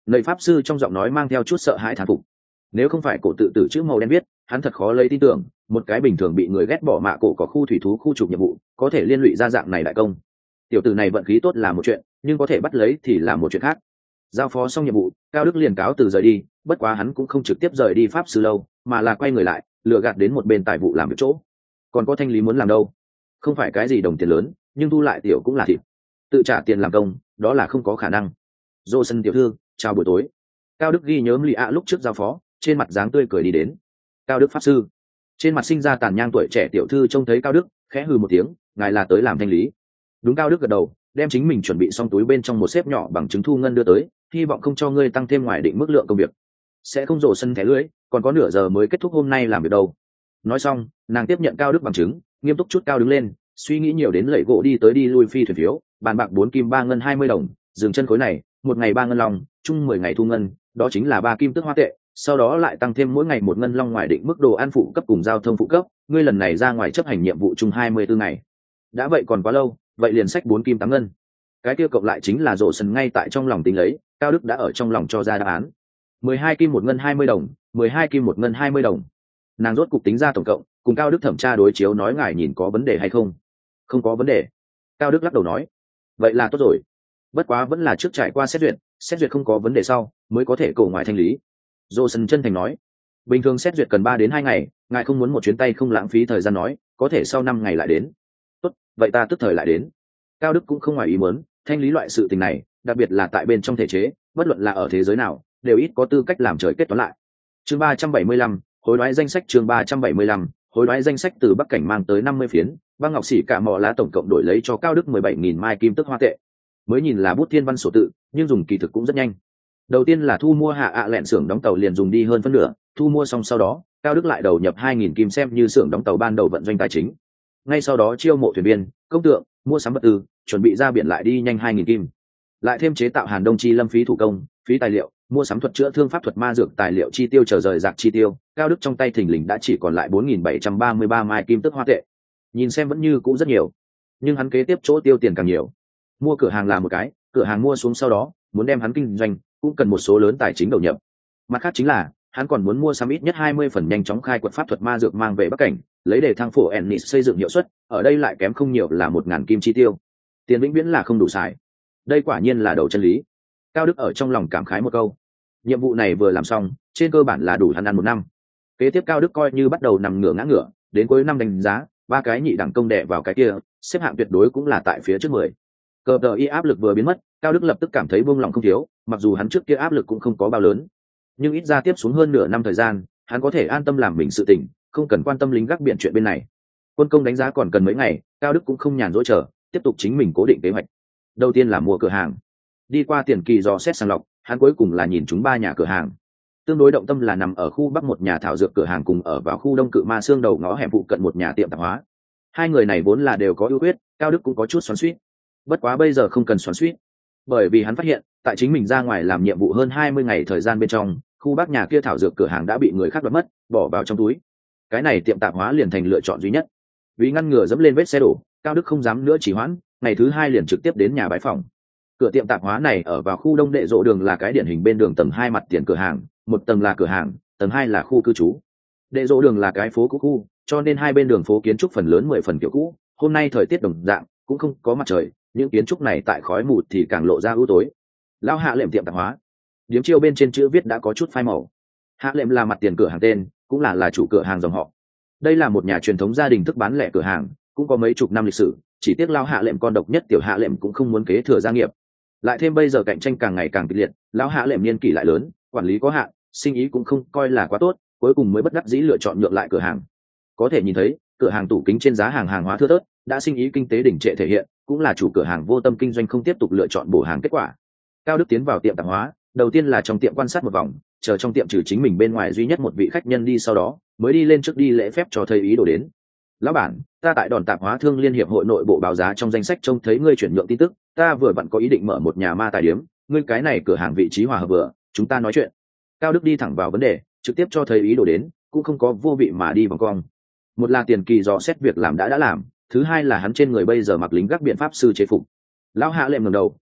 Lời pháp sư trong giọng nói mang theo chút sợ hãi thán phục. Nếu không phải cổ tự tử chữ màu đen viết, hắn thật khó lấy tin tưởng một cái bình thường bị người ghét bỏ mạ cổ có khu thủy thú khu trục nhiệm vụ có thể liên lụy ra dạng này đại công. Tiểu tử này vận khí tốt là một chuyện, nhưng có thể bắt lấy thì là một chuyện khác. Giao phó xong nhiệm vụ, Cao Đức liền cáo từ rời đi, bất quá hắn cũng không trực tiếp rời đi pháp sư lâu, mà là quay người lại lừa gạt đến một bên tài vụ làm việc chỗ. Còn có thanh lý muốn làm đâu? Không phải cái gì đồng tiền lớn, nhưng thu lại tiểu cũng là thịt. Tự trả tiền làm công, đó là không có khả năng. Dô sân tiểu thư, chào buổi tối. Cao Đức ghi nhớ Lý ạ lúc trước giao phó, trên mặt dáng tươi cười đi đến. Cao Đức pháp sư. Trên mặt sinh ra tàn nhang tuổi trẻ tiểu thư trông thấy Cao Đức, khẽ hừ một tiếng, ngài là tới làm thanh lý. Đúng. Cao Đức gật đầu, đem chính mình chuẩn bị xong túi bên trong một xếp nhỏ bằng chứng thu ngân đưa tới, hy vọng không cho ngươi tăng thêm ngoài định mức lượng công việc. Sẽ không rổ sân thẻ lưới, còn có nửa giờ mới kết thúc hôm nay làm việc đâu. Nói xong, nàng tiếp nhận Cao Đức bằng chứng, nghiêm túc chút Cao đứng lên, suy nghĩ nhiều đến lẩy gỗ đi tới đi lui phi thuyền phiếu, bàn bạc 4 kim 3 ngân 20 đồng, dừng chân khối này, một ngày 3 ngân long, chung 10 ngày thu ngân, đó chính là 3 kim tức hoa tệ, sau đó lại tăng thêm mỗi ngày 1 ngân long ngoài định mức đồ ăn phụ cấp cùng giao thông phụ cấp, ngươi lần này ra ngoài chấp hành nhiệm vụ chung 24 ngày. Đã vậy còn quá lâu, vậy liền sách 4 kim 8 ngân. Cái kia cộng lại chính là rổ sân ngay tại trong lòng tính lấy, Cao Đức đã ở trong lòng cho ra đáp án. 12 kim 1 ngân 20 đồng, 12 kim 1 ngân 20 đồng. Nàng rốt cục tính ra tổng cộng, cùng Cao Đức thẩm tra đối chiếu nói ngài nhìn có vấn đề hay không. Không có vấn đề. Cao Đức lắc đầu nói. Vậy là tốt rồi. Bất quá vẫn là trước trải qua xét duyệt không có vấn đề sau mới có thể cầu ngoại thanh lý. Johnson chân thành nói. Bình thường xét duyệt cần 3 đến 2 ngày, ngài không muốn một chuyến tay không lãng phí thời gian nói, có thể sau 5 ngày lại đến. Tốt, vậy ta tức thời lại đến. Cao Đức cũng không ngoài ý muốn, thanh lý loại sự tình này, đặc biệt là tại bên trong thể chế, bất luận là ở thế giới nào, đều ít có tư cách làm trời kết toán lại. Chương 375, hối đoái danh sách. Chương 375, hối đoái danh sách từ Bắc Cảnh mang tới 50 phiến, băng ngọc xỉ cả mỏ lá tổng cộng đổi lấy cho Cao Đức 17.000 mai kim tức hoa tệ. Mới nhìn là bút thiên văn sổ tự, nhưng dùng kỳ thực cũng rất nhanh. Đầu tiên là thu mua hạ ạ lẹn xưởng đóng tàu liền dùng đi hơn phân nửa, thu mua xong sau đó, Cao Đức lại đầu nhập 2.000 kim xem như xưởng đóng tàu ban đầu vận doanh tài chính. Ngay sau đó chiêu mộ thuyền viên, công tượng, mua sắm vật tư, chuẩn bị ra biển lại đi nhanh 2.000 kim. Lại thêm chế tạo Hàn Đông chi lâm phí thủ công, phí tài liệu, mua sắm thuật chữa thương pháp thuật ma dược tài liệu chi tiêu chờ rời rạc chi tiêu, Cao Đức trong tay thình lình đã chỉ còn lại 4.733 mai kim tức hoa tệ. Nhìn xem vẫn như cũ rất nhiều, nhưng hắn kế tiếp chỗ tiêu tiền càng nhiều. Mua cửa hàng là một cái, cửa hàng mua xuống sau đó, muốn đem hắn kinh doanh, cũng cần một số lớn tài chính đầu nhập. Mặt khác chính là, hắn còn muốn mua sắm ít nhất 20 phần nhanh chóng khai quật pháp thuật ma dược mang về Bắc Cảnh, lấy để thăng phổ Ennis xây dựng hiệu suất, ở đây lại kém không nhiều là 1.000 kim chi tiêu. Tiền vĩnh viễn là không đủ xài. Đây quả nhiên là đầu chân lý. Cao Đức ở trong lòng cảm khái một câu. Nhiệm vụ này vừa làm xong, trên cơ bản là đủ hắn ăn 1 năm. Kế tiếp Cao Đức coi như bắt đầu nằm ngửa ngã ngửa, đến cuối năm đánh giá, 3 cái nhị đẳng công đè vào cái kia, xếp hạng tuyệt đối cũng là tại phía trước 10. Cờ đờ y áp lực vừa biến mất, Cao Đức lập tức cảm thấy buông lòng không thiếu, mặc dù hắn trước kia áp lực cũng không có bao lớn, nhưng ít ra tiếp xuống hơn nửa năm thời gian, hắn có thể an tâm làm mình sự tình, không cần quan tâm lính gác biển chuyện bên này. Quân công đánh giá còn cần mấy ngày, Cao Đức cũng không nhàn rỗi chờ, tiếp tục chính mình cố định kế hoạch. Đầu tiên là mua cửa hàng. Đi qua tiền kỳ dò xét sàng lọc, hắn cuối cùng là nhìn chúng 3 nhà cửa hàng. Tương đối động tâm là nằm ở khu Bắc một nhà thảo dược cửa hàng cùng ở vào khu Đông cự ma xương đầu ngõ hẻm phụ cận một nhà tiệm tạp hóa. Hai người này vốn là đều có ưu khuyết, Cao Đức cũng có chút xoắn xuýt. Bất quá bây giờ không cần xoắn xuýt, bởi vì hắn phát hiện, tại chính mình ra ngoài làm nhiệm vụ hơn 20 ngày thời gian bên trong, khu Bắc nhà kia thảo dược cửa hàng đã bị người khác đoạt mất, bỏ vào trong túi. Cái này tiệm tạp hóa liền thành lựa chọn duy nhất. Vì ngăn ngừa dẫm lên vết xe đổ, Cao Đức không dám nữa trì hoãn, ngày thứ 2 liền trực tiếp đến nhà bái phòng. Cửa tiệm tạp hóa này ở vào khu Đông Đệ Dỗ đường là cái điển hình bên đường tầng 2 mặt tiền cửa hàng, một tầng là cửa hàng, tầng 2 là khu cư trú. Đệ Dỗ đường là cái phố cũ khu, cho nên hai bên đường phố kiến trúc phần lớn 10 phần kiểu cũ. Hôm nay thời tiết đồng dạng, cũng không có mặt trời, những kiến trúc này tại khói mù thì càng lộ ra ưu tối. Lão Hạ Lệm tiệm tạp hóa, điếm chiêu bên trên chữ viết đã có chút phai màu. Hạ Lệm là mặt tiền cửa hàng tên, cũng là chủ cửa hàng dòng họ. Đây là một nhà truyền thống gia đình thức bán lẻ cửa hàng, cũng có mấy chục năm lịch sử, chỉ tiếc Lão Hạ Lệm con độc nhất tiểu Hạ Lệm cũng không muốn kế thừa gia nghiệp. Lại thêm bây giờ cạnh tranh càng ngày càng kịch liệt, Lão Hạ Lệm niên kỷ lại lớn, quản lý có hạn, sinh ý cũng không coi là quá tốt, cuối cùng mới bất đắc dĩ lựa chọn nhượng lại cửa hàng. Có thể nhìn thấy, cửa hàng tủ kính trên giá hàng hóa thưa thớt, đã sinh ý kinh tế đỉnh trệ thể hiện, cũng là chủ cửa hàng vô tâm kinh doanh không tiếp tục lựa chọn bổ hàng kết quả. Cao Đức tiến vào tiệm tạp hóa, đầu tiên là trong tiệm quan sát một vòng, chờ trong tiệm trừ chính mình bên ngoài duy nhất một vị khách nhân đi, sau đó mới đi lên trước đi lễ phép cho thầy ý đồ đến. Lão bản, ta tại Đòn tạp hóa thương liên hiệp hội nội bộ báo giá trong danh sách trông thấy ngươi chuyển nhượng tin tức, ta vừa vặn có ý định mở một nhà ma tài điếm, ngươi cái này cửa hàng vị trí hòa hợp vừa, chúng ta nói chuyện. Cao Đức đi thẳng vào vấn đề, trực tiếp cho thầy ý đồ đến, cũng không có vô vị mà đi vòng cong. Một là tiền kỳ dò xét việc làm đã làm, thứ hai là hắn trên người bây giờ mặc lính gác biện pháp sư chế phục. Lão Hạ Lệm ngẩng đầu,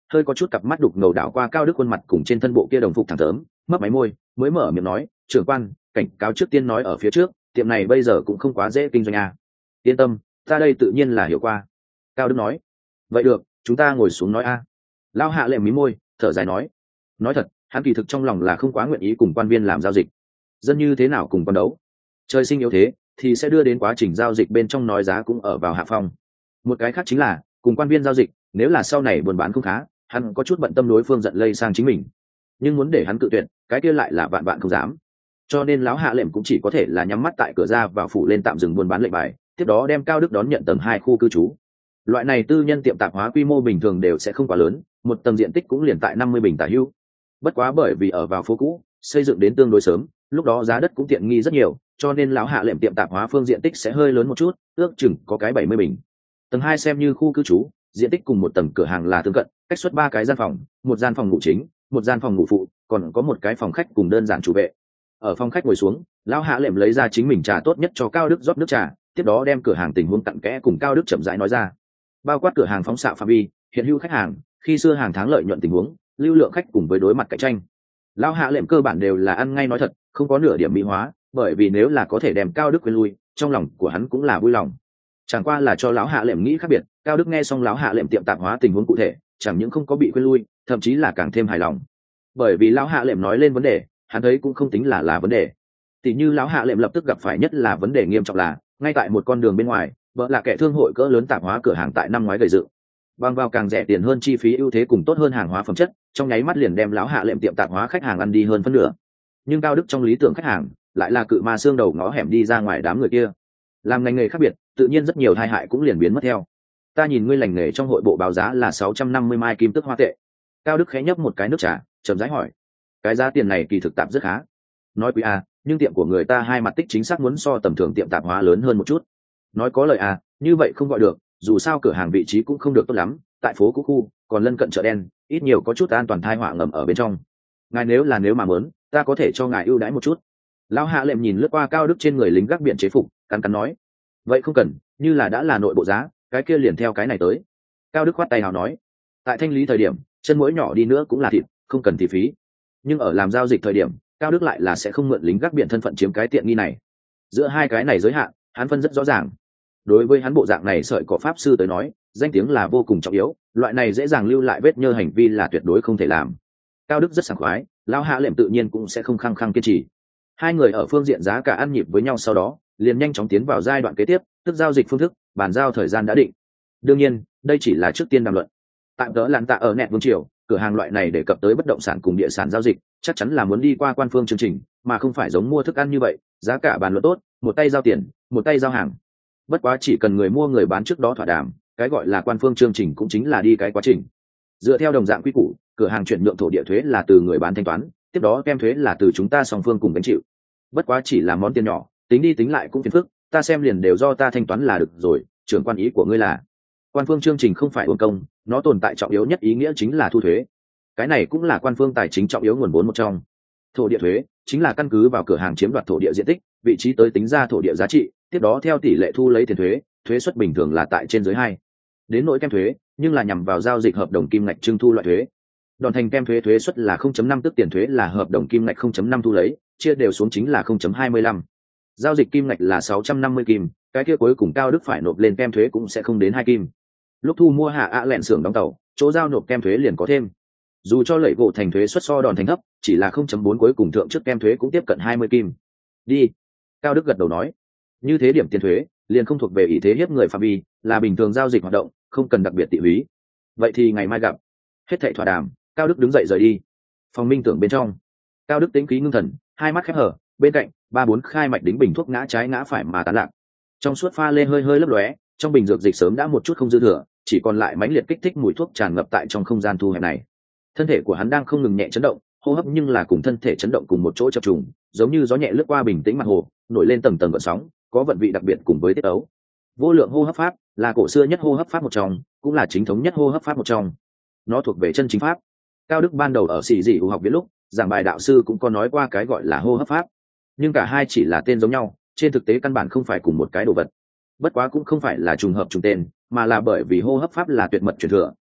hơi có chút cặp mắt đục ngầu đảo qua Cao Đức khuôn mặt cùng trên thân bộ kia đồng phục thẳng thớm, mấp máy môi mới mở miệng nói, trưởng quan, cảnh cáo trước tiên nói ở phía trước, tiệm này bây giờ cũng không quá dễ kinh doanh à. Yên tâm, ta đây tự nhiên là hiểu qua. Cao Đức nói. Vậy được, chúng ta ngồi xuống nói a. Lão Hạ Lệ mí môi thở dài nói thật, hắn kỳ thực trong lòng là không quá nguyện ý cùng quan viên làm giao dịch. Dân như thế nào cùng quan đấu, trời sinh yếu thế thì sẽ đưa đến quá trình giao dịch bên trong nói giá cũng ở vào hạ phong. Một cái khác chính là cùng quan viên giao dịch, nếu là sau này buôn bán không khá, hắn có chút bận tâm đối phương giận lây sang chính mình, nhưng muốn để hắn cự tuyệt, cái kia lại là vạn vạn không dám. Cho nên lão Hạ Lệm cũng chỉ có thể là nhắm mắt tại cửa ra vào phủ lên tạm dừng buôn bán lệnh bài, tiếp đó đem Cao Đức đón nhận tầng 2 khu cư trú. Loại này tư nhân tiệm tạp hóa quy mô bình thường đều sẽ không quá lớn, một tầng diện tích cũng liền tại 50 bình tả hữu. Bất quá bởi vì ở vào phố cũ, xây dựng đến tương đối sớm, lúc đó giá đất cũng tiện nghi rất nhiều, cho nên lão Hạ Lệm tiệm tạp hóa phương diện tích sẽ hơi lớn một chút, ước chừng có cái 70 bình. Tầng 2 xem như khu cư trú, diện tích cùng một tầng cửa hàng là tương cận, cách xuất 3 cái gian phòng, một gian phòng ngủ chính, một gian phòng ngủ phụ, còn có một cái phòng khách cùng đơn giản chủ vệ. Ở phòng khách ngồi xuống, lão Hạ Lệm lấy ra chính mình trà tốt nhất cho Cao Đức rót nước trà, tiếp đó đem cửa hàng tình huống cặn kẽ cùng Cao Đức chậm rãi nói ra. Bao quát cửa hàng phóng xạ phạm vi, hiện hữu khách hàng, khi xưa hàng tháng lợi nhuận tình huống, lưu lượng khách cùng với đối mặt cạnh tranh. Lão Hạ Lệm cơ bản đều là ăn ngay nói thật, không có nửa điểm mỹ hóa, bởi vì nếu là có thể đem Cao Đức quên lui, trong lòng của hắn cũng là vui lòng. Chẳng qua là cho lão Hạ Lệm nghĩ khác biệt, Cao Đức nghe xong lão Hạ Lệm tiệm tạp hóa tình huống cụ thể, chẳng những không có bị quên lui, thậm chí là càng thêm hài lòng. Bởi vì lão Hạ Lệm nói lên vấn đề, hắn thấy cũng không tính là vấn đề. Tỷ như lão Hạ Lệm lập tức gặp phải nhất là vấn đề nghiêm trọng là, ngay tại một con đường bên ngoài, vợ là kẻ thương hội cỡ lớn tạp hóa cửa hàng tại năm ngoái gây dựng, bằng vào càng rẻ tiền hơn chi phí ưu thế cùng tốt hơn hàng hóa phẩm chất, trong nháy mắt liền đem lão Hạ Lệm tiệm tạp hóa khách hàng ăn đi hơn phân nửa. Nhưng Cao Đức trong lý tưởng khách hàng lại là cự ma xương đầu ngõ hẻm đi ra ngoài đám người kia. Làm ngành nghề khác biệt, tự nhiên rất nhiều tai hại cũng liền biến mất theo. Ta nhìn ngươi lành nghề trong hội bộ báo giá là 650 mai kim tức hoa tệ. Cao Đức khẽ nhấp một cái nước trà, chậm rãi hỏi, cái giá tiền này kỳ thực tạp rất khá. Nói quý à, nhưng tiệm của người ta hai mặt tích chính xác muốn so tầm thường tiệm tạp hóa lớn hơn một chút. Nói có lời à, như vậy không gọi được, dù sao cửa hàng vị trí cũng không được tốt lắm, tại phố cũ khu, còn lân cận chợ đen, ít nhiều có chút an toàn tai họa ngầm ở bên trong. Ngài nếu mà muốn, ta có thể cho ngài ưu đãi một chút. Lão Hạ Lệm nhìn lướt qua Cao Đức trên người lính gác biển chế phục, cắn nói, vậy không cần, như là đã là nội bộ giá, cái kia liền theo cái này tới. Cao Đức khoát tay nào nói, tại thanh lý thời điểm, chân mũi nhỏ đi nữa cũng là thịt, không cần thì phí. Nhưng ở làm giao dịch thời điểm, Cao Đức lại là sẽ không mượn lính gác biển thân phận chiếm cái tiện nghi này. Giữa hai cái này giới hạn, hắn phân rất rõ ràng. Đối với hắn bộ dạng này sợi cỏ pháp sư tới nói, danh tiếng là vô cùng trọng yếu, loại này dễ dàng lưu lại vết nhơ hành vi là tuyệt đối không thể làm. Cao Đức rất sảng khoái, Lão Hạ Lệm tự nhiên cũng sẽ không khăng khăng kiên trì. Hai người ở phương diện giá cả ăn nhịp với nhau, sau đó liền nhanh chóng tiến vào giai đoạn kế tiếp, tức giao dịch phương thức, bàn giao thời gian đã định. Đương nhiên, đây chỉ là trước tiên đàm luận. Tạm tớ lặn tạ ở nẹt vương triều, cửa hàng loại này đề cập tới bất động sản cùng địa sản giao dịch, chắc chắn là muốn đi qua quan phương chương trình, mà không phải giống mua thức ăn như vậy, giá cả bàn luận tốt, một tay giao tiền, một tay giao hàng. Bất quá chỉ cần người mua người bán trước đó thỏa đàm, cái gọi là quan phương chương trình cũng chính là đi cái quá trình. Dựa theo đồng dạng quy củ, cửa hàng chuyển nhượng thổ địa thuế là từ người bán thanh toán, tiếp đó kem thuế là từ chúng ta song phương cùng gánh chịu. Bất quá chỉ là món tiền nhỏ, tính đi tính lại cũng phiền phức, ta xem liền đều do ta thanh toán là được rồi. Trưởng quan ý của ngươi là, quan phương chương trình không phải uổng công, nó tồn tại trọng yếu nhất ý nghĩa chính là thu thuế. Cái này cũng là quan phương tài chính trọng yếu nguồn vốn một trong. Thổ địa thuế chính là căn cứ vào cửa hàng chiếm đoạt thổ địa diện tích, vị trí tới tính ra thổ địa giá trị, tiếp đó theo tỷ lệ thu lấy tiền thuế, thuế suất bình thường là tại trên dưới 2. Đến nỗi kem thuế, nhưng là nhằm vào giao dịch hợp đồng kim ngạch trưng thu loại thuế. Đòn thành kem thuế thuế suất là 0.5, tức tiền thuế là hợp đồng kim ngạch 0.5 thu lấy, chia đều xuống chính là 0.25. Giao dịch kim ngạch là 650 kim, cái kia cuối cùng Cao Đức phải nộp lên kem thuế cũng sẽ không đến 2 kim. Lúc thu mua Hạ ạ lẹn xưởng đóng tàu, chỗ giao nộp kem thuế liền có thêm. Dù cho lệ gỗ thành thuế suất so đòn thành thấp, chỉ là 0.4 cuối cùng thượng trước kem thuế cũng tiếp cận 20 kim. Đi. Cao Đức gật đầu nói, như thế điểm tiền thuế liền không thuộc về ý thế hiếp người phạm vi, là bình thường giao dịch hoạt động, không cần đặc biệt tị húy. Vậy thì ngày mai gặp. Hết thảy thỏa đàm, Cao Đức đứng dậy rời đi. Phòng minh tưởng bên trong, Cao Đức tĩnh khí ngưng thần, hai mắt khép hở, bên cạnh 3-4 khai mạch đính bình thuốc ngã trái ngã phải mà tán lạc. Trong suốt pha lê hơi hơi lấp lóe, trong bình dược dịch sớm đã một chút không dư thừa, chỉ còn lại mãnh liệt kích thích mùi thuốc tràn ngập tại trong không gian thu hẹp này. Thân thể của hắn đang không ngừng nhẹ chấn động, hô hấp nhưng là cùng thân thể chấn động cùng một chỗ chập trùng, giống như gió nhẹ lướt qua bình tĩnh mặt hồ, nổi lên tầng tầng gợn sóng, có vận vị đặc biệt cùng với tiết tấu. Vô lượng hô hấp pháp là cổ xưa nhất hô hấp pháp một trong, cũng là chính thống nhất hô hấp pháp một trong. Nó thuộc về chân chính pháp. Cao Đức ban đầu ở sĩ dị học viện lúc giảng bài, đạo sư cũng có nói qua cái gọi là hô hấp pháp, nhưng cả hai chỉ là tên giống nhau, trên thực tế căn bản không phải cùng một cái đồ vật. Bất quá cũng không phải là trùng hợp trùng tên, mà là bởi vì hô hấp pháp là tuyệt mật truyền thừa,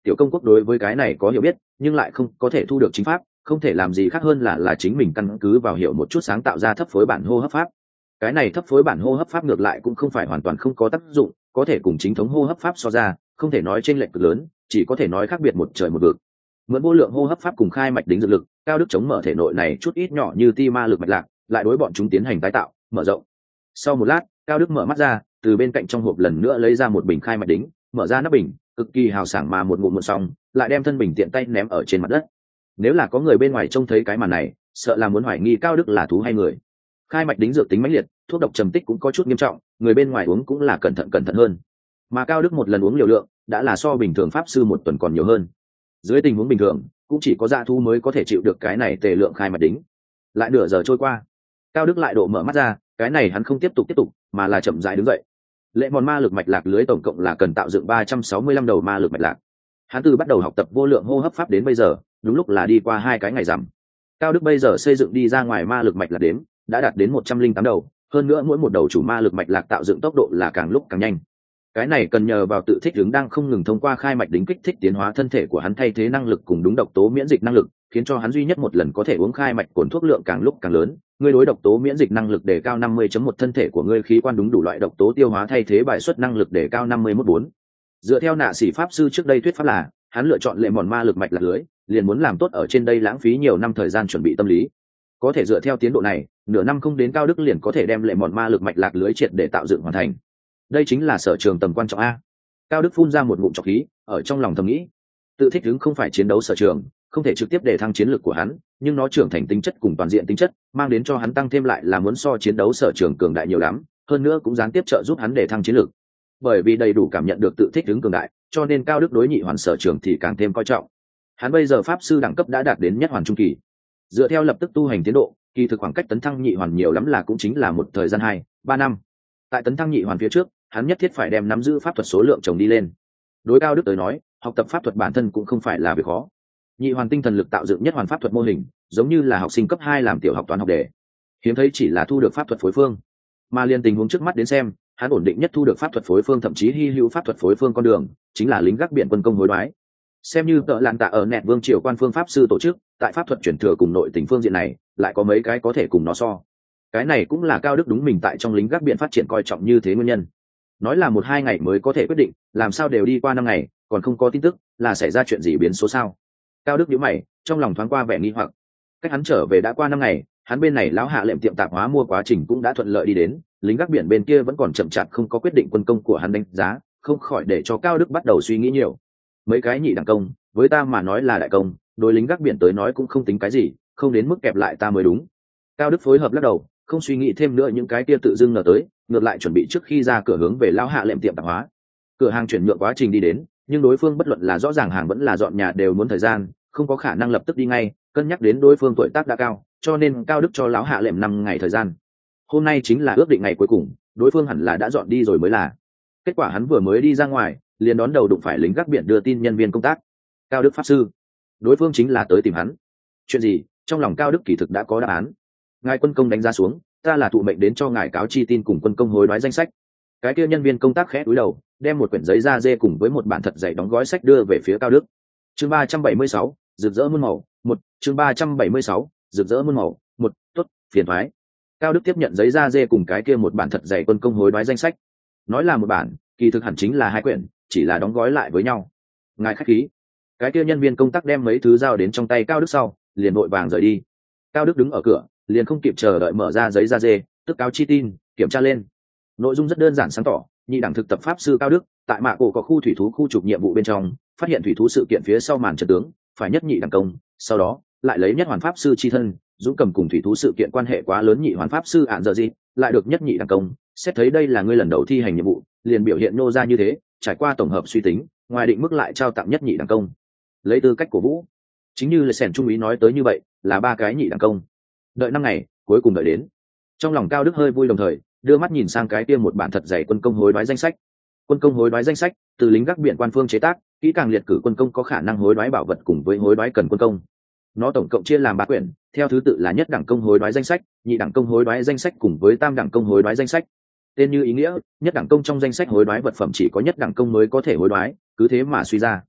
tiểu công quốc đối với cái này có hiểu biết nhưng lại không có thể thu được chính pháp, không thể làm gì khác hơn là chính mình căn cứ vào hiểu một chút sáng tạo ra thấp phối bản hô hấp pháp. Cái này thấp phối bản hô hấp pháp ngược lại cũng không phải hoàn toàn không có tác dụng, có thể cùng chính thống hô hấp pháp so ra không thể nói chênh lệch cực lớn, chỉ có thể nói khác biệt một trời một vực. Mượn vô lượng hô hấp pháp cùng khai mạch đính dược lực, Cao Đức chống mở thể nội này chút ít nhỏ như ti ma lực mạch lạc, lại đối bọn chúng tiến hành tái tạo mở rộng. Sau một lát, Cao Đức mở mắt ra, từ bên cạnh trong hộp lần nữa lấy ra một bình khai mạch đính, mở ra nắp bình, cực kỳ hào sảng mà một ngụm một xong, lại đem thân bình tiện tay ném ở trên mặt đất. Nếu là có người bên ngoài trông thấy cái màn này, sợ là muốn hoài nghi Cao Đức là thú hay người. Khai mạch đính dược tính mãnh liệt, thuốc độc trầm tích cũng có chút nghiêm trọng, người bên ngoài uống cũng là cẩn thận hơn. Mà Cao Đức một lần uống liều lượng đã là so bình thường pháp sư một tuần còn nhiều hơn. Dưới tình huống bình thường, cũng chỉ có dã thú mới có thể chịu được cái này tề lượng khai mạch đính. Lại nửa giờ trôi qua, Cao Đức lại độ mở mắt ra, cái này hắn không tiếp tục mà là chậm rãi đứng dậy. Lệ mòn ma lực mạch lạc lưới tổng cộng là cần tạo dựng 365 đầu ma lực mạch lạc. Hắn từ bắt đầu học tập vô lượng hô hấp pháp đến bây giờ, đúng lúc là đi qua 2 cái ngày rằm. Cao Đức bây giờ xây dựng đi ra ngoài ma lực mạch lạc đếm đã đạt đến 108 đầu, hơn nữa mỗi một đầu chủ ma lực mạch lạc tạo dựng tốc độ là càng lúc càng nhanh. Cái này cần nhờ vào tự thích ứng đang không ngừng thông qua khai mạch đính kích thích tiến hóa thân thể của hắn thay thế năng lực cùng đúng độc tố miễn dịch năng lực, khiến cho hắn duy nhất một lần có thể uống khai mạch cồn thuốc lượng càng lúc càng lớn. Ngươi đối độc tố miễn dịch năng lực đề cao 50.1, thân thể của ngươi khí quan đúng đủ loại độc tố tiêu hóa thay thế bài xuất năng lực đề cao 51.4. Dựa theo nạ sĩ pháp sư trước đây thuyết pháp là, hắn lựa chọn lệ mòn ma lực mạch lạc lưới, liền muốn làm tốt ở trên đây lãng phí nhiều năm thời gian chuẩn bị tâm lý. Có thể dựa theo tiến độ này, nửa năm không đến Cao Đức liền có thể đem lệ mòn ma lực mạch lạc lưới triệt để tạo dựng hoàn thành. Đây chính là sở trường tầm quan trọng a. Cao Đức phun ra một ngụm trọc khí, ở trong lòng thầm nghĩ, tự thích ứng không phải chiến đấu sở trường, không thể trực tiếp để thăng chiến lược của hắn, nhưng nó trưởng thành tính chất cùng toàn diện tính chất, mang đến cho hắn tăng thêm lại là muốn so chiến đấu sở trường cường đại nhiều lắm, hơn nữa cũng gián tiếp trợ giúp hắn để thăng chiến lược. Bởi vì đầy đủ cảm nhận được tự thích ứng cường đại, cho nên Cao Đức đối nhị hoàn sở trường thì càng thêm coi trọng. Hắn bây giờ pháp sư đẳng cấp đã đạt đến nhất hoàn trung kỳ. Dựa theo lập tức tu hành tiến độ, kỳ thực khoảng cách tấn thăng nhị hoàn nhiều lắm là cũng chính là một thời gian 2-3 năm. Tại tấn thăng nhị hoàn phía trước, hắn nhất thiết phải đem nắm giữ pháp thuật số lượng chồng đi lên. Đối Cao Đức tới nói, học tập pháp thuật bản thân cũng không phải là việc khó. Nhị hoàn tinh thần lực tạo dựng nhất hoàn pháp thuật mô hình, giống như là học sinh cấp 2 làm tiểu học toán học đề. Hiếm thấy chỉ là thu được pháp thuật phối phương, mà liên tình huống trước mắt đến xem, hắn ổn định nhất thu được pháp thuật phối phương, thậm chí hy hữu pháp thuật phối phương con đường, chính là lính gác biển quân công hối đoái. Xem như tợ lạn tạ ở nẹt vương triều quan phương pháp sư tổ chức, tại pháp thuật chuyển thừa cùng nội tình phương diện này, lại có mấy cái có thể cùng nó so. Cái này cũng là Cao Đức đúng mình tại trong lính gác biển phát triển coi trọng như thế nguyên nhân. Nói là 1-2 ngày mới có thể quyết định, làm sao đều đi qua 5 ngày, còn không có tin tức, là xảy ra chuyện gì biến số sao? Cao Đức nhíu mày, trong lòng thoáng qua vẻ nghi hoặc. Cách hắn trở về đã qua 5 ngày, hắn bên này lão hạ lệnh tiệm tạp hóa mua quá trình cũng đã thuận lợi đi đến, lính gác biển bên kia vẫn còn chậm chạp không có quyết định quân công của hắn đánh giá, không khỏi để cho Cao Đức bắt đầu suy nghĩ nhiều. Mấy cái nhị đẳng công, với ta mà nói là đại công, đối lính gác biển tới nói cũng không tính cái gì, không đến mức kẹp lại ta mới đúng. Cao Đức phối hợp lắc đầu, không suy nghĩ thêm nữa những cái kia tự dưng ngờ tới, ngược lại chuẩn bị trước khi ra cửa hướng về lão hạ lệnh tiệm tạp hóa. Cửa hàng chuyển nhượng quá trình đi đến, nhưng đối phương bất luận là rõ ràng hàng vẫn là dọn nhà đều muốn thời gian, không có khả năng lập tức đi ngay, cân nhắc đến đối phương tuổi tác đã cao, cho nên Cao Đức cho lão hạ lệnh 5 ngày thời gian. Hôm nay chính là ước định ngày cuối cùng, đối phương hẳn là đã dọn đi rồi mới là. Kết quả hắn vừa mới đi ra ngoài, liền đón đầu đụng phải lính gác biển đưa tin nhân viên công tác. Cao Đức pháp sư, đối phương chính là tới tìm hắn. Chuyện gì? Trong lòng Cao Đức kỳ thực đã có đáp án. Ngài quân công đánh giá xuống, ta là thụ mệnh đến cho ngài cáo chi tin cùng quân công hối đoái danh sách. Cái kia nhân viên công tác khẽ cúi đầu, đem một quyển giấy da dê cùng với một bản thật dày đóng gói sách đưa về phía Cao Đức. Chương 376, rực rỡ muôn màu, 1, chương 376, rực rỡ muôn màu, 1, tốt, phiền toái. Cao Đức tiếp nhận giấy da dê cùng cái kia một bản thật dày quân công hối đoái danh sách. Nói là một bản, kỳ thực hẳn chính là 2 quyển, chỉ là đóng gói lại với nhau. Ngài khách khí. Cái kia nhân viên công tác đem mấy thứ giao đến trong tay Cao Đức sau, liền vội vàng rời đi. Cao Đức đứng ở cửa, liền không kịp chờ đợi mở ra giấy da dê, tức cáo chi tin, kiểm tra lên. Nội dung rất đơn giản sáng tỏ, nhị đẳng thực tập pháp sư Cao Đức, tại Mạ Cổ có khu thủy thú khu trục nhiệm vụ bên trong, phát hiện thủy thú sự kiện phía sau màn trận tướng, phải nhất nhị đẳng công, sau đó lại lấy nhất hoàn pháp sư chi thân, dũng cầm cùng thủy thú sự kiện quan hệ quá lớn nhị hoàn pháp sư ạn giờ gì, lại được nhất nhị đẳng công. Xét thấy đây là ngươi lần đầu thi hành nhiệm vụ, liền biểu hiện nô ra như thế, trải qua tổng hợp suy tính, ngoài định mức lại trao tặng nhất nhị đẳng công. Lấy tư cách của vũ, chính như lời sẻn trung úy nói tới như vậy, là 3 cái nhị đẳng công. Đợi 5 ngày, cuối cùng đợi đến. Trong lòng Cao Đức hơi vui, đồng thời đưa mắt nhìn sang cái kia một bản thật dày quân công hối đoái danh sách. Quân công hối đoái danh sách từ lính gác biển quan phương chế tác, kỹ càng liệt cử quân công có khả năng hối đoái bảo vật cùng với hối đoái cần quân công. Nó tổng cộng chia làm 3 quyển, theo thứ tự là nhất đẳng công hối đoái danh sách, nhị đẳng công hối đoái danh sách cùng với tam đẳng công hối đoái danh sách. Tên như ý nghĩa, nhất đẳng công trong danh sách hối đoái vật phẩm chỉ có nhất đẳng công mới có thể hối đoái, cứ thế mà suy ra.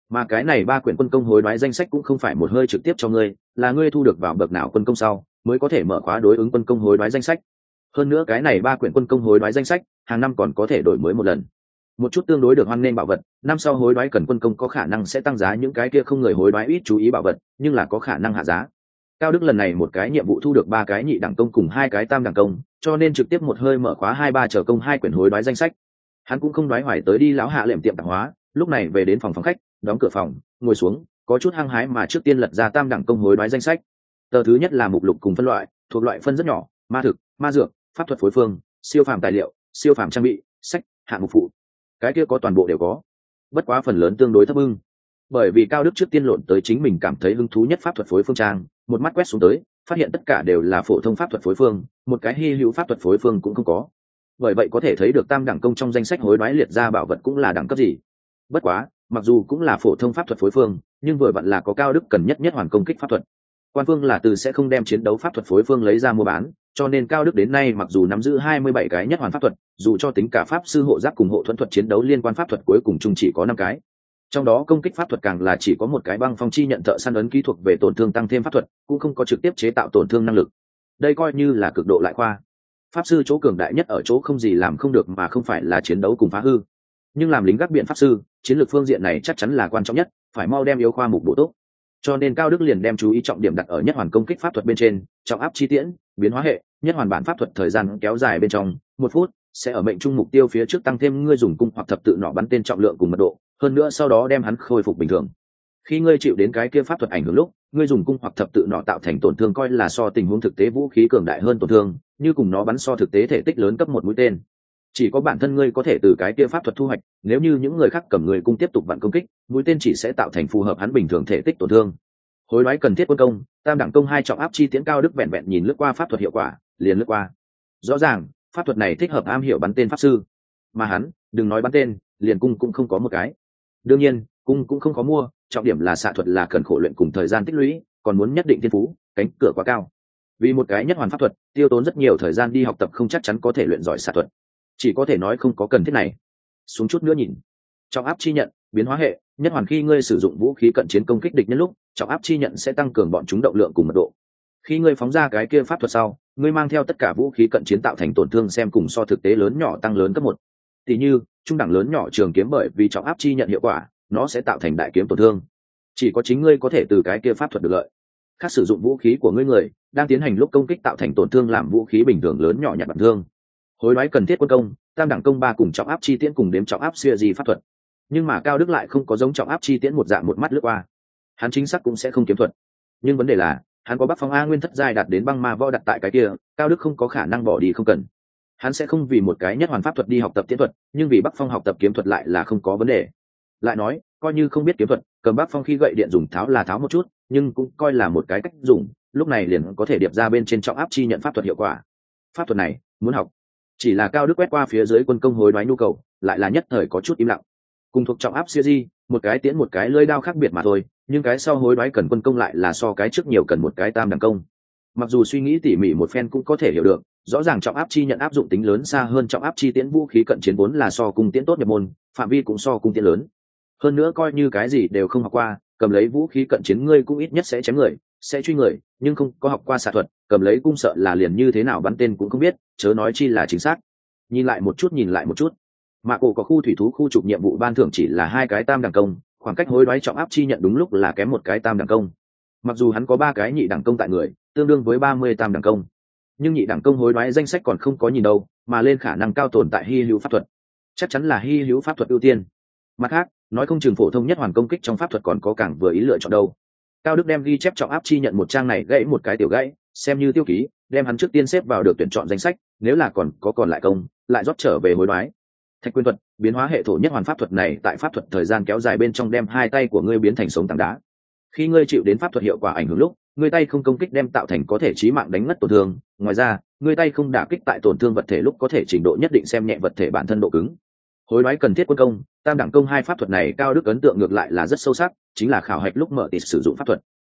Mà cái này ba quyển quân công hối đoái danh sách cũng không phải một hơi trực tiếp cho ngươi, là ngươi thu được vào bậc nào quân công sau mới có thể mở khóa đối ứng quân công hối đoái danh sách. Hơn nữa cái này ba quyển quân công hối đoái danh sách hàng năm còn có thể đổi mới một lần. Một chút tương đối được hoan nghênh bảo vật, năm sau hối đoái cần quân công có khả năng sẽ tăng giá, những cái kia không người hối đoái ít chú ý bảo vật nhưng là có khả năng hạ giá. Cao Đức lần này một cái nhiệm vụ thu được ba cái nhị đẳng công cùng hai cái tam đẳng công, cho nên trực tiếp một hơi mở khóa 2-3 trở công hai quyển hối đoái danh sách. Hắn cũng không đoái hoài tới đi lão hạ lệm tiệm tạp hóa, lúc này về đến phòng khách, đóng cửa phòng, ngồi xuống, có chút hăng hái mà trước tiên lật ra tam đẳng công hối đoái danh sách. Tờ thứ nhất là mục lục cùng phân loại, thuộc loại phân rất nhỏ, ma thực, ma dược, pháp thuật phối phương, siêu phàm tài liệu, siêu phàm trang bị, sách, hạng mục phụ. Cái kia có toàn bộ đều có. Bất quá phần lớn tương đối thấp hưng. Bởi vì Cao Đức trước tiên lộn tới chính mình cảm thấy hứng thú nhất pháp thuật phối phương trang, một mắt quét xuống tới, phát hiện tất cả đều là phổ thông pháp thuật phối phương, một cái hy hữu pháp thuật phối phương cũng không có. Bởi vậy có thể thấy được tam đẳng công trong danh sách hối đoái liệt ra bảo vật cũng là đẳng cấp gì. Bất quá, mặc dù cũng là phổ thông pháp thuật phối phương, nhưng vừa vặn là có Cao Đức cần nhất hoàn công kích pháp thuật. Quan phương là từ sẽ không đem chiến đấu pháp thuật phối phương lấy ra mua bán, cho nên Cao Đức đến nay mặc dù nắm giữ 27 cái nhất hoàn pháp thuật, dù cho tính cả pháp sư hộ giáp cùng hộ thuẫn thuật chiến đấu liên quan pháp thuật cuối cùng chung chỉ có 5 cái. Trong đó công kích pháp thuật càng là chỉ có một cái băng phong chi nhận thợ săn ấn kỹ thuật về tổn thương tăng thêm pháp thuật, cũng không có trực tiếp chế tạo tổn thương năng lực. Đây coi như là cực độ lại khoa. Pháp sư chỗ cường đại nhất ở chỗ không gì làm không được mà không phải là chiến đấu cùng phá hư. Nhưng làm lính gác biện pháp sư, chiến lược phương diện này chắc chắn là quan trọng nhất, phải mau đem yếu khoa mục bổ túc. Cho nên Cao Đức liền đem chú ý trọng điểm đặt ở nhất hoàn công kích pháp thuật bên trên, trọng áp chi tiễn, biến hóa hệ, nhất hoàn bản pháp thuật thời gian kéo dài bên trong 1 phút, sẽ ở mệnh trung mục tiêu phía trước tăng thêm ngươi dùng cung hoặc thập tự nỏ bắn tên trọng lượng cùng mật độ, hơn nữa sau đó đem hắn khôi phục bình thường. Khi ngươi chịu đến cái kia pháp thuật ảnh hưởng lúc, ngươi dùng cung hoặc thập tự nỏ tạo thành tổn thương coi là so tình huống thực tế vũ khí cường đại hơn tổn thương, như cùng nó bắn so thực tế thể tích lớn cấp 1 mũi tên. Chỉ có bản thân ngươi có thể từ cái kia pháp thuật thu hoạch, nếu như những người khác cầm người cung tiếp tục vặn công kích, mũi tên chỉ sẽ tạo thành phù hợp hắn bình thường thể tích tổn thương. Hối đoái cần thiết quân công, tam đẳng công 2 trọng áp chi tiễn. Cao Đức vẹn vẹn nhìn lướt qua pháp thuật hiệu quả, liền lướt qua. Rõ ràng, pháp thuật này thích hợp am hiểu bắn tên pháp sư, mà hắn, đừng nói bắn tên, liền cung cũng không có một cái. Đương nhiên, cung cũng không có mua, trọng điểm là xạ thuật là cần khổ luyện cùng thời gian tích lũy, còn muốn nhất định thiên phú, cánh cửa quá cao. Vì một cái nhất hoàn pháp thuật, tiêu tốn rất nhiều thời gian đi học tập không chắc chắn có thể luyện giỏi xạ thuật. Chỉ có thể nói không có cần thiết này. Xuống chút nữa nhìn. Trọng áp chi nhận, biến hóa hệ, nhất hoàn khi ngươi sử dụng vũ khí cận chiến công kích địch nhân lúc, trọng áp chi nhận sẽ tăng cường bọn chúng động lượng cùng mật độ. Khi ngươi phóng ra cái kia pháp thuật sau, ngươi mang theo tất cả vũ khí cận chiến tạo thành tổn thương xem cùng so thực tế lớn nhỏ tăng lớn cấp 1. Tỷ như, trung đẳng lớn nhỏ trường kiếm bởi vì trọng áp chi nhận hiệu quả, nó sẽ tạo thành đại kiếm tổn thương. Chỉ có chính ngươi có thể từ cái kia pháp thuật được lợi. Khác sử dụng vũ khí của ngươi người, đang tiến hành lúc công kích tạo thành tổn thương làm vũ khí bình thường lớn nhỏ nhặt bản thương. Hối đoái cần thiết quân công, tam đẳng công 3 cùng trọng áp chi tiễn cùng đếm trọng áp siêu di pháp thuật. Nhưng mà Cao Đức lại không có giống trọng áp chi tiễn một dạng một mắt lướt qua. Hắn chính xác cũng sẽ không kiếm thuật. Nhưng vấn đề là, hắn có Bắc Phong A Nguyên thất giai đạt đến băng ma võ đặt tại cái kia, Cao Đức không có khả năng bỏ đi không cần. Hắn sẽ không vì một cái nhất hoàn pháp thuật đi học tập tiễn thuật, nhưng vì Bắc Phong học tập kiếm thuật lại là không có vấn đề. Lại nói, coi như không biết kiếm thuật, cầm Bắc Phong khi gậy điện dùng tháo là tháo một chút, nhưng cũng coi là một cái cách dùng, lúc này liền có thể điệp ra bên trên trọng áp chi nhận pháp thuật hiệu quả. Pháp thuật này, muốn học. Chỉ là Cao Đức quét qua phía dưới quân công hối đoái nhu cầu, lại là nhất thời có chút im lặng. Cùng thuộc trọng áp siêu di, một cái tiễn một cái lưỡi đao khác biệt mà thôi, nhưng cái sau hối đoái cần quân công lại là so cái trước nhiều cần một cái tam đẳng công. Mặc dù suy nghĩ tỉ mỉ một phen cũng có thể hiểu được, rõ ràng trọng áp chi nhận áp dụng tính lớn xa hơn trọng áp chi tiễn vũ khí cận chiến vốn là so cung tiễn tốt nhập môn, phạm vi cũng so cung tiễn lớn. Hơn nữa coi như cái gì đều không học qua, cầm lấy vũ khí cận chiến ngươi cũng ít nhất sẽ chém người, sẽ truy người, nhưng không có học qua xạ thuật, cầm lấy cung sợ là liền như thế nào bắn tên cũng không biết, chớ nói chi là chính xác. Nhìn lại một chút. Mạ Cổ có khu thủy thú khu trục nhiệm vụ ban thưởng chỉ là 2 cái tam đẳng công, khoảng cách hối đoái trọng áp chi nhận đúng lúc là kém một cái tam đẳng công. Mặc dù hắn có 3 cái nhị đẳng công tại người, tương đương với 30 tam đẳng công, nhưng nhị đẳng công hối đoái danh sách còn không có nhìn đâu, mà lên khả năng cao tồn tại hy hữu pháp thuật, chắc chắn là hy hữu pháp thuật ưu tiên. Mặt khác, nói không chừng phổ thông nhất hoàn công kích trong pháp thuật còn có càng vừa ý lựa chọn đâu. Cao Đức đem ghi chép trọng áp chi nhận một trang này gãy một cái tiểu gãy, xem như tiêu ký, đem hắn trước tiên xếp vào được tuyển chọn danh sách, nếu là còn lại công, lại rót trở về hối đoái. Thạch quyền thuật, biến hóa hệ thổ nhất hoàn pháp thuật này tại pháp thuật thời gian kéo dài bên trong đem 2 tay của ngươi biến thành sống tảng đá. Khi ngươi chịu đến pháp thuật hiệu quả ảnh hưởng lúc, ngươi tay không công kích đem tạo thành có thể chí mạng đánh ngất tổn thương, ngoài ra, ngươi tay không đả kích tại tổn thương vật thể lúc có thể trình độ nhất định xem nhẹ vật thể bản thân độ cứng. Hối đoái cần thiết quân công, tam đẳng công 2 pháp thuật này Cao Đức ấn tượng ngược lại là rất sâu sắc, chính là khảo hạch lúc mở tịt sử dụng pháp thuật.